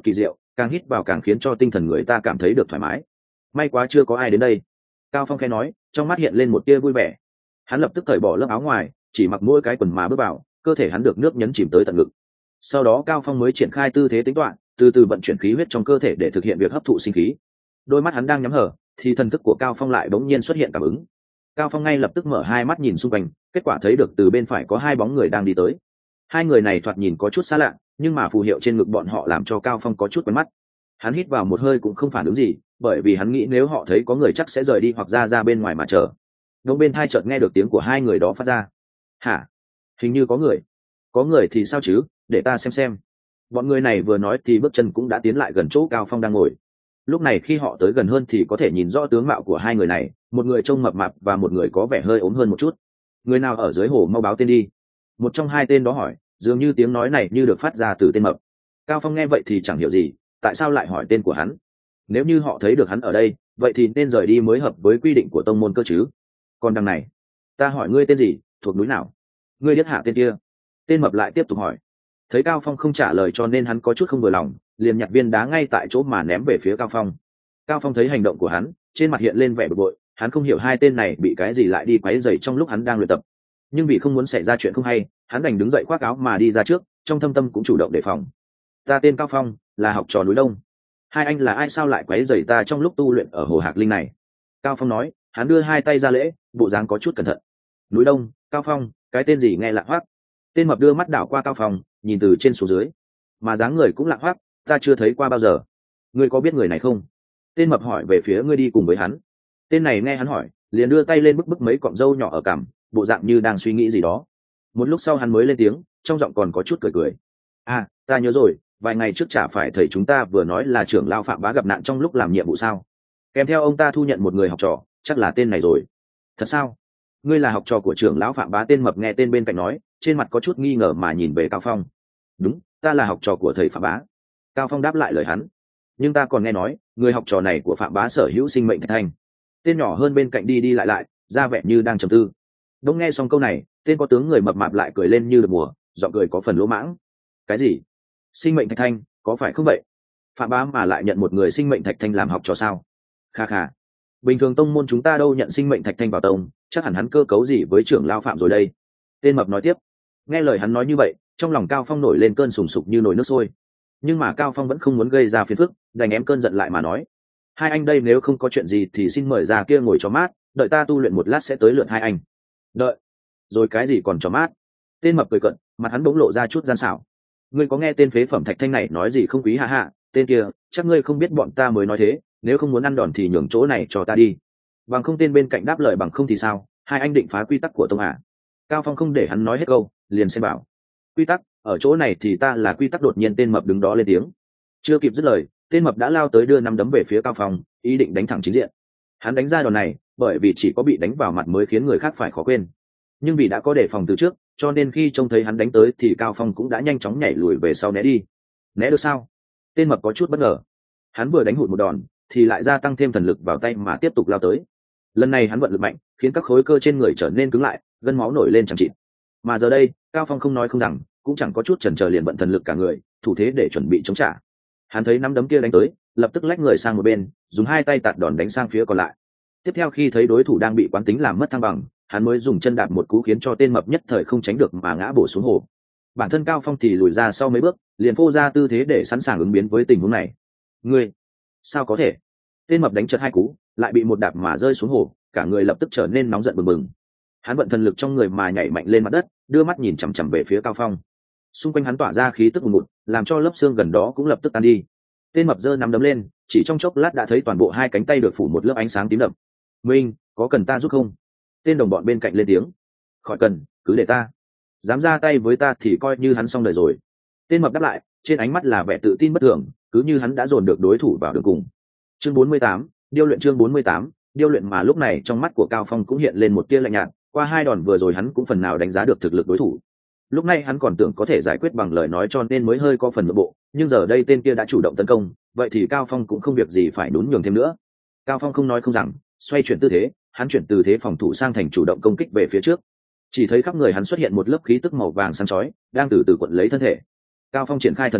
càng hít vào càng khiến cho tinh thần người ta cảm thấy được thoải mái. May quá chưa có ai đến đây. Cao Phong khẽ nói, trong mắt hiện lên một tia vui vẻ. Hắn lập tức cởi bỏ lớp áo ngoài, chỉ mặc mỗi cái quần mà bước vào, cơ thể hắn được nước nhấn chìm tới tận ngực. Sau đó Cao Phong mới triển khai tư thế tính toán, từ từ vận chuyển khí huyết trong cơ thể để thực hiện việc hấp thụ sinh khí. Đôi mắt hắn đang nhắm hở, thì thần thức của Cao Phong lại bỗng nhiên xuất hiện cảm ứng. Cao Phong ngay lập tức mở hai mắt nhìn xung quanh, kết quả thấy được từ bên phải có hai bóng người đang đi tới. Hai người này thoạt nhìn có chút xa lạ, nhưng mà phù hiệu trên ngực bọn họ làm cho Cao Phong có chút quen mắt. Hắn hít vào một hơi cũng không phản ứng gì, bởi vì hắn nghĩ nếu họ thấy có người chắc sẽ rời đi hoặc ra bên ngoài mà chờ. Đông bên tai chợt nghe được tiếng của hai người đó phát ra. Hả? Hình như có người thì sao chứ, để ta xem. Bọn người này vừa nói thì bước chân cũng đã tiến lại gần chỗ Cao Phong đang ngồi. Lúc này khi họ tới gần hơn thì có thể nhìn rõ tướng mạo của hai người này, một người trông mập mạp và một người có vẻ hơi ốm hơn một chút. Người nào ở dưới hồ mau báo tên đi. Một trong hai tên đó hỏi, dường như tiếng nói này như được phát ra từ tên mập. Cao Phong nghe vậy thì chẳng hiểu gì, tại sao lại hỏi tên của hắn. Nếu như họ thấy được hắn ở đây, vậy thì nên rời đi mới hợp với quy định của tông môn cơ chứ. Còn đằng này, ta hỏi ngươi tên gì, thuộc núi nào? Ngươi điếc hả tên kia? Tên mập lại tiếp tục hỏi. Thấy Cao Phong không trả lời cho nên hắn có chút không vừa lòng, liền nhặt viên đá ngay tại chỗ mà ném về phía Cao Phong. Cao Phong thấy hành động của hắn, trên mặt hiện lên vẻ bực bội, hắn không hiểu hai tên này bị cái gì lại đi quấy rầy trong lúc hắn đang luyện tập. Nhưng vì không muốn xảy ra chuyện không hay, hắn đành đứng dậy khoác áo mà đi ra trước, trong thâm tâm cũng chủ động đề phòng. Ta tên Cao Phong, là học trò núi Đông. Hai anh là ai sao lại quấy rầy ta trong lúc tu luyện ở hồ Hạc Linh này? Cao Phong nói, hắn đưa hai tay ra lễ, bộ dáng có chút cẩn thận. Núi Đông, Cao Phong, cái tên gì nghe lạ hoắc. Tên mập đưa mắt đảo qua Cao Phong, nhìn từ trên xuống dưới, mà dáng người cũng lạ hoắc, ta chưa thấy qua bao giờ. Ngươi có biết người này không? Tên mập hỏi về phía người đi cùng với hắn. Tên này nghe hắn hỏi, liền đưa tay lên bức mấy cọng râu nhỏ ở cằm, bộ dạng như đang suy nghĩ gì đó. Một lúc sau hắn mới lên tiếng, trong giọng còn có chút cười. À, ta nhớ rồi, vài ngày trước chả phải thầy chúng ta vừa nói là trưởng lão Phạm Bá gặp nạn trong lúc làm nhiệm vụ sao? Kèm theo ông ta thu nhận một người học trò, chắc là tên này rồi. Thật sao? Ngươi là học trò của trưởng lão Phạm Bá? Tên mập nghe tên bên cạnh nói, trên mặt có chút nghi ngờ mà nhìn về Cao Phong. Đúng, ta là học trò của thầy Phạm Bá. Cao Phong đáp lại lời hắn. Nhưng ta còn nghe nói, người học trò này của Phạm Bá sở hữu sinh mệnh thạch thanh. Tên nhỏ hơn bên cạnh đi lại, ra vẻ như đang trầm tư. Đông nghe xong câu này, tên có tướng người mập mạp lại cười lên như được mùa, giọng cười có phần lỗ mãng. Cái gì? Sinh mệnh thạch thanh, có phải không vậy? Phạm Bá mà lại nhận một người sinh mệnh thạch thanh làm học trò sao? Kha. Bình thường tông môn chúng ta đâu nhận sinh mệnh thạch thanh vào tông, chắc hẳn hắn cơ cấu gì với trưởng lão Phạm rồi đây. Tên mập nói tiếp. Nghe lời hắn nói như vậy, trong lòng Cao Phong nổi lên cơn sùng sục như nồi nước sôi. Nhưng mà Cao Phong vẫn không muốn gây ra phiền phức, đành ém cơn giận lại mà nói. Hai anh đây nếu không có chuyện gì thì xin mời ra kia ngồi cho mát, đợi ta tu luyện một lát sẽ tới lượt hai anh. Đợi? Rồi cái gì còn cho mát? Tên mập cười cận, mặt hắn bỗng lộ ra chút gian xảo. Ngươi có nghe tên phế phẩm thạch thanh này nói gì không quý hạ? Tên kia, chắc ngươi không biết bọn ta mới nói thế, nếu không muốn ăn đòn thì nhường chỗ này cho ta đi. Bằng không tên bên cạnh đáp lời bằng không thì sao, hai anh định phá quy tắc của tông à? Cao Phong không để hắn nói hết câu, liền xem bảo. Quy tắc, ở chỗ này thì ta là quy tắc. Đột nhiên tên mập đứng đó lên tiếng. Chưa kịp dứt lời, tên mập đã lao tới đưa nắm đấm về phía Cao Phong, ý định đánh thẳng chính diện. Hắn đánh ra đòn này, bởi vì chỉ có bị đánh vào mặt mới khiến người khác phải khó quên. Nhưng vì đã có đề phòng từ trước, cho nên khi trông thấy hắn đánh tới thì Cao Phong cũng đã nhanh chóng nhảy lùi về sau né đi. Né được sao? Tên mập có chút bất ngờ. Hắn vừa đánh hụt một đòn, thì lại gia tăng thêm thần lực vào tay mà tiếp tục lao tới. Lần này hắn vận lực mạnh, khiến các khối cơ trên người trở nên cứng lại, gân máu nổi lên chẳng chịt. Mà giờ đây, Cao Phong không nói không rằng, cũng chẳng có chút chần chờ liền vận thần lực cả người, thủ thế để chuẩn bị chống trả. Hắn thấy nắm đấm kia đánh tới, lập tức lách người sang một bên, dùng hai tay tạt đòn đánh sang phía còn lại. Tiếp theo khi thấy đối thủ đang bị quán tính làm mất thăng bằng, hắn mới dùng chân đạp một cú khiến cho tên mập nhất thời không tránh được mà ngã bổ xuống hồ. Bản thân Cao Phong thì lùi ra sau mấy bước, liền phô ra tư thế để sẵn sàng ứng biến với tình huống này. Ngươi, sao có thể? Tên mập đánh trật hai cú, lại bị một đạp mà rơi xuống hồ, cả người lập tức trở nên nóng giận bừng bừng. Hắn vận thần lực trong người mà nhảy mạnh lên mặt đất, đưa mắt nhìn chằm chằm về phía Cao Phong. Xung quanh hắn tỏa ra khí tức ngùn ngụt, làm cho lớp xương gần đó cũng lập tức tan đi. Tên mập giơ nắm đấm lên, chỉ trong chốc lát đã thấy toàn bộ hai cánh tay được phủ một lớp ánh sáng tím đậm. Minh, có cần ta giúp không? Tên đồng bọn bên cạnh lên tiếng. Khỏi cần, cứ để ta. Dám ra tay với ta thì coi như hắn xong đời rồi. Tên mập đáp lại, trên ánh mắt là vẻ tự tin bất thường, cứ như hắn đã dồn được đối thủ vào đường cùng. Chương 48, điêu luyện. Chương 48, điêu luyện. Mà lúc này trong mắt của Cao Phong cũng hiện lên một tia lạnh nhạt, qua hai đòn vừa rồi hắn cũng phần nào đánh giá được thực lực đối thủ. Lúc này hắn còn tưởng có thể giải quyết bằng lời nói cho nên mới hơi có phần nội bộ, nhưng giờ đây tên kia đã chủ động tấn công, vậy thì Cao Phong cũng không việc gì phải đún nhường thêm nữa. Cao Phong không nói không rằng, xoay chuyển tư thế, hắn chuyển từ thế phòng thủ sang thành chủ động công kích về phía trước. Chỉ thấy khắp người hắn xuất hiện một lớp khí tức màu vàng sáng chói, đang từ từ cuộn lấy thân thể. Cao Phong triển khai thần uy,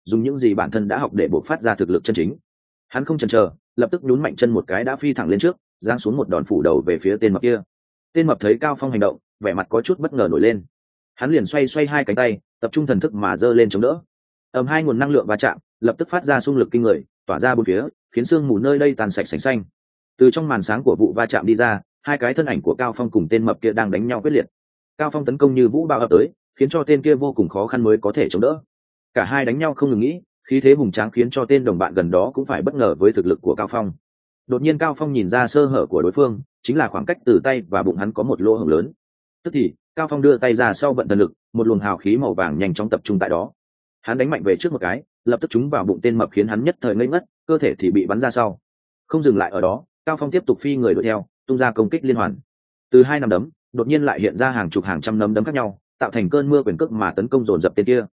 dùng những gì bản thân đã học để buộc phát ra thực lực chân chính. Hắn không chần chờ, lập tức nhún mạnh chân một cái đã phi thẳng lên trước, giáng xuống một đòn phủ đầu về phía tên mập kia. Tên mập thấy Cao Phong hành động, vẻ mặt có chút bất ngờ nổi lên. Hắn liền xoay xoay hai cánh tay, tập trung thần thức mà giơ lên chống đỡ. Hai nguồn năng lượng va chạm, lập tức phát ra xung lực kinh người, tỏa ra bốn phía, khiến sương mù nơi đây tàn sạch sành xanh. Từ trong màn sáng của vụ va chạm đi ra, hai cái thân ảnh của Cao Phong cùng tên mập kia đang đánh nhau quyết liệt. Cao Phong tấn công như vũ bão ập tới, khiến cho tên kia vô cùng khó khăn mới có thể chống đỡ. Cả hai đánh nhau không ngừng nghỉ, khí thế hùng tráng khiến cho tên đồng bạn gần đó cũng phải bất ngờ với thực lực của Cao Phong. Đột nhiên Cao Phong nhìn ra sơ hở của đối phương, chính là khoảng cách từ tay và bụng hắn có một lỗ hổng lớn. Tức thì, Cao Phong đưa tay ra sau vận thần lực, một luồng hào khí màu vàng nhanh chóng tập trung tại đó. Hắn đánh mạnh về trước một cái, lập tức trúng vào bụng tên mập khiến hắn nhất thời ngây ngất, cơ thể thì bị bắn ra sau. Không dừng lại ở đó, Cao Phong tiếp tục phi người đuổi theo, tung ra công kích liên hoàn. Từ hai nắm đấm, đột nhiên lại hiện ra hàng chục hàng trăm nắm đấm khác nhau, tạo thành cơn mưa quyền cước mà tấn công dồn dập tên kia.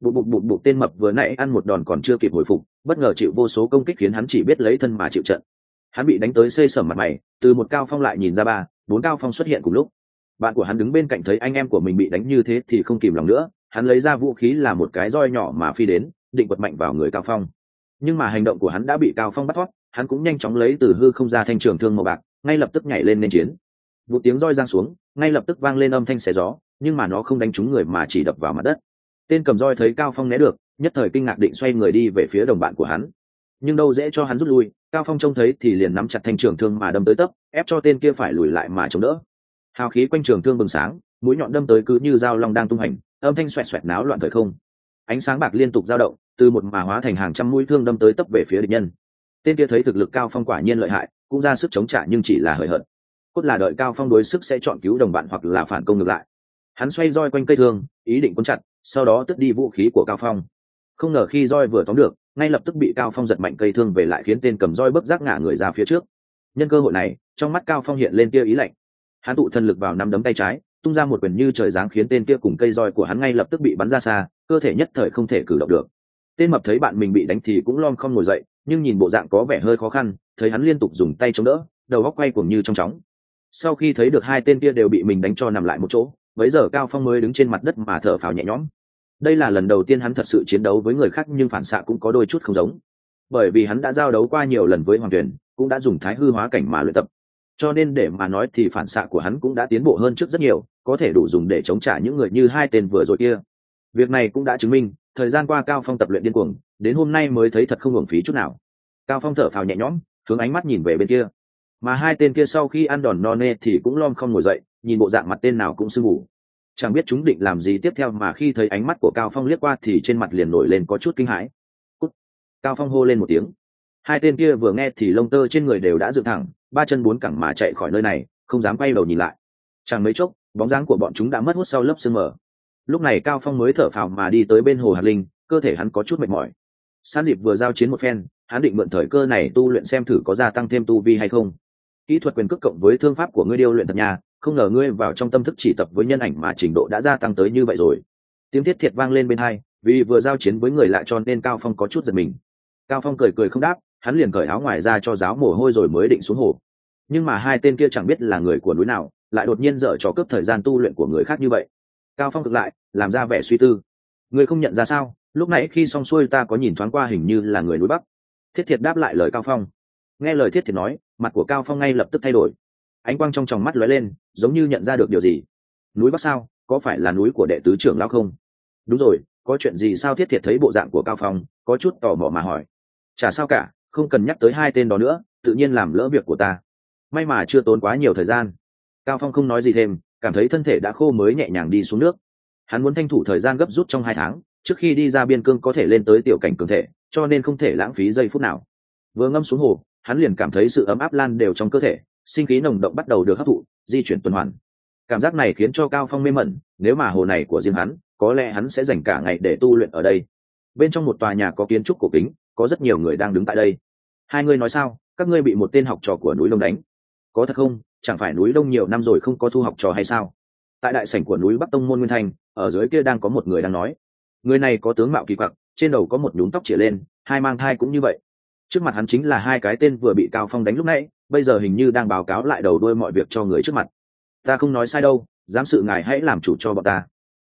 Bụt tên mập vừa nãy ăn một đòn còn chưa kịp hồi phục, bất ngờ chịu vô số công kích khiến hắn chỉ biết lấy thân mà chịu trận. Hắn bị đánh tới xây sẩm mặt mày, từ một Cao Phong lại nhìn ra ba, bốn Cao Phong xuất hiện cùng lúc. Bạn của hắn đứng bên cạnh thấy anh em của mình bị đánh như thế thì không kìm lòng nữa, hắn lấy ra vũ khí là một cái roi nhỏ mà phi đến, định quật mạnh vào người Cao Phong. Nhưng mà hành động của hắn đã bị Cao Phong bắt thoát, hắn cũng nhanh chóng lấy từ hư không ra thanh trường thương màu bạc, ngay lập tức nhảy lên nên chiến. Một tiếng roi giang xuống, ngay lập tức vang lên âm thanh xé gió, nhưng mà nó không đánh trúng người mà chỉ đập vào mặt đất. Tên cầm roi thấy Cao Phong né được, nhất thời kinh ngạc định xoay người đi về phía đồng bạn của hắn. Nhưng đâu dễ cho hắn rút lui, Cao Phong trông thấy thì liền nắm chặt thanh trường thương mà đâm tới tấp, ép cho tên kia phải lùi lại mà chống đỡ. Hào khí quanh trường thương bừng sáng, mũi nhọn đâm tới cứ như dao long đang tung hành, âm thanh xoẹt xoẹt náo loạn thời không. Ánh sáng bạc liên tục dao động, từ một mà hóa thành hàng trăm mũi thương đâm tới tấp về phía địch nhân. Tên kia thấy thực lực Cao Phong quả nhiên lợi hại, cũng ra sức chống trả nhưng chỉ là hời hợt. Cốt là đợi Cao Phong đối sức sẽ chọn cứu đồng bạn hoặc là phản công ngược lại. Hắn xoay roi quanh cây thương, ý định cuốn chặt, sau đó tước đi vũ khí của Cao Phong. Không ngờ khi roi vừa tóm được, ngay lập tức bị Cao Phong giật mạnh cây thương về lại khiến tên cầm roi bấc giác ngã người ra phía trước. Nhân cơ hội này, trong mắt Cao Phong hiện lên tia ý lạnh. Hắn tụ thần lực vào nắm đấm tay trái, tung ra một quyền như trời giáng khiến tên kia cùng cây roi của hắn ngay lập tức bị bắn ra xa, cơ thể nhất thời không thể cử động được. Tên mập thấy bạn mình bị đánh thì cũng lom khom ngồi dậy, nhưng nhìn bộ dạng có vẻ hơi khó khăn, thấy hắn liên tục dùng tay chống đỡ, đầu óc quay cuồng như trong chóng. Sau khi thấy được hai tên kia đều bị mình đánh cho nằm lại một chỗ, bấy giờ Cao Phong mới đứng trên mặt đất mà thở phào nhẹ nhõm. Đây là lần đầu tiên hắn thật sự chiến đấu với người khác, nhưng phản xạ cũng có đôi chút không giống, bởi vì hắn đã giao đấu qua nhiều lần với Hoàng Tuyển, cũng đã dùng thái hư hóa cảnh mà luyện tập, cho nên để mà nói thì phản xạ của hắn cũng đã tiến bộ hơn trước rất nhiều, có thể đủ dùng để chống trả những người như hai tên vừa rồi kia. Việc này cũng đã chứng minh thời gian qua Cao Phong tập luyện điên cuồng, đến hôm nay mới thấy thật không uổng phí chút nào. Cao Phong thở phào nhẹ nhõm, hướng ánh mắt nhìn về bên kia, mà hai tên kia sau khi ăn đòn no nê thì cũng lom không ngồi dậy, nhìn bộ dạng mặt tên nào cũng sưng mù, chẳng biết chúng định làm gì tiếp theo, mà khi thấy ánh mắt của Cao Phong liếc qua thì trên mặt liền nổi lên có chút kinh hãi. Cút! Cao Phong hô lên một tiếng. Hai tên kia vừa nghe thì lông tơ trên người đều đã dựng thẳng, ba chân bốn cẳng mà chạy khỏi nơi này, không dám quay đầu nhìn lại. Chẳng mấy chốc, bóng dáng của bọn chúng đã mất hút sau lớp sương mờ. Lúc này Cao Phong mới thở phào mà đi tới bên hồ Hạt Linh, cơ thể hắn có chút mệt mỏi. Sán dịp vừa giao chiến một phen, hắn định mượn thời cơ này tu luyện xem thử có gia tăng thêm tu vi hay không. Kỹ thuật quyền cước cộng với thương pháp của ngươi điêu luyện thật nhà, không ngờ ngươi vào trong tâm thức chỉ tập với nhân ảnh mà trình độ đã gia tăng tới như vậy rồi. Tiếng thiết thiệt vang lên bên hai, vì vừa giao chiến với người lạ cho nên Cao Phong có chút giật mình. Cao Phong cười cười không đáp, hắn liền cởi áo ngoài ra cho ráo mồ hôi rồi mới định xuống hồ. Nhưng mà hai tên kia chẳng biết là người của núi nào, lại đột nhiên dở trò cướp thời gian tu luyện của người khác như vậy. Cao Phong cực lại, làm ra vẻ suy tư. Người không nhận ra sao? Lúc nãy khi xong xuôi ta có nhìn thoáng qua, hình như là người núi Bắc. Thiết thiệt đáp lại lời Cao Phong. Nghe lời thiết thiệt nói, mặt của Cao Phong ngay lập tức thay đổi, ánh quang trong tròng mắt lóe lên, giống như nhận ra được điều gì. Núi Bắc sao? Có phải là núi của đệ tứ trưởng lão không? Đúng rồi, có chuyện gì sao? Thiết thiệt thấy bộ dạng của Cao Phong, có chút tò mò mà hỏi. Chả sao cả, không cần nhắc tới hai tên đó nữa, tự nhiên làm lỡ việc của ta. May mà chưa tốn quá nhiều thời gian. Cao Phong không nói gì thêm, cảm thấy thân thể đã khô mới nhẹ nhàng đi xuống nước. Hắn muốn tranh thủ thời gian gấp rút trong 2 tháng, trước khi đi ra biên cương có thể lên tới tiểu cảnh cường thể, cho nên không thể lãng phí giây phút nào. Vừa ngâm xuống hồ, hắn liền cảm thấy sự ấm áp lan đều trong cơ thể, sinh khí nồng đậm bắt đầu được hấp thụ, di chuyển tuần hoàn. Cảm giác này khiến cho Cao Phong mê mẩn, nếu mà hồ này của riêng hắn, có lẽ hắn sẽ dành cả ngày để tu luyện ở đây. Bên trong một tòa nhà có kiến trúc cổ kính, có rất nhiều người đang đứng tại đây. Hai người nói sao? Các ngươi bị một tên học trò của núi Đông đánh? Có thật không? Chẳng phải núi Đông nhiều năm rồi không có thu học trò hay sao? Tại đại sảnh của núi Bắc Tông môn Nguyên Thanh, ở dưới kia đang có một người đang nói. Người này có tướng mạo kỳ quặc, trên đầu có một nhúm tóc chĩa lên, hai mang thai cũng như vậy. Trước mặt hắn chính là hai cái tên vừa bị Cao Phong đánh lúc nãy, bây giờ hình như đang báo cáo lại đầu đuôi mọi việc cho người trước mặt. Ta không nói sai đâu, giám sự ngài hãy làm chủ cho bọn ta.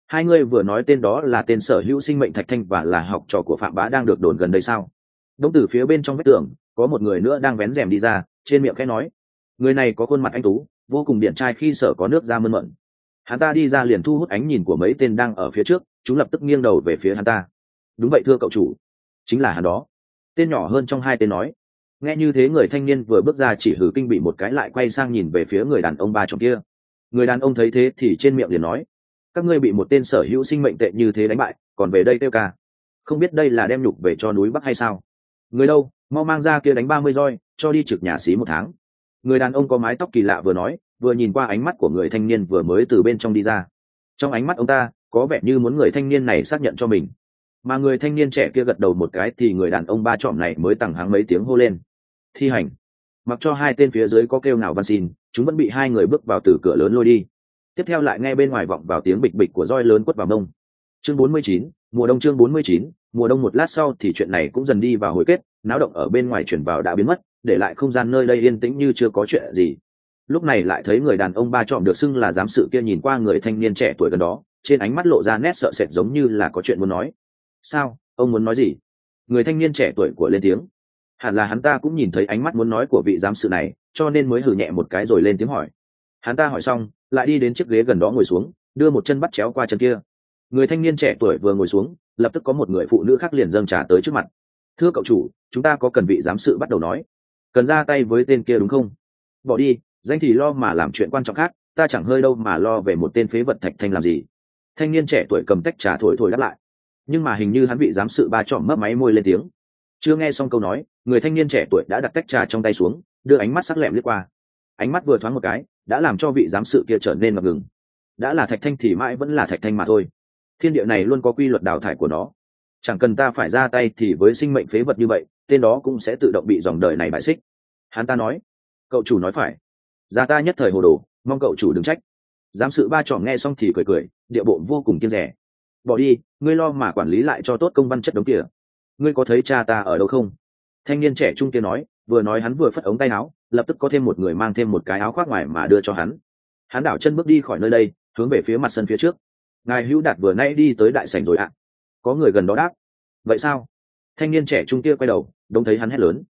Hai ngươi vừa nói tên đó là tên sở hữu sinh mệnh Thạch Thanh và là học trò của Phạm Bá đang được đồn gần đây sao? Đông từ phía bên trong vách tường có một người nữa đang vén rèm đi ra, trên miệng khẽ nói. Người này có khuôn mặt anh tú, vô cùng điển trai khi sở có nước da mơn mởn. Hắn ta đi ra liền thu hút ánh nhìn của mấy tên đang ở phía trước, chúng lập tức nghiêng đầu về phía hắn ta. Đúng vậy thưa cậu chủ, chính là hắn đó. Tên nhỏ hơn trong hai tên nói. Nghe như thế người thanh niên vừa bước ra chỉ hử kinh bị một cái, lại quay sang nhìn về phía người đàn ông ba chồng kia. Người đàn ông thấy thế thì trên miệng liền nói. Các ngươi bị một tên sở hữu sinh mệnh tệ như thế đánh bại, còn về đây kêu ca, không biết đây là đem nhục về cho núi Bắc hay sao? Người đâu, mau mang ra kia đánh 30 roi, cho đi trực nhà xí 1 tháng. Người đàn ông có mái tóc kỳ lạ vừa nói, vừa nhìn qua ánh mắt của người thanh niên vừa mới từ bên trong đi ra. Trong ánh mắt ông ta có vẻ như muốn người thanh niên này xác nhận cho mình. Mà người thanh niên trẻ kia gật đầu một cái thì người đàn ông ba trọm này mới tằng hắng mấy tiếng hô lên. Thi hành. Mặc cho hai tên phía dưới có kêu nào van xin, chúng vẫn bị hai người bước vào từ cửa lớn lôi đi. Tiếp theo lại nghe bên ngoài vọng vào tiếng bịch bịch của roi lớn quất vào mông. Chương 49, mùa đông. Chương 49, mùa đông. Một lát sau thì chuyện này cũng dần đi vào hồi kết, náo động ở bên ngoài chuyển vào đã biến mất, để lại không gian nơi đây yên tĩnh như chưa có chuyện gì. Lúc này lại thấy người đàn ông ba trọm được xưng là giám sự kia nhìn qua người thanh niên trẻ tuổi gần đó, trên ánh mắt lộ ra nét sợ sệt giống như là có chuyện muốn nói. Sao, ông muốn nói gì? Người thanh niên trẻ tuổi của lên tiếng. Hẳn là hắn ta cũng nhìn thấy ánh mắt muốn nói của vị giám sự này, cho nên mới hừ nhẹ một cái rồi lên tiếng hỏi. Hắn ta hỏi xong lại đi đến chiếc ghế gần đó ngồi xuống, đưa một chân bắt chéo qua chân kia. Người thanh niên trẻ tuổi vừa ngồi xuống, lập tức có một người phụ nữ khác liền dâng trà tới trước mặt. Thưa cậu chủ, chúng ta có cần vị giám sự bắt đầu nói, cần ra tay với tên kia đúng không? Bỏ đi, danh thì lo mà làm chuyện quan trọng khác, ta chẳng hơi đâu mà lo về một tên phế vật Thạch Thanh làm gì. Thanh niên trẻ tuổi cầm tách trà thổi thổi đáp lại. Nhưng mà hình như hắn bị giám sự ba trọm mấp máy môi lên tiếng. Chưa nghe xong câu nói, người thanh niên trẻ tuổi đã đặt tách trà trong tay xuống, đưa ánh mắt sắc lẹm liếc qua. Ánh mắt vừa thoáng một cái đã làm cho vị giám sự kia trở nên ngập ngừng. Đã là Thạch Thanh thì mãi vẫn là Thạch Thanh mà thôi. Thiên địa này luôn có quy luật đào thải của nó, chẳng cần ta phải ra tay thì với sinh mệnh phế vật như vậy, tên đó cũng sẽ tự động bị dòng đời này bại xích. Hắn ta nói. Cậu chủ nói phải. Gia ta nhất thời hồ đồ, mong cậu chủ đừng trách. Giám sự ba trỏm nghe xong thì cười cười, địa bộ vô cùng kiêng rẻ. Bỏ đi, ngươi lo mà quản lý lại cho tốt công văn chất đống kia. Ngươi có thấy cha ta ở đâu không? Thanh niên trẻ trung kia nói, vừa nói hắn vừa phất ống tay áo, lập tức có thêm một người mang thêm một cái áo khoác ngoài mà đưa cho hắn. Hắn đảo chân bước đi khỏi nơi đây, hướng về phía mặt sân phía trước. Ngài Hữu Đạt vừa nay đi tới đại sảnh rồi ạ. Có người gần đó đáp. Vậy sao? Thanh niên trẻ trung kia quay đầu, đông thấy hắn hét lớn.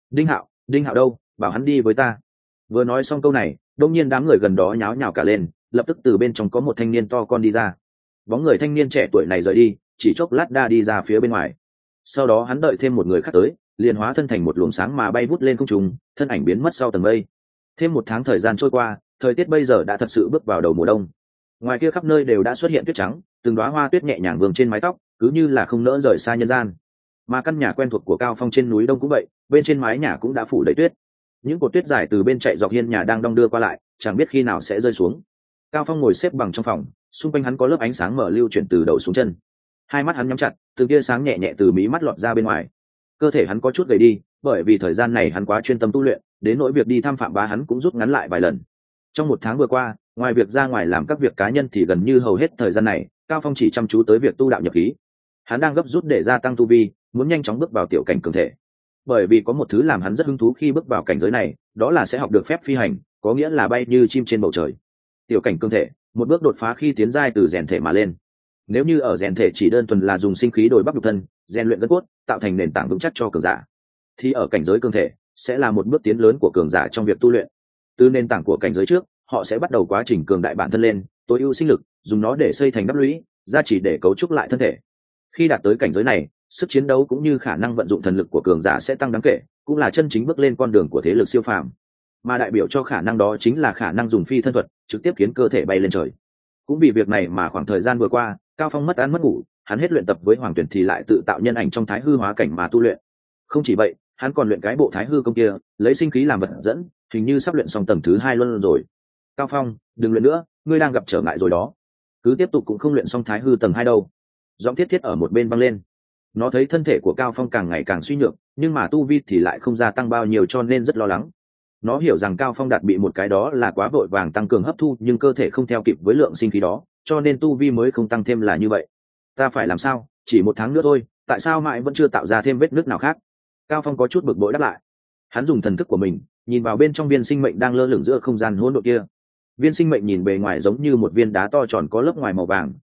Đinh Hạo đâu, bảo hắn đi với ta. Vừa nói xong câu này, đông nhiên đám người gần đó nháo nhào cả lên, lập tức từ bên trong có một thanh niên to con đi ra. Bóng người thanh niên trẻ tuổi này rời đi, chỉ chốc lát đã đi ra phía bên ngoài. Sau đó hắn đợi thêm một người khác tới, liền hóa thân thành một luồng sáng mà bay vút lên không trung, thân ảnh biến mất sau tầng mây. Thêm 1 tháng thời gian trôi qua, thời tiết bây giờ đã thật sự bước vào đầu mùa đông. Ngoài kia khắp nơi đều đã xuất hiện tuyết trắng, từng đóa hoa tuyết nhẹ nhàng vương trên mái tóc, cứ như là không nỡ rời xa nhân gian. Mà căn nhà quen thuộc của Cao Phong trên núi Đông cũng vậy, bên trên mái nhà cũng đã phủ đầy tuyết. Những cột tuyết dài từ bên chạy dọc hiên nhà đang đong đưa qua lại, chẳng biết khi nào sẽ rơi xuống. Cao Phong ngồi xếp bằng trong phòng, xung quanh hắn có lớp ánh sáng mở lưu chuyển từ đầu xuống chân. Hai mắt hắn nhắm chặt, từ tia sáng nhẹ nhẹ từ mí mắt lọt ra bên ngoài. Cơ thể hắn có chút gầy đi, bởi vì thời gian này hắn quá chuyên tâm tu luyện, đến nỗi việc đi thăm Phạm Bá hắn cũng rút ngắn lại vài lần. Trong 1 tháng vừa qua, ngoài việc ra ngoài làm các việc cá nhân thì gần như hầu hết thời gian này, Cao Phong chỉ chăm chú tới việc tu đạo nhập khí. Hắn đang gấp rút để gia tăng tu vi, muốn nhanh chóng bước vào tiểu cảnh cường thể. Bởi vì có một thứ làm hắn rất hứng thú khi bước vào cảnh giới này, đó là sẽ học được phép phi hành, có nghĩa là bay như chim trên bầu trời. Tiểu cảnh cường thể, một bước đột phá khi tiến giai từ rèn thể mà lên. Nếu như ở rèn thể chỉ đơn thuần là dùng sinh khí đổi bắp nhục thân, rèn luyện gân cốt, tạo thành nền tảng vững chắc cho cường giả, thì ở cảnh giới cường thể sẽ là một bước tiến lớn của cường giả trong việc tu luyện. Từ nền tảng của cảnh giới trước, họ sẽ bắt đầu quá trình cường đại bản thân lên, tối ưu sinh lực, dùng nó để xây thành đắp lũy, gia trì để cấu trúc lại thân thể. Khi đạt tới cảnh giới này, sức chiến đấu cũng như khả năng vận dụng thần lực của cường giả sẽ tăng đáng kể, cũng là chân chính bước lên con đường của thế lực siêu phàm. Mà đại biểu cho khả năng đó chính là khả năng dùng phi thân thuật, trực tiếp khiến cơ thể bay lên trời. Cũng vì việc này mà khoảng thời gian vừa qua, Cao Phong mất ăn mất ngủ, hắn hết luyện tập với Hoàng Tuyển thì lại tự tạo nhân ảnh trong Thái Hư hóa cảnh mà tu luyện. Không chỉ vậy, hắn còn luyện cái bộ Thái Hư công kia, lấy sinh khí làm vật dẫn, hình như sắp luyện xong tầng thứ 2 luôn rồi. Cao Phong, đừng luyện nữa, ngươi đang gặp trở ngại rồi đó. Cứ tiếp tục cũng không luyện xong Thái Hư tầng 2 đâu. Giọng Thiết Thiết ở một bên vang lên. Nó thấy thân thể của Cao Phong càng ngày càng suy nhược, nhưng mà tu vi thì lại không gia tăng bao nhiêu cho nên rất lo lắng. Nó hiểu rằng Cao Phong đạt bị một cái đó là quá vội vàng tăng cường hấp thu, nhưng cơ thể không theo kịp với lượng sinh khí đó, cho nên tu vi mới không tăng thêm là như vậy. Ta phải làm sao? Chỉ 1 tháng nữa thôi, tại sao mãi vẫn chưa tạo ra thêm vết nứt nào khác? Cao Phong có chút bực bội đáp lại. Hắn dùng thần thức của mình nhìn vào bên trong viên sinh mệnh đang lơ lửng giữa không gian hỗn độn kia. Viên sinh mệnh nhìn bề ngoài giống như một viên đá to tròn có lớp ngoài màu vàng,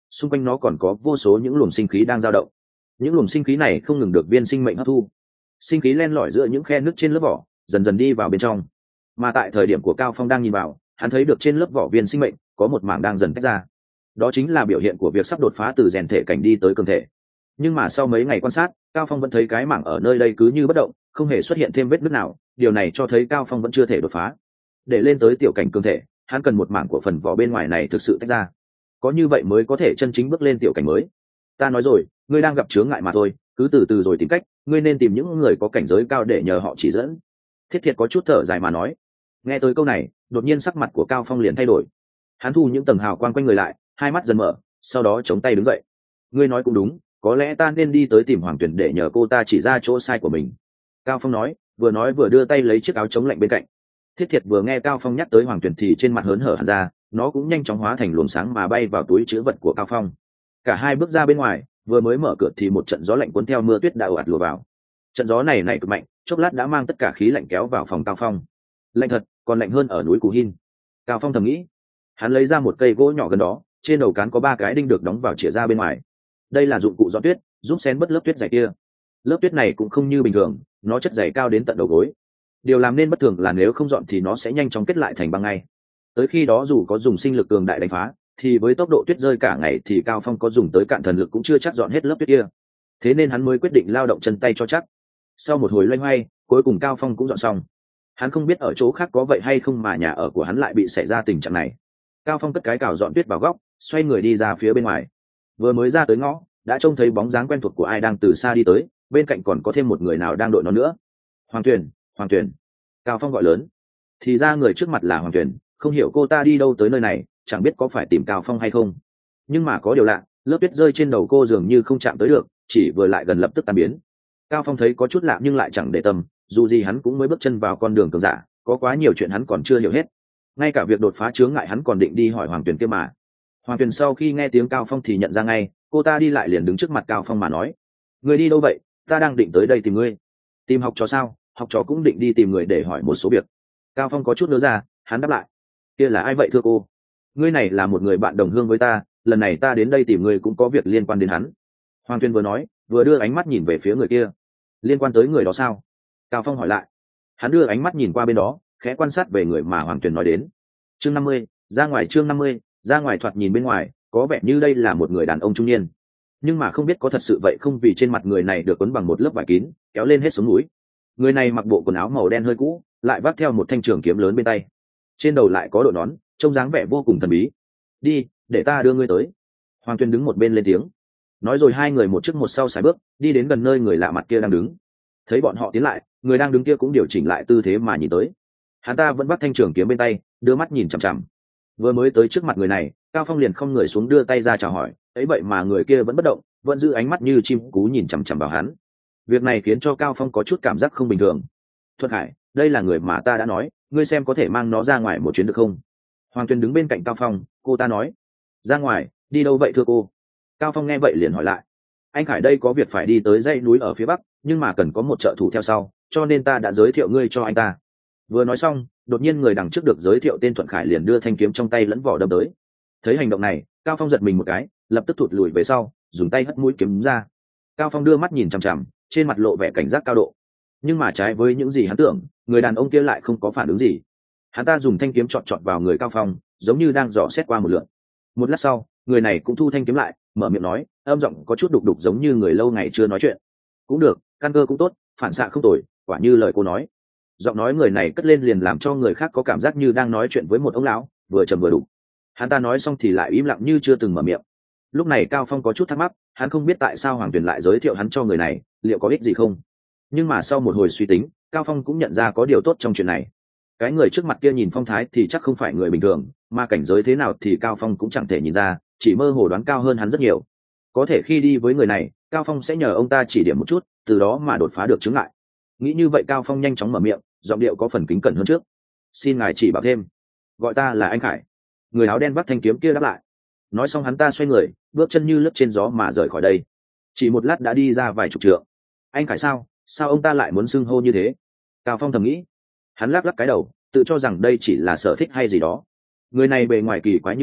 xung quanh nó còn có vô số những luồng sinh khí đang dao động. Những luồng sinh khí này không ngừng được viên sinh mệnh hấp thu, sinh khí len lỏi giữa những khe nứt trên lớp vỏ, dần dần đi vào bên trong. Mà tại thời điểm của Cao Phong đang nhìn vào, hắn thấy được trên lớp vỏ viên sinh mệnh có một mảng đang dần tách ra. Đó chính là biểu hiện của việc sắp đột phá từ rèn thể cảnh đi tới cường thể. Nhưng mà sau mấy ngày quan sát, Cao Phong vẫn thấy cái mảng ở nơi đây cứ như bất động, không hề xuất hiện thêm vết nứt nào, điều này cho thấy Cao Phong vẫn chưa thể đột phá. Để lên tới tiểu cảnh cường thể, hắn cần một mảng của phần vỏ bên ngoài này thực sự tách ra, có như vậy mới có thể chân chính bước lên tiểu cảnh mới. Ta nói rồi, ngươi đang gặp chướng ngại mà thôi, cứ từ từ rồi tìm cách, ngươi nên tìm những người có cảnh giới cao để nhờ họ chỉ dẫn. Thiết Thiệt có chút thở dài mà nói. Nghe tới câu này, đột nhiên sắc mặt của Cao Phong liền thay đổi. Hắn thu những tầng hào quang quanh người lại, hai mắt dần mở, sau đó chống tay đứng dậy. Ngươi nói cũng đúng, có lẽ ta nên đi tới tìm Hoàng Tuyển để nhờ cô ta chỉ ra chỗ sai của mình. Cao Phong nói vừa đưa tay lấy chiếc áo chống lạnh bên cạnh. Thiết Thiệt vừa nghe Cao Phong nhắc tới Hoàng Tuyển thì trên mặt hớn hở hẳn ra, nó cũng nhanh chóng hóa thành luồng sáng mà bay vào túi trữ vật của Cao Phong. Cả hai bước ra bên ngoài, vừa mới mở cửa thì một trận gió lạnh cuốn theo mưa tuyết đã ồ ạt lùa vào. Trận gió này cực mạnh, chốc lát đã mang tất cả khí lạnh kéo vào phòng Cao Phong. Lạnh thật, còn lạnh hơn ở núi Cù Hin. Cao Phong thầm nghĩ. Hắn lấy ra một cây gỗ nhỏ gần đó, trên đầu cán có 3 cái đinh được đóng vào chĩa ra bên ngoài. Đây là dụng cụ dọn tuyết, giúp xén bớt lớp tuyết dày kia. Lớp tuyết này cũng không như bình thường, nó chất dày cao đến tận đầu gối. Điều làm nên bất thường là nếu không dọn thì nó sẽ nhanh chóng kết lại thành băng ngay. Tới khi đó dù có dùng sinh lực cường đại đánh phá, thì với tốc độ tuyết rơi cả ngày thì Cao Phong có dùng tới cạn thần lực cũng chưa chắc dọn hết lớp tuyết kia. Thế nên hắn mới quyết định lao động chân tay cho chắc. Sau một hồi loay hoay, cuối cùng Cao Phong cũng dọn xong. Hắn không biết ở chỗ khác có vậy hay không mà nhà ở của hắn lại bị xảy ra tình trạng này. Cao Phong cất cái cào dọn tuyết vào góc, xoay người đi ra phía bên ngoài. Vừa mới ra tới ngõ, đã trông thấy bóng dáng quen thuộc của ai đang từ xa đi tới, bên cạnh còn có thêm một người nào đang đội nó nữa. Hoàng Tuyền, Hoàng Tuyền. Cao Phong gọi lớn. Thì ra người trước mặt là Hoàng Tuyền, không hiểu cô ta đi đâu tới nơi này, chẳng biết có phải tìm Cao Phong hay không. Nhưng mà có điều lạ, lớp tuyết rơi trên đầu cô dường như không chạm tới được, chỉ vừa lại gần lập tức tan biến. Cao Phong thấy có chút lạ nhưng lại chẳng để tâm, dù gì hắn cũng mới bước chân vào con đường cường giả, có quá nhiều chuyện hắn còn chưa hiểu hết. Ngay cả việc đột phá chướng ngại hắn còn định đi hỏi Hoàng Tuyền kia mà. Hoàng Tuyền sau khi nghe tiếng Cao Phong thì nhận ra ngay, cô ta đi lại liền đứng trước mặt Cao Phong mà nói: "Người đi đâu vậy? Ta đang định tới đây tìm ngươi." "Tìm học trò sao? Học trò cũng định đi tìm người để hỏi một số việc." Cao Phong có chút nhớ ra, hắn đáp lại: "Kia là ai vậy thưa cô?" "Ngươi này là một người bạn đồng hương với ta, lần này ta đến đây tìm ngươi cũng có việc liên quan đến hắn." Hoàng Tuyền vừa nói, vừa đưa ánh mắt nhìn về phía người kia. "Liên quan tới người đó sao?" Cao Phong hỏi lại. Hắn đưa ánh mắt nhìn qua bên đó, khẽ quan sát về người mà Hoàng Tuyền nói đến. Chương 50, ra ngoài. Chương 50, ra ngoài. Thoạt nhìn bên ngoài có vẻ như đây là một người đàn ông trung niên, nhưng mà không biết có thật sự vậy không, vì trên mặt người này được quấn bằng một lớp vải kín kéo lên hết sống núi. Người này mặc bộ quần áo màu đen hơi cũ, lại vác theo một thanh trường kiếm lớn bên tay, trên đầu lại có đội nón, trông dáng vẻ vô cùng thần bí. "Đi, để ta đưa ngươi tới." Hoàng Tuyền đứng một bên lên tiếng. Nói rồi hai người một trước một sau sải bước đi đến gần nơi người lạ mặt kia đang đứng. Thấy bọn họ tiến lại, người đang đứng kia cũng điều chỉnh lại tư thế mà nhìn tới. Hắn ta vẫn vác thanh trường kiếm bên tay, đưa mắt nhìn chằm chằm. Vừa mới tới trước mặt người này, Cao Phong liền không người xuống đưa tay ra chào hỏi, ấy vậy mà người kia vẫn bất động, vẫn giữ ánh mắt như chim cú nhìn chằm chằm vào hắn. Việc này khiến cho Cao Phong có chút cảm giác không bình thường. "Thuật Hải, đây là người mà ta đã nói, ngươi xem có thể mang nó ra ngoài một chuyến được không?" Hoàng Tuyền đứng bên cạnh Cao Phong, cô ta nói. "Ra ngoài? Đi đâu vậy thưa cô?" Cao Phong nghe vậy liền hỏi lại. "Anh Khải đây có việc phải đi tới dãy núi ở phía bắc, nhưng mà cần có một trợ thủ theo sau, cho nên ta đã giới thiệu ngươi cho anh ta." Vừa nói xong, đột nhiên người đằng trước được giới thiệu tên Thuận Khải liền đưa thanh kiếm trong tay lẫn vỏ đâm tới. Thấy hành động này, Cao Phong giật mình một cái, lập tức thụt lùi về sau, dùng tay hất mũi kiếm ra. Cao Phong đưa mắt nhìn chằm chằm, trên mặt lộ vẻ cảnh giác cao độ. Nhưng mà trái với những gì hắn tưởng, người đàn ông kia lại không có phản ứng gì. Hắn ta dùng thanh kiếm chọt chọt vào người Cao Phong, giống như đang dò xét qua một lượt. Một lát sau, người này cũng thu thanh kiếm lại, mở miệng nói, âm giọng có chút đục đục giống như người lâu ngày chưa nói chuyện. "Cũng được, căn cơ cũng tốt, phản xạ không tồi, quả như lời cô nói." Giọng nói người này cất lên liền làm cho người khác có cảm giác như đang nói chuyện với một ông lão, vừa trầm vừa đủ. Hắn ta nói xong thì lại im lặng như chưa từng mở miệng. Lúc này Cao Phong có chút thắc mắc, hắn không biết tại sao Hoàng Tuyền lại giới thiệu hắn cho người này, liệu có ích gì không. Nhưng mà sau một hồi suy tính, Cao Phong cũng nhận ra có điều tốt trong chuyện này. Cái người trước mặt kia nhìn phong thái thì chắc không phải người bình thường, mà cảnh giới thế nào thì Cao Phong cũng chẳng thể nhìn ra, chỉ mơ hồ đoán cao hơn hắn rất nhiều. Có thể khi đi với người này, Cao Phong sẽ nhờ ông ta chỉ điểm một chút, từ đó mà đột phá được chướng ngại. Nghĩ như vậy Cao Phong nhanh chóng mở miệng, giọng điệu có phần kính cẩn hơn trước. "Xin ngài chỉ bảo thêm." "Gọi ta là anh Khải." Người áo đen vác thanh kiếm kia đáp lại. Nói xong hắn ta xoay người, bước chân như lướt trên gió mà rời khỏi đây. Chỉ một lát đã đi ra vài chục trượng. Anh Khải sao ông ta lại muốn xưng hô như thế? Cao Phong thầm nghĩ. Hắn lắc lắc cái đầu, tự cho rằng đây chỉ là sở thích hay gì đó. Người này bề ngoài kỳ quái như vậy,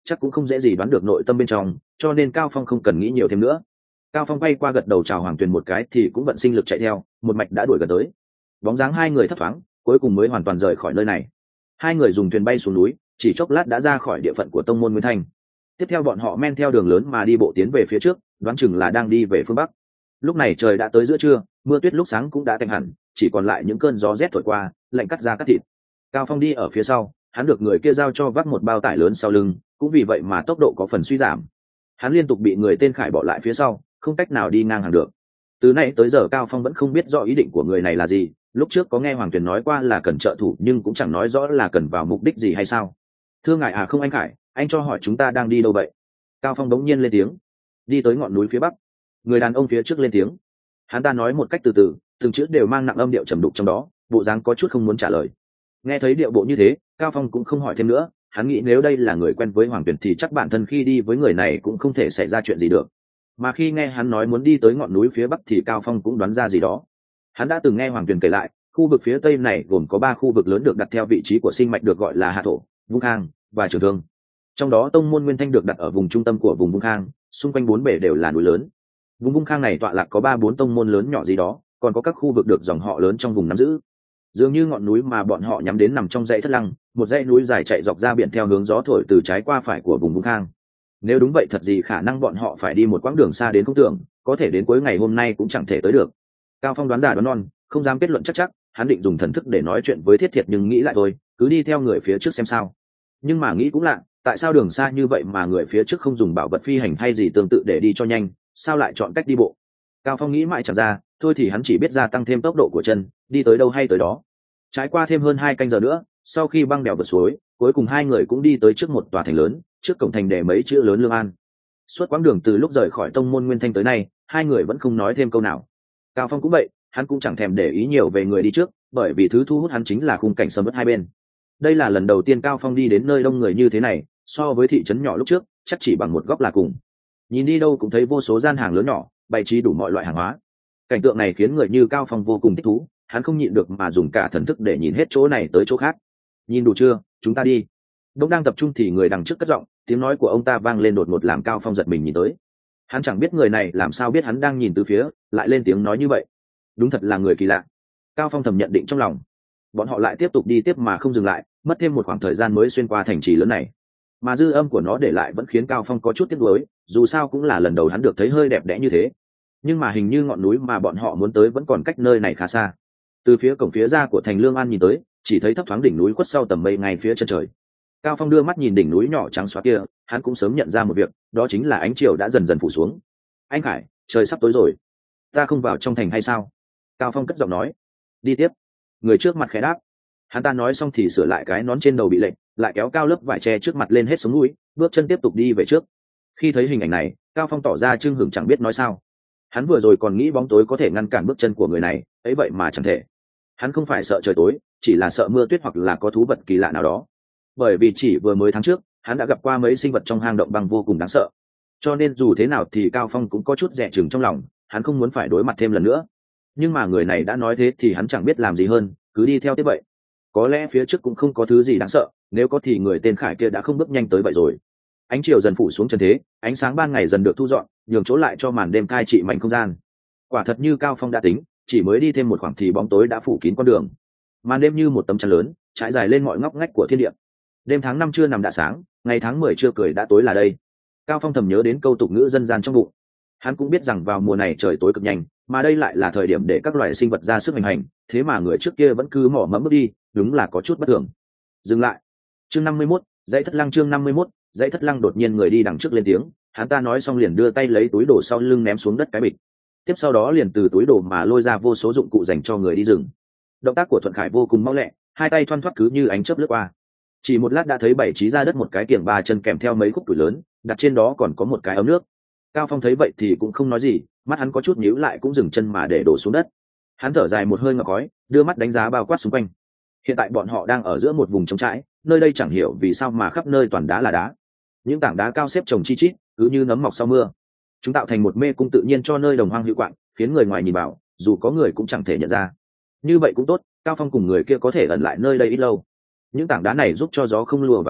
chắc cũng không dễ gì đoán được nội tâm bên trong, cho nên Cao Phong không cần nghĩ nhiều thêm nữa. Cao Phong quay qua gật đầu chào Hoàng Tuyền một cái thì cũng vận sinh lực chạy theo, một mạch đã đuổi gần tới. Bóng dáng hai người thấp thoáng, cuối cùng mới hoàn toàn rời khỏi nơi này. Hai người dùng thuyền bay xuống núi, chỉ chốc lát đã ra khỏi địa phận của tông môn Nguyên Thanh. Tiếp theo bọn họ men theo đường lớn mà đi bộ tiến về phía trước, đoán chừng là đang đi về phương bắc. Lúc này trời đã tới giữa trưa, mưa tuyết lúc sáng cũng đã tạnh hẳn, chỉ còn lại những cơn gió rét thổi qua, lạnh cắt da cắt thịt. Cao Phong đi ở phía sau, hắn được người kia giao cho vác một bao tải lớn sau lưng, cũng vì vậy mà tốc độ có phần suy giảm. Hắn liên tục bị người tên Khải bỏ lại phía sau, không cách nào đi ngang hàng được. Từ nay tới giờ Cao Phong vẫn không biết rõ ý định của người này là gì. Lúc trước có nghe Hoàng Tuyền nói qua là cần trợ thủ, nhưng cũng chẳng nói rõ là cần vào mục đích gì hay sao. Thưa ngài à, không anh Khải, anh cho hỏi chúng ta đang đi đâu vậy? Cao Phong đống nhiên lên tiếng. Đi tới ngọn núi phía bắc. Người đàn ông phía trước lên tiếng. Hắn ta nói một cách từ từ, từng chữ đều mang nặng âm điệu trầm đục trong đó, bộ dáng có chút không muốn trả lời. Nghe thấy điệu bộ như thế, Cao Phong cũng không hỏi thêm nữa. Hắn nghĩ nếu đây là người quen với Hoàng Tuyền thì chắc bản thân khi đi với người này cũng không thể xảy ra chuyện gì được. Mà khi nghe hắn nói muốn đi tới ngọn núi phía bắc thì Cao Phong cũng đoán ra gì đó. Hắn đã từng nghe Hoàng Tuyền kể lại, khu vực phía tây này gồm có 3 khu vực lớn được đặt theo vị trí của sinh mạch được gọi là Hạ Thổ, Vung Khang và Trường Thương. Trong đó tông môn Nguyên Thanh được đặt ở vùng trung tâm của vùng Vung Khang, xung quanh 4 bể đều là núi lớn. Vùng Vung Khang này tọa lạc có 3-4 tông môn lớn nhỏ gì đó, còn có các khu vực được dòng họ lớn trong vùng nắm giữ. Dường như ngọn núi mà bọn họ nhắm đến nằm trong dãy Thất Lăng, một dãy núi dài chạy dọc ra biển theo hướng gió thổi từ trái qua phải của vùng Vung Khang. Nếu đúng vậy thật gì khả năng bọn họ phải đi một quãng đường xa đến không tưởng, có thể đến cuối ngày hôm nay cũng chẳng thể tới được. Cao Phong đoán giả đoán non, không dám kết luận chắc, hắn định dùng thần thức để nói chuyện với Thiết Thiệt nhưng nghĩ lại thôi, cứ đi theo người phía trước xem sao. Nhưng mà nghĩ cũng lạ, tại sao đường xa như vậy mà người phía trước không dùng bảo vật phi hành hay gì tương tự để đi cho nhanh, sao lại chọn cách đi bộ? Cao Phong nghĩ mãi chẳng ra, thôi thì hắn chỉ biết gia tăng thêm tốc độ của chân, đi tới đâu hay tới đó. Trải qua thêm hơn 2 canh giờ nữa, sau khi băng đèo vượt suối, cuối cùng hai người cũng đi tới trước một tòa thành lớn, trước cổng thành để mấy chữ lớn Lương An. Suốt quãng đường từ lúc rời khỏi tông môn Nguyên Thanh tới nay, hai người vẫn không nói thêm câu nào. Cao Phong cũng vậy, hắn cũng chẳng thèm để ý nhiều về người đi trước, bởi vì thứ thu hút hắn chính là khung cảnh sầm uất hai bên. Đây là lần đầu tiên Cao Phong đi đến nơi đông người như thế này, so với thị trấn nhỏ lúc trước, chắc chỉ bằng một góc là cùng. Nhìn đi đâu cũng thấy vô số gian hàng lớn nhỏ, bày trí đủ mọi loại hàng hóa. Cảnh tượng này khiến người như Cao Phong vô cùng thích thú, hắn không nhịn được mà dùng cả thần thức để nhìn hết chỗ này tới chỗ khác. Nhìn đủ chưa, chúng ta đi. Đông đang tập trung thì người đằng trước cất giọng, tiếng nói của ông ta vang lên đột ngột làm Cao Phong giật mình nhìn tới. Hắn chẳng biết người này làm sao biết hắn đang nhìn từ phía, lại lên tiếng nói như vậy. Đúng thật là người kỳ lạ. Cao Phong thầm nhận định trong lòng. Bọn họ lại tiếp tục đi tiếp mà không dừng lại, mất thêm một khoảng thời gian mới xuyên qua thành trì lớn này. Mà dư âm của nó để lại vẫn khiến Cao Phong có chút tiếc nuối, dù sao cũng là lần đầu hắn được thấy hơi đẹp đẽ như thế. Nhưng mà hình như ngọn núi mà bọn họ muốn tới vẫn còn cách nơi này khá xa. Từ phía cổng phía ra của thành Lương An nhìn tới, chỉ thấy thấp thoáng đỉnh núi khuất sau tầm mây ngay phía chân trời. Cao Phong đưa mắt nhìn đỉnh núi nhỏ trắng xóa kia, hắn cũng sớm nhận ra một việc, đó chính là ánh chiều đã dần dần phủ xuống. Anh Khải, trời sắp tối rồi, ta không vào trong thành hay sao? Cao Phong cất giọng nói. Đi tiếp. Người trước mặt khẽ đáp. Hắn ta nói xong thì sửa lại cái nón trên đầu bị lệch, lại kéo cao lớp vải che trước mặt lên hết sống núi, bước chân tiếp tục đi về trước. Khi thấy hình ảnh này, Cao Phong tỏ ra chưng hửng chẳng biết nói sao. Hắn vừa rồi còn nghĩ bóng tối có thể ngăn cản bước chân của người này, ấy vậy mà chẳng thể. Hắn không phải sợ trời tối, chỉ là sợ mưa tuyết hoặc là có thú vật kỳ lạ nào đó. Bởi vì chỉ vừa mới tháng trước, hắn đã gặp qua mấy sinh vật trong hang động băng vô cùng đáng sợ. Cho nên dù thế nào thì Cao Phong cũng có chút dè chừng trong lòng, hắn không muốn phải đối mặt thêm lần nữa. Nhưng mà người này đã nói thế thì hắn chẳng biết làm gì hơn, cứ đi theo tiếp vậy. Có lẽ phía trước cũng không có thứ gì đáng sợ, nếu có thì người tên Khải kia đã không bước nhanh tới vậy rồi. Ánh chiều dần phủ xuống trần thế, ánh sáng ban ngày dần được thu dọn, nhường chỗ lại cho màn đêm cai trị mạnh không gian. Quả thật như Cao Phong đã tính, chỉ mới đi thêm một khoảng thì bóng tối đã phủ kín con đường. Màn đêm như một tấm chắn lớn, trải dài lên mọi ngóc ngách của thiên địa. Đêm tháng 5 chưa nằm đã sáng, ngày tháng 10 chưa cười đã tối là đây. Cao Phong thầm nhớ đến câu tục ngữ dân gian trong bụng. Hắn cũng biết rằng vào mùa này trời tối cực nhanh, mà đây lại là thời điểm để các loài sinh vật ra sức hành hành, thế mà người trước kia vẫn cứ mỏ mẫm bước đi, đúng là có chút bất thường. Dừng lại. Chương 51, dãy Thất Lăng. Chương 51, dãy Thất Lăng. Đột nhiên người đi đằng trước lên tiếng, hắn ta nói xong liền đưa tay lấy túi đồ sau lưng ném xuống đất cái bịch. Tiếp sau đó liền từ túi đồ mà lôi ra vô số dụng cụ dành cho người đi rừng. Động tác của Thuận Khải vô cùng mau lẹ, hai tay thoăn thoắt cứ như ánh chớp lướt qua. Chỉ một lát đã thấy bày trí ra đất một cái kiềng 3 chân kèm theo mấy khúc củi lớn, đặt trên đó còn có một cái ấm nước. Cao Phong thấy vậy thì cũng không nói gì, mắt hắn có chút nhíu lại cũng dừng chân mà để đổ xuống đất. Hắn thở dài một hơi ngọc khói, đưa mắt đánh giá bao quát xung quanh. Hiện tại bọn họ đang ở giữa một vùng trống trải, nơi đây chẳng hiểu vì sao mà khắp nơi toàn đá là đá. Những tảng đá cao xếp chồng chi chít, cứ như nấm mọc sau mưa. Chúng tạo thành một mê cung tự nhiên cho nơi đồng hoang hữu quạng, khiến người ngoài nhìn vào, dù có người cũng chẳng thể nhận ra. Như vậy cũng tốt, Cao Phong cùng người kia có thể ẩn lại nơi đây ít lâu. Những tảng đá này giúp cho gió không lùa vào được,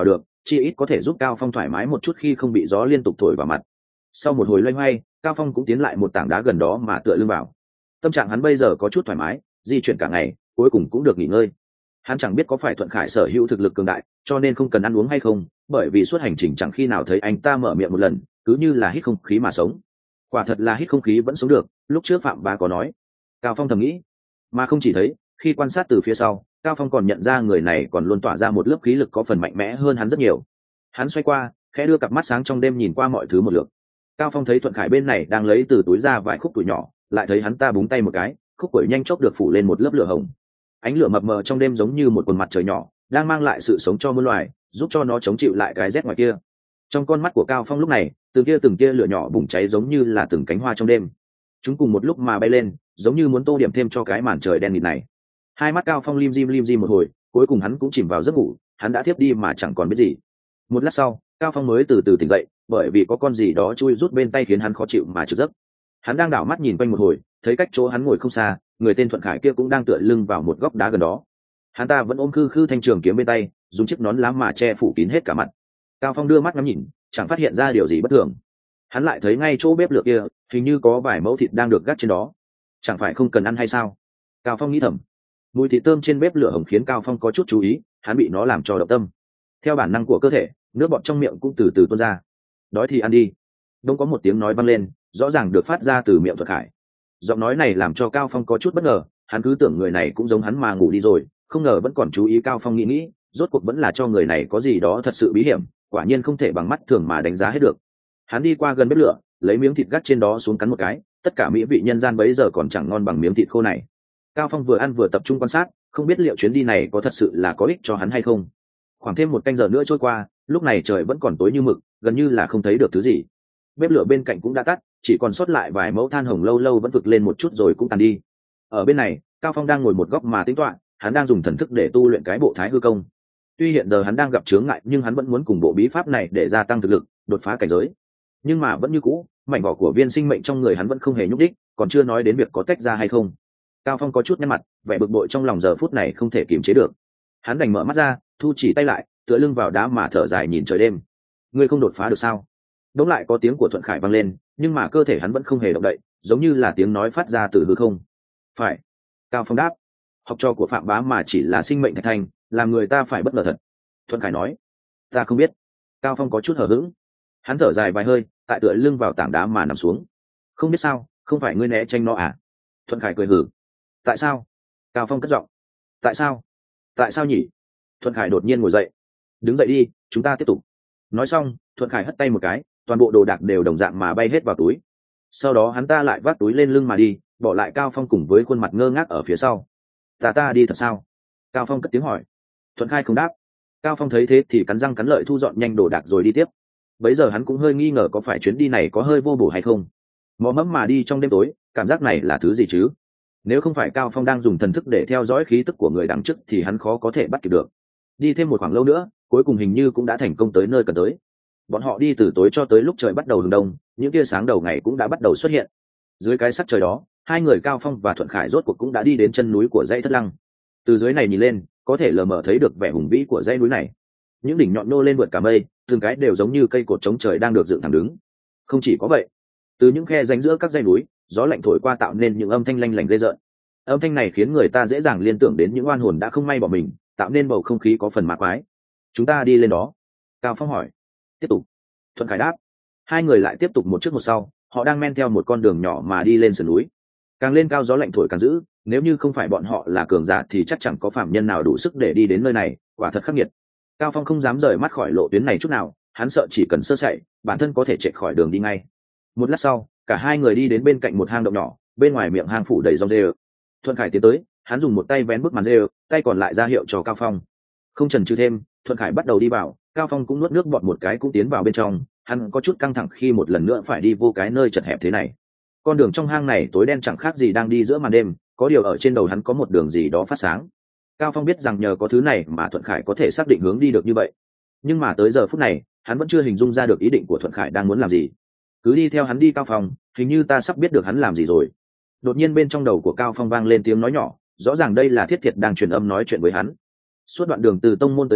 chi ít có thể giúp Cao Phong thoải mái một chút khi không bị gió liên tục thổi vào mặt. Sau một hồi loay hoay, Cao Phong cũng tiến lại một tảng đá gần đó mà tựa lưng vào. Tâm trạng hắn bây giờ có chút thoải mái, di chuyển cả ngày, cuối cùng cũng được nghỉ ngơi. Hắn chẳng biết có phải Thuận Khải sở hữu thực lực cường đại, cho nên không cần ăn uống hay không, bởi vì suốt hành trình chẳng khi nào thấy anh ta mở miệng một lần, cứ như là hít không khí mà sống. Quả thật là hít không khí vẫn sống được, lúc trước Phạm Bá có nói. Cao Phong thầm nghĩ, mà không chỉ thấy, khi quan sát từ phía sau, Cao Phong còn nhận ra người này còn luôn tỏa ra một lớp khí lực có phần mạnh mẽ hơn hắn rất nhiều. Hắn xoay qua, khẽ đưa cặp mắt sáng trong đêm nhìn qua mọi thứ một lượt. Cao Phong thấy Thuận Khải bên này đang lấy từ túi ra vài khúc tuổi nhỏ, lại thấy hắn ta búng tay một cái, khúc củi nhanh chóng được phủ lên một lớp lửa hồng. Ánh lửa mập mờ trong đêm giống như một quần mặt trời nhỏ, đang mang lại sự sống cho muôn loài, giúp cho nó chống chịu lại cái rét ngoài kia. Trong con mắt của Cao Phong lúc này, từng tia lửa nhỏ bùng cháy giống như là từng cánh hoa trong đêm. Chúng cùng một lúc mà bay lên, giống như muốn tô điểm thêm cho cái màn trời đen nghịt này. Hai mắt Cao Phong lim dim một hồi, cuối cùng hắn cũng chìm vào giấc ngủ, hắn đã thiếp đi mà chẳng còn biết gì. Một lát sau, Cao Phong mới từ từ tỉnh dậy, bởi vì có con gì đó chui rút bên tay khiến hắn khó chịu mà trực giấc. Hắn đang đảo mắt nhìn quanh một hồi, thấy cách chỗ hắn ngồi không xa, người tên Thuận Khải kia cũng đang tựa lưng vào một góc đá gần đó. Hắn ta vẫn ôm khư thanh trường kiếm bên tay, dùng chiếc nón lá mà che phủ kín hết cả mặt. Cao Phong đưa mắt ngắm nhìn, chẳng phát hiện ra điều gì bất thường. Hắn lại thấy ngay chỗ bếp lửa kia, hình như có vài mẫu thịt đang được gác trên đó. Chẳng phải không cần ăn hay sao? Cao Phong nghĩ thầm. Mùi thịt thơm trên bếp lửa hồng khiến Cao Phong có chút chú ý, hắn bị nó làm cho động tâm. Theo bản năng của cơ thể, nước bọt trong miệng cũng từ từ tuôn ra. Đói thì ăn đi. Đông có một tiếng nói vang lên, rõ ràng được phát ra từ miệng Thuận Khải. Giọng nói này làm cho Cao Phong có chút bất ngờ, hắn cứ tưởng người này cũng giống hắn mà ngủ đi rồi, không ngờ vẫn còn chú ý. Cao Phong nghĩ, rốt cuộc vẫn là cho người này có gì đó thật sự bí hiểm, quả nhiên không thể bằng mắt thường mà đánh giá hết được. Hắn đi qua gần bếp lửa, lấy miếng thịt gắt trên đó xuống cắn một cái, tất cả mỹ vị nhân gian bấy giờ còn chẳng ngon bằng miếng thịt khô này. Cao Phong vừa ăn vừa tập trung quan sát, không biết liệu chuyến đi này có thật sự là có ích cho hắn hay không. Khoảng thêm một canh giờ nữa trôi qua, lúc này trời vẫn còn tối như mực, gần như là không thấy được thứ gì. Bếp lửa bên cạnh cũng đã tắt, chỉ còn sót lại vài mẫu than hồng lâu lâu vẫn vực lên một chút rồi cũng tàn đi. Ở bên này, Cao Phong đang ngồi một góc mà tính toán, hắn đang dùng thần thức để tu luyện cái bộ Thái Hư Công. Tuy hiện giờ hắn đang gặp chướng ngại, nhưng hắn vẫn muốn cùng bộ bí pháp này để gia tăng thực lực, đột phá cảnh giới. Nhưng mà vẫn như cũ, mảnh vỏ của viên sinh mệnh trong người hắn vẫn không hề nhúc đích, còn chưa nói đến việc có tách ra hay không. Cao Phong có chút nhăn mặt, vẻ bực bội trong lòng giờ phút này không thể kiềm chế được. Hắn đành mở mắt ra, thu chỉ tay lại, tựa lưng vào đá mà thở dài nhìn trời đêm. Ngươi không đột phá được sao? Đống lại có tiếng của Thuận Khải vang lên, nhưng mà cơ thể hắn vẫn không hề động đậy, giống như là tiếng nói phát ra từ hư không. Phải. Cao Phong đáp. Học trò của Phạm Bá mà chỉ là sinh mệnh thạch thành, làm người ta phải bất ngờ thật. Thuận Khải nói. Ta không biết. Cao Phong có chút hờ hững. Hắn thở dài vài hơi, tại tựa lưng vào tảng đá mà nằm xuống. Không biết sao, không phải ngươi né tránh nó à? Thuận Khải cười hử. Tại sao? Cao Phong cất giọng. Tại sao? Tại sao nhỉ? Thuận Khải đột nhiên ngồi dậy. Đứng dậy đi, chúng ta tiếp tục. Nói xong, Thuận Khải hất tay một cái, toàn bộ đồ đạc đều đồng dạng mà bay hết vào túi. Sau đó hắn ta lại vác túi lên lưng mà đi, bỏ lại Cao Phong cùng với khuôn mặt ngơ ngác ở phía sau. Ta đi thật sao? Cao Phong cất tiếng hỏi. Thuận Khải không đáp. Cao Phong thấy thế thì cắn răng cắn lợi thu dọn nhanh đồ đạc rồi đi tiếp. Bấy giờ hắn cũng hơi nghi ngờ có phải chuyến đi này có hơi vô bổ hay không. Mò mẫm mà đi trong đêm tối, cảm giác này là thứ gì chứ? Nếu không phải Cao Phong đang dùng thần thức để theo dõi khí tức của người đằng trước thì hắn khó có thể bắt kịp được. Đi thêm một khoảng lâu nữa, cuối cùng hình như cũng đã thành công tới nơi cần tới. Bọn họ đi từ tối cho tới lúc trời bắt đầu hừng đông, những tia sáng đầu ngày cũng đã bắt đầu xuất hiện. Dưới cái sắc trời đó, hai người Cao Phong và Thuận Khải rốt cuộc cũng đã đi đến chân núi của dãy Thất Lăng. Từ dưới này nhìn lên, có thể lờ mờ thấy được vẻ hùng vĩ của dãy núi này. Những đỉnh nhọn nô lên vượt cả mây, từng cái đều giống như cây cột chống trời đang được dựng thẳng đứng. Không chỉ có vậy, từ những khe rãnh giữa các dãy núi, gió lạnh thổi qua tạo nên những âm thanh lanh lảnh ghê rợn. Âm thanh này khiến người ta dễ dàng liên tưởng đến những oan hồn đã không may bỏ mình, tạo nên bầu không khí có phần ma quái. Chúng ta đi lên đó. Cao Phong hỏi. Tiếp tục. Thuận Khải đáp. Hai người lại tiếp tục một trước một sau, họ đang men theo một con đường nhỏ mà đi lên sườn núi. Càng lên cao gió lạnh thổi càng dữ, nếu như không phải bọn họ là cường giả thì chắc chẳng có phàm nhân nào đủ sức để đi đến nơi này, quả thật khắc nghiệt. Cao Phong không dám rời mắt khỏi lộ tuyến này chút nào, hắn sợ chỉ cần sơ sẩy, bản thân có thể chạy khỏi đường đi ngay. Một lát sau, cả hai người đi đến bên cạnh một hang động nhỏ, bên ngoài miệng hang phủ đầy rong rêu. Thuận Khải tiến tới, hắn dùng một tay vén bức màn rêu, tay còn lại ra hiệu cho Cao Phong. Không chần chừ thêm, Thuận Khải bắt đầu đi vào, Cao Phong cũng nuốt nước bọt một cái cũng tiến vào bên trong. Hắn có chút căng thẳng khi một lần nữa phải đi vô cái nơi chật hẹp thế này. Con đường trong hang này tối đen chẳng khác gì đang đi giữa màn đêm, có điều ở trên đầu hắn có một đường gì đó phát sáng. Cao Phong biết rằng nhờ có thứ này mà Thuận Khải có thể xác định hướng đi được như vậy. Nhưng mà tới giờ phút này, hắn vẫn chưa hình dung ra được ý định của Thuận Khải đang muốn làm gì. Cứ đi theo hắn đi Cao Phong, hình như ta sắp biết được hắn làm gì rồi. Đột nhiên bên trong đầu của Cao Phong vang lên tiếng nói nhỏ, rõ ràng đây là Thiết Thiệt đang truyền âm nói chuyện với hắn. Suốt đoạn đường từ tông môn tới giờ,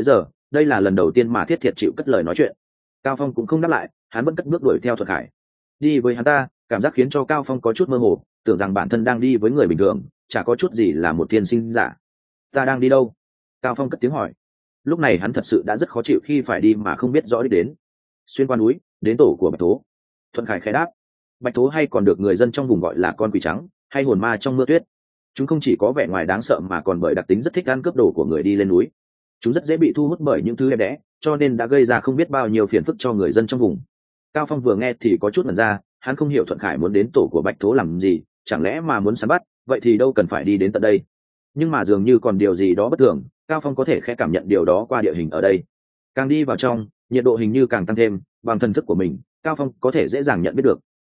đây là lần đầu tiên mà thiết thiệt chịu cất lời nói chuyện. Cao Phong cũng không đáp lại, hắn vẫn cất bước đuổi theo Thuật Khải. Đi với hắn ta, cảm giác khiến cho Cao Phong có chút mơ hồ, tưởng rằng bản thân đang đi với người bình thường, chả có chút gì là một tiên sinh giả. Ta đang đi đâu? Cao Phong cất tiếng hỏi. Lúc này hắn thật sự đã rất khó chịu khi phải đi mà không biết rõ đích đến. Xuyên qua núi, đến tổ của Bạch Tố. Thuận Khải khẽ đáp. Bạch Tố hay còn được người dân trong vùng gọi là con quỷ trắng, hay hồn ma trong mưa tuyết. Chúng không chỉ có vẻ ngoài đáng sợ mà còn bởi đặc tính rất thích ăn cướp đồ của người đi lên núi. Chúng rất dễ bị thu hút bởi những thứ đẹp đẽ, cho nên đã gây ra không biết bao nhiêu phiền phức cho người dân trong vùng. Cao Phong vừa nghe thì có chút ngẩn ra, hắn không hiểu Thuận Khải muốn đến tổ của Bạch Tố làm gì, chẳng lẽ mà muốn săn bắt, vậy thì đâu cần phải đi đến tận đây. Nhưng mà dường như còn điều gì đó bất thường, Cao Phong có thể khẽ cảm nhận điều đó qua địa hình ở đây. Càng đi vào trong, nhiệt độ hình như càng tăng thêm, bằng thần thức của mình, Cao Phong có thể dễ dàng nhận biết được.